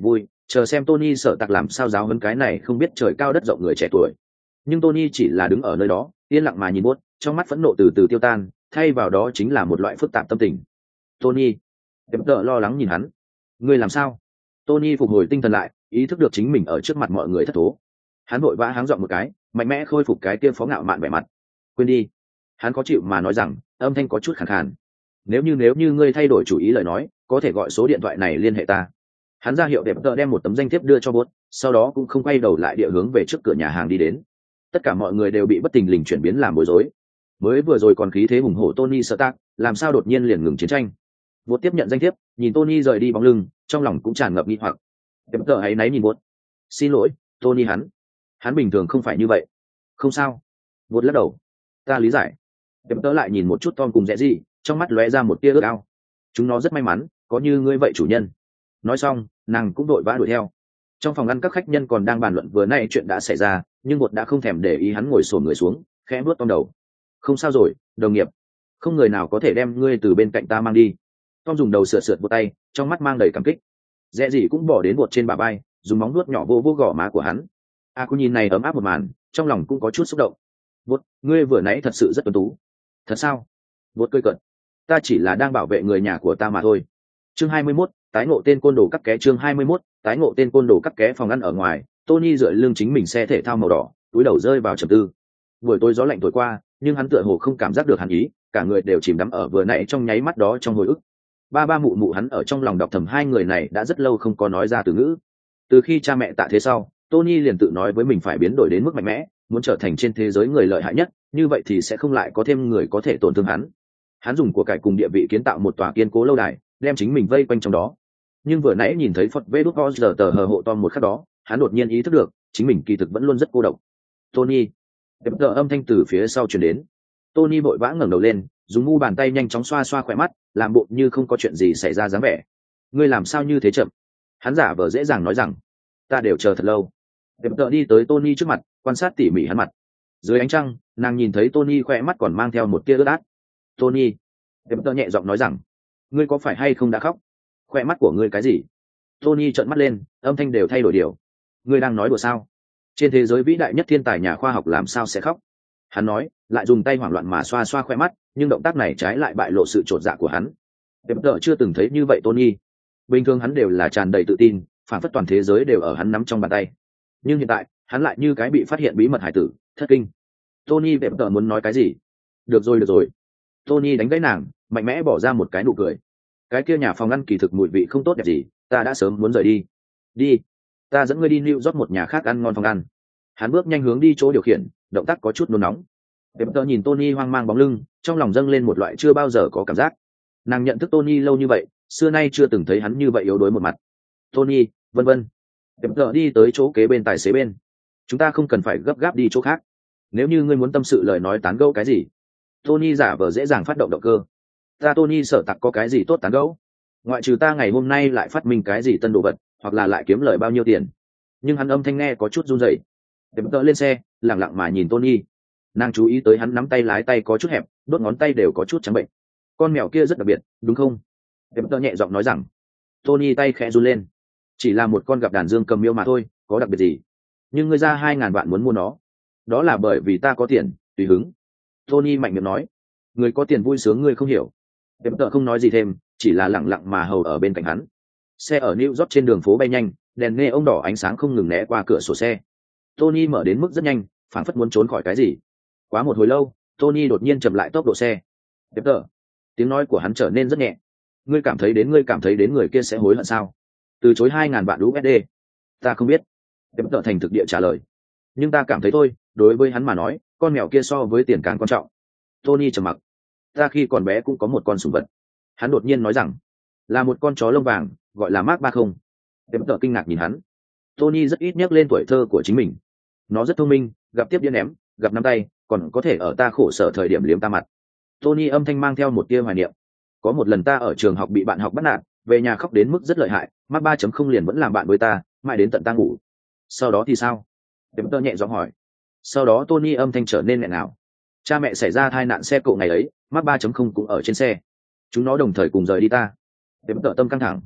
chờ xem Tony sợ tặc làm sao giáo huấn cái này không biết trời cao đất rộng người trẻ tuổi. Nhưng Tony chỉ là đứng ở nơi đó yên lặng mà nhìn buốt, trong mắt phẫn nộ từ từ tiêu tan, thay vào đó chính là một loại phức tạp tâm tình. Tony, em tợ lo lắng nhìn hắn. Ngươi làm sao? Tony phục hồi tinh thần lại, ý thức được chính mình ở trước mặt mọi người thất thố. Hắn vội vã háng giọng một cái, mạnh mẽ khôi phục cái kia phó ngạo mạn vẻ mặt. Quên đi. Hắn có chịu mà nói rằng, âm thanh có chút khàn khàn. Nếu như nếu như ngươi thay đổi chủ ý lời nói, có thể gọi số điện thoại này liên hệ ta. Hắn ra hiệu đẹp tợ đem một tấm danh thiếp đưa cho bốt, sau đó cũng không quay đầu lại địa hướng về trước cửa nhà hàng đi đến. Tất cả mọi người đều bị bất tình lình chuyển biến làm bối rối. Mới vừa rồi còn khí thế hùng hổ Tony Stark, làm sao đột nhiên liền ngừng chiến tranh? Bốt tiếp nhận danh thiếp, nhìn Tony rời đi bóng lưng, trong lòng cũng tràn ngập nghi hoặc. Đẹp tợ hãy náy nhìn bốt. Xin lỗi, Tony hắn. Hắn bình thường không phải như vậy. Không sao. Bốt lắc đầu. Ta lý giải. Đẹp tợ lại nhìn một chút Tom cùng Rẽ gì, trong mắt lóe ra một tia ước ao. Chúng nó rất may mắn, có như ngươi vậy chủ nhân. Nói xong, nàng cũng đội vã đuổi theo. Trong phòng ăn các khách nhân còn đang bàn luận vừa nay chuyện đã xảy ra, nhưng bột đã không thèm để ý hắn ngồi xổm người xuống, khẽ vuốt Tom đầu. Không sao rồi, đồng nghiệp. Không người nào có thể đem ngươi từ bên cạnh ta mang đi. Tom dùng đầu sượt sượt vô tay, trong mắt mang đầy cảm kích. Rẽ gì cũng bỏ đến bột trên bả vai, dùng móng vuốt nhỏ vô vô gò má của hắn. A cô nhìn này ấm áp một màn, trong lòng cũng có chút xúc động. Bột, ngươi vừa nãy thật sự rất tuấn tú. Thật sao? Bột cười cợt. Ta chỉ là đang bảo vệ người nhà của ta mà thôi. Chương hai mươi mốt, tái ngộ tên côn đồ cắt ké. Chương hai mươi mốt, tái ngộ tên côn đồ cắt ké. Phòng ăn ở ngoài, Tony dựa lưng chính mình xe thể thao màu đỏ, túi đầu rơi vào trầm tư. Buổi tối gió lạnh thổi qua, nhưng hắn tựa hồ không cảm giác được hàn ý, cả người đều chìm đắm ở vừa nãy trong nháy mắt đó trong hồi ức. Ba ba mụ mụ hắn ở trong lòng đọc thầm hai người này đã rất lâu không có nói ra từ ngữ. Từ khi cha mẹ tạ thế sau, Tony liền tự nói với mình phải biến đổi đến mức mạnh mẽ, muốn trở thành trên thế giới người lợi hại nhất, như vậy thì sẽ không lại có thêm người có thể tổn thương hắn. Hắn dùng của cải cùng địa vị kiến tạo một tòa kiên cố lâu đài, đem chính mình vây quanh trong đó. Nhưng vừa nãy nhìn thấy Phật vê đút giờ tờ hờ hộ Tom một khắc đó, hắn đột nhiên ý thức được chính mình kỳ thực vẫn luôn rất cô độc. Tony, đẹp tờ âm thanh từ phía sau truyền đến. Tony vội vã ngẩng đầu lên, dùng mu bàn tay nhanh chóng xoa xoa khỏe mắt, làm bộ như không có chuyện gì xảy ra dáng vẻ. Ngươi làm sao như thế chậm? Hắn giả vờ dễ dàng nói rằng, ta đều chờ thật lâu. Đẹp tờ đi tới Tony trước mặt, quan sát tỉ mỉ hắn mặt. Dưới ánh trăng, nàng nhìn thấy Tony khỏe mắt còn mang theo một tia ướt át. Tony, đẹp tờ nhẹ giọng nói rằng, ngươi có phải hay không đã khóc? Khỏe mắt của ngươi cái gì? Tony trợn mắt lên, âm thanh đều thay đổi điều. Ngươi đang nói đùa sao? Trên thế giới vĩ đại nhất thiên tài nhà khoa học làm sao sẽ khóc? Hắn nói, lại dùng tay hoảng loạn mà xoa xoa khỏe mắt, nhưng động tác này trái lại bại lộ sự chột dạ của hắn. Đẹp tờ chưa từng thấy như vậy Tony. Bình thường hắn đều là tràn đầy tự tin, phản phất toàn thế giới đều ở hắn nắm trong bàn tay. Nhưng hiện tại, hắn lại như cái bị phát hiện bí mật hải tử, thất kinh. Tony đẹp tờ muốn nói cái gì? Được rồi được rồi. Tony đánh gãy nàng, mạnh mẽ bỏ ra một cái nụ cười. Cái kia nhà phòng ăn kỳ thực mùi vị không tốt đẹp gì, ta đã sớm muốn rời đi. Đi, ta dẫn ngươi đi New York một nhà khác ăn ngon phòng ăn. Hắn bước nhanh hướng đi chỗ điều khiển, động tác có chút nôn nóng. Đẹp tờ nhìn Tony hoang mang bóng lưng, trong lòng dâng lên một loại chưa bao giờ có cảm giác. Nàng nhận thức Tony lâu như vậy, xưa nay chưa từng thấy hắn như vậy yếu đuối một mặt. Tony, vân vân. Đẹp tờ đi tới chỗ kế bên tài xế bên. Chúng ta không cần phải gấp gáp đi chỗ khác. Nếu như ngươi muốn tâm sự lời nói tán gẫu cái gì, Tony giả vờ dễ dàng phát động động cơ. Ta Tony sợ tặc có cái gì tốt tán gẫu? Ngoại trừ ta ngày hôm nay lại phát minh cái gì tân đồ vật, hoặc là lại kiếm lời bao nhiêu tiền. Nhưng hắn âm thanh nghe có chút run rẩy. Đẹp tờ lên xe, lặng lặng mà nhìn Tony. Nàng chú ý tới hắn nắm tay lái tay có chút hẹp, đốt ngón tay đều có chút trắng bệnh. Con mèo kia rất đặc biệt, đúng không? Đẹp tờ nhẹ giọng nói rằng. Tony tay khẽ run lên. Chỉ là một con gặp đàn dương cầm miêu mà thôi, có đặc biệt gì? Nhưng ngươi ra hai ngàn vạn muốn mua nó, đó là bởi vì ta có tiền, tùy hứng. Tony mạnh miệng nói. Người có tiền vui sướng ngươi không hiểu. Đẹp tờ không nói gì thêm, chỉ là lặng lặng mà hầu ở bên cạnh hắn. Xe ở New York trên đường phố bay nhanh, đèn nghe ông đỏ ánh sáng không ngừng né qua cửa sổ xe. Tony mở đến mức rất nhanh, phảng phất muốn trốn khỏi cái gì. Quá một hồi lâu, Tony đột nhiên chậm lại tốc độ xe. Đẹp tờ. Tiếng nói của hắn trở nên rất nhẹ. Ngươi cảm thấy đến ngươi cảm thấy đến người kia sẽ hối hận sao? Từ chối hai ngàn vạn u ét đê. Ta không biết. Đẹp tờ thành thực địa trả lời. Nhưng ta cảm thấy thôi, đối với hắn mà nói, con mèo kia so với tiền càng quan trọng. Tony trầm mặc. Ta khi còn bé cũng có một con sủng vật. Hắn đột nhiên nói rằng, là một con chó lông vàng, gọi là Mark ba không. Đẹp tờ kinh ngạc nhìn hắn. Tony rất ít nhắc lên tuổi thơ của chính mình. Nó rất thông minh, gặp tiếp điên ném, gặp nắm tay, còn có thể ở ta khổ sở thời điểm liếm ta mặt. Tony âm thanh mang theo một tia hoài niệm. Có một lần ta ở trường học bị bạn học bắt nạt, về nhà khóc đến mức rất lợi hại, Mark ba chấm không liền vẫn làm bạn với ta, mãi đến tận ta ngủ. Sau đó thì sao? Đẹp tờ nhẹ giọng hỏi. Sau đó Tony âm thanh trở nên nghẹn ngào. Cha mẹ xảy ra tai nạn xe cộ ngày ấy, Mark ba chấm không cũng ở trên xe. Chúng nó đồng thời cùng rời đi ta. Đẹp tờ tâm căng thẳng.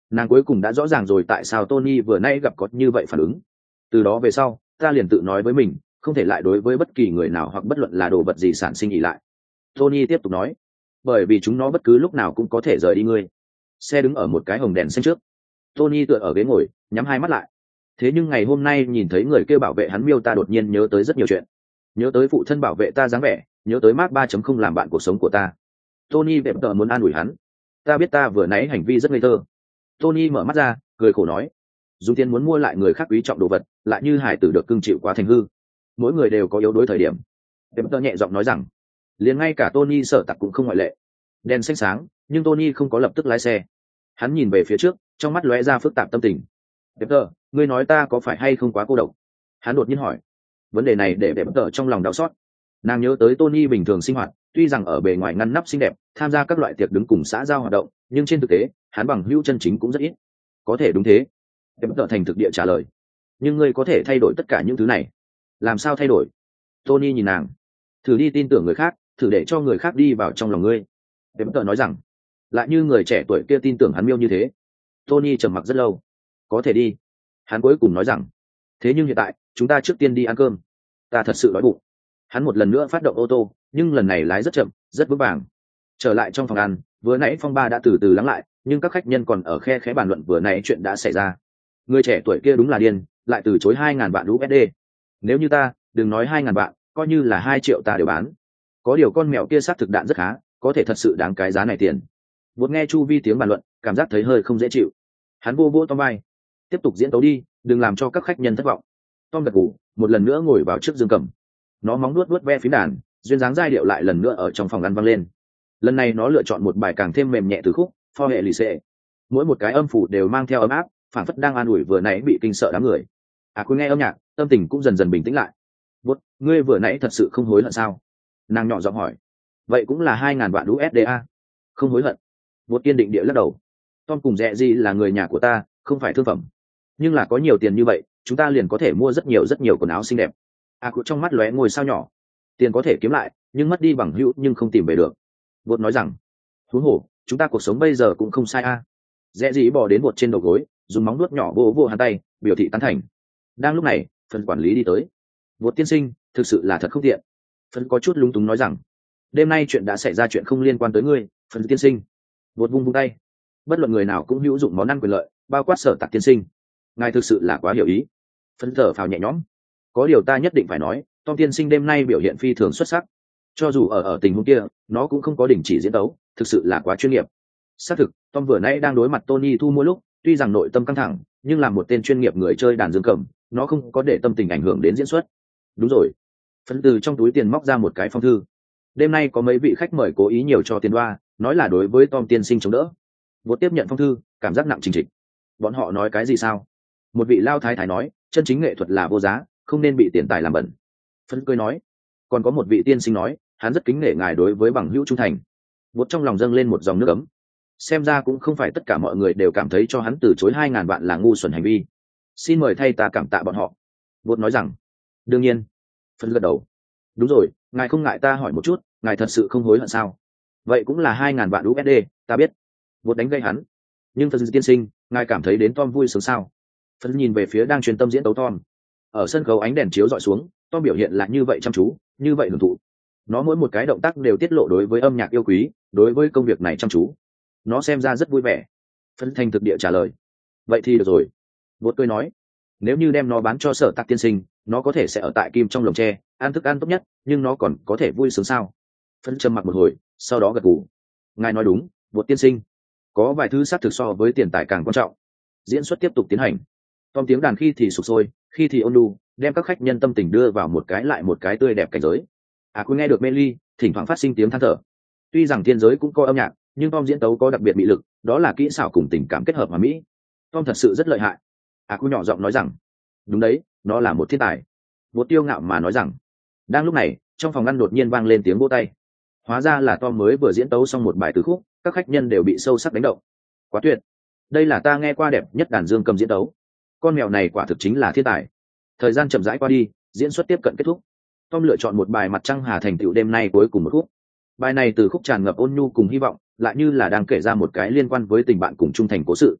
Nàng cuối cùng đã rõ ràng rồi tại sao Tony vừa nay gặp có như vậy phản ứng. Từ đó về sau ta liền tự nói với mình không thể lại đối với bất kỳ người nào hoặc bất luận là đồ vật gì sản sinh ỉ lại. Tony tiếp tục nói, bởi vì chúng nó bất cứ lúc nào cũng có thể rời đi ngươi. Xe đứng ở một cái hồng đèn xanh trước, Tony tựa ở ghế ngồi nhắm hai mắt lại. Thế nhưng ngày hôm nay nhìn thấy người kêu bảo vệ hắn miêu ta đột nhiên nhớ tới rất nhiều chuyện, nhớ tới phụ thân bảo vệ ta dáng vẻ, nhớ tới Mark ba chấm không làm bạn cuộc sống của ta. Tony vẹp tờ muốn an ủi hắn, ta biết ta vừa nãy hành vi rất ngây thơ. Tony mở mắt ra cười khổ nói, dùng tiền muốn mua lại người khác quý trọng đồ vật lại như hải tử được cưng chịu quá thành hư. Mỗi người đều có yếu đuối thời điểm. Vẹp tờ nhẹ giọng nói rằng, liền ngay cả Tony sợ tặc cũng không ngoại lệ. Đèn xanh sáng nhưng Tony không có lập tức lái xe. Hắn nhìn về phía trước, trong mắt lóe ra phức tạp tâm tình. Vẹp tờ, ngươi nói ta có phải hay không quá cô độc? Hắn đột nhiên hỏi. Vấn đề này để Vẹp tờ trong lòng đau xót. Nàng nhớ tới Tony bình thường sinh hoạt, tuy rằng ở bề ngoài ngăn nắp xinh đẹp, tham gia các loại tiệc đứng cùng xã giao hoạt động, nhưng trên thực tế hắn bằng hữu chân chính cũng rất ít. Có thể đúng thế. Vẹp tờ thành thực địa trả lời. Nhưng ngươi có thể thay đổi tất cả những thứ này. Làm sao thay đổi? Tony nhìn nàng. Thử đi tin tưởng người khác, thử để cho người khác đi vào trong lòng ngươi. Vẹp tờ nói rằng, lại như người trẻ tuổi kia tin tưởng hắn miêu như thế. Tony trầm mặc rất lâu. Có thể đi. Hắn cuối cùng nói rằng, thế nhưng hiện tại chúng ta trước tiên đi ăn cơm, ta thật sự đói bụng. Hắn một lần nữa phát động ô tô, nhưng lần này lái rất chậm, rất vững vàng. Trở lại trong phòng ăn, vừa nãy phong ba đã từ từ lắng lại, nhưng các khách nhân còn ở khe khẽ bàn luận vừa nãy chuyện đã xảy ra. Người trẻ tuổi kia đúng là điên, lại từ chối hai ngàn vạn u ét đê. Nếu như ta, đừng nói hai ngàn vạn, coi như là hai triệu ta đều bán. Có điều con mèo kia sát thực đạn rất khá, có thể thật sự đáng cái giá này tiền. Một nghe chu vi tiếng bàn luận, cảm giác thấy hơi không dễ chịu. Hắn vô vô Tom vai, tiếp tục diễn tấu đi, đừng làm cho các khách nhân thất vọng. Tom gật gù, một lần nữa ngồi vào trước dương cầm. Nó móng nuốt nuốt ve phím đàn, duyên dáng giai điệu lại lần nữa ở trong phòng ăn vang lên. Lần này nó lựa chọn một bài càng thêm mềm nhẹ từ khúc For hệ lì xệ. Mỗi một cái âm phủ đều mang theo ấm áp, phản phất đang an ủi vừa nãy bị kinh sợ đám người. À cứ nghe âm nhạc, tâm tình cũng dần dần bình tĩnh lại. Bút, ngươi vừa nãy thật sự không hối hận sao? Nàng nhỏ giọng hỏi. Vậy cũng là hai ngàn vạn u ét đê a. Không hối hận. Bút kiên định địa lắc đầu. Tom cùng Rẹ gì là người nhà của ta, không phải thương phẩm. Nhưng là có nhiều tiền như vậy, chúng ta liền có thể mua rất nhiều rất nhiều quần áo xinh đẹp. À cụ trong mắt lóe ngôi sao nhỏ. Tiền có thể kiếm lại, nhưng mất đi bằng hữu nhưng không tìm về được. Bột nói rằng, huống hồ, chúng ta cuộc sống bây giờ cũng không sai a. Rẽ gì bỏ đến bột trên đầu gối, dùng móng nuốt nhỏ vô vô hắn tay, biểu thị tán thành. Đang lúc này, phần quản lý đi tới. Bột tiên sinh, thực sự là thật không tiện. Phần có chút lúng túng nói rằng, đêm nay chuyện đã xảy ra chuyện không liên quan tới ngươi, phần tiên sinh. Bột vung vung tay. Bất luận người nào cũng hữu dụng món ăn quyền lợi, bao quát Sở Tạc tiên sinh. Ngài thực sự là quá hiểu ý. Phần thở phào nhẹ nhõm. Có điều ta nhất định phải nói, Tom tiên sinh đêm nay biểu hiện phi thường xuất sắc. Cho dù ở ở tình huống kia, nó cũng không có đình chỉ diễn tấu, thực sự là quá chuyên nghiệp. Xác thực, Tom vừa nãy đang đối mặt Tony thu mua lúc, tuy rằng nội tâm căng thẳng, nhưng làm một tên chuyên nghiệp người chơi đàn dương cầm, nó không có để tâm tình ảnh hưởng đến diễn xuất. Đúng rồi. Phân từ trong túi tiền móc ra một cái phong thư. Đêm nay có mấy vị khách mời cố ý nhiều cho tiền đoa, nói là đối với Tom tiên sinh chống đỡ. Vô tiếp nhận phong thư, cảm giác nặng trình trịch. Bọn họ nói cái gì sao? Một vị lao thái thái nói, chân chính nghệ thuật là vô giá, không nên bị tiền tài làm bẩn. Phân cười nói, còn có một vị tiên sinh nói, hắn rất kính nể ngài đối với bằng hữu trung thành. Vốt trong lòng dâng lên một dòng nước ấm. Xem ra cũng không phải tất cả mọi người đều cảm thấy cho hắn từ chối hai ngàn vạn là ngu xuẩn hành vi. Xin mời thay ta cảm tạ bọn họ. Vốt nói rằng, đương nhiên. Phân gật đầu. Đúng rồi, ngài không ngại ta hỏi một chút, ngài thật sự không hối hận sao? Vậy cũng là hai ngàn vạn u ét đê, ta biết. Vốt đánh gây hắn. Nhưng phân tiên sinh, ngài cảm thấy đến Tom vui sướng sao? Phân nhìn về phía đang truyền tâm diễn tấu Tom. Ở sân khấu ánh đèn chiếu dọi xuống, Tom biểu hiện là như vậy chăm chú, như vậy hưởng thụ. Nó mỗi một cái động tác đều tiết lộ đối với âm nhạc yêu quý, đối với công việc này chăm chú. Nó xem ra rất vui vẻ. Phân thành thực địa trả lời, vậy thì được rồi. Vốt cười nói, nếu như đem nó bán cho Sở Tạc tiên sinh, nó có thể sẽ ở tại kim trong lồng tre, ăn thức ăn tốt nhất, nhưng nó còn có thể vui sướng sao? Phân trầm mặc một hồi, sau đó gật gù. Ngài nói đúng, Vốt tiên sinh. Có vài thứ xác thực so với tiền tài càng quan trọng. Diễn xuất tiếp tục tiến hành. Tom tiếng đàn khi thì sục sôi, khi thì ôn nhu, đem các khách nhân tâm tình đưa vào một cái lại một cái tươi đẹp cảnh giới. À cứ nghe được mê ly, thỉnh thoảng phát sinh tiếng than thở. Tuy rằng thiên giới cũng có âm nhạc, nhưng Tom diễn tấu có đặc biệt bị lực, đó là kỹ xảo cùng tình cảm kết hợp mà mỹ. Tom thật sự rất lợi hại. À cứ nhỏ giọng nói rằng, đúng đấy, nó là một thiên tài. Vô tiêu ngạo mà nói rằng. Đang lúc này, trong phòng ăn đột nhiên vang lên tiếng vỗ tay. Hóa ra là Tom mới vừa diễn tấu xong một bài từ khúc, các khách nhân đều bị sâu sắc đánh động. Quá tuyệt. Đây là ta nghe qua đẹp nhất đàn dương cầm diễn tấu. Con mèo này quả thực chính là thiên tài. Thời gian chậm rãi qua đi, diễn xuất tiếp cận kết thúc. Tom lựa chọn một bài Mặt Trăng Hà thành tựu đêm nay cuối cùng một khúc. Bài này từ khúc tràn ngập ôn nhu cùng hy vọng, lại như là đang kể ra một cái liên quan với tình bạn cùng trung thành cố sự.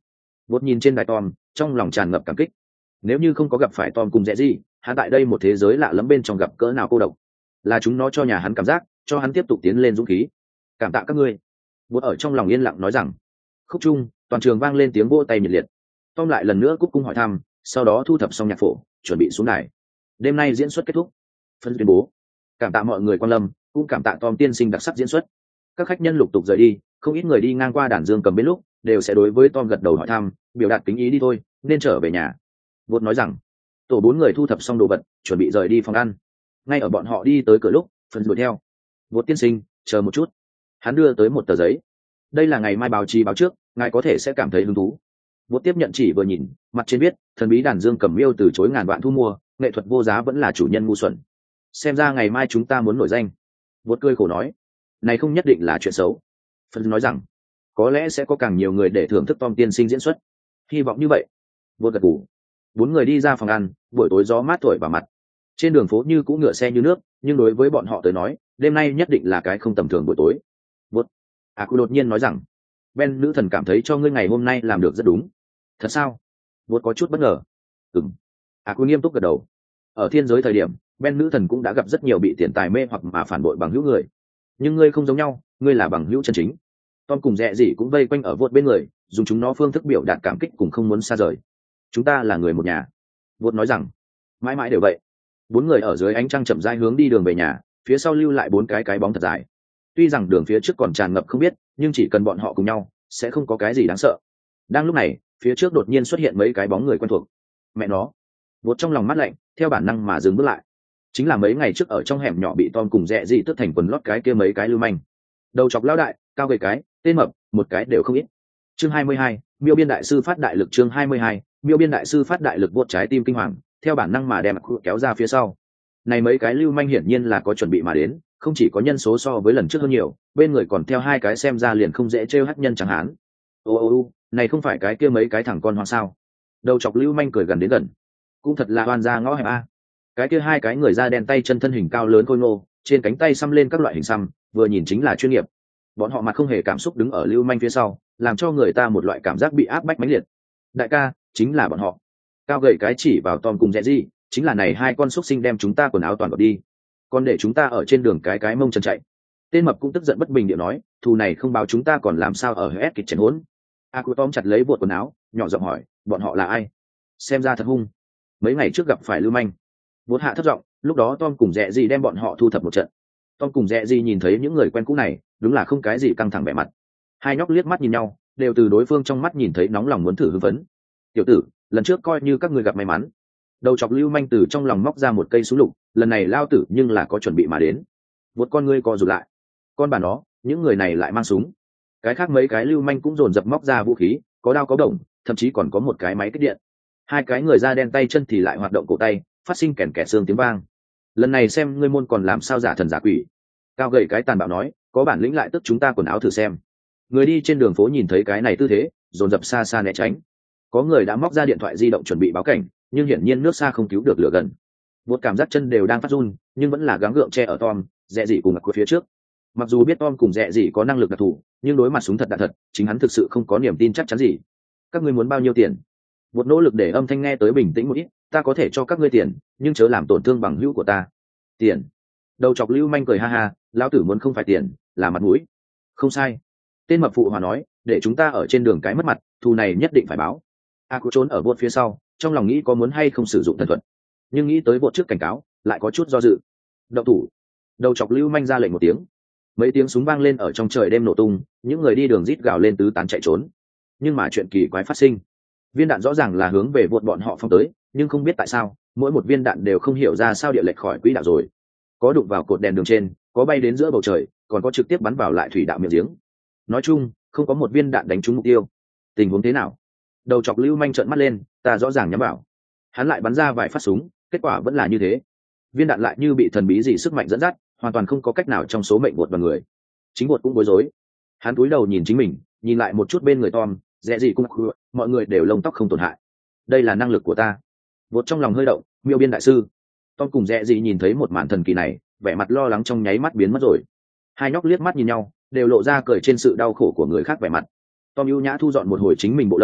Vốt nhìn trên đài Tom, trong lòng tràn ngập cảm kích. Nếu như không có gặp phải Tom cùng dễ gì, hắn tại đây một thế giới lạ lẫm bên trong gặp cỡ nào cô độc. Là chúng nó cho nhà hắn cảm giác, cho hắn tiếp tục tiến lên dũng khí. Cảm tạ các ngươi. Vốt ở trong lòng yên lặng nói rằng. Khúc chung, toàn trường vang lên tiếng vỗ tay nhiệt liệt. Tom lại lần nữa cúc cung hỏi thăm, sau đó thu thập xong nhạc phổ, chuẩn bị xuống đài. Đêm nay diễn xuất kết thúc. Phân tuyên bố. Cảm tạ mọi người quan lâm, cũng cảm tạ Tom tiên sinh đặc sắc diễn xuất. Các khách nhân lục tục rời đi, không ít người đi ngang qua đàn dương cầm bên lúc đều sẽ đối với Tom gật đầu hỏi thăm, biểu đạt kính ý đi thôi, nên trở về nhà. Vốt nói rằng. Tổ bốn người thu thập xong đồ vật, chuẩn bị rời đi phòng ăn. Ngay ở bọn họ đi tới cửa lúc, Phân đuổi theo. Vốt tiên sinh, chờ một chút. Hắn đưa tới một tờ giấy. Đây là ngày mai báo chí báo trước, ngài có thể sẽ cảm thấy hứng thú. Vốt tiếp nhận chỉ vừa nhìn, mặt trên viết, thần bí đàn dương cầm miêu từ chối ngàn vạn thu mua, nghệ thuật vô giá vẫn là chủ nhân ngu xuẩn. Xem ra ngày mai chúng ta muốn nổi danh. Vốt cười khổ nói, này không nhất định là chuyện xấu. Phân nói rằng, có lẽ sẽ có càng nhiều người để thưởng thức Tom tiên sinh diễn xuất. Hy vọng như vậy. Vốt gật gù. Bốn người đi ra phòng ăn, buổi tối gió mát thổi vào mặt. Trên đường phố như cũ ngựa xe như nước, nhưng đối với bọn họ tới nói, đêm nay nhất định là cái không tầm thường buổi tối. Vốt. À, cô đột nhiên nói rằng, Ben nữ thần cảm thấy cho ngươi ngày hôm nay làm được rất đúng. Thật sao? Vốt có chút bất ngờ. Ừm. À, cô nghiêm túc gật đầu. Ở thiên giới thời điểm, Ben nữ thần cũng đã gặp rất nhiều bị tiền tài mê hoặc mà phản bội bằng hữu người. Nhưng ngươi không giống nhau, ngươi là bằng hữu chân chính. Tom cùng Rẽ Rỉ cũng vây quanh ở Vốt bên người, dùng chúng nó phương thức biểu đạt cảm kích cùng không muốn xa rời. Chúng ta là người một nhà. Vốt nói rằng, mãi mãi đều vậy. Bốn người ở dưới ánh trăng chậm rãi hướng đi đường về nhà, phía sau lưu lại bốn cái cái bóng thật dài. Tuy rằng đường phía trước còn tràn ngập không biết, nhưng chỉ cần bọn họ cùng nhau, sẽ không có cái gì đáng sợ. Đang lúc này, phía trước đột nhiên xuất hiện mấy cái bóng người quen thuộc. Mẹ nó. Vốt trong lòng mát lạnh, theo bản năng mà dừng bước lại. Chính là mấy ngày trước ở trong hẻm nhỏ bị Tom cùng Rẽ Rỉ tước thành quần lót cái kia mấy cái lưu manh. Đầu chọc lão đại, cao gầy cái, tên mập, một cái đều không ít. Chương hai mươi hai, Miêu biên đại sư phát đại lực. Chương hai mươi hai, Miêu biên đại sư phát đại lực. Vốt trái tim kinh hoàng, theo bản năng mà đem kéo ra phía sau. Này mấy cái lưu manh hiển nhiên là có chuẩn bị mà đến, không chỉ có nhân số so với lần trước hơn nhiều, bên người còn theo hai cái xem ra liền không dễ trêu hắc nhân chẳng hạn. Ô ô ô, này không phải cái kia mấy cái thằng con hoang sao? Đầu chọc lưu manh cười gần đến gần. Cũng thật là oan ra ngõ hẹp a. Cái kia hai cái người da đen tay chân thân hình cao lớn khôi ngô, trên cánh tay xăm lên các loại hình xăm, vừa nhìn chính là chuyên nghiệp. Bọn họ mặt không hề cảm xúc đứng ở lưu manh phía sau, làm cho người ta một loại cảm giác bị áp bách mãnh liệt. Đại ca, chính là bọn họ. Cao gầy cái chỉ vào Tom cùng Rẽ Rỉ, chính là này hai con xúc sinh đem chúng ta quần áo toàn gọt đi, còn để chúng ta ở trên đường cái cái mông chân chạy. Tên mập cũng tức giận bất bình điệu nói, thù này không báo chúng ta còn làm sao ở hết kịch chén hỗn. A Cụ Tom chặt lấy buộc quần áo, nhỏ giọng hỏi, bọn họ là ai? Xem ra thật hung. Mấy ngày trước gặp phải lưu manh. Vốt hạ thấp giọng, lúc đó Tom cùng Rẽ Rỉ đem bọn họ thu thập một trận. Tom cùng Rẽ Rỉ nhìn thấy những người quen cũ này, đúng là không cái gì căng thẳng vẻ mặt. Hai nhóc liếc mắt nhìn nhau, đều từ đối phương trong mắt nhìn thấy nóng lòng muốn thử hưng phấn. Tiểu tử, lần trước coi như các ngươi gặp may mắn. Đầu chọc lưu manh từ trong lòng móc ra một cây súng lục, lần này lao tử nhưng là có chuẩn bị mà đến. Vốt con ngươi co rụt lại. Con bà nó, những người này lại mang súng. Cái khác mấy cái lưu manh cũng dồn dập móc ra vũ khí, có đao có đồng, thậm chí còn có một cái máy kích điện. Hai cái người da đen tay chân thì lại hoạt động cổ tay, phát sinh kèn kẹt xương tiếng vang. Lần này xem ngươi môn còn làm sao giả thần giả quỷ. Cao gầy cái tàn bạo nói, có bản lĩnh lại tức chúng ta quần áo thử xem. Người đi trên đường phố nhìn thấy cái này tư thế, dồn dập xa xa né tránh. Có người đã móc ra điện thoại di động chuẩn bị báo cảnh, nhưng hiển nhiên nước xa không cứu được lửa gần. Một cảm giác chân đều đang phát run, nhưng vẫn là gắng gượng che ở Tom, Rẽ Rỉ cùng ngặt của phía trước. Mặc dù biết Tom cùng Rẽ Rỉ có năng lực đặc thù, nhưng đối mặt súng thật đạn thật, chính hắn thực sự không có niềm tin chắc chắn gì. Các ngươi muốn bao nhiêu tiền? Một nỗ lực để âm thanh nghe tới bình tĩnh một ít, ta có thể cho các ngươi tiền, nhưng chớ làm tổn thương bằng hữu của ta. Tiền? Đầu chọc lưu manh cười ha ha, lão tử muốn không phải tiền, là mặt mũi. Không sai. Tên mập phụ hòa nói, để chúng ta ở trên đường cái mất mặt, thù này nhất định phải báo. A Cụ trốn ở Vốt phía sau, trong lòng nghĩ có muốn hay không sử dụng thần thuật, nhưng nghĩ tới Vốt trước cảnh cáo, lại có chút do dự. Động thủ. Đầu chọc lưu manh ra lệnh một tiếng, mấy tiếng súng vang lên ở trong trời đêm nổ tung, những người đi đường rít gào lên tứ tán chạy trốn. Nhưng mà chuyện kỳ quái phát sinh, viên đạn rõ ràng là hướng về Vốt bọn họ phóng tới, nhưng không biết tại sao, mỗi một viên đạn đều không hiểu ra sao địa lệch khỏi quỹ đạo rồi. Có đụng vào cột đèn đường trên, có bay đến giữa bầu trời, còn có trực tiếp bắn vào lại thủy đạo miệng giếng. Nói chung, không có một viên đạn đánh trúng mục tiêu. Tình huống thế nào? Đầu chọc lưu manh trợn mắt lên, ta rõ ràng nhắm vào. Hắn lại bắn ra vài phát súng, kết quả vẫn là như thế. Viên đạn lại như bị thần bí gì sức mạnh dẫn dắt, hoàn toàn không có cách nào trong số mệnh Vốt vào người. Chính Vốt cũng bối rối. Hắn cúi đầu nhìn chính mình, nhìn lại một chút bên người Tom, Rẽ Rỉ cũng mọi người đều lông tóc không tổn hại. Đây là năng lực của ta. Vốt trong lòng hơi động, Miêu biên đại sư. Tom cùng Rẽ Rỉ nhìn thấy một màn thần kỳ này, vẻ mặt lo lắng trong nháy mắt biến mất rồi. Hai nhóc liếc mắt nhìn nhau, đều lộ ra cười trên sự đau khổ của người khác vẻ mặt. Tom ưu nhã thu dọn một hồi chính mình bộ lông,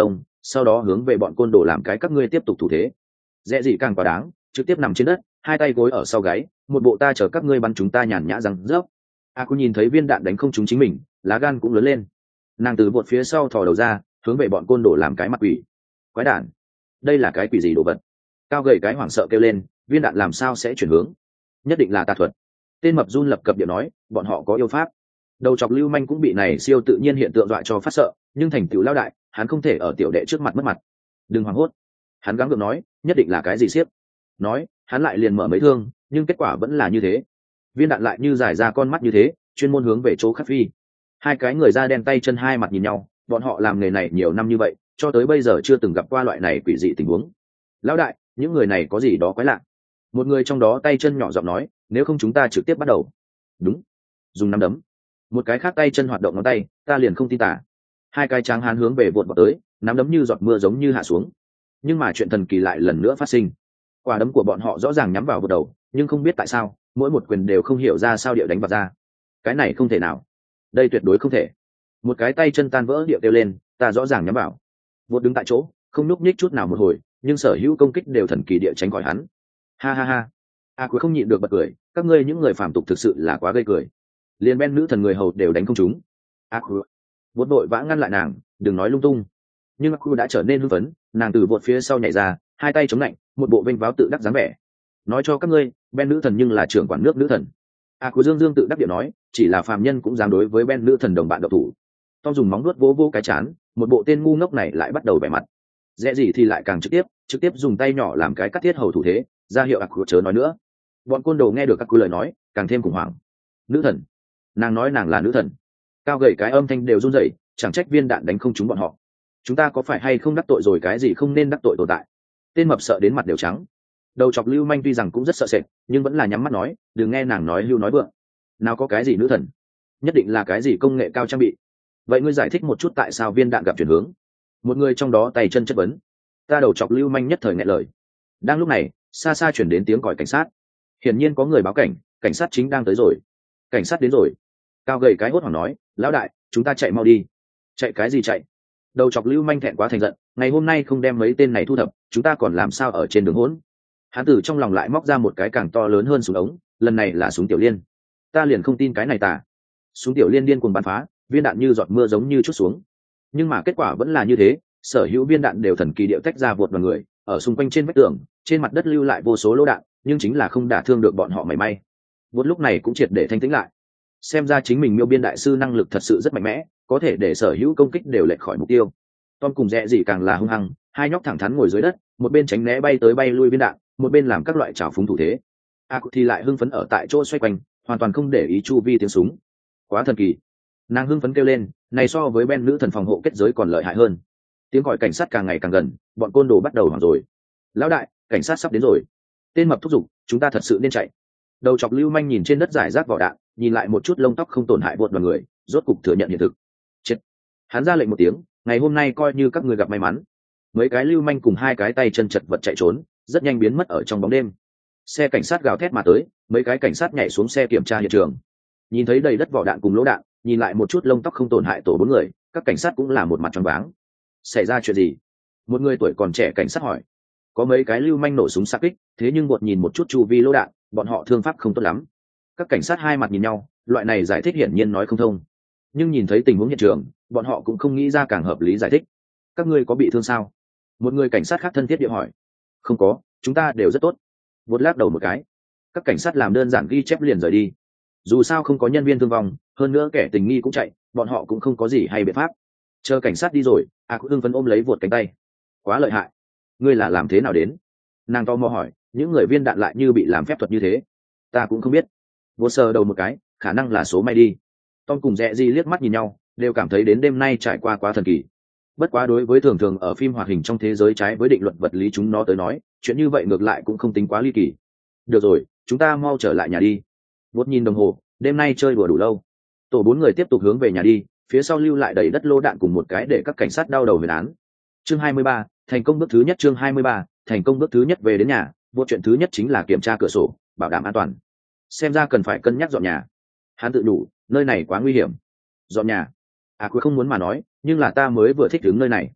sau đó hướng về bọn côn đồ làm cái các ngươi tiếp tục thủ thế. Dễ gì càng quá đáng, trực tiếp nằm trên đất, hai tay gối ở sau gáy, một bộ ta chờ các ngươi bắn chúng ta nhàn nhã răng rớp. A Aku nhìn thấy viên đạn đánh không trúng chính mình, lá gan cũng lớn lên. Nàng từ vượt phía sau thò đầu ra, hướng về bọn côn đồ làm cái mặt quỷ. Quái đản, đây là cái quỷ gì đồ vật? Cao gầy cái hoảng sợ kêu lên, viên đạn làm sao sẽ chuyển hướng? Nhất định là tà thuật. Tên mập run lập cập điệu nói, bọn họ có yêu pháp. Đầu chọc lưu manh cũng bị này siêu tự nhiên hiện tượng dọa cho phát sợ, nhưng thành tựu lao đại, hắn không thể ở tiểu đệ trước mặt mất mặt. Đừng hoảng hốt. Hắn gắng gượng nói, nhất định là cái gì xiếp. Nói, hắn lại liền mở mấy thương, nhưng kết quả vẫn là như thế. Viên đạn lại như giải ra con mắt như thế, chuyên môn hướng về chỗ khác phi. Hai cái người da đen tay chân hai mặt nhìn nhau, bọn họ làm nghề này nhiều năm như vậy, cho tới bây giờ chưa từng gặp qua loại này quỷ dị tình huống. Lão đại, những người này có gì đó quái lạ. Một người trong đó tay chân nhỏ giọng nói, nếu không chúng ta trực tiếp bắt đầu. Đúng. Dùng nắm đấm. Một cái khác tay chân hoạt động ngón tay, ta liền không tin tả. Hai cái tráng hán hướng về vụt vào tới, nắm đấm như giọt mưa giống như hạ xuống. Nhưng mà chuyện thần kỳ lại lần nữa phát sinh. Quả đấm của bọn họ rõ ràng nhắm vào vụt đầu, nhưng không biết tại sao, mỗi một quyền đều không hiểu ra sao điệu đánh vào ra. Cái này không thể nào. Đây tuyệt đối không thể. Một cái tay chân tan vỡ điệu kêu lên, ta rõ ràng nhắm vào. Vụt đứng tại chỗ, không nhúc nhích chút nào một hồi, nhưng sở hữu công kích đều thần kỳ địa tránh khỏi hắn. Ha ha ha. A Quý không nhịn được bật cười, các ngươi những người phàm tục thực sự là quá gây cười. Liên Ben nữ thần người hầu đều đánh không trúng. A Quý vụt vội vã ngăn lại nàng, đừng nói lung tung. Nhưng A Quý đã trở nên hưng phấn, nàng từ vụt phía sau nhảy ra, hai tay chống lạnh, một bộ vênh váo tự đắc dáng vẻ. Nói cho các ngươi, Ben nữ thần nhưng là trưởng quản nước nữ thần. A Quý dương dương tự đắc địa nói, chỉ là phàm nhân cũng dám đối với Ben nữ thần đồng bạn độc thủ. Tom dùng móng vuốt vỗ vỗ cái chán, một bộ tên ngu ngốc này lại bắt đầu vẻ mặt. Dễ gì thì lại càng trực tiếp, trực tiếp dùng tay nhỏ làm cái cắt thiết hầu thủ thế, ra hiệu A Quý chớ nói nữa. Bọn côn đồ nghe được các quý lời nói, càng thêm khủng hoảng. Nữ thần, nàng nói nàng là nữ thần. Cao gầy cái âm thanh đều run rẩy, chẳng trách viên đạn đánh không trúng bọn họ. Chúng ta có phải hay không đắc tội rồi cái gì không nên đắc tội tồn tại? Tên mập sợ đến mặt đều trắng. Đầu chọc lưu manh tuy rằng cũng rất sợ sệt, nhưng vẫn là nhắm mắt nói, đừng nghe nàng nói hưu nói vượng. Nào có cái gì nữ thần, nhất định là cái gì công nghệ cao trang bị. Vậy ngươi giải thích một chút tại sao viên đạn gặp chuyển hướng? Một người trong đó tay chân chất vấn. Ta đầu chọc lưu manh nhất thời nghẹn lời. Đang lúc này, xa xa chuyển đến tiếng còi cảnh sát. Hiển nhiên có người báo cảnh, cảnh sát chính đang tới rồi. Cảnh sát đến rồi. Cao gầy cái hốt hoảng nói, lão đại, chúng ta chạy mau đi. Chạy cái gì chạy? Đầu chọc lưu manh thẹn quá thành giận, ngày hôm nay không đem mấy tên này thu thập, chúng ta còn làm sao ở trên đường hỗn? Hắn từ trong lòng lại móc ra một cái càng to lớn hơn súng ống, lần này là súng tiểu liên. Ta liền không tin cái này tà. Súng tiểu liên điên cuồng bắn phá, viên đạn như giọt mưa giống như chút xuống. Nhưng mà kết quả vẫn là như thế, sở hữu viên đạn đều thần kỳ điệu tách ra vụt vào người, ở xung quanh trên vách tường, trên mặt đất lưu lại vô số lỗ đạn, nhưng chính là không đả thương được bọn họ mảy may. Vụt lúc này cũng triệt để thanh tĩnh lại. Xem ra chính mình miêu biên đại sư năng lực thật sự rất mạnh mẽ, có thể để sở hữu công kích đều lệch khỏi mục tiêu. Tom cùng Rẽ gì càng là hung hăng, hai nhóc thẳng thắn ngồi dưới đất, một bên tránh né bay tới bay lui viên đạn, một bên làm các loại trào phúng thủ thế. A Cụ thì lại hưng phấn ở tại chỗ xoay quanh, hoàn toàn không để ý chu vi tiếng súng. Quá thần kỳ. Nàng hưng phấn kêu lên, này so với Ben nữ thần phòng hộ kết giới còn lợi hại hơn. Tiếng gọi cảnh sát càng ngày càng gần, bọn côn đồ bắt đầu hoảng rồi. Lão đại, cảnh sát sắp đến rồi. Tên mập thúc giục, chúng ta thật sự nên chạy. Đầu chọc lưu manh nhìn trên đất giải rác vỏ đạn, nhìn lại một chút lông tóc không tổn hại vụt vào người, rốt cục thừa nhận hiện thực. Chết. Hắn ra lệnh một tiếng, ngày hôm nay coi như các người gặp may mắn. Mấy cái lưu manh cùng hai cái tay chân chật vật chạy trốn, rất nhanh biến mất ở trong bóng đêm. Xe cảnh sát gào thét mà tới, mấy cái cảnh sát nhảy xuống xe kiểm tra hiện trường. Nhìn thấy đầy đất vỏ đạn cùng lỗ đạn, nhìn lại một chút lông tóc không tổn hại tổ bốn người, các cảnh sát cũng là một mặt tròn váng. Xảy ra chuyện gì? Một người tuổi còn trẻ cảnh sát hỏi. Có mấy cái lưu manh nổ súng xạ kích, thế nhưng bột nhìn một chút chu vi lỗ đạn, bọn họ thương pháp không tốt lắm. Các cảnh sát hai mặt nhìn nhau, loại này giải thích hiển nhiên nói không thông. Nhưng nhìn thấy tình huống hiện trường, bọn họ cũng không nghĩ ra càng hợp lý giải thích. Các ngươi có bị thương sao? Một người cảnh sát khác thân thiết địa hỏi. Không có, chúng ta đều rất tốt. Bột lắc đầu một cái. Các cảnh sát làm đơn giản ghi chép liền rời đi. Dù sao không có nhân viên thương vong, hơn nữa kẻ tình nghi cũng chạy, bọn họ cũng không có gì hay biện pháp. Chờ cảnh sát đi rồi, A Cụ hưng phấn ôm lấy vụt cánh tay. Quá lợi hại. Ngươi là làm thế nào đến? Nàng to mò hỏi, những người viên đạn lại như bị làm phép thuật như thế. Ta cũng không biết. Vô sờ đầu một cái, khả năng là số may đi. Tom cùng Rẽ Di liếc mắt nhìn nhau, đều cảm thấy đến đêm nay trải qua quá thần kỳ. Bất quá đối với thường thường ở phim hoạt hình trong thế giới trái với định luật vật lý chúng nó tới nói, chuyện như vậy ngược lại cũng không tính quá ly kỳ. Được rồi, chúng ta mau trở lại nhà đi. Vốt nhìn đồng hồ, đêm nay chơi đùa đủ lâu. Tổ bốn người tiếp tục hướng về nhà đi, phía sau lưu lại đầy đất lô đạn cùng một cái để các cảnh sát đau đầu huyền án. Chương hai mươi ba, thành công bước thứ nhất. Chương hai mươi ba, thành công bước thứ nhất. Về đến nhà, vô chuyện thứ nhất chính là kiểm tra cửa sổ, bảo đảm an toàn. Xem ra cần phải cân nhắc dọn nhà. Hắn tự đủ, nơi này quá nguy hiểm. Dọn nhà? À, quý không muốn mà nói, nhưng là ta mới vừa thích đứng nơi này.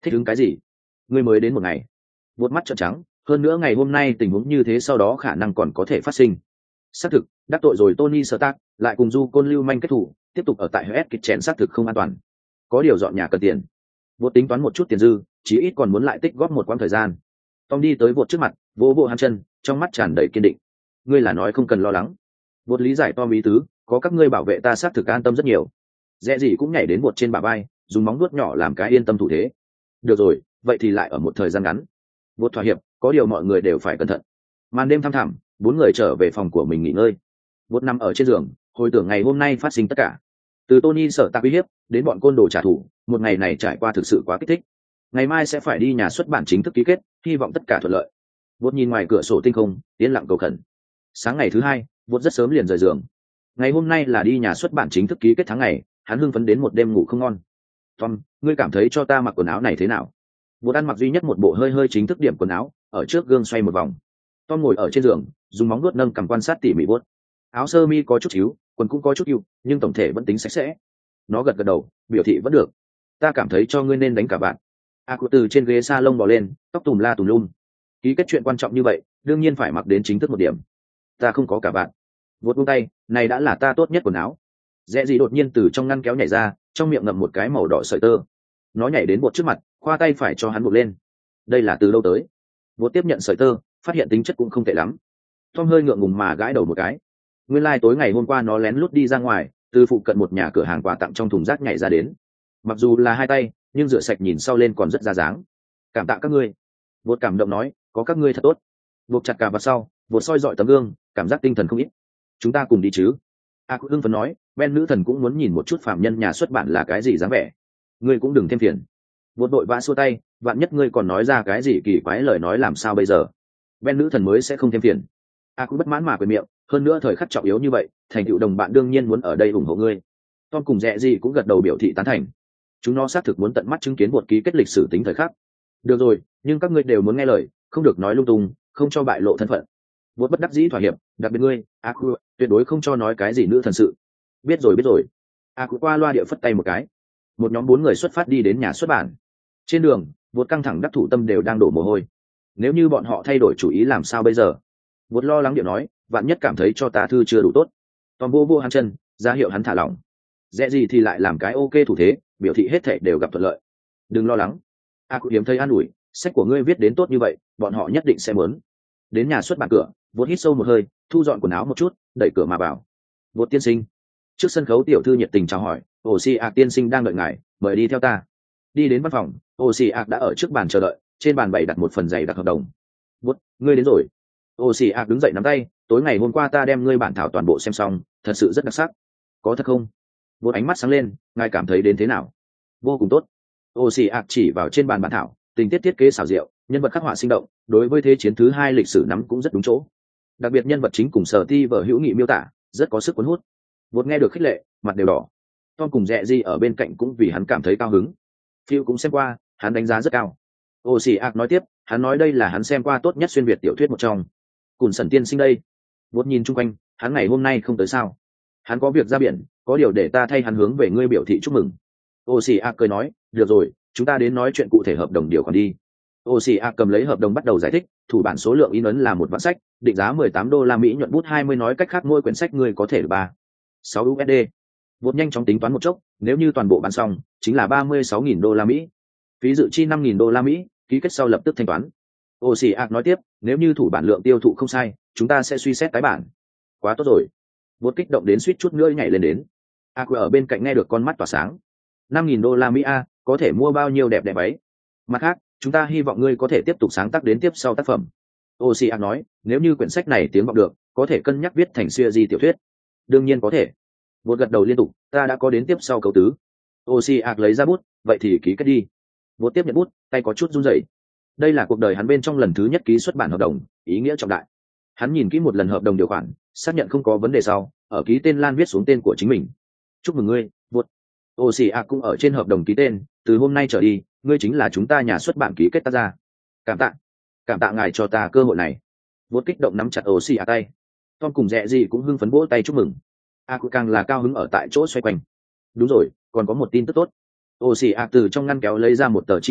thích ứng cái gì? Ngươi mới đến một ngày. Vột mắt trợn trắng, hơn nữa ngày hôm nay tình huống như thế sau đó khả năng còn có thể phát sinh. Xác thực, đắc tội rồi Tony Stark, lại cùng Du Côn Lưu manh kết thủ, tiếp tục ở tại Hess kịch chèn xác thực không an toàn. Có điều dọn nhà cần tiền. Vột tính toán một chút tiền dư, chí ít còn muốn lại tích góp một quãng thời gian. Tom đi tới Vột trước mặt, vỗ vỗ hắn chân, trong mắt tràn đầy kiên định. Ngươi là nói không cần lo lắng. Vột lý giải Tom ý tứ, có các ngươi bảo vệ ta xác thực an tâm rất nhiều. Dễ gì cũng nhảy đến Vột trên bả vai, dùng móng vuốt nhỏ làm cái yên tâm thủ thế. Được rồi, vậy thì lại ở một thời gian ngắn. Vột thỏa hiệp, có điều mọi người đều phải cẩn thận. Màn đêm thăm thẳm, bốn người trở về phòng của mình nghỉ ngơi. Vột nằm ở trên giường, hồi tưởng ngày hôm nay phát sinh tất cả. Từ Tony sợ tạc uy hiếp đến bọn côn đồ trả thù, một ngày này trải qua thực sự quá kích thích. Ngày mai sẽ phải đi nhà xuất bản chính thức ký kết, hy vọng tất cả thuận lợi. Vột nhìn ngoài cửa sổ tinh không, yên lặng cầu khẩn. Sáng ngày thứ hai, Vột rất sớm liền rời giường. Ngày hôm nay là đi nhà xuất bản chính thức ký kết tháng ngày, hắn hưng phấn đến một đêm ngủ không ngon. Tom, ngươi cảm thấy cho ta mặc quần áo này thế nào? Vột ăn mặc duy nhất một bộ hơi hơi chính thức điểm quần áo, ở trước gương xoay một vòng. Tom ngồi ở trên giường, dùng móng vuốt nâng cầm quan sát tỉ mỉ vuốt. Áo sơ mi có chút chiếu, quần cũng có chút ưu, nhưng tổng thể vẫn tính sạch sẽ. Nó gật gật đầu, biểu thị vẫn được. Ta cảm thấy cho ngươi nên đánh cả bạn. A cụ từ trên ghế salon bò lên, tóc tùm la tùm lum. Ký kết chuyện quan trọng như vậy, đương nhiên phải mặc đến chính thức một điểm. Ta không có cả bạn. Vuốt buông tay, này đã là ta tốt nhất quần áo. Dễ gì đột nhiên từ trong ngăn kéo nhảy ra, trong miệng ngậm một cái màu đỏ sợi tơ. Nó nhảy đến Vột trước mặt, khoa tay phải cho hắn buộc lên. Đây là từ đâu tới? Vột tiếp nhận sợi tơ, phát hiện tính chất cũng không tệ lắm. Tom hơi ngượng ngùng mà gãi đầu một cái. Nguyên lai like tối ngày hôm qua nó lén lút đi ra ngoài, từ phụ cận một nhà cửa hàng quà tặng trong thùng rác nhảy ra đến. Mặc dù là hai tay, nhưng rửa sạch nhìn sau lên còn rất ra dáng. Cảm tạ các ngươi. Vột cảm động nói, có các ngươi thật tốt. Buộc chặt cả vào sau, Vột soi dọi tấm gương, cảm giác tinh thần không ít. Chúng ta cùng đi chứ? A cũng hưng phấn nói, Ben nữ thần cũng muốn nhìn một chút phạm nhân nhà xuất bản là cái gì dáng vẻ. Ngươi cũng đừng thêm phiền. Vột đội vã xua tay, vạn nhất ngươi còn nói ra cái gì kỳ quái lời nói làm sao bây giờ? Ben nữ thần mới sẽ không thêm phiền. A cũng bất mãn mà quệt miệng, hơn nữa thời khắc trọng yếu như vậy, thành tựu đồng bạn đương nhiên muốn ở đây ủng hộ ngươi. Tom cùng Dẹ gì cũng gật đầu biểu thị tán thành. Chúng nó xác thực muốn tận mắt chứng kiến một ký kết lịch sử tính thời khắc. Được rồi, nhưng các ngươi đều muốn nghe lời, không được nói lung tung, không cho bại lộ thân phận. Vốn bất đắc dĩ thỏa hiệp, đặc biệt ngươi, A Ku, tuyệt đối không cho nói cái gì nữ thần sự. Biết rồi biết rồi. A Ku qua loa địa phất tay một cái. Một nhóm bốn người xuất phát đi đến nhà xuất bản. Trên đường, Vốn căng thẳng đắc thủ tâm đều đang đổ mồ hôi. Nếu như bọn họ thay đổi chủ ý làm sao bây giờ? Vốn lo lắng điệu nói, vạn nhất cảm thấy cho ta thư chưa đủ tốt. Tom vô vô hắn chân, ra hiệu hắn thả lỏng. Dễ gì thì lại làm cái ok thủ thế, biểu thị hết thảy đều gặp thuận lợi. Đừng lo lắng. A Ku hiếm thấy an ủi, sách của ngươi viết đến tốt như vậy, bọn họ nhất định sẽ muốn. Đến nhà xuất bản cửa, Vốn hít sâu một hơi, thu dọn quần áo một chút, đẩy cửa mà vào. Vốn tiên sinh. Trước sân khấu tiểu thư nhiệt tình chào hỏi, ồ xì ạc tiên sinh đang đợi ngài, mời đi theo ta. Đi đến văn phòng, ồ xì ạc đã ở trước bàn chờ đợi, trên bàn bày đặt một phần dày đặc hợp đồng. Vốn, ngươi đến rồi. Ồ xì ạc đứng dậy nắm tay, tối ngày hôm qua ta đem ngươi bản thảo toàn bộ xem xong, thật sự rất đặc sắc. Có thật không? Vốn ánh mắt sáng lên, ngài cảm thấy đến thế nào? Vô cùng tốt. Ồ xì ạc chỉ vào trên bàn bản thảo, tình tiết thiết kế xảo diệu, nhân vật khắc họa sinh động, đối với thế chiến thứ hai lịch sử nắm cũng rất đúng chỗ. Đặc biệt nhân vật chính cùng sở ti vở hữu nghị miêu tả, rất có sức cuốn hút. Vốn nghe được khích lệ, mặt đều đỏ. Tom cùng Dẹ Di ở bên cạnh cũng vì hắn cảm thấy cao hứng. Phil cũng xem qua, hắn đánh giá rất cao. Ồ xì ạc nói tiếp, hắn nói đây là hắn xem qua tốt nhất xuyên việt tiểu thuyết một trong. Cùn Sẩn tiên sinh đây. Vốn nhìn chung quanh, hắn ngày hôm nay không tới sao? Hắn có việc ra biển, có điều để ta thay hắn hướng về ngươi biểu thị chúc mừng. Ồ xì ạc cười nói, được rồi, chúng ta đến nói chuyện cụ thể hợp đồng điều khoản đi. Ồ xì ạc cầm lấy hợp đồng bắt đầu giải thích, thủ bản số lượng in ấn là một vạn sách, định giá mười tám đô la Mỹ, nhuận bút hai mươi, nói cách khác mỗi quyển sách ngươi có thể ba sáu u ét đê. Vốn nhanh chóng tính toán một chốc, nếu như toàn bộ bán xong, chính là ba mươi sáu nghìn đô la Mỹ. Phí dự chi năm nghìn đô la Mỹ, ký kết sau lập tức thanh toán. Ồ xì ạc nói tiếp, nếu như thủ bản lượng tiêu thụ không sai, chúng ta sẽ suy xét tái bản. Quá tốt rồi. Vốn kích động đến suýt chút nữa nhảy lên đến. A ở bên cạnh nghe được con mắt tỏa sáng. năm nghìn đô la Mỹ a, có thể mua bao nhiêu đẹp đẹp ấy. Mặt khác, chúng ta hy vọng ngươi có thể tiếp tục sáng tác đến tiếp sau tác phẩm. Ocean nói, nếu như quyển sách này tiếng vọng được, có thể cân nhắc viết thành series tiểu thuyết. Đương nhiên có thể. Một gật đầu liên tục, ta đã có đến tiếp sau cấu tứ. Ocean lấy ra bút, vậy thì ký kết đi. Một tiếp nhận bút, tay có chút run rẩy. Đây là cuộc đời hắn bên trong lần thứ nhất ký xuất bản hợp đồng, ý nghĩa trọng đại. Hắn nhìn kỹ một lần hợp đồng điều khoản, xác nhận không có vấn đề sau, ở ký tên lan viết xuống tên của chính mình. Chúc mừng ngươi, Vụt. Ocean cũng ở trên hợp đồng ký tên, từ hôm nay trở đi, ngươi chính là chúng ta nhà xuất bản ký kết tác gia. Cảm tạ, cảm tạ ngài cho ta cơ hội này. Vụt kích động nắm chặt Ocean tay. Tom cùng Dẹ gì cũng hưng phấn vỗ tay chúc mừng. A cũng càng là cao hứng ở tại chỗ xoay quanh. Đúng rồi, còn có một tin tức tốt. Ocean từ trong ngăn kéo lấy ra một tờ chi phiếu,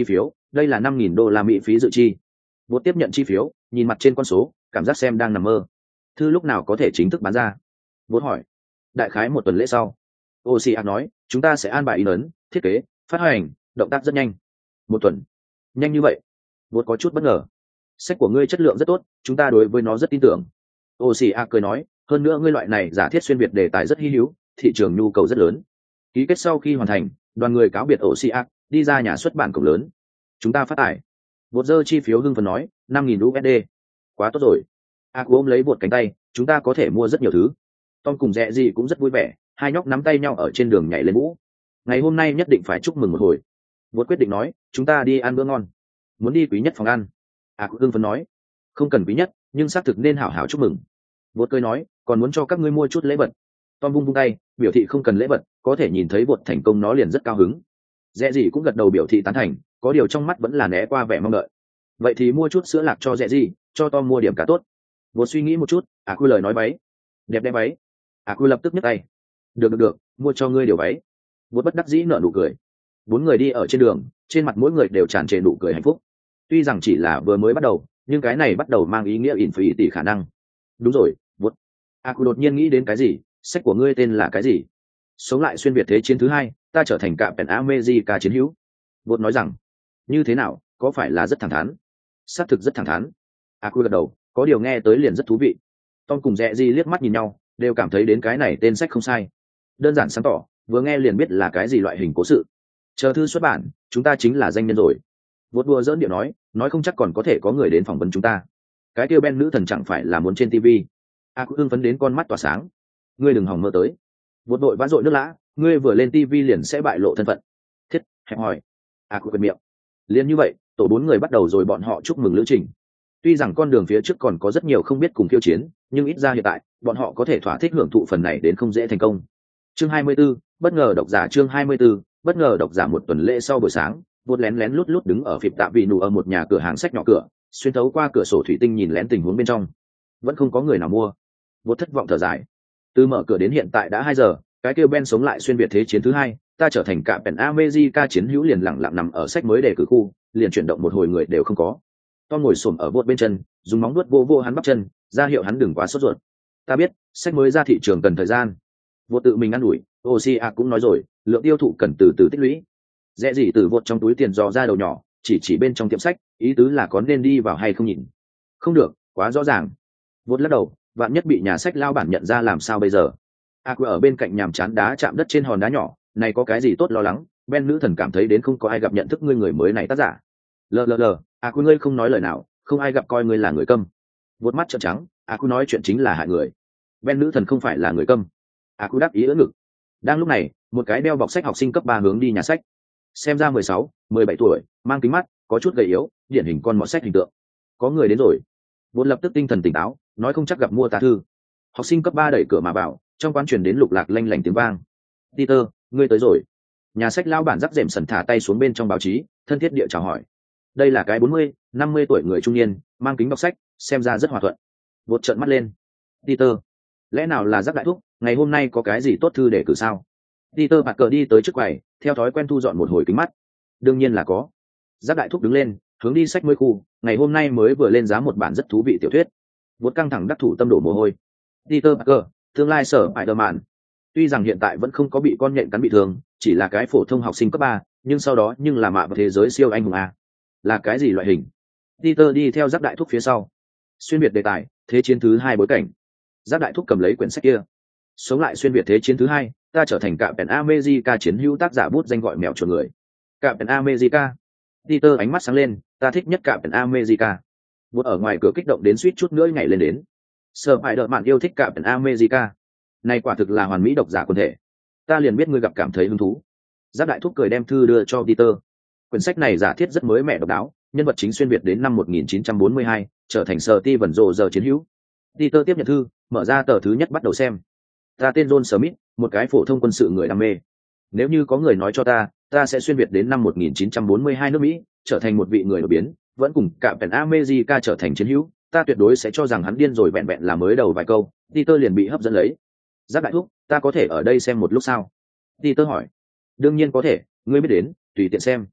đây là năm nghìn đô la Mỹ phí dự chi. Vô tiếp nhận chi phiếu, nhìn mặt trên con số, cảm giác xem đang nằm mơ. Thư lúc nào có thể chính thức bán ra? Vô hỏi. Đại khái một tuần lễ sau. Ocean nói, chúng ta sẽ an bài in ấn, thiết kế, phát hành, động tác rất nhanh. Một tuần? Nhanh như vậy? Vô có chút bất ngờ. Sách của ngươi chất lượng rất tốt, chúng ta đối với nó rất tin tưởng. Ocean cười nói, hơn nữa ngươi loại này giả thiết xuyên việt đề tài rất hi hữu, thị trường nhu cầu rất lớn. Ký kết sau khi hoàn thành, đoàn người cáo biệt Ocean, đi ra nhà xuất bản cổng lớn. Chúng ta phát tải. Vột dơ chi phiếu hưng phấn nói, năm nghìn u ét đê. Quá tốt rồi. Aku ôm lấy vột cánh tay, chúng ta có thể mua rất nhiều thứ. Tom cùng Rẽ gì cũng rất vui vẻ, hai nhóc nắm tay nhau ở trên đường nhảy lên vũ. Ngày hôm nay nhất định phải chúc mừng một hồi. Vột quyết định nói, chúng ta đi ăn bữa ngon. Muốn đi quý nhất phòng ăn. Aku hưng phấn nói, không cần quý nhất, nhưng xác thực nên hảo hảo chúc mừng. Vột cười nói, còn muốn cho các ngươi mua chút lễ vật. Tom vung vung tay, biểu thị không cần lễ vật, có thể nhìn thấy vột thành công nó liền rất cao hứng. Rẽ gì cũng gật đầu biểu thị tán thành, có điều trong mắt vẫn là né qua vẻ mong đợi. Vậy thì mua chút sữa lạc cho Rẽ gì, cho Tom mua điểm cá tốt. Vột suy nghĩ một chút, à quy lời nói váy, đẹp đẹp váy. À quy lập tức nhấc tay, được được được, mua cho ngươi điều váy. Vột bất đắc dĩ nở nụ cười. Bốn người đi ở trên đường, trên mặt mỗi người đều tràn trề nụ cười hạnh phúc. Tuy rằng chỉ là vừa mới bắt đầu, nhưng cái này bắt đầu mang ý nghĩa ỉn phí tỷ khả năng. Đúng rồi, Vột. À quy đột nhiên nghĩ đến cái gì, sách của ngươi tên là cái gì? Sống lại xuyên việt thế chiến thứ hai, ta trở thành cạm pèn America chiến hữu. Vột nói rằng, như thế nào, có phải là rất thẳng thắn? Xác thực rất thẳng thắn. À quy gật đầu, có điều nghe tới liền rất thú vị. Tom cùng Rẽ Di liếc mắt nhìn nhau, đều cảm thấy đến cái này tên sách không sai. Đơn giản sáng tỏ, vừa nghe liền biết là cái gì loại hình cố sự. Chờ thư xuất bản, chúng ta chính là danh nhân rồi. Vột đùa dỡn điệu nói, nói không chắc còn có thể có người đến phỏng vấn chúng ta. Cái kêu Ben nữ thần chẳng phải là muốn trên ti vi. À quy hưng phấn đến con mắt tỏa sáng. Ngươi đừng hòng mơ tới. Vột đội vã dội nước lã, ngươi vừa lên ti vi liền sẽ bại lộ thân phận. Thiết, hẹp hỏi. À quy quên miệng. Liên như vậy, tổ bốn người bắt đầu rồi bọn họ chúc mừng lữ trình. Tuy rằng con đường phía trước còn có rất nhiều không biết cùng khiêu chiến, nhưng ít ra hiện tại, bọn họ có thể thỏa thích hưởng thụ phần này đến không dễ thành công. Chương hai mươi 24, bất ngờ độc giả chương hai mươi 24, bất ngờ độc giả một tuần lễ sau buổi sáng, Vột lén lén lút lút đứng ở phịp tạ vị nụ ở một nhà cửa hàng sách nhỏ cửa, xuyên thấu qua cửa sổ thủy tinh nhìn lén tình huống bên trong. Vẫn không có người nào mua. Vột thất vọng thở dài. Từ mở cửa đến hiện tại đã hai giờ, cái kêu Ben sống lại xuyên việt thế chiến thứ hai, ta trở thành cạm pèn America chiến hữu liền lặng lặng nằm ở sách mới đề cử khu, liền chuyển động một hồi người đều không có. Tom ngồi xổm ở vột bên chân, dùng móng vuốt vô vô hắn bắp chân, ra hiệu hắn đừng quá sốt ruột. Ta biết, sách mới ra thị trường cần thời gian. Vột tự mình ăn ủi, Osia cũng nói rồi, lượng tiêu thụ cần từ từ tích lũy. Rẽ gì từ vột trong túi tiền dò ra đầu nhỏ, chỉ chỉ bên trong tiệm sách, ý tứ là có nên đi vào hay không nhìn. Không được, quá rõ ràng. Vột lắc đầu, vạn nhất bị nhà sách lao bản nhận ra làm sao bây giờ. A Quy ở bên cạnh nhàm chán đá chạm đất trên hòn đá nhỏ, này có cái gì tốt lo lắng, Ben nữ thần cảm thấy đến không có ai gặp nhận thức ngươi người mới này tác giả. Lờ lờ lờ, A Quy ngươi không nói lời nào, không ai gặp coi ngươi là người câm. Vột mắt trợn trắng, A Quy nói chuyện chính là hại người. Ben nữ thần không phải là người câm. A Quy đáp ý ưỡn ngực. Đang lúc này, một cái đeo bọc sách học sinh cấp ba hướng đi nhà sách. Xem ra mười sáu, mười bảy tuổi, mang kính mắt, có chút gầy yếu, điển hình con mọt sách hình tượng. Có người đến rồi. Vột lập tức tinh thần tỉnh táo, nói không chắc gặp mua tá thư. Học sinh cấp ba đẩy cửa mà vào, trong quán truyền đến lục lạc lanh lảnh tiếng vang. Peter, ngươi tới rồi. Nhà sách lao bản rắc rèm sần thả tay xuống bên trong báo chí, thân thiết địa chào hỏi. Đây là cái bốn mươi, năm mươi tuổi người trung niên, mang kính đọc sách, xem ra rất hòa thuận. Vột trợn mắt lên. Peter, lẽ nào là Giáp đại thúc, ngày hôm nay có cái gì tốt thư để cử sao? Peter bạt cờ đi tới trước quầy, theo thói quen thu dọn một hồi kính mắt. Đương nhiên là có. Giáp đại thúc đứng lên, hướng đi sách mới khu, ngày hôm nay mới vừa lên giá một bản rất thú vị tiểu thuyết. Vột căng thẳng đắc thủ tâm đổ mồ hôi. Peter Parker, tương lai sở Spider-Man. Tuy rằng hiện tại vẫn không có bị con nhện cắn bị thương, chỉ là cái phổ thông học sinh cấp ba, nhưng sau đó nhưng là mạ vào thế giới siêu anh hùng a. Là cái gì loại hình? Peter đi theo Giáp đại thúc phía sau. Xuyên việt đề tài, thế chiến thứ hai bối cảnh. Giáp đại thúc cầm lấy quyển sách kia. Sống lại xuyên việt thế chiến thứ hai, ta trở thành cạm pèn America chiến hữu tác giả bút danh gọi mèo chuột người. Cạm pèn America. Peter ánh mắt sáng lên, ta thích nhất cạm pèn America. Vút ở ngoài cửa kích động đến suýt chút nữa nhảy lên đến. Spider-Man yêu thích cạm pèn America. Này quả thực là hoàn mỹ độc giả quần thể. Ta liền biết ngươi gặp cảm thấy hứng thú. Giáp đại thúc cười đem thư đưa cho Peter. Quyển sách này giả thiết rất mới mẻ độc đáo, nhân vật chính xuyên việt đến năm một nghìn chín trăm bốn mươi hai, trở thành Steven Rogers chiến hữu. Peter tiếp nhận thư, mở ra tờ thứ nhất bắt đầu xem. Ta tên John Smith, một cái phổ thông quân sự người đam mê. Nếu như có người nói cho ta, ta sẽ xuyên việt đến năm một nghìn chín trăm bốn mươi hai nước Mỹ, trở thành một vị người đột biến, vẫn cùng cạm pèn America trở thành chiến hữu, ta tuyệt đối sẽ cho rằng hắn điên rồi vẹn vẹn là mới đầu vài câu. Peter liền bị hấp dẫn lấy. Giáp đại thúc, ta có thể ở đây xem một lúc sao? Peter hỏi. Đương nhiên có thể, ngươi biết đến, tùy tiện xem.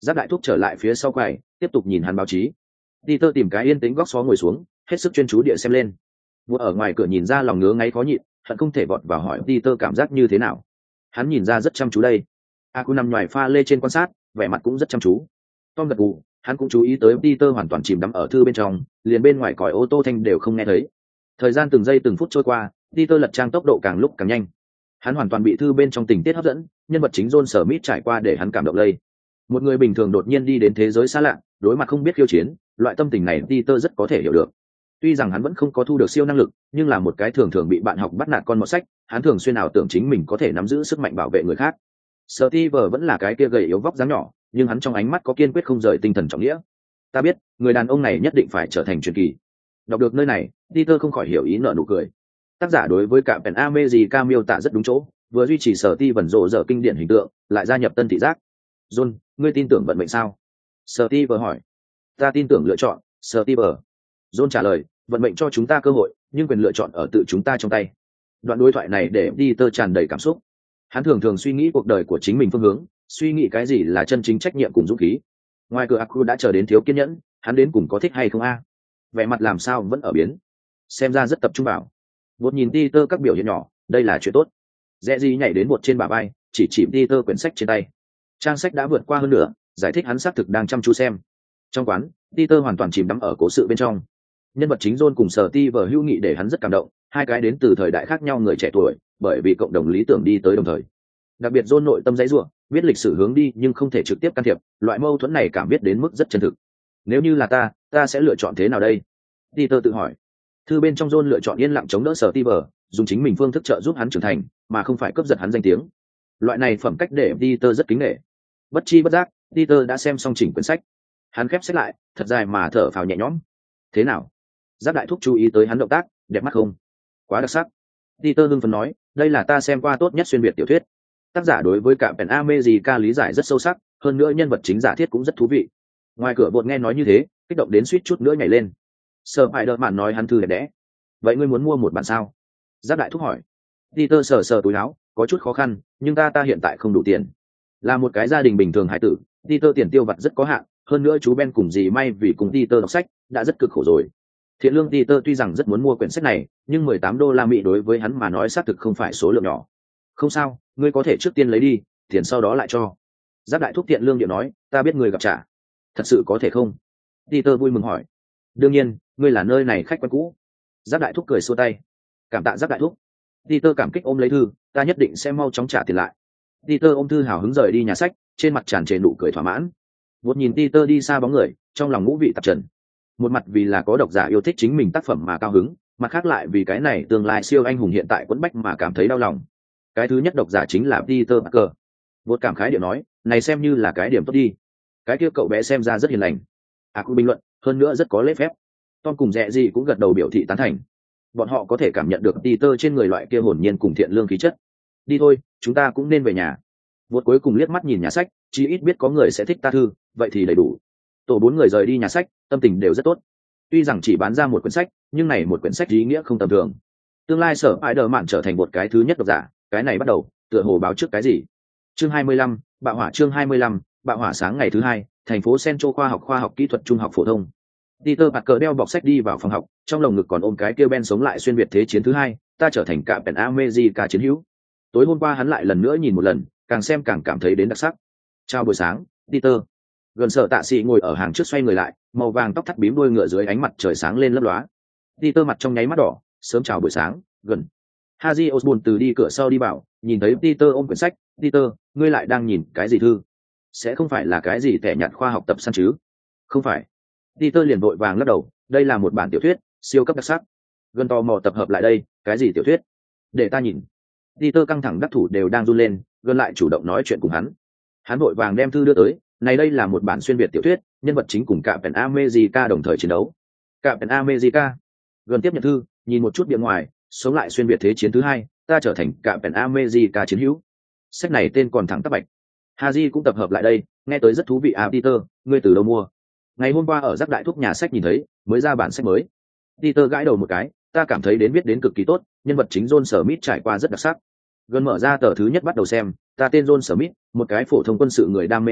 Giáp đại thúc trở lại phía sau quầy tiếp tục nhìn hắn báo chí. Peter tìm cái yên tĩnh góc xó ngồi xuống, hết sức chuyên chú địa xem lên. Vừa ở ngoài cửa nhìn ra lòng ngứa ngáy khó nhịn, hận không thể vọt vào hỏi Peter cảm giác như thế nào. Hắn nhìn ra rất chăm chú đây. Aku nằm ngoài pha lê trên quan sát, vẻ mặt cũng rất chăm chú. Tom gật gù, hắn cũng chú ý tới Peter hoàn toàn chìm đắm ở thư bên trong, liền bên ngoài còi ô tô thanh đều không nghe thấy. Thời gian từng giây từng phút trôi qua, Peter lật trang tốc độ càng lúc càng nhanh. Hắn hoàn toàn bị thư bên trong tình tiết hấp dẫn, nhân vật chính John Smith trải qua để hắn cảm động lây. Một người bình thường đột nhiên đi đến thế giới xa lạ, đối mặt không biết khiêu chiến, loại tâm tình này Peter rất có thể hiểu được. Tuy rằng hắn vẫn không có thu được siêu năng lực, nhưng là một cái thường thường bị bạn học bắt nạt con mọt sách, hắn thường xuyên ảo tưởng chính mình có thể nắm giữ sức mạnh bảo vệ người khác. Steve vẫn là cái kia gầy yếu vóc dáng nhỏ, nhưng hắn trong ánh mắt có kiên quyết không rời tinh thần trọng nghĩa. Ta biết, người đàn ông này nhất định phải trở thành truyền kỳ. Đọc được nơi này, Peter không khỏi hiểu ý nở nụ cười. Tác giả đối với cả Pen America miêu tả rất đúng chỗ, vừa duy trì Steve rộ rỡ kinh điển hình tượng, lại gia nhập tân thị giác. John, ngươi tin tưởng vận mệnh sao? Steve hỏi. Ta tin tưởng lựa chọn, Steve. John trả lời, vận mệnh cho chúng ta cơ hội, nhưng quyền lựa chọn ở tự chúng ta trong tay. Đoạn đối thoại này để Peter tràn đầy cảm xúc. Hắn thường thường suy nghĩ cuộc đời của chính mình phương hướng, suy nghĩ cái gì là chân chính trách nhiệm cùng dũng khí. Ngoài cửa Aku đã chờ đến thiếu kiên nhẫn, hắn đến cùng có thích hay không a? Vẻ mặt làm sao vẫn ở biến, xem ra rất tập trung vào. Một nhìn Peter các biểu hiện nhỏ, đây là chuyện tốt. Rẽ gì nhảy đến một trên bả vai, chỉ chỉ Peter quyển sách trên tay. Trang sách đã vượt qua hơn nửa, giải thích hắn xác thực đang chăm chú xem. Trong quán, Peter hoàn toàn chìm đắm ở cố sự bên trong. Nhân vật chính John cùng Steve hữu nghị để hắn rất cảm động, hai cái đến từ thời đại khác nhau người trẻ tuổi, bởi vì cộng đồng lý tưởng đi tới đồng thời. Đặc biệt John nội tâm dãy rủa, biết lịch sử hướng đi nhưng không thể trực tiếp can thiệp, loại mâu thuẫn này cảm biết đến mức rất chân thực. Nếu như là ta, ta sẽ lựa chọn thế nào đây? Peter tự hỏi. Thư bên trong John lựa chọn yên lặng chống đỡ Steve, dùng chính mình phương thức trợ giúp hắn trưởng thành, mà không phải cướp giật hắn danh tiếng. Loại này phẩm cách để Peter rất kính nể. Bất chi bất giác, Peter đã xem xong chỉnh quyển sách. Hắn khép sách lại, thật dài mà thở phào nhẹ nhõm. Thế nào? Giáp đại thúc chú ý tới hắn động tác, đẹp mắt không? Quá đặc sắc. Peter hưng phấn nói, đây là ta xem qua tốt nhất xuyên việt tiểu thuyết. Tác giả đối với cả Pen America lý giải rất sâu sắc, hơn nữa nhân vật chính giả thiết cũng rất thú vị. Ngoài cửa bột nghe nói như thế, kích động đến suýt chút nữa nhảy lên. Spider-Man nói hắn thư đẹp đẽ. Vậy ngươi muốn mua một bản sao? Giáp đại thúc hỏi. Peter sờ sờ túi áo, có chút khó khăn, nhưng ta ta hiện tại không đủ tiền. Là một cái gia đình bình thường hải tử, Peter tiền tiêu vặt rất có hạn, hơn nữa chú Ben cùng dì may vì cùng Peter đọc sách, đã rất cực khổ rồi. Thiện lương Peter tuy rằng rất muốn mua quyển sách này, nhưng mười tám đô la Mỹ đối với hắn mà nói xác thực không phải số lượng nhỏ. Không sao, ngươi có thể trước tiên lấy đi, tiền sau đó lại cho. Giáp đại thúc thiện lương điệu nói, ta biết người gặp trả. Thật sự có thể không? Peter vui mừng hỏi. Đương nhiên, ngươi là nơi này khách quen cũ. Giáp đại thúc cười xua tay. Cảm tạ Giáp đại thúc. Peter cảm kích ôm lấy thư, ta nhất định sẽ mau chóng trả tiền lại. Peter ôm thư hào hứng rời đi nhà sách, trên mặt tràn trề nụ cười thỏa mãn. Một nhìn Peter đi xa bóng người, trong lòng ngũ vị tạp trần. Một mặt vì là có độc giả yêu thích chính mình tác phẩm mà cao hứng, mặt khác lại vì cái này tương lai siêu anh hùng hiện tại quẫn bách mà cảm thấy đau lòng. Cái thứ nhất độc giả chính là Peter Parker. Một cảm khái điệu nói, này xem như là cái điểm tốt đi. Cái kia cậu bé xem ra rất hiền lành. À cũng bình luận, hơn nữa rất có lễ phép. Tom cùng Rẽ gì cũng gật đầu biểu thị tán thành. Bọn họ có thể cảm nhận được Peter trên người loại kia hồn nhiên cùng thiện lương khí chất. Đi thôi, chúng ta cũng nên về nhà. Một cuối cùng liếc mắt nhìn nhà sách, chí ít biết có người sẽ thích ta thư, vậy thì đầy đủ. Tổ bốn người rời đi nhà sách, tâm tình đều rất tốt. Tuy rằng chỉ bán ra một quyển sách, nhưng này một quyển sách ý nghĩa không tầm thường. Tương lai Sở Spider-Man trở thành một cái thứ nhất độc giả, cái này bắt đầu, tựa hồ báo trước cái gì. Chương hai mươi lăm, bạo hỏa chương hai mươi lăm, bạo hỏa sáng ngày thứ hai, thành phố Central khoa học khoa học kỹ thuật trung học phổ thông. Peter Parker đeo bọc sách đi vào phòng học, trong lồng ngực còn ôm cái kia Ben sống lại xuyên việt thế chiến thứ hai, ta trở thành cả Pen America chiến hữu. Tối hôm qua hắn lại lần nữa nhìn một lần, càng xem càng cảm thấy đến đặc sắc. Chào buổi sáng, Peter. Gần Sở Tạ Sĩ ngồi ở hàng trước xoay người lại, màu vàng tóc thắt bím đuôi ngựa dưới ánh mặt trời sáng lên lấp lóa. Peter mặt trong nháy mắt đỏ, sớm chào buổi sáng, gần. Harry Osborn từ đi cửa sau đi vào, nhìn thấy Peter ôm quyển sách, Peter, ngươi lại đang nhìn cái gì thư? Sẽ không phải là cái gì tẻ nhạt khoa học tập săn chứ? Không phải. Peter liền vội vàng lắc đầu, đây là một bản tiểu thuyết, siêu cấp đặc sắc. Gần tò mò tập hợp lại đây, cái gì tiểu thuyết? Để ta nhìn. Peter căng thẳng đắc thủ đều đang run lên, gần lại chủ động nói chuyện cùng hắn. Hắn vội vàng đem thư đưa tới, này đây là một bản xuyên việt tiểu thuyết, nhân vật chính cùng cả Pen America đồng thời chiến đấu. Cả Pen America. Gần tiếp nhận thư, nhìn một chút bìa ngoài, sống lại xuyên việt thế chiến thứ hai, ta trở thành cả Pen America chiến hữu. Sách này tên còn thẳng tắp bạch. Haji cũng tập hợp lại đây, nghe tới rất thú vị à Peter, ngươi từ đâu mua? Ngày hôm qua ở Giác Đại Thúc nhà sách nhìn thấy, mới ra bản sách mới. Peter gãi đầu một cái, ta cảm thấy đến viết đến cực kỳ tốt, nhân vật chính John Smith trải qua rất đặc sắc. Gần mở ra tờ thứ nhất bắt đầu xem, ta tên John Smith, một cái phổ thông quân sự người đam mê hoa,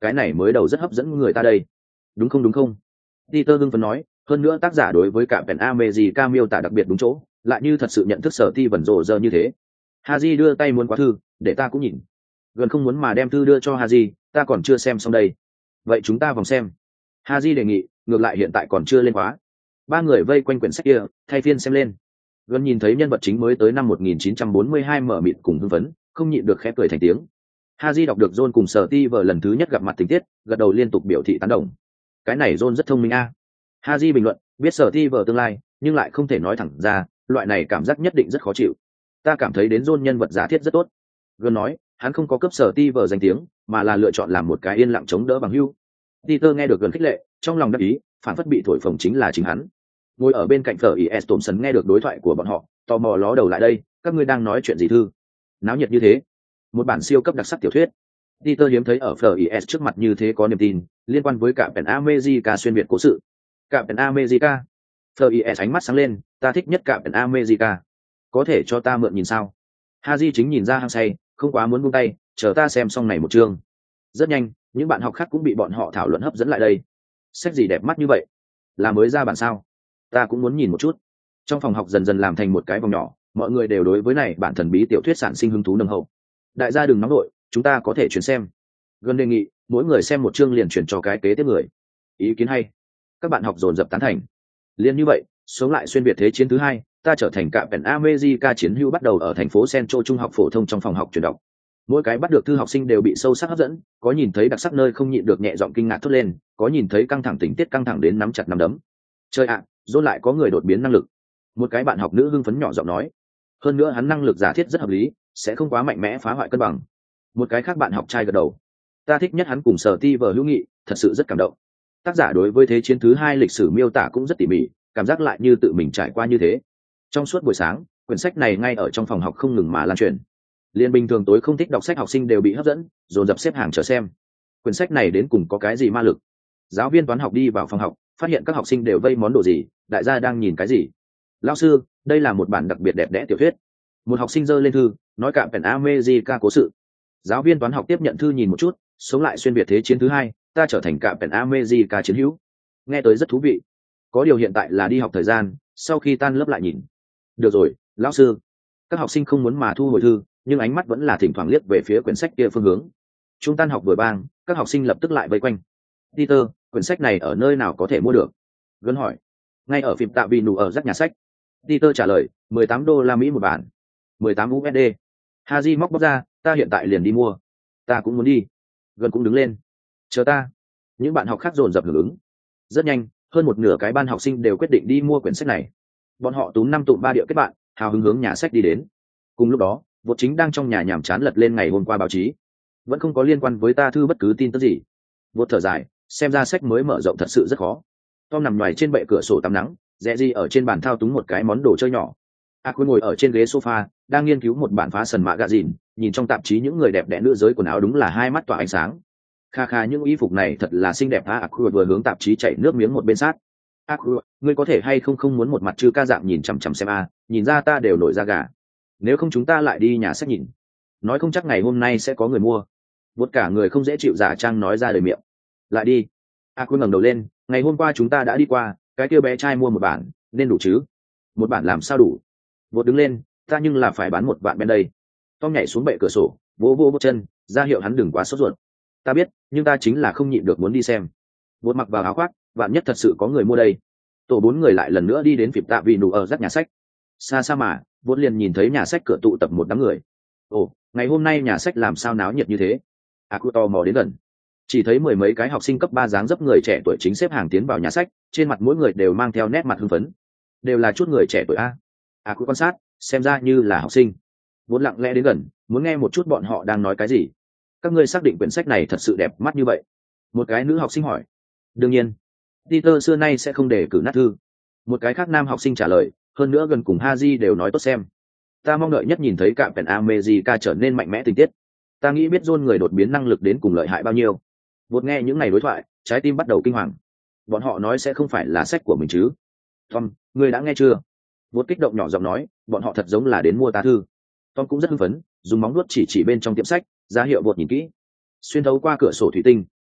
cái này mới đầu rất hấp dẫn người ta đây. Đúng không đúng không? Peter hưng phấn nói, hơn nữa tác giả đối với cả Pen America miêu tả đặc biệt đúng chỗ, lại như thật sự nhận thức sở ti vần rộ giờ như thế. Haji đưa tay muốn qua thư, để ta cũng nhìn. Gần không muốn mà đem thư đưa cho Haji, ta còn chưa xem xong đây. Vậy chúng ta vòng xem. Haji đề nghị, ngược lại hiện tại còn chưa lên khóa. Ba người vây quanh quyển sách kia, thay phiên xem lên. Gần nhìn thấy nhân vật chính mới tới năm một nghìn chín trăm bốn mươi hai mở mịt cùng hưng phấn, không nhịn được khẽ cười thành tiếng. Haji đọc được John cùng Sở Ti vờ lần thứ nhất gặp mặt tình tiết, gật đầu liên tục biểu thị tán đồng. Cái này John rất thông minh a. À. Haji bình luận, biết Sở Ti vờ tương lai, nhưng lại không thể nói thẳng ra, loại này cảm giác nhất định rất khó chịu. Ta cảm thấy đến John nhân vật giả thiết rất tốt. Gần nói, hắn không có cấp Sở Ti vờ danh tiếng, mà là lựa chọn làm một cái yên lặng chống đỡ bằng hữu. Peter nghe được gần khích lệ, trong lòng đắc ý, phản phất bị thổi phồng chính là chính hắn. Ngồi ở bên cạnh Phở is Thompson nghe được đối thoại của bọn họ, tò mò ló đầu lại đây, các ngươi đang nói chuyện gì thư? Náo nhiệt như thế. Một bản siêu cấp đặc sắc tiểu thuyết. Peter hiếm thấy ở Phở is trước mặt như thế có niềm tin, liên quan với cả Pen America xuyên việt cố sự. Cả Pen America. Phở is ánh mắt sáng lên, ta thích nhất cả Pen America. Có thể cho ta mượn nhìn sao? Haji chính nhìn ra hăng say, không quá muốn buông tay, chờ ta xem xong này một chương. Rất nhanh, những bạn học khác cũng bị bọn họ thảo luận hấp dẫn lại đây. Sách gì đẹp mắt như vậy? Là mới ra bản sao? Ta cũng muốn nhìn một chút. Trong phòng học dần dần làm thành một cái vòng nhỏ, mọi người đều đối với này bản thần bí tiểu thuyết sản sinh hứng thú nồng hậu. Đại gia đừng nóng đội, chúng ta có thể chuyển xem. Gần đề nghị, mỗi người xem một chương liền chuyển cho cái kế tiếp người. Ý kiến hay. Các bạn học dồn dập tán thành. Liên như vậy, sống lại xuyên việt thế chiến thứ hai, ta trở thành cạm Pen America chiến hữu bắt đầu ở thành phố Central trung học phổ thông trong phòng học chuyển đọc. Mỗi cái bắt được thư học sinh đều bị sâu sắc hấp dẫn, có nhìn thấy đặc sắc nơi không nhịn được nhẹ giọng kinh ngạc thốt lên, có nhìn thấy căng thẳng tình tiết căng thẳng đến nắm chặt nắm đấm. Chơi ạ, John lại có người đột biến năng lực. Một cái bạn học nữ hưng phấn nhỏ giọng nói. Hơn nữa hắn năng lực giả thiết rất hợp lý, sẽ không quá mạnh mẽ phá hoại cân bằng. Một cái khác bạn học trai gật đầu. Ta thích nhất hắn cùng Sở Ti vờ hữu nghị, thật sự rất cảm động. Tác giả đối với thế chiến thứ hai lịch sử miêu tả cũng rất tỉ mỉ, cảm giác lại như tự mình trải qua như thế. Trong suốt buổi sáng, quyển sách này ngay ở trong phòng học không ngừng mà lan truyền. Liên bình thường tối không thích đọc sách học sinh đều bị hấp dẫn, dồn dập xếp hàng chờ xem. Quyển sách này đến cùng có cái gì ma lực? Giáo viên toán học đi vào phòng học, phát hiện các học sinh đều vây món đồ gì, đại gia đang nhìn cái gì? Lão sư, đây là một bản đặc biệt đẹp đẽ tiểu thuyết. Một học sinh giơ lên thư, nói cạm Pen America cố sự. Giáo viên toán học tiếp nhận thư nhìn một chút, sống lại xuyên việt thế chiến thứ hai, ta trở thành cạm Pen America chiến hữu. Nghe tới rất thú vị. Có điều hiện tại là đi học thời gian, sau khi tan lớp lại nhìn. Được rồi, lão sư. Các học sinh không muốn mà thu hồi thư, nhưng ánh mắt vẫn là thỉnh thoảng liếc về phía quyển sách kia phương hướng. Trung tan học vừa bang, các học sinh lập tức lại vây quanh. Peter, quyển sách này ở nơi nào có thể mua được? Gần hỏi. Ngay ở phim Tạ Vì Nụ ở rắc nhà sách. Peter trả lời, mười tám đô la Mỹ một bản. mười tám u ét đê. Haji móc bóc ra, ta hiện tại liền đi mua. Ta cũng muốn đi. Gần cũng đứng lên. Chờ ta. Những bạn học khác dồn dập hưởng ứng. Rất nhanh, hơn một nửa cái ban học sinh đều quyết định đi mua quyển sách này. Bọn họ túm năm tụm ba điệu kết bạn, hào hứng hướng nhà sách đi đến. Cùng lúc đó, Vột chính đang trong nhà nhàm chán lật lên ngày hôm qua báo chí. Vẫn không có liên quan với ta thư bất cứ tin tức gì. Vột thở dài, xem ra sách mới mở rộng thật sự rất khó. Tom nằm ngoài trên bệ cửa sổ tắm nắng, Rẽ Di ở trên bàn thao túng một cái món đồ chơi nhỏ. Aqua ngồi ở trên ghế sofa, đang nghiên cứu một bản phá sần mạ gà dìn, nhìn trong tạp chí những người đẹp đẽ nữ giới quần áo đúng là hai mắt tỏa ánh sáng. Kha kha những y phục này thật là xinh đẹp. Aqua vừa hướng tạp chí chảy nước miếng một bên sát. Aqua, ngươi có thể hay không không muốn một mặt chư ca dạng nhìn chằm chằm xem a, nhìn ra ta đều nổi da gà. Nếu không chúng ta lại đi nhà sách nhìn. Nói không chắc ngày hôm nay sẽ có người mua. Vốt cả người không dễ chịu giả trang nói ra lời miệng. Lại đi. Aqua ngẩng đầu lên, ngày hôm qua chúng ta đã đi qua, cái kia bé trai mua một bản, nên đủ chứ? Một bản làm sao đủ? Vốt đứng lên, ta nhưng là phải bán một vạn bên đây. Tom nhảy xuống bệ cửa sổ, vỗ vỗ bước chân, ra hiệu hắn đừng quá sốt ruột. Ta biết, nhưng ta chính là không nhịn được muốn đi xem. Vốt mặc vào áo khoác, vạn nhất thật sự có người mua đây. Tổ bốn người lại lần nữa đi đến phịp Tạ Vì Nụ ở rắc nhà sách. Xa xa mà, Vốt liền nhìn thấy nhà sách cửa tụ tập một đám người. Ồ, ngày hôm nay nhà sách làm sao náo nhiệt như thế? Aqua tò mò đến gần. Chỉ thấy mười mấy cái học sinh cấp ba dáng dấp người trẻ tuổi chính xếp hàng tiến vào nhà sách, trên mặt mỗi người đều mang theo nét mặt hưng phấn. Đều là chút người trẻ tuổi a. Aqua quan sát, xem ra như là học sinh. Vốn lặng lẽ đến gần, muốn nghe một chút bọn họ đang nói cái gì. Các ngươi xác định quyển sách này thật sự đẹp mắt như vậy? Một cái nữ học sinh hỏi. Đương nhiên. Peter xưa nay sẽ không để cử nát thư. Một cái khác nam học sinh trả lời, hơn nữa gần cùng Haji đều nói tốt xem. Ta mong đợi nhất nhìn thấy cạm Pen America trở nên mạnh mẽ tình tiết. Ta nghĩ biết John người đột biến năng lực đến cùng lợi hại bao nhiêu. Vốn nghe những ngày đối thoại, trái tim bắt đầu kinh hoàng. Bọn họ nói sẽ không phải là sách của mình chứ? Tom, ngươi đã nghe chưa? Vốn kích động nhỏ giọng nói, bọn họ thật giống là đến mua ta thư. Tom cũng rất hưng phấn, dùng móng nuốt chỉ chỉ bên trong tiệm sách, ra hiệu Vột nhìn kỹ. Xuyên thấu qua cửa sổ thủy tinh,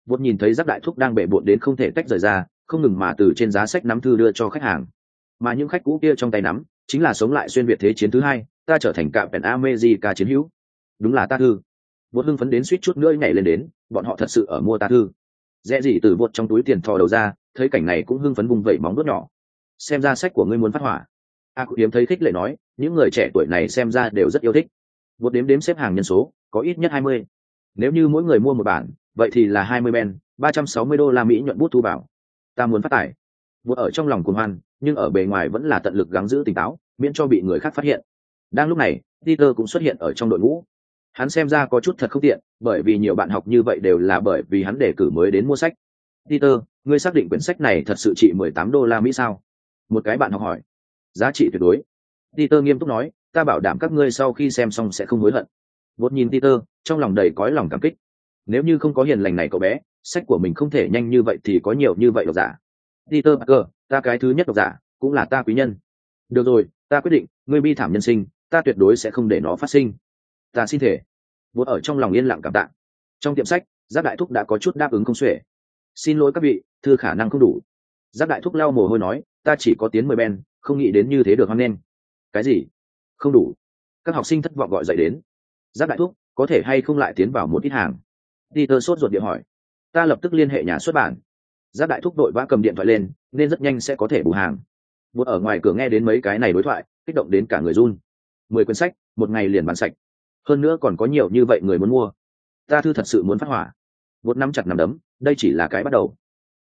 Vốn nhìn thấy Giác đại thúc đang bệ bộn đến không thể tách rời ra, không ngừng mà từ trên giá sách nắm thư đưa cho khách hàng, mà những khách cũ kia trong tay nắm chính là sống lại xuyên việt thế chiến thứ hai, ta trở thành cạm pèn America chiến hữu. Đúng là ta thư. Vốn hưng phấn đến suýt chút nữa nhảy lên đến, bọn họ thật sự ở mua ta thư. Rẽ gì từ vột trong túi tiền thò đầu ra, thấy cảnh này cũng hưng phấn vùng vẩy móng vuốt nhỏ. Xem ra sách của ngươi muốn phát hỏa. A Cụ Hiếm thấy khích lệ nói, những người trẻ tuổi này xem ra đều rất yêu thích. Vột đếm đếm xếp hàng nhân số, có ít nhất hai mươi. Nếu như mỗi người mua một bản, vậy thì là hai mươi ben, ba trăm sáu mươi đô la Mỹ nhuận bút thu vào. Ta muốn phát tải. Vột ở trong lòng cuồng hoan, nhưng ở bề ngoài vẫn là tận lực gắng giữ tỉnh táo, miễn cho bị người khác phát hiện. Đang lúc này, Peter cũng xuất hiện ở trong đội ngũ. Hắn xem ra có chút thật không tiện, bởi vì nhiều bạn học như vậy đều là bởi vì hắn đề cử mới đến mua sách. Peter, ngươi xác định quyển sách này thật sự trị mười tám đô la Mỹ sao? Một cái bạn học hỏi. Giá trị tuyệt đối. Peter nghiêm túc nói, ta bảo đảm các ngươi sau khi xem xong sẽ không hối hận. Vốn nhìn Peter, trong lòng đầy cõi lòng cảm kích. Nếu như không có hiền lành này cậu bé, sách của mình không thể nhanh như vậy thì có nhiều như vậy độc giả. Peter Parker, ta cái thứ nhất độc giả, cũng là ta quý nhân. Được rồi, ta quyết định, ngươi bi thảm nhân sinh, ta tuyệt đối sẽ không để nó phát sinh. Ta xin thể. Vốn ở trong lòng yên lặng cảm tạ. Trong tiệm sách, Giác đại thúc đã có chút đáp ứng không xuể. Xin lỗi các vị, thư khả năng không đủ. Giác đại thúc lau mồ hôi nói, ta chỉ có tiến mười ben, không nghĩ đến như thế được hoan nghênh. Cái gì? Không đủ. Các học sinh thất vọng gọi dậy đến. Giác đại thúc, có thể hay không lại tiến vào một ít hàng? Peter sốt ruột điện hỏi. Ta lập tức liên hệ nhà xuất bản. Giác đại thúc đội vã cầm điện thoại lên, nên rất nhanh sẽ có thể bù hàng. Vốn ở ngoài cửa nghe đến mấy cái này đối thoại, kích động đến cả người run. Mười quyển sách, một ngày liền bán sạch. Hơn nữa còn có nhiều như vậy người muốn mua. Ta thư thật sự muốn phát hỏa. Vốn nắm chặt nắm đấm, đây chỉ là cái bắt đầu.